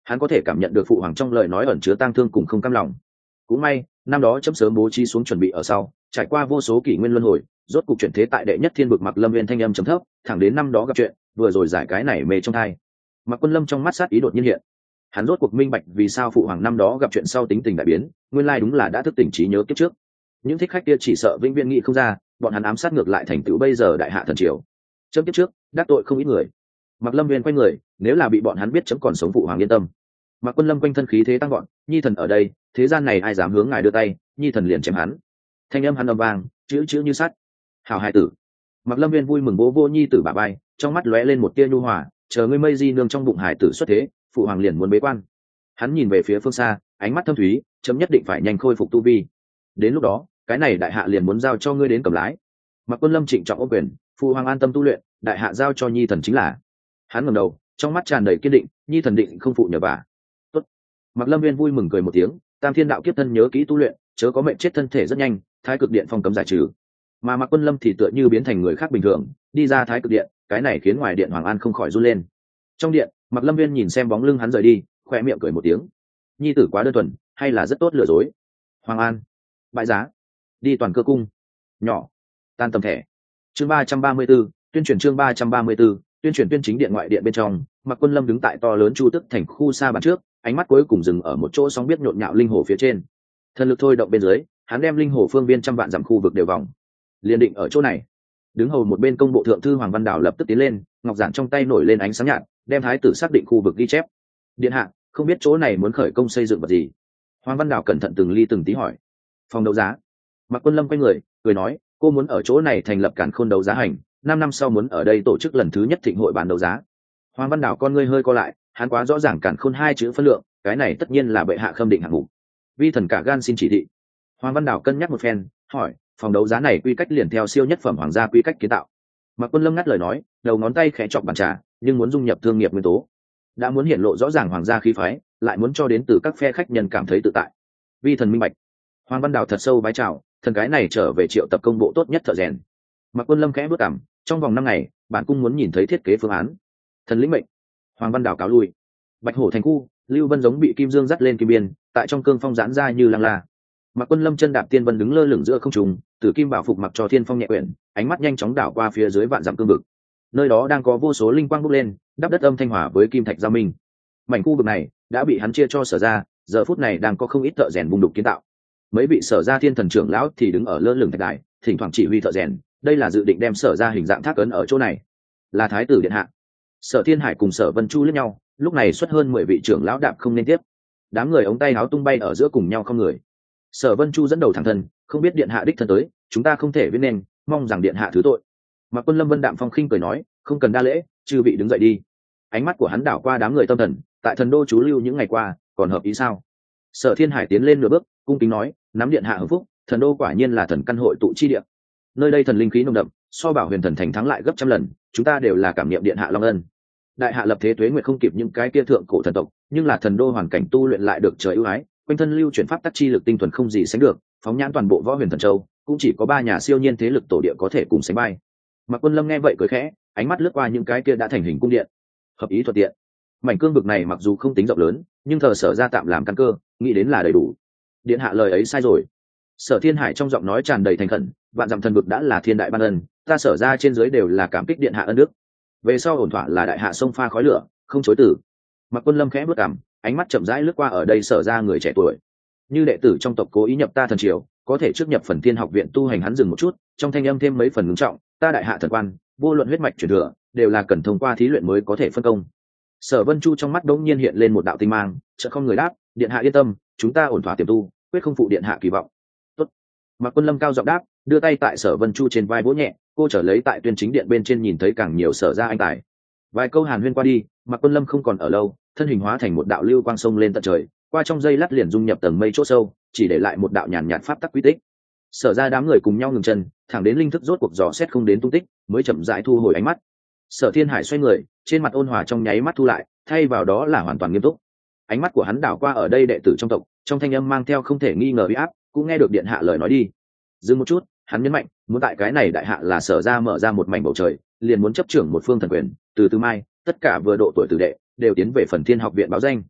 Hắn có thể cảm nhận được phụ hoàng trong lời nói ẩn chứa tang thương cùng không cam lòng. Cũng may năm đó chấm sớm bố trí xuống chuẩn bị ở sau, trải qua vô số kỷ nguyên luân hồi, rốt cục chuyển thế tại đệ nhất thiên vực Mặc Lâm Viên thanh âm trầm thấp, thẳng đến năm đó gặp chuyện, vừa rồi giải cái này mê trong thai. Mặc Quân Lâm trong mắt sát ý đột nhiên hiện. Hắn rốt cuộc minh bạch vì sao phụ hoàng năm đó gặp chuyện sau tính tình đại biến, nguyên lai đúng là đã thức tỉnh trí nhớ kiếp trước. Những thích khách kia chỉ sợ vĩnh viễn nghĩ không ra, bọn hắn ám sát ngược lại thành tựu bây giờ đại hạ thần triều. Chấm kiếp trước đắc tội không ít người. Mặc Lâm Viên quay người, nếu là bị bọn hắn biết chấm còn sống phụ hoàng yên tâm. Mặc Quân Lâm quanh thân khí thế tăng gọn, nhi thần ở đây, thế gian này ai dám hướng ngài đưa tay, nhi thần liền chém hắn. Thanh âm hắn âm vang, chữ chữ như sắt. Hảo hài tử. Mặc Lâm Viên vui mừng bố vô nhi tử bả vai, trong mắt lóe lên một tia nhu hòa, chờ ngươi mây di nương trong bụng hải tử xuất thế, phụ hoàng liền muốn bế quan. Hắn nhìn về phía phương xa, ánh mắt thâm thúy, chấm nhất định phải nhanh khôi phục tu vi. Đến lúc đó, cái này đại hạ liền muốn giao cho ngươi đến cầm lái. Mặc Quân Lâm trịnh trọng ôm quyền, phụ hoàng an tâm tu luyện, đại hạ giao cho nhi thần chính là. Hắn ngẩng đầu, trong mắt tràn đầy kiên định, nhi thần định không phụ nhờ vả. Tốt. Mặc Lâm Viên vui mừng cười một tiếng, tam thiên đạo kiếp thân nhớ kỹ tu luyện, chớ có mệnh chết thân thể rất nhanh, thái cực điện phong cấm giải trừ. Mà Mặc Quân Lâm thì tựa như biến thành người khác bình thường, đi ra thái cực điện, cái này khiến ngoài điện Hoàng An không khỏi run lên. Trong điện, Mặc Lâm Viên nhìn xem bóng lưng hắn rời đi, khoe miệng cười một tiếng. Nhi tử quá đơn thuần, hay là rất tốt lừa dối. Hoàng An, bại giá, đi toàn cơ cung. Nhỏ, tan tầm thẻ. Chương 334, tuyên truyền chương 334, tuyên truyền tuyên chính điện ngoại điện bên trong, Mặc Quân Lâm đứng tại to lớn Chu Tức thành khu xa bàn trước, ánh mắt cuối cùng dừng ở một chỗ sóng biết nhộn nhạo linh hồ phía trên. Thần lực thôi động bên dưới, hắn đem linh hồ phương viên trăm vạn dặm khu vực đều vòng. Liên định ở chỗ này. Đứng hầu một bên công bộ thượng thư Hoàng Văn Đào lập tức tiến lên, ngọc giản trong tay nổi lên ánh sáng nhạt, đem thái tử xác định khu vực ghi chép. Điện hạ, không biết chỗ này muốn khởi công xây dựng vật gì? Hoàng Văn Đào cẩn thận từng ly từng tí hỏi. Phòng đấu giá. Mặc Quân Lâm quay người, cười nói, cô muốn ở chỗ này thành lập cản khôn đấu giá hành, 5 năm sau muốn ở đây tổ chức lần thứ nhất thịnh hội bán đấu giá. Hoàng Văn Đào con ngươi hơi co lại, hắn quá rõ ràng cản khôn hai chữ phân lượng, cái này tất nhiên là bệ hạ khâm định hạng mục. Vi thần cả gan xin chỉ thị. Hoàng Văn Đào cân nhắc một phen, hỏi, phòng đấu giá này quy cách liền theo siêu nhất phẩm hoàng gia quy cách kiến tạo. Mặc Quân Lâm ngắt lời nói, đầu ngón tay khẽ chọc bàn trà, nhưng muốn dung nhập thương nghiệp nguyên tố, đã muốn hiện lộ rõ ràng hoàng gia khí phái, lại muốn cho đến từ các phe khách nhân cảm thấy tự tại. Vi thần minh bạch. Hoàng Văn Đào thật sâu bái chào, thần cái này trở về triệu tập công bộ tốt nhất thợ rèn. Mặc Quân Lâm khẽ bước cằm, trong vòng 5 ngày, bản cung muốn nhìn thấy thiết kế phương án. Thần lĩnh mệnh. Hoàng Văn Đào cáo lui. Bạch Hổ thành khu, Lưu Vân giống bị kim dương dắt lên kim biên, tại trong cương phong giãn ra như lăng la. Mặc Quân Lâm chân đạp tiên vân đứng lơ lửng giữa không trung, Tử Kim Bảo phục mặc cho thiên phong nhẹ quyển, ánh mắt nhanh chóng đảo qua phía dưới vạn dặm cương vực. Nơi đó đang có vô số linh quang bốc lên, đắp đất âm thanh hòa với kim thạch giao minh. Mảnh khu vực này đã bị hắn chia cho sở ra, giờ phút này đang có không ít thợ rèn vùng đục kiến tạo. Mấy vị sở ra thiên thần trưởng lão thì đứng ở lơ lửng thạch đài, thỉnh thoảng chỉ huy thợ rèn, đây là dự định đem sở ra hình dạng thác ấn ở chỗ này. Là thái tử điện hạ. Sở Thiên Hải cùng Sở Vân Chu liếc nhau, lúc này xuất hơn 10 vị trưởng lão đạp không nên tiếp. Đám người ống tay áo tung bay ở giữa cùng nhau không người. Sở Vân Chu dẫn đầu thẳng thân, không biết điện hạ đích thân tới, chúng ta không thể viết nên, mong rằng điện hạ thứ tội. Mạc Quân Lâm vân đạm phong khinh cười nói, không cần đa lễ, chư vị đứng dậy đi. Ánh mắt của hắn đảo qua đám người tâm thần, tại thần đô chú lưu những ngày qua, còn hợp ý sao? Sở Thiên Hải tiến lên nửa bước, cung kính nói, nắm điện hạ hưởng phúc, thần đô quả nhiên là thần căn hội tụ chi địa. Nơi đây thần linh khí nồng đậm, so Bảo Huyền thần thành thắng lại gấp trăm lần, chúng ta đều là cảm niệm điện hạ long ân. Đại hạ lập thế tuế nguyệt không kịp những cái kia thượng cổ thần tộc, nhưng là thần đô hoàn cảnh tu luyện lại được trời ưu ái, quanh thân lưu chuyển pháp tắc chi lực tinh thuần không gì sánh được, phóng nhãn toàn bộ Võ Huyền Thần Châu, cũng chỉ có 3 nhà siêu nhiên thế lực tổ địa có thể cùng sánh vai. Mạc Quân Lâm nghe vậy cười khẽ, ánh mắt lướt qua những cái kia đã thành hình cung điện, hợp ý thuận tiện. Mảnh cương vực này mặc dù không tính rộng lớn, nhưng thờ sở ra tạm làm căn cơ, nghĩ đến là đầy đủ. Điện hạ lời ấy sai rồi. Sở Thiên Hải trong giọng nói tràn đầy thành khẩn, vạn dặm thần vực đã là thiên đại ban ân, ta sở ra trên dưới đều là cảm kích điện hạ ân đức. Về sau ổn thỏa là đại hạ sông pha khói lửa, không chối từ. Mạc Quân Lâm khẽ bước cằm, ánh mắt chậm rãi lướt qua ở đây sở ra người trẻ tuổi. Như đệ tử trong tộc cố ý nhập ta thần triều, có thể trước nhập phần thiên học viện tu hành. Hắn dừng một chút, trong thanh âm thêm mấy phần ngưng trọng, ta đại hạ thần quan, vô luận huyết mạch truyền thừa, đều là cần thông qua thí luyện mới có thể phân công. Sở Vân Chu trong mắt đống nhiên hiện lên một đạo tinh mang, chợt không người đáp, điện hạ yên tâm, chúng ta ổn thỏa tiềm tu, quyết không phụ điện hạ kỳ vọng. Tốt. Mạc Quân Lâm cao giọng đáp, đưa tay tại Sở Vân Chu trên vai vỗ nhẹ, cô trở lấy tại tuyên chính điện bên trên nhìn thấy càng nhiều sở ra anh tài. Vài câu hàn huyên qua đi, Mạc Quân Lâm không còn ở lâu, thân hình hóa thành một đạo lưu quang sông lên tận trời, qua trong dây lát liền dung nhập tầng mây chỗ sâu, chỉ để lại một đạo nhàn nhạt pháp tắc quy tích. Sở ra đám người cùng nhau ngừng chân, thẳng đến linh thức rốt cuộc dò xét không đến tung tích, mới chậm rãi thu hồi ánh mắt. Sở Thiên Hải xoay người, trên mặt ôn hòa trong nháy mắt thu lại, thay vào đó là hoàn toàn nghiêm túc. Ánh mắt của hắn đảo qua ở đây đệ tử trong tộc, trong thanh âm mang theo không thể nghi ngờ uy áp, cũng nghe được điện hạ lời nói đi. Dừng một chút, hắn nhấn mạnh, muốn tại cái này đại hạ là sở ra mở ra một mảnh bầu trời, liền muốn chấp trưởng một phương thần quyền, từ mai, tất cả vừa độ tuổi tử đệ đều tiến về phần thiên học viện báo danh.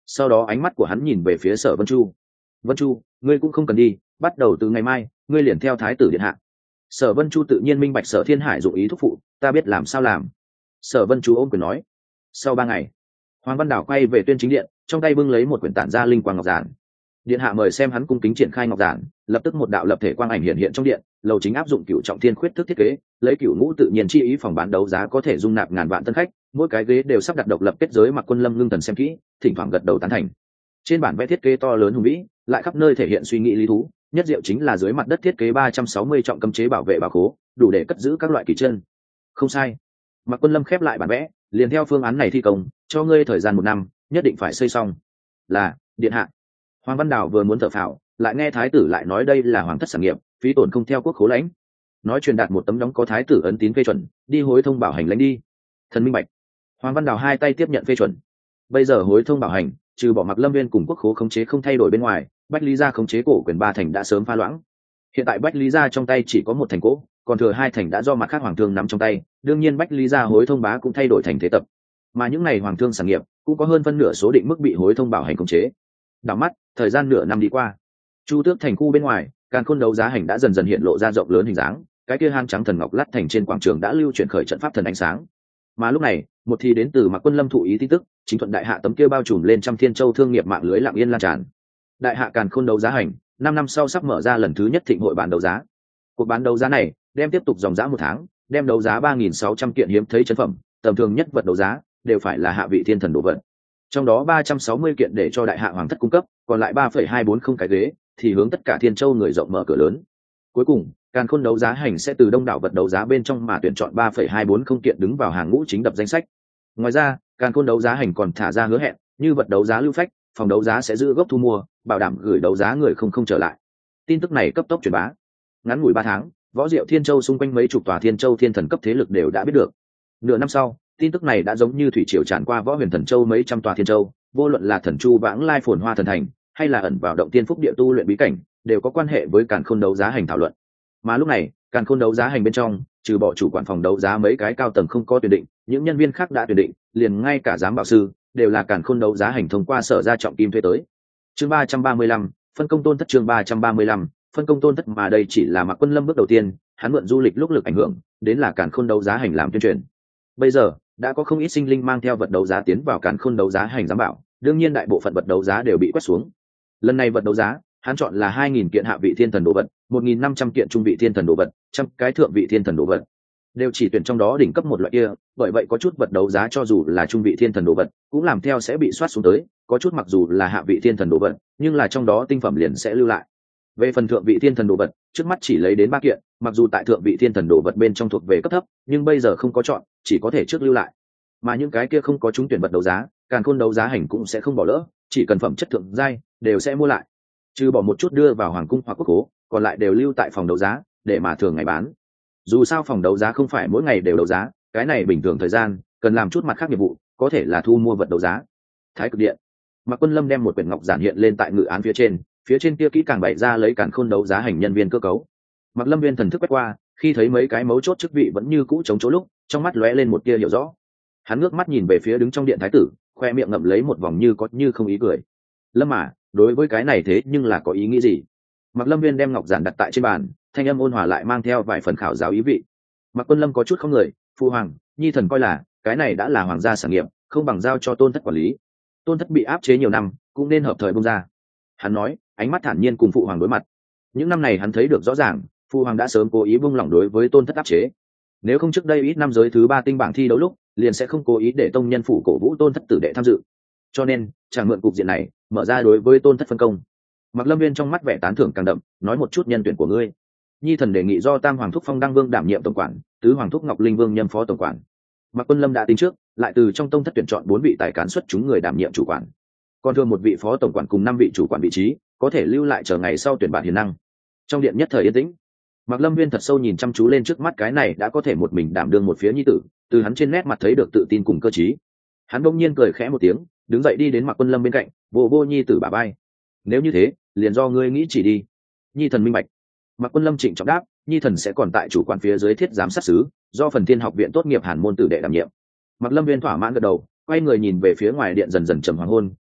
sau đó ánh mắt của hắn nhìn về phía Sở Vân Chu. Vân Chu, ngươi cũng không cần đi, bắt đầu từ ngày mai ngươi liền theo thái tử điện hạ. Sở Vân Chu tự nhiên minh bạch Sở Thiên Hải dụng ý thúc phụ, ta biết làm sao làm. Sở Vân Chu ôm quyền nói. Sau 3 ngày, Hoàng Văn Đảo quay về Tuyên Chính điện, trong tay bưng lấy một quyển tản ra linh quang ngọc giản. Điện hạ mời xem hắn cung kính triển khai ngọc giản, lập tức một đạo lập thể quang ảnh hiện hiện trong điện, lầu chính áp dụng cửu trọng thiên khuyết thức thiết kế, lấy cửu ngũ tự nhiên chi ý phòng bán đấu giá có thể dung nạp ngàn vạn tân khách, mỗi cái ghế đều sắp đặt độc lập kết giới. Mặc Quân Lâm ngưng thần xem kỹ, thỉnh thoảng gật đầu tán thành. Trên bản vẽ thiết kế to lớn hùng vĩ, lại khắp nơi thể hiện suy nghĩ lý thú, nhất diệu chính là dưới mặt đất thiết kế 360 trọng cấm chế bảo vệ bảo khố, đủ để cất giữ các loại kỳ chân. Không sai. Mặc Quân Lâm khép lại bản vẽ, liền theo phương án này thi công, cho ngươi thời gian 1 năm, nhất định phải xây xong. Là, điện hạ. Hoàng Văn Đào vừa muốn thở phào, lại nghe thái tử lại nói đây là hoàng thất sản nghiệp, phí tổn không theo quốc khố lãnh. Nói truyền đạt một tấm đóng có thái tử ấn tín phê chuẩn, đi hối thông bảo hành lãnh đi. Thần minh bạch. Hoàng Văn Đào hai tay tiếp nhận phê chuẩn. Bây giờ hối thông bảo hành, trừ bỏ Mặc Lâm Viên cùng quốc khố khống chế không thay đổi bên ngoài, Bách Lý gia khống chế cổ quyền 3 thành đã sớm pha loãng. Hiện tại Bách Lý gia trong tay chỉ có 1 thành cổ, còn thừa 2 thành đã do mặt khác hoàng thương nắm trong tay, đương nhiên Bách Lý gia hối thông bá cũng thay đổi thành thế tập. Mà những này hoàng thương sản nghiệp cũng có hơn phân nửa số định mức bị hối thông bảo hành khống chế. Đảo mắt, thời gian nửa năm đi qua, Chu Tước thành khu bên ngoài, Càn Khôn đấu giá hành đã dần dần hiện lộ ra rộng lớn hình dáng, cái kia hang trắng thần ngọc lát thành trên quảng trường đã lưu chuyển khởi trận pháp thần ánh sáng. Mà lúc này, một thì đến từ Mạc Quân Lâm thụ ý tin tức, chính thuận đại hạ tấm kia bao trùm lên trăm thiên châu thương nghiệp mạng lưới lặng yên lan tràn. Đại hạ Càn Khôn đấu giá hành, 5 năm sau sắp mở ra lần thứ nhất thịnh hội bán đấu giá. Cuộc bán đấu giá này đem tiếp tục dòng dã 1 tháng, đem đấu giá 3.600 kiện hiếm thấy chân phẩm, tầm thường nhất vật đấu giá đều phải là hạ vị thiên thần đồ vật. Trong đó 360 kiện để cho đại hạ hoàng thất cung cấp, còn lại 3,240 cái ghế thì hướng tất cả thiên châu người rộng mở cửa lớn. Cuối cùng, Càn Khôn đấu giá hành sẽ từ đông đảo vật đấu giá bên trong mà tuyển chọn 3,240 kiện đứng vào hàng ngũ chính đập danh sách. Ngoài ra, Càn Khôn đấu giá hành còn thả ra hứa hẹn, như vật đấu giá lưu phách, phòng đấu giá sẽ giữ gốc thu mua, bảo đảm gửi đấu giá người không trở lại. Tin tức này cấp tốc truyền bá. Ngắn ngủi 3 tháng, võ diệu thiên châu xung quanh mấy chục tòa thiên châu thiên thần cấp thế lực đều đã biết được. Nửa năm sau, tin tức này đã giống như thủy triều tràn qua võ huyền thần châu mấy trăm tòa thiên châu, vô luận là thần chu vãng lai phồn hoa thần thành, hay là ẩn vào động tiên phúc địa tu luyện bí cảnh, đều có quan hệ với Càn Khôn đấu giá hành thảo luận. Mà lúc này, Càn Khôn đấu giá hành bên trong, trừ bỏ chủ quản phòng đấu giá mấy cái cao tầng không có tuyển định, những nhân viên khác đã tuyển định, liền ngay cả giám bảo sư đều là Càn Khôn đấu giá hành thông qua sở gia trọng kim thuê tới. Chương 335, phân công tôn thất. Chương 335, phân công tôn thất. Mà đây chỉ là Mạc Quân Lâm bước đầu tiên, hắn mượn du lịch lúc lực ảnh hưởng, đến là Càn Khôn đấu giá hành làm tuyên truyền. Bây giờ, đã có không ít sinh linh mang theo vật đấu giá tiến vào Càn Khôn đấu giá hành giám bảo, đương nhiên đại bộ phận vật đấu giá đều bị quét xuống. Lần này vật đấu giá, hắn chọn là 2.000 kiện hạ vị thiên thần đồ vật, 1.500 kiện trung vị thiên thần đồ vật, 100 cái thượng vị thiên thần đồ vật, đều chỉ tuyển trong đó đỉnh cấp một loại kia. Bởi vậy có chút vật đấu giá cho dù là trung vị thiên thần đồ vật cũng làm theo sẽ bị soát xuống tới, có chút mặc dù là hạ vị thiên thần đồ vật nhưng là trong đó tinh phẩm liền sẽ lưu lại. Về phần thượng vị thiên thần đồ vật, trước mắt chỉ lấy đến 3 kiện, mặc dù tại thượng vị thiên thần đồ vật bên trong thuộc về cấp thấp, nhưng bây giờ không có chọn, chỉ có thể trước lưu lại. Mà những cái kia không có trúng tuyển vật đấu giá, Càn Khôn đấu giá hành cũng sẽ không bỏ lỡ, chỉ cần phẩm chất thượng giai đều sẽ mua lại, trừ bỏ một chút đưa vào hoàng cung hoặc quốc khố, còn lại đều lưu tại phòng đấu giá để mà thường ngày bán. Dù sao phòng đấu giá không phải mỗi ngày đều đấu giá, cái này bình thường thời gian cần làm chút mặt khác nghiệp vụ, có thể là thu mua vật đấu giá. Thái Cực điện, Mạc Quân Lâm đem một quyển ngọc giản hiện lên tại ngự án phía trên kia kỹ càng bày ra lấy Càn Khôn đấu giá hành nhân viên cơ cấu. Mạc Lâm Viên thần thức quét qua, khi thấy mấy cái mấu chốt chức vị vẫn như cũ chống chỗ lúc, trong mắt lóe lên một tia hiểu rõ. Hắn ngước mắt nhìn về phía đứng trong điện thái tử, khoe miệng ngậm lấy một vòng như có như không ý cười. Lâm à, đối với cái này thế nhưng là có ý nghĩ gì? Mạc Lâm Viên đem ngọc giản đặt tại trên bàn, thanh âm ôn hòa lại mang theo vài phần khảo giáo ý vị. Mạc Quân Lâm có chút không người, phu hoàng, nhi thần coi là cái này đã là hoàng gia sản nghiệp, không bằng giao cho tôn thất quản lý. Tôn thất bị áp chế nhiều năm, cũng nên hợp thời bung ra. Hắn nói, ánh mắt thản nhiên cùng phụ hoàng đối mặt. Những năm này hắn thấy được rõ ràng, phụ hoàng đã sớm cố ý buông lỏng đối với tôn thất áp chế. Nếu không trước đây ít năm giới thứ 3 tinh bảng thi đấu lúc, liền sẽ không cố ý để tông nhân phủ cổ vũ tôn thất tử đệ tham dự. Cho nên, chẳng mượn cục diện này, mở ra đối với tôn thất phân công. Mạc Lâm Viên trong mắt vẻ tán thưởng càng đậm, nói một chút nhân tuyển của ngươi. Nhi thần đề nghị do Tam Hoàng thúc Phong Đăng Vương đảm nhiệm tổng quản, Tứ Hoàng thúc Ngọc Linh Vương nhâm phó tổng quản. Mạc Quân Lâm đã tính trước, lại từ trong tông thất tuyển chọn 4 vị tài cán xuất chúng người đảm nhiệm chủ quản. Còn thường một vị phó tổng quản cùng 5 vị chủ quản vị trí, có thể lưu lại chờ ngày sau tuyển bạn hiền năng. Trong điện nhất thời yên tĩnh. Mạc Lâm Viên thật sâu nhìn chăm chú lên trước mắt cái này đã có thể một mình đảm đương một phía nhi tử, từ hắn trên nét mặt thấy được tự tin cùng cơ trí. Hắn bỗng nhiên cười khẽ một tiếng, đứng dậy đi đến Mạc Quân Lâm bên cạnh, vô nhi tử bả vai. Nếu như thế, liền do ngươi nghĩ chỉ đi. Nhi thần minh bạch. Mạc Quân Lâm trịnh trọng đáp, nhi thần sẽ còn tại chủ quản phía dưới thiết giám sát sứ, do phần thiên học viện tốt nghiệp hàn môn tử đệ đảm nhiệm. Mạc Lâm Viên thỏa mãn gật đầu, quay người nhìn về phía ngoài điện dần dần trầm hoàng hôn,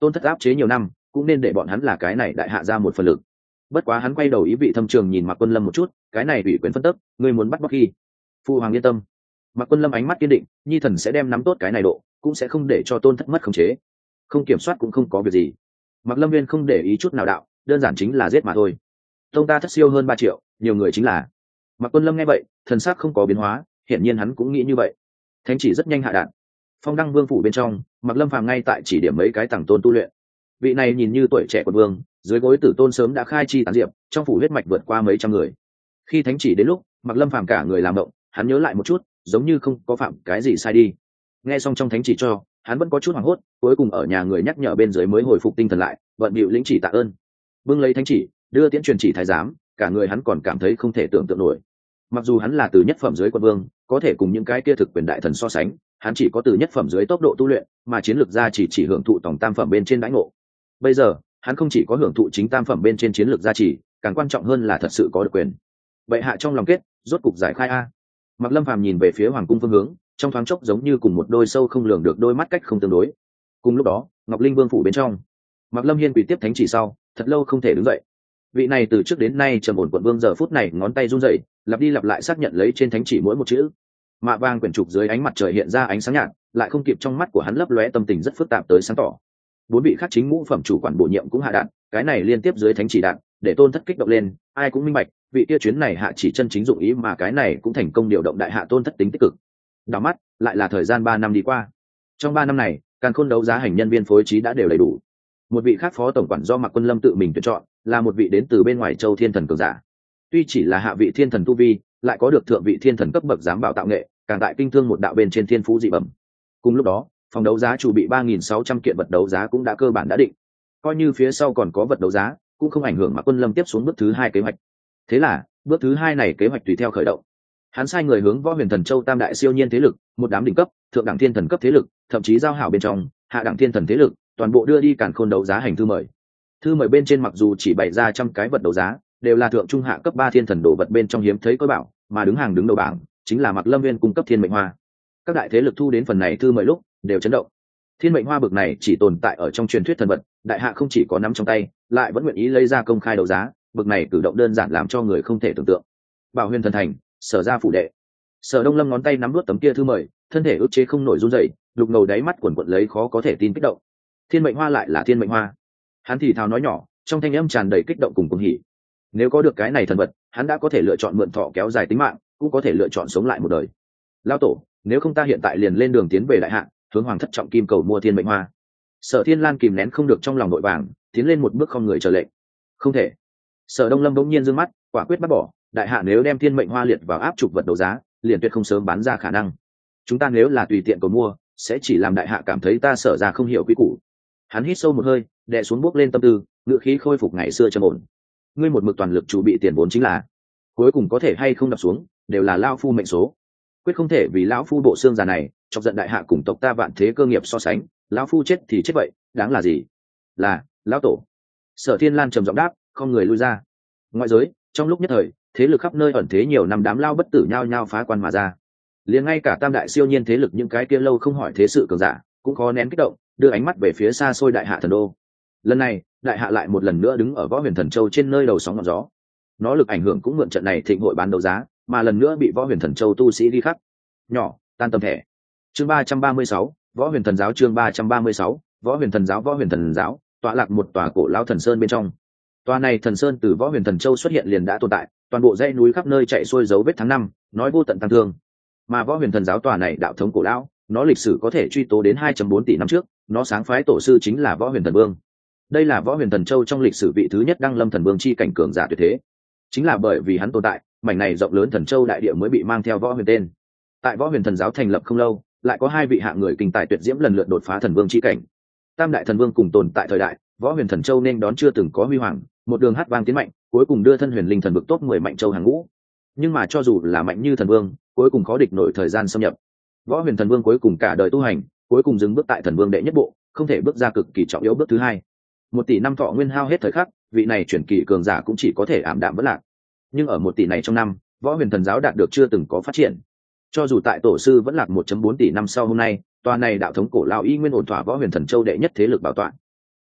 tôn thất áp chế nhiều năm cũng nên để bọn hắn là cái này đại hạ ra một phần lực. Bất quá hắn quay đầu ý vị thâm trường nhìn Mạc Quân Lâm một chút, cái này ủy quyền phân tức, ngươi muốn bắt bóc khi phụ hoàng yên tâm. Mạc Quân Lâm ánh mắt kiên định, nhi thần sẽ đem nắm tốt cái này độ, cũng sẽ không để cho tôn thất mất khống chế. Không kiểm soát cũng không có việc gì. Mạc Lâm Viên không để ý chút nào đạo, đơn giản chính là giết mà thôi. Tông ta thất siêu hơn 3 triệu, nhiều người chính là. Mạc Quân Lâm nghe vậy, thần sắc không có biến hóa, hiển nhiên hắn cũng nghĩ như vậy. Thánh chỉ rất nhanh hạ đạn. Phong Đăng Vương phủ bên trong, Mạc Lâm phàm ngay tại chỉ điểm mấy cái tầng tôn tu luyện. Vị này nhìn như tuổi trẻ quận vương, dưới gối tử tôn sớm đã khai chi tán diệp, trong phủ huyết mạch vượt qua mấy trăm người. Khi thánh chỉ đến lúc, Mạc Lâm phàm cả người làm động, hắn nhớ lại một chút, giống như không có phạm cái gì sai đi. Nghe xong trong thánh chỉ cho, hắn vẫn có chút hoảng hốt, cuối cùng ở nhà người nhắc nhở bên dưới mới hồi phục tinh thần lại, vận bịu lĩnh chỉ tạ ơn. Bưng lấy thánh chỉ, đưa tiễn truyền chỉ thái giám, cả người hắn còn cảm thấy không thể tưởng tượng nổi. Mặc dù hắn là từ nhất phẩm dưới quận vương, có thể cùng những cái kia thực quyền đại thần so sánh, hắn chỉ có từ nhất phẩm dưới tốc độ tu luyện, mà chiến lược gia chỉ hưởng thụ tổng tam phẩm bên trên đãi ngộ. Bây giờ, hắn không chỉ có hưởng thụ chính tam phẩm bên trên chiến lược gia trì, càng quan trọng hơn là thật sự có được quyền. Vậy hạ trong lòng kết, rốt cục giải khai a. Mạc Lâm Phàm nhìn về phía hoàng cung phương hướng, trong thoáng chốc giống như cùng một đôi sâu không lường được đôi mắt cách không tương đối. Cùng lúc đó, Ngọc Linh Vương phủ bên trong, Mạc Lâm Hiên quỳ tiếp thánh chỉ sau, thật lâu không thể đứng dậy. Vị này từ trước đến nay trầm ổn quận vương giờ phút này ngón tay run rẩy, lặp đi lặp lại xác nhận lấy trên thánh chỉ mỗi một chữ. Mạ vàng quyển trục dưới ánh mặt trời hiện ra ánh sáng nhạt, lại không kịp trong mắt của hắn lấp lóe tâm tình rất phức tạp tới sáng tỏ. 4 vị khác chính ngũ phẩm chủ quản bổ nhiệm cũng hạ đạn, cái này liên tiếp dưới thánh chỉ đạn, để tôn thất kích động lên, ai cũng minh bạch, vị kia chuyến này hạ chỉ chân chính dụng ý mà cái này cũng thành công điều động đại hạ tôn thất tính tích cực. Đảo mắt, lại là thời gian 3 năm đi qua. Trong 3 năm này, Càn Khôn đấu giá hành nhân viên phối trí đã đều đầy đủ. Một vị khác phó tổng quản do Mạc Quân Lâm tự mình tuyển chọn, là một vị đến từ bên ngoài châu thiên thần cường giả. Tuy chỉ là hạ vị thiên thần tu vi, lại có được thượng vị thiên thần cấp bậc giám bảo tạo nghệ, càng tại kinh thương một đạo bên trên thiên phú dị bẩm. Cùng lúc đó, phòng đấu giá chủ bị 3.600 kiện vật đấu giá cũng đã cơ bản đã định. Coi như phía sau còn có vật đấu giá, cũng không ảnh hưởng Mạc Quân Lâm tiếp xuống bước thứ 2 kế hoạch. Thế là, bước thứ 2 này kế hoạch tùy theo khởi động. Hắn sai người hướng Võ Huyền Thần Châu tam đại siêu nhiên thế lực, một đám đỉnh cấp, thượng đẳng thiên thần cấp thế lực, thậm chí giao hảo bên trong, hạ đẳng thiên thần thế lực, toàn bộ đưa đi Càn Khôn đấu giá hành thư mời. Thư mời bên trên mặc dù chỉ bày ra trăm cái vật đấu giá, đều là thượng trung hạ cấp 3 thiên thần đồ vật bên trong hiếm thấy có bảo, mà đứng hàng đứng đầu bảng chính là Mạc Lâm Nguyên cung cấp thiên mệnh hoa. Các đại thế lực thu đến phần này thư mời lúc đều chấn động. Thiên mệnh hoa bực này chỉ tồn tại ở trong truyền thuyết thần vật, đại hạ không chỉ có nắm trong tay, lại vẫn nguyện ý lấy ra công khai đấu giá, bực này cử động đơn giản làm cho người không thể tưởng tượng. Bảo Huyền thần thành, Sở gia phủ đệ. Sở Đông Lâm ngón tay nắm nuốt tấm kia thư mời, thân thể ức chế không nổi run rẩy, lục ngầu đáy mắt quần quật lấy khó có thể tin kích động. Thiên mệnh hoa lại là thiên mệnh hoa. Hắn thì thào nói nhỏ, trong thanh âm tràn đầy kích động cùng cuồng hỉ. Nếu có được cái này thần vật, hắn đã có thể lựa chọn mượn thọ kéo dài tính mạng, cũng có thể lựa chọn sống lại một đời. Lão tổ, nếu không ta hiện tại liền lên đường tiến về đại hạ, hướng hoàng thất trọng kim cầu mua thiên mệnh hoa. Sở Thiên Lan kìm nén không được trong lòng nội vàng, tiến lên một bước không người chờ lệnh. Không thể. Sở Đông Lâm bỗng nhiên giương mắt, quả quyết bắt bỏ, đại hạ nếu đem thiên mệnh hoa liệt vào áp trục vật đấu giá, liền tuyệt không sớm bán ra khả năng. Chúng ta nếu là tùy tiện cầu mua, sẽ chỉ làm đại hạ cảm thấy ta Sở ra không hiểu quy củ. Hắn hít sâu một hơi, đè xuống bước lên tâm tư, ngựa khí khôi phục ngày xưa trầm ổn. Ngươi một mực toàn lực chuẩn bị tiền vốn chính là, cuối cùng có thể hay không đập xuống, đều là lão phu mệnh số. Quyết không thể vì lão phu bộ xương già này, chọc giận đại hạ cùng tộc ta vạn thế cơ nghiệp so sánh, lão phu chết thì chết vậy, đáng là gì? Là lão tổ. Sở Thiên Lan trầm giọng đáp, không người lui ra. Ngoại giới, trong lúc nhất thời, thế lực khắp nơi ẩn thế nhiều năm đám lao bất tử nhao nhao phá quan mà ra. Liền ngay cả tam đại siêu nhiên thế lực những cái kia lâu không hỏi thế sự cường giả, cũng khó nén kích động, đưa ánh mắt về phía xa xôi đại hạ thần đô. Lần này, đại hạ lại một lần nữa đứng ở Võ Huyền Thần Châu trên nơi đầu sóng ngọn gió. Nó lực ảnh hưởng cũng mượn trận này thịnh hội bán đấu giá, mà lần nữa bị Võ Huyền Thần Châu tu sĩ đi khắc. Nhỏ, tan tầm thẻ. Chương 336, Võ Huyền Thần giáo chương 336, Võ Huyền Thần giáo Võ Huyền Thần giáo, tọa lạc một tòa cổ lão thần sơn bên trong. Tòa này thần sơn từ Võ Huyền Thần Châu xuất hiện liền đã tồn tại, toàn bộ dãy núi khắp nơi chạy xuôi dấu vết tháng năm, nói vô tận tăng thương. Mà Võ Huyền Thần giáo tòa này đạo thống cổ lão, nó lịch sử có thể truy tố đến 2.4 tỷ năm trước, nó sáng phái tổ sư chính là Võ Huyền Thần Vương. Đây là Võ Huyền Thần Châu trong lịch sử vị thứ nhất đăng lâm thần vương chi cảnh cường giả tuyệt thế. Chính là bởi vì hắn tồn tại, mảnh này rộng lớn thần châu đại địa mới bị mang theo Võ Huyền tên. Tại Võ Huyền Thần giáo thành lập không lâu, lại có 2 vị hạng người kinh tài tuyệt diễm lần lượt đột phá thần vương chi cảnh. Tam đại thần vương cùng tồn tại thời đại, Võ Huyền Thần Châu nên đón chưa từng có huy hoàng, một đường hát vang tiến mạnh, cuối cùng đưa thân Huyền Linh thần vực top 10 mạnh châu hàng ngũ. Nhưng mà cho dù là mạnh như thần vương, cuối cùng khó địch nổi thời gian xâm nhập. Võ Huyền Thần Vương cuối cùng cả đời tu hành, cuối cùng dừng bước tại thần vương đệ nhất bộ, không thể bước ra cực kỳ trọng yếu bước thứ 2. 1 tỷ năm thọ nguyên hao hết thời khắc, vị này chuyển kỳ cường giả cũng chỉ có thể ảm đạm vất lạc. Nhưng ở 1 tỷ này trong năm, Võ Huyền Thần giáo đạt được chưa từng có phát triển. Cho dù tại tổ sư vẫn lạc 1.4 tỷ năm sau hôm nay, tòa này đạo thống cổ lão y nguyên ổn thỏa Võ Huyền Thần Châu đệ nhất thế lực bảo tọa.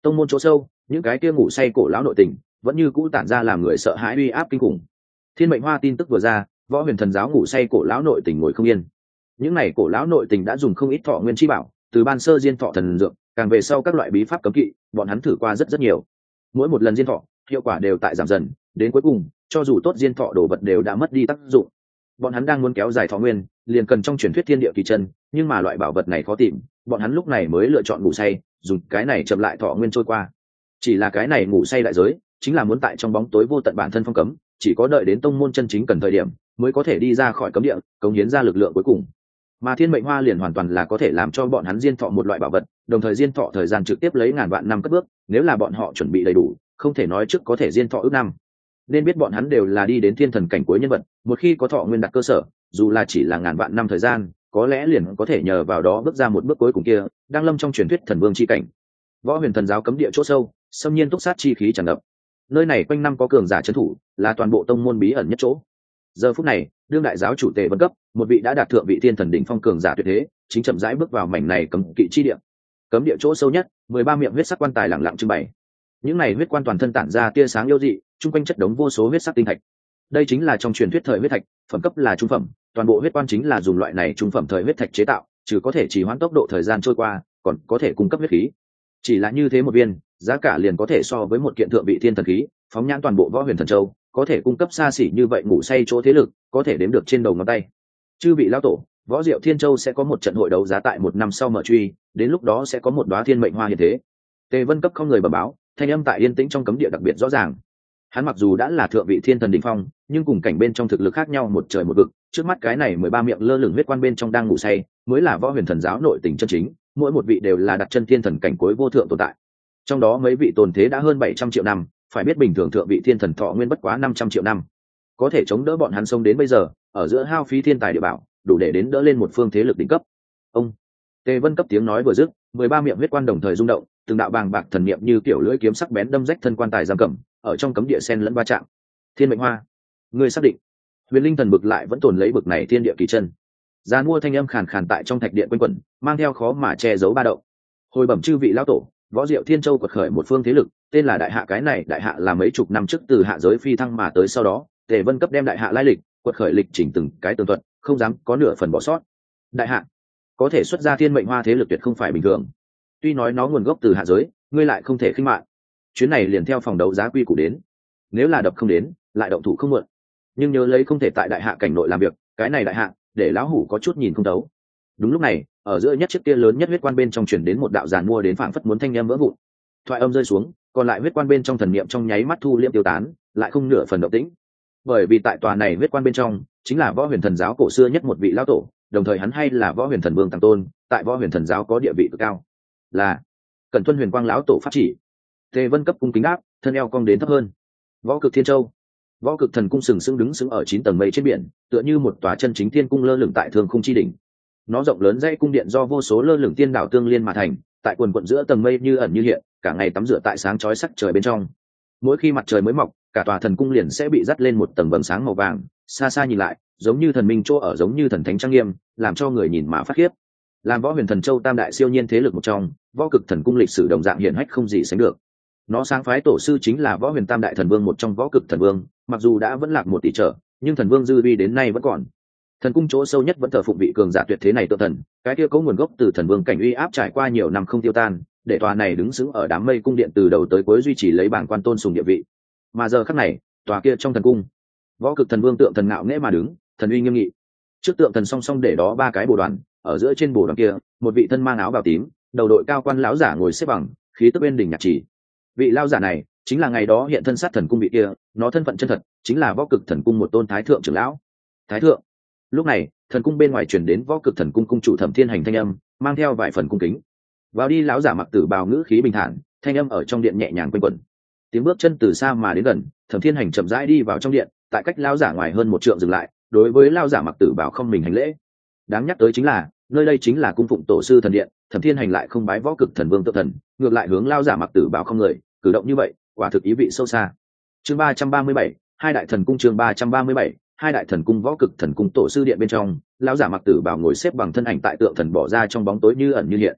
Tông môn chỗ sâu, những cái kia ngủ say cổ lão nội tình vẫn như cũ tản ra làm người sợ hãi uy áp kinh khủng. Thiên mệnh hoa tin tức vừa ra, võ huyền thần giáo ngủ say cổ lão nội tình ngồi không yên. Những này cổ lão nội tình đã dùng không ít thọ nguyên chi bảo, từ ban sơ diên thọ thần dược, càng về sau các loại bí pháp cấm kỵ, bọn hắn thử qua rất nhiều. Mỗi một lần diên thọ, hiệu quả đều tại giảm dần, đến cuối cùng, cho dù tốt diên thọ đồ vật đều đã mất đi tác dụng. Bọn hắn đang muốn kéo dài thọ nguyên, liền cần trong truyền thuyết thiên địa kỳ chân, nhưng mà loại bảo vật này khó tìm, bọn hắn lúc này mới lựa chọn ngủ say, dùng cái này chậm lại thọ nguyên trôi qua. Chỉ là cái này ngủ say đại giới, chính là muốn tại trong bóng tối vô tận bản thân phong cấm, chỉ có đợi đến tông môn chân chính cần thời điểm, mới có thể đi ra khỏi cấm địa, cống hiến ra lực lượng cuối cùng. Mà thiên mệnh hoa liền hoàn toàn là có thể làm cho bọn hắn diên thọ một loại bảo vật, đồng thời diên thọ thời gian trực tiếp lấy ngàn vạn năm cất bước, nếu là bọn họ chuẩn bị đầy đủ, không thể nói trước có thể diên thọ ước năm. Nên biết bọn hắn đều là đi đến thiên thần cảnh cuối nhân vật, một khi có thọ nguyên đặt cơ sở, dù là chỉ là ngàn vạn năm thời gian, có lẽ liền có thể nhờ vào đó bước ra một bước cuối cùng kia, đang lâm trong truyền thuyết thần vương chi cảnh. Võ huyền thần giáo cấm địa chỗ sâu, xâm nhiên túc sát chi khí tràn ngập. Nơi này quanh năm có cường giả trấn thủ, là toàn bộ tông môn bí ẩn nhất chỗ. Giờ phút này, đương đại giáo chủ Tề Vân Cấp, một vị đã đạt thượng vị thiên thần đỉnh phong cường giả tuyệt thế, chính chậm rãi bước vào mảnh này cấm kỵ chi địa. Cấm địa chỗ sâu nhất, 13 miệng huyết sắc quan tài lặng lặng trưng bày. Những này huyết quan toàn thân tản ra tia sáng yêu dị, chung quanh chất đống vô số huyết sắc tinh thạch. Đây chính là trong truyền thuyết thời huyết thạch, phẩm cấp là trung phẩm, toàn bộ huyết quan chính là dùng loại này trung phẩm thời huyết thạch chế tạo, trừ có thể trì hoãn tốc độ thời gian trôi qua, còn có thể cung cấp huyết khí. Chỉ là như thế một viên, giá cả liền có thể so với một kiện thượng vị thiên thần khí, phóng nhãn toàn bộ Võ Huyền Thần Châu, có thể cung cấp xa xỉ như vậy ngủ say chỗ thế lực, có thể đếm được trên đầu ngón tay. Chư vị lão tổ, Võ Diệu Thiên Châu sẽ có một trận hội đấu giá tại một năm sau mở truy, đến lúc đó sẽ có một đóa thiên mệnh hoa hiện thế. Tề Vân Cấp không người bẩm báo, thanh âm tại yên tĩnh trong cấm địa đặc biệt rõ ràng. Hắn mặc dù đã là thượng vị thiên thần đỉnh phong, nhưng cùng cảnh bên trong thực lực khác nhau một trời một vực, trước mắt cái này 13 miệng lơ lửng huyết quan bên trong đang ngủ say, mới là Võ Huyền Thần giáo nội tình chân chính, mỗi một vị đều là đặt chân thiên thần cảnh cuối vô thượng tồn tại. Trong đó mấy vị tồn thế đã hơn 700 triệu năm, phải biết bình thường thượng vị thiên thần thọ nguyên bất quá 500 triệu năm. Có thể chống đỡ bọn hắn sống đến bây giờ, ở giữa hao phí thiên tài địa bảo, đủ để đến đỡ lên một phương thế lực đỉnh cấp. Ông Tề Vân Cấp tiếng nói vừa dứt, 13 miệng huyết quan đồng thời rung động, từng đạo bàng bạc thần niệm như kiểu lưỡi kiếm sắc bén đâm rách thân quan tài giam cầm, ở trong cấm địa sen lẫn va chạm. Thiên mệnh hoa, ngươi xác định? Huyền Linh thần bực lại vẫn tồn lấy bực này thiên địa kỳ chân. Giàn mua thanh âm khàn khàn tại trong thạch điện quanh quẩn, mang theo khó mà che giấu ba động. Hồi bẩm chư vị lão tổ, Võ Diệu Thiên Châu quật khởi một phương thế lực, tên là Đại Hạ, cái này Đại Hạ là mấy chục năm trước từ hạ giới phi thăng mà tới, sau đó Tề Vân Cấp đem Đại Hạ lai lịch, quật khởi lịch trình từng cái tường thuật, không dám có nửa phần bỏ sót. Đại Hạ có thể xuất ra thiên mệnh hoa thế lực tuyệt không phải bình thường. Tuy nói nó nguồn gốc từ hạ giới, ngươi lại không thể khinh mạn. Chuyến này liền theo phòng đấu giá quy củ đến, nếu là đập không đến, lại động thủ không muộn. Nhưng nhớ lấy không thể tại Đại Hạ cảnh nội làm việc, cái này Đại Hạ, để lão hủ có chút nhìn không thấu. Đúng lúc này, ở giữa nhất chiếc kia lớn nhất huyết quan bên trong truyền đến một đạo giàn mua đến phảng phất muốn thanh âm vỡ vụn. Thoại âm rơi xuống, còn lại huyết quan bên trong thần niệm trong nháy mắt thu liễm tiêu tán, lại không nửa phần động tĩnh. Bởi vì tại tòa này huyết quan bên trong, chính là Võ Huyền Thần giáo cổ xưa nhất một vị lão tổ, đồng thời hắn hay là Võ Huyền Thần Vương Tăng Tôn, tại Võ Huyền Thần giáo có địa vị cực cao. Là Cẩn tuân Huyền Quang lão tổ pháp chỉ. Tề Vân Cấp cung kính đáp, thân eo cong đến thấp hơn. Võ Cực Thiên Châu, Võ Cực Thần cung sừng sững đứng sững ở 9 tầng mây trên biển, tựa như một tòa chân chính thiên cung lơ lửng tại thương khung chi đỉnh. Nó rộng lớn dãy cung điện do vô số lơ lửng tiên đảo tương liên mà thành, tại quần quận giữa tầng mây như ẩn như hiện, cả ngày tắm rửa tại sáng chói sắc trời bên trong. Mỗi khi mặt trời mới mọc, cả tòa thần cung liền sẽ bị dắt lên một tầng vầng sáng màu vàng, xa xa nhìn lại, giống như thần minh chỗ ở, giống như thần thánh trang nghiêm, làm cho người nhìn mà phát khiếp. Làm Võ Huyền Thần Châu tam đại siêu nhiên thế lực một trong, Võ Cực Thần cung lịch sử đồng dạng hiển hách không gì sánh được. Nó sáng phái tổ sư chính là Võ Huyền Tam đại thần vương một trong Võ Cực Thần Vương, mặc dù đã vẫn lạc 1 tỷ trở, nhưng thần vương dư uy đến nay vẫn còn. Thần cung chỗ sâu nhất vẫn thờ phụng vị cường giả tuyệt thế này tự thần, cái kia có nguồn gốc từ thần vương cảnh uy áp trải qua nhiều năm không tiêu tan, để tòa này đứng sững ở đám mây cung điện từ đầu tới cuối duy trì lấy bảng quan tôn sùng địa vị. Mà giờ khắc này, tòa kia trong thần cung, Võ Cực Thần Vương tượng thần ngạo nghễ mà đứng, thần uy nghiêm nghị. Trước tượng thần song song để đó 3 cái bồ đoàn, ở giữa trên bồ đoàn kia, một vị thân mang áo bào tím, đầu đội cao quan lão giả ngồi xếp bằng, khí tức bên đỉnh nhạc chỉ. Vị lão giả này chính là ngày đó hiện thân sát thần cung vị kia, nó thân phận chân thật chính là Võ Cực Thần cung một tôn thái thượng trưởng lão. Thái thượng. Lúc này, thần cung bên ngoài truyền đến Võ Cực Thần cung cung chủ Thẩm Thiên Hành thanh âm, mang theo vài phần cung kính. Vào đi, lão giả mặc tử bào, ngữ khí bình thản, thanh âm ở trong điện nhẹ nhàng quanh quẩn. Tiếng bước chân từ xa mà đến gần, Thẩm Thiên Hành chậm rãi đi vào trong điện, tại cách lão giả ngoài hơn 1 trượng dừng lại, đối với lão giả mặc tử bào không mình hành lễ. Đáng nhắc tới chính là, nơi đây chính là cung phụng tổ sư thần điện, Thẩm Thiên Hành lại không bái Võ Cực Thần Vương tự thần, ngược lại hướng lão giả mặc tử bào không người, cử động như vậy, quả thực ý vị sâu xa. Chương 337, hai đại thần cung. Chương 337, hai đại thần cung. Võ Cực Thần cung tổ sư điện bên trong, lão giả mặc tử bào ngồi xếp bằng thân ảnh tại tượng thần bỏ ra trong bóng tối như ẩn như hiện.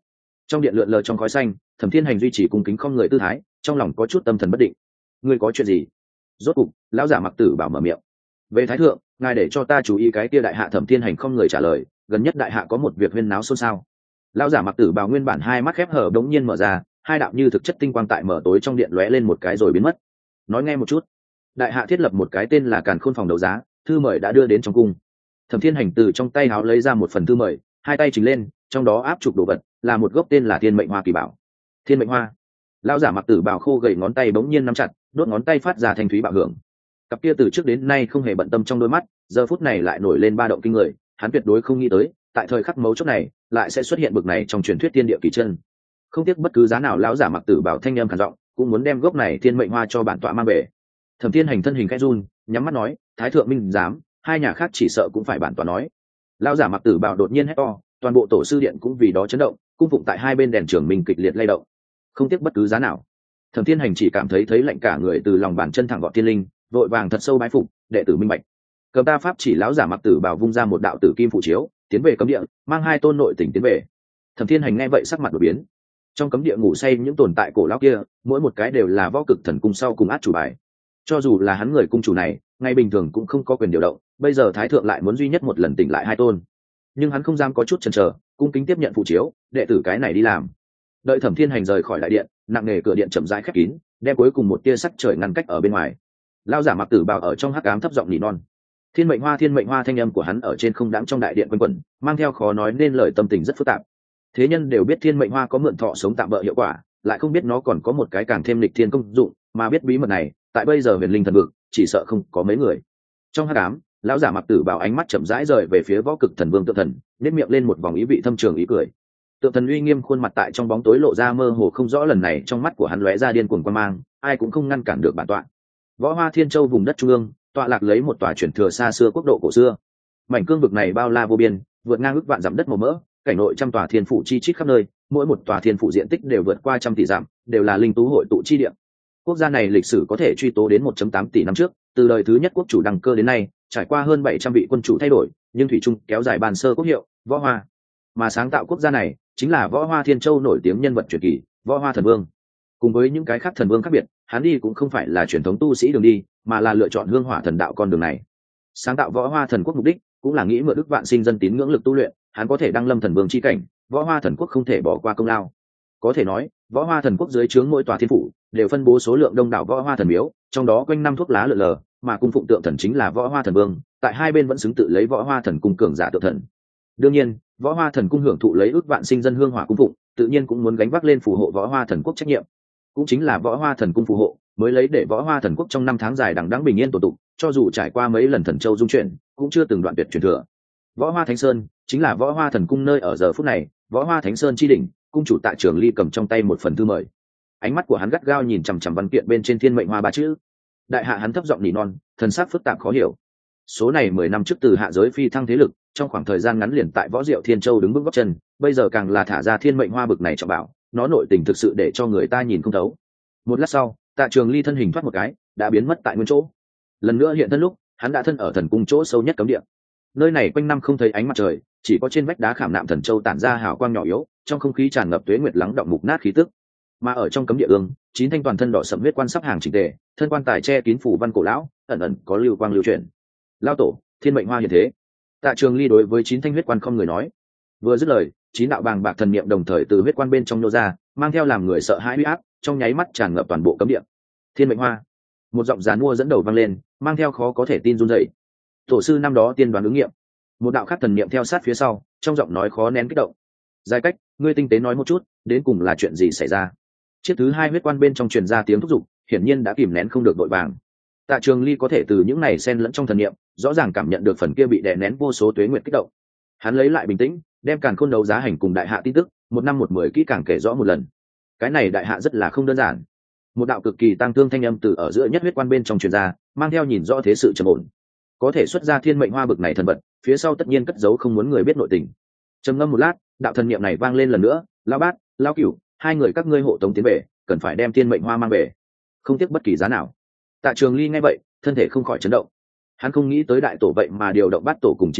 Trong điện lượn lờ trong khói xanh, Thẩm Thiên Hành duy trì cung kính không người tư thái, trong lòng có chút tâm thần bất định. Ngươi có chuyện gì? Rốt cục lão giả Mặc Tử Bảo mở miệng. Về thái thượng, ngài để cho ta chú ý cái kia đại hạ. Thẩm Thiên Hành không người trả lời, gần nhất đại hạ có một việc huyên náo xôn xao. Lão giả Mặc Tử Bảo nguyên bản hai mắt khép hở đống nhiên mở ra, hai đạo như thực chất tinh quang tại mở tối trong điện lóe lên một cái rồi biến mất. Nói nghe một chút. Đại hạ thiết lập một cái tên là Càn Khôn phòng đấu giá, thư mời đã đưa đến trong cung. Thẩm Thiên Hành từ trong tay háo lấy ra một phần thư mời, hai tay trình lên, trong đó áp chụp đồ vật là một gốc tên là Thiên Mệnh Hoa kỳ bảo. Thiên Mệnh Hoa. Lão giả Mặc Tử Bảo khô gầy ngón tay bỗng nhiên nắm chặt, đốt ngón tay phát ra thanh thúy bạo hưởng. Cặp kia từ trước đến nay không hề bận tâm trong đôi mắt, giờ phút này lại nổi lên ba động kinh người, hắn tuyệt đối không nghĩ tới, tại thời khắc mấu chốt này, lại sẽ xuất hiện bực này trong truyền thuyết thiên địa kỳ chân. Không tiếc bất cứ giá nào, lão giả Mặc Tử Bảo thanh âm khàn giọng, cũng muốn đem gốc này Thiên Mệnh Hoa cho bản tọa mang về. Thẩm Thiên Hành thân hình khẽ run, nhắm mắt nói, thái thượng minh giám, hai nhà khác chỉ sợ cũng phải bản tọa nói. Lão giả Mặc Tử Bảo đột nhiên hét to, toàn bộ tổ sư điện cũng vì đó chấn động, cung phụng tại hai bên đèn trường minh kịch liệt lay động. Không tiếc bất cứ giá nào. Thẩm Thiên Hành chỉ cảm thấy lạnh cả người từ lòng bàn chân thẳng gọt thiên linh, vội vàng thật sâu bái phục, đệ tử minh bạch. Cầm ta pháp chỉ, lão giả Mặc Tử Bảo vung ra một đạo tử kim phụ chiếu, tiến về cấm địa, mang hai tôn nội tỉnh tiến về. Thẩm Thiên Hành nghe vậy sắc mặt đổi biến. Trong cấm địa ngủ say những tồn tại cổ lão kia, mỗi một cái đều là võ cực thần cung sau cùng át chủ bài. Cho dù là hắn người cung chủ này, ngay bình thường cũng không có quyền điều động, bây giờ thái thượng lại muốn duy nhất một lần tỉnh lại hai tôn. Nhưng hắn không dám có chút chần chờ, cung kính tiếp nhận phụ chiếu, đệ tử cái này đi làm. Đợi Thẩm Thiên Hành rời khỏi đại điện, nặng nề cửa điện chậm rãi khép kín, đem cuối cùng một tia sắc trời ngăn cách ở bên ngoài. Lão giả Mặc Tử Bảo ở trong hắc ám thấp giọng nỉ non. Thiên Mệnh Hoa, Thiên Mệnh Hoa, thanh âm của hắn ở trên không đãng trong đại điện quanh quẩn, mang theo khó nói nên lời tâm tình rất phức tạp. Thế nhân đều biết Thiên Mệnh Hoa có mượn thọ sống tạm bợ hiệu quả, lại không biết nó còn có một cái càng thêm lịch thiên công dụng, mà biết bí mật này, tại bây giờ Huyền Linh thần vực, chỉ sợ không có mấy người. Trong hắc ám, lão giả Mặc Tử Bảo ánh mắt chậm rãi rời về phía Võ Cực Thần Vương Tượng Thần, nhếch miệng lên một vòng ý vị thâm trường ý cười. Tượng Thần uy nghiêm khuôn mặt tại trong bóng tối lộ ra mơ hồ không rõ, lần này trong mắt của hắn lóe ra điên cuồng quan mang, ai cũng không ngăn cản được bản tọa. Võ Hoa Thiên Châu vùng đất trung ương, tọa lạc lấy một tòa truyền thừa xa xưa quốc độ cổ xưa. Mảnh cương vực này bao la vô biên, vượt ngang ước vạn dặm đất màu mỡ, cảnh nội trăm tòa thiên phủ chi chít khắp nơi, mỗi một tòa thiên phủ diện tích đều vượt qua 100 tỷ dặm, đều là linh tú hội tụ chi địa. Quốc gia này lịch sử có thể truy tố đến 1.8 tỷ năm trước, từ đời thứ nhất quốc chủ đăng cơ đến nay, trải qua hơn 700 vị quân chủ thay đổi, nhưng thủy chung kéo dài bàn sơ quốc hiệu, Võ Hoa. Mà sáng tạo quốc gia này chính là Võ Hoa Thiên Châu nổi tiếng nhân vật truyền kỳ, Võ Hoa Thần Vương. Cùng với những cái khác thần vương khác biệt, hắn đi cũng không phải là truyền thống tu sĩ đường đi, mà là lựa chọn hương hỏa thần đạo con đường này. Sáng tạo Võ Hoa Thần Quốc mục đích cũng là nghĩ mượn đức vạn sinh dân tín ngưỡng lực tu luyện, hắn có thể đăng lâm thần vương chi cảnh, Võ Hoa Thần Quốc không thể bỏ qua công lao. Có thể nói, Võ Hoa Thần Quốc dưới trướng mỗi tòa thiên phủ đều phân bố số lượng đông đảo Võ Hoa Thần miếu, trong đó quanh năm thuốc lá lượn lờ, mà cung phụng tượng thần chính là Võ Hoa Thần Vương, tại hai bên vẫn xứng tự lấy Võ Hoa Thần Cung cường giả tượng thần. Đương nhiên, Võ Hoa Thần Cung hưởng thụ lấy ước vạn sinh dân hương hỏa cung phụng, tự nhiên cũng muốn gánh vác lên phù hộ Võ Hoa Thần Quốc trách nhiệm. Cũng chính là Võ Hoa Thần Cung phù hộ, mới lấy để Võ Hoa Thần Quốc trong năm tháng dài đằng đẵng bình yên tổ tụ, cho dù trải qua mấy lần thần châu dung chuyển, cũng chưa từng đoạn tuyệt truyền thừa. Võ Hoa Thánh Sơn chính là Võ Hoa Thần Cung nơi ở giờ phút này, Võ Hoa Thánh Sơn chi đỉnh, cung chủ Tạ Trường Ly cầm trong tay một phần thư mời. Ánh mắt của hắn gắt gao nhìn chằm chằm văn kiện bên trên Thiên Mệnh Hoa ba chữ. Đại hạ hắn thấp giọng nỉ non, thần sắc phức tạp khó hiểu. Số này 10 năm trước từ hạ giới phi thăng thế lực, trong khoảng thời gian ngắn liền tại Võ Diệu Thiên Châu đứng bước gót chân, bây giờ càng là thả ra Thiên Mệnh Hoa bực này trọng bảo, nó nội tình thực sự để cho người ta nhìn không thấu. Một lát sau, Tạ Trường Ly thân hình thoát một cái, đã biến mất tại nguyên chỗ. Lần nữa hiện thân lúc, hắn đã thân ở thần cung chỗ sâu nhất cấm địa. Nơi này quanh năm không thấy ánh mặt trời, chỉ có trên vách đá khảm nạm thần châu tản ra hào quang nhỏ yếu, trong không khí tràn ngập tuế nguyệt lắng động mục nát khí tức. Mà ở trong cấm địa ương, 9 thanh toàn thân đỏ sẫm huyết quan sắp hàng chỉnh tề, thân quan tài che kín phủ văn cổ lão, ẩn ẩn có lưu quang lưu chuyển. Lão tổ, Thiên Mệnh Hoa hiện thế. Tạ Trường Ly đối với 9 thanh huyết quan không người nói. Vừa dứt lời, 9 đạo bàng bạc thần niệm đồng thời từ huyết quan bên trong nô ra, mang theo làm người sợ hãi uy áp, trong nháy mắt tràn ngập toàn bộ cấm địa. Thiên Mệnh Hoa. Một giọng giàn mua dẫn đầu vang lên, mang theo khó có thể tin run rẩy. Tổ sư năm đó tiên đoán ứng nghiệm. Một đạo khác thần niệm theo sát phía sau, trong giọng nói khó nén kích động. Giai Cách, ngươi tinh tế nói một chút, đến cùng là chuyện gì xảy ra? Chiếc thứ hai huyết quan bên trong truyền ra tiếng thúc giục, hiển nhiên đã kìm nén không được vội vàng. Tạ Trường Ly có thể từ những này xen lẫn trong thần niệm, rõ ràng cảm nhận được phần kia bị đè nén vô số tuế nguyệt kích động. Hắn lấy lại bình tĩnh, đem Càn Khôn đấu giá hành cùng đại hạ tin tức, một năm một mười kỹ càng kể rõ một lần. Cái này đại hạ rất là không đơn giản. Một đạo cực kỳ tăng thương thanh âm từ ở giữa nhất huyết quan bên trong truyền ra, mang theo nhìn rõ thế sự trầm ổn. Có thể xuất ra Thiên Mệnh Hoa bực này thần vật, phía sau tất nhiên cất giấu không muốn người biết nội tình. Trầm ngâm một lát, đạo thần niệm này vang lên lần nữa, lão bát, lão cửu, hai người các ngươi hộ tống tiến về, cần phải đem Thiên Mệnh Hoa mang về, không tiếc bất kỳ giá nào. Tạ Trường Ly nghe vậy, thân thể không khỏi chấn động. Hắn không nghĩ tới đại tổ vậy mà điều động bát tổ cùng chín tổ,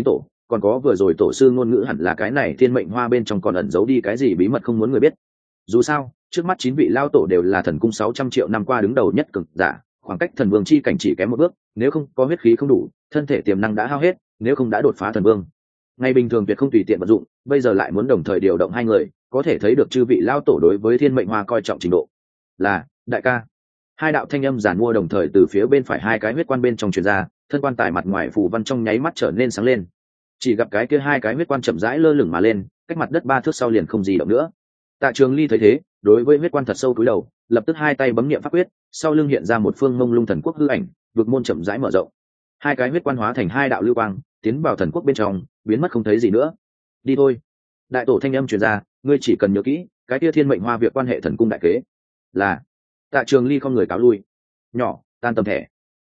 còn có vừa rồi tổ sư ngôn ngữ hẳn là cái này thiên mệnh hoa bên trong còn ẩn giấu đi cái gì bí mật không muốn người biết. Dù sao trước mắt 9 vị lao tổ đều là thần cung 600 triệu năm qua đứng đầu nhất cực giả, khoảng cách thần vương chi cảnh chỉ kém một bước, nếu không có huyết khí không đủ, thân thể tiềm năng đã hao hết, nếu không đã đột phá thần vương. Ngày bình thường tuyệt không tùy tiện vận dụng, bây giờ lại muốn đồng thời điều động hai người, có thể thấy được chư vị lao tổ đối với thiên mệnh hoa coi trọng trình độ. Là đại ca. Hai đạo thanh âm giản mua đồng thời từ phía bên phải hai cái huyết quan bên trong truyền ra, thân quan tài mặt ngoài phù văn trong nháy mắt trở nên sáng lên. Chỉ gặp cái kia hai cái huyết quan chậm rãi lơ lửng mà lên, cách mặt đất 3 thước sau liền không gì động nữa. Tạ Trường Ly thấy thế, đối với huyết quan thật sâu cúi đầu, lập tức hai tay bấm niệm pháp quyết, sau lưng hiện ra một phương mông lung thần quốc hư ảnh, vực môn chậm rãi mở rộng. Hai cái huyết quan hóa thành hai đạo lưu quang, tiến vào thần quốc bên trong, biến mất không thấy gì nữa. Đi thôi. Đại tổ thanh âm truyền ra, ngươi chỉ cần nhớ kỹ, cái kia thiên mệnh hoa việc quan hệ thần cung đại kế. Là. Tạ Trường Ly không người cáo lui. Nhỏ, tan tầm thẻ.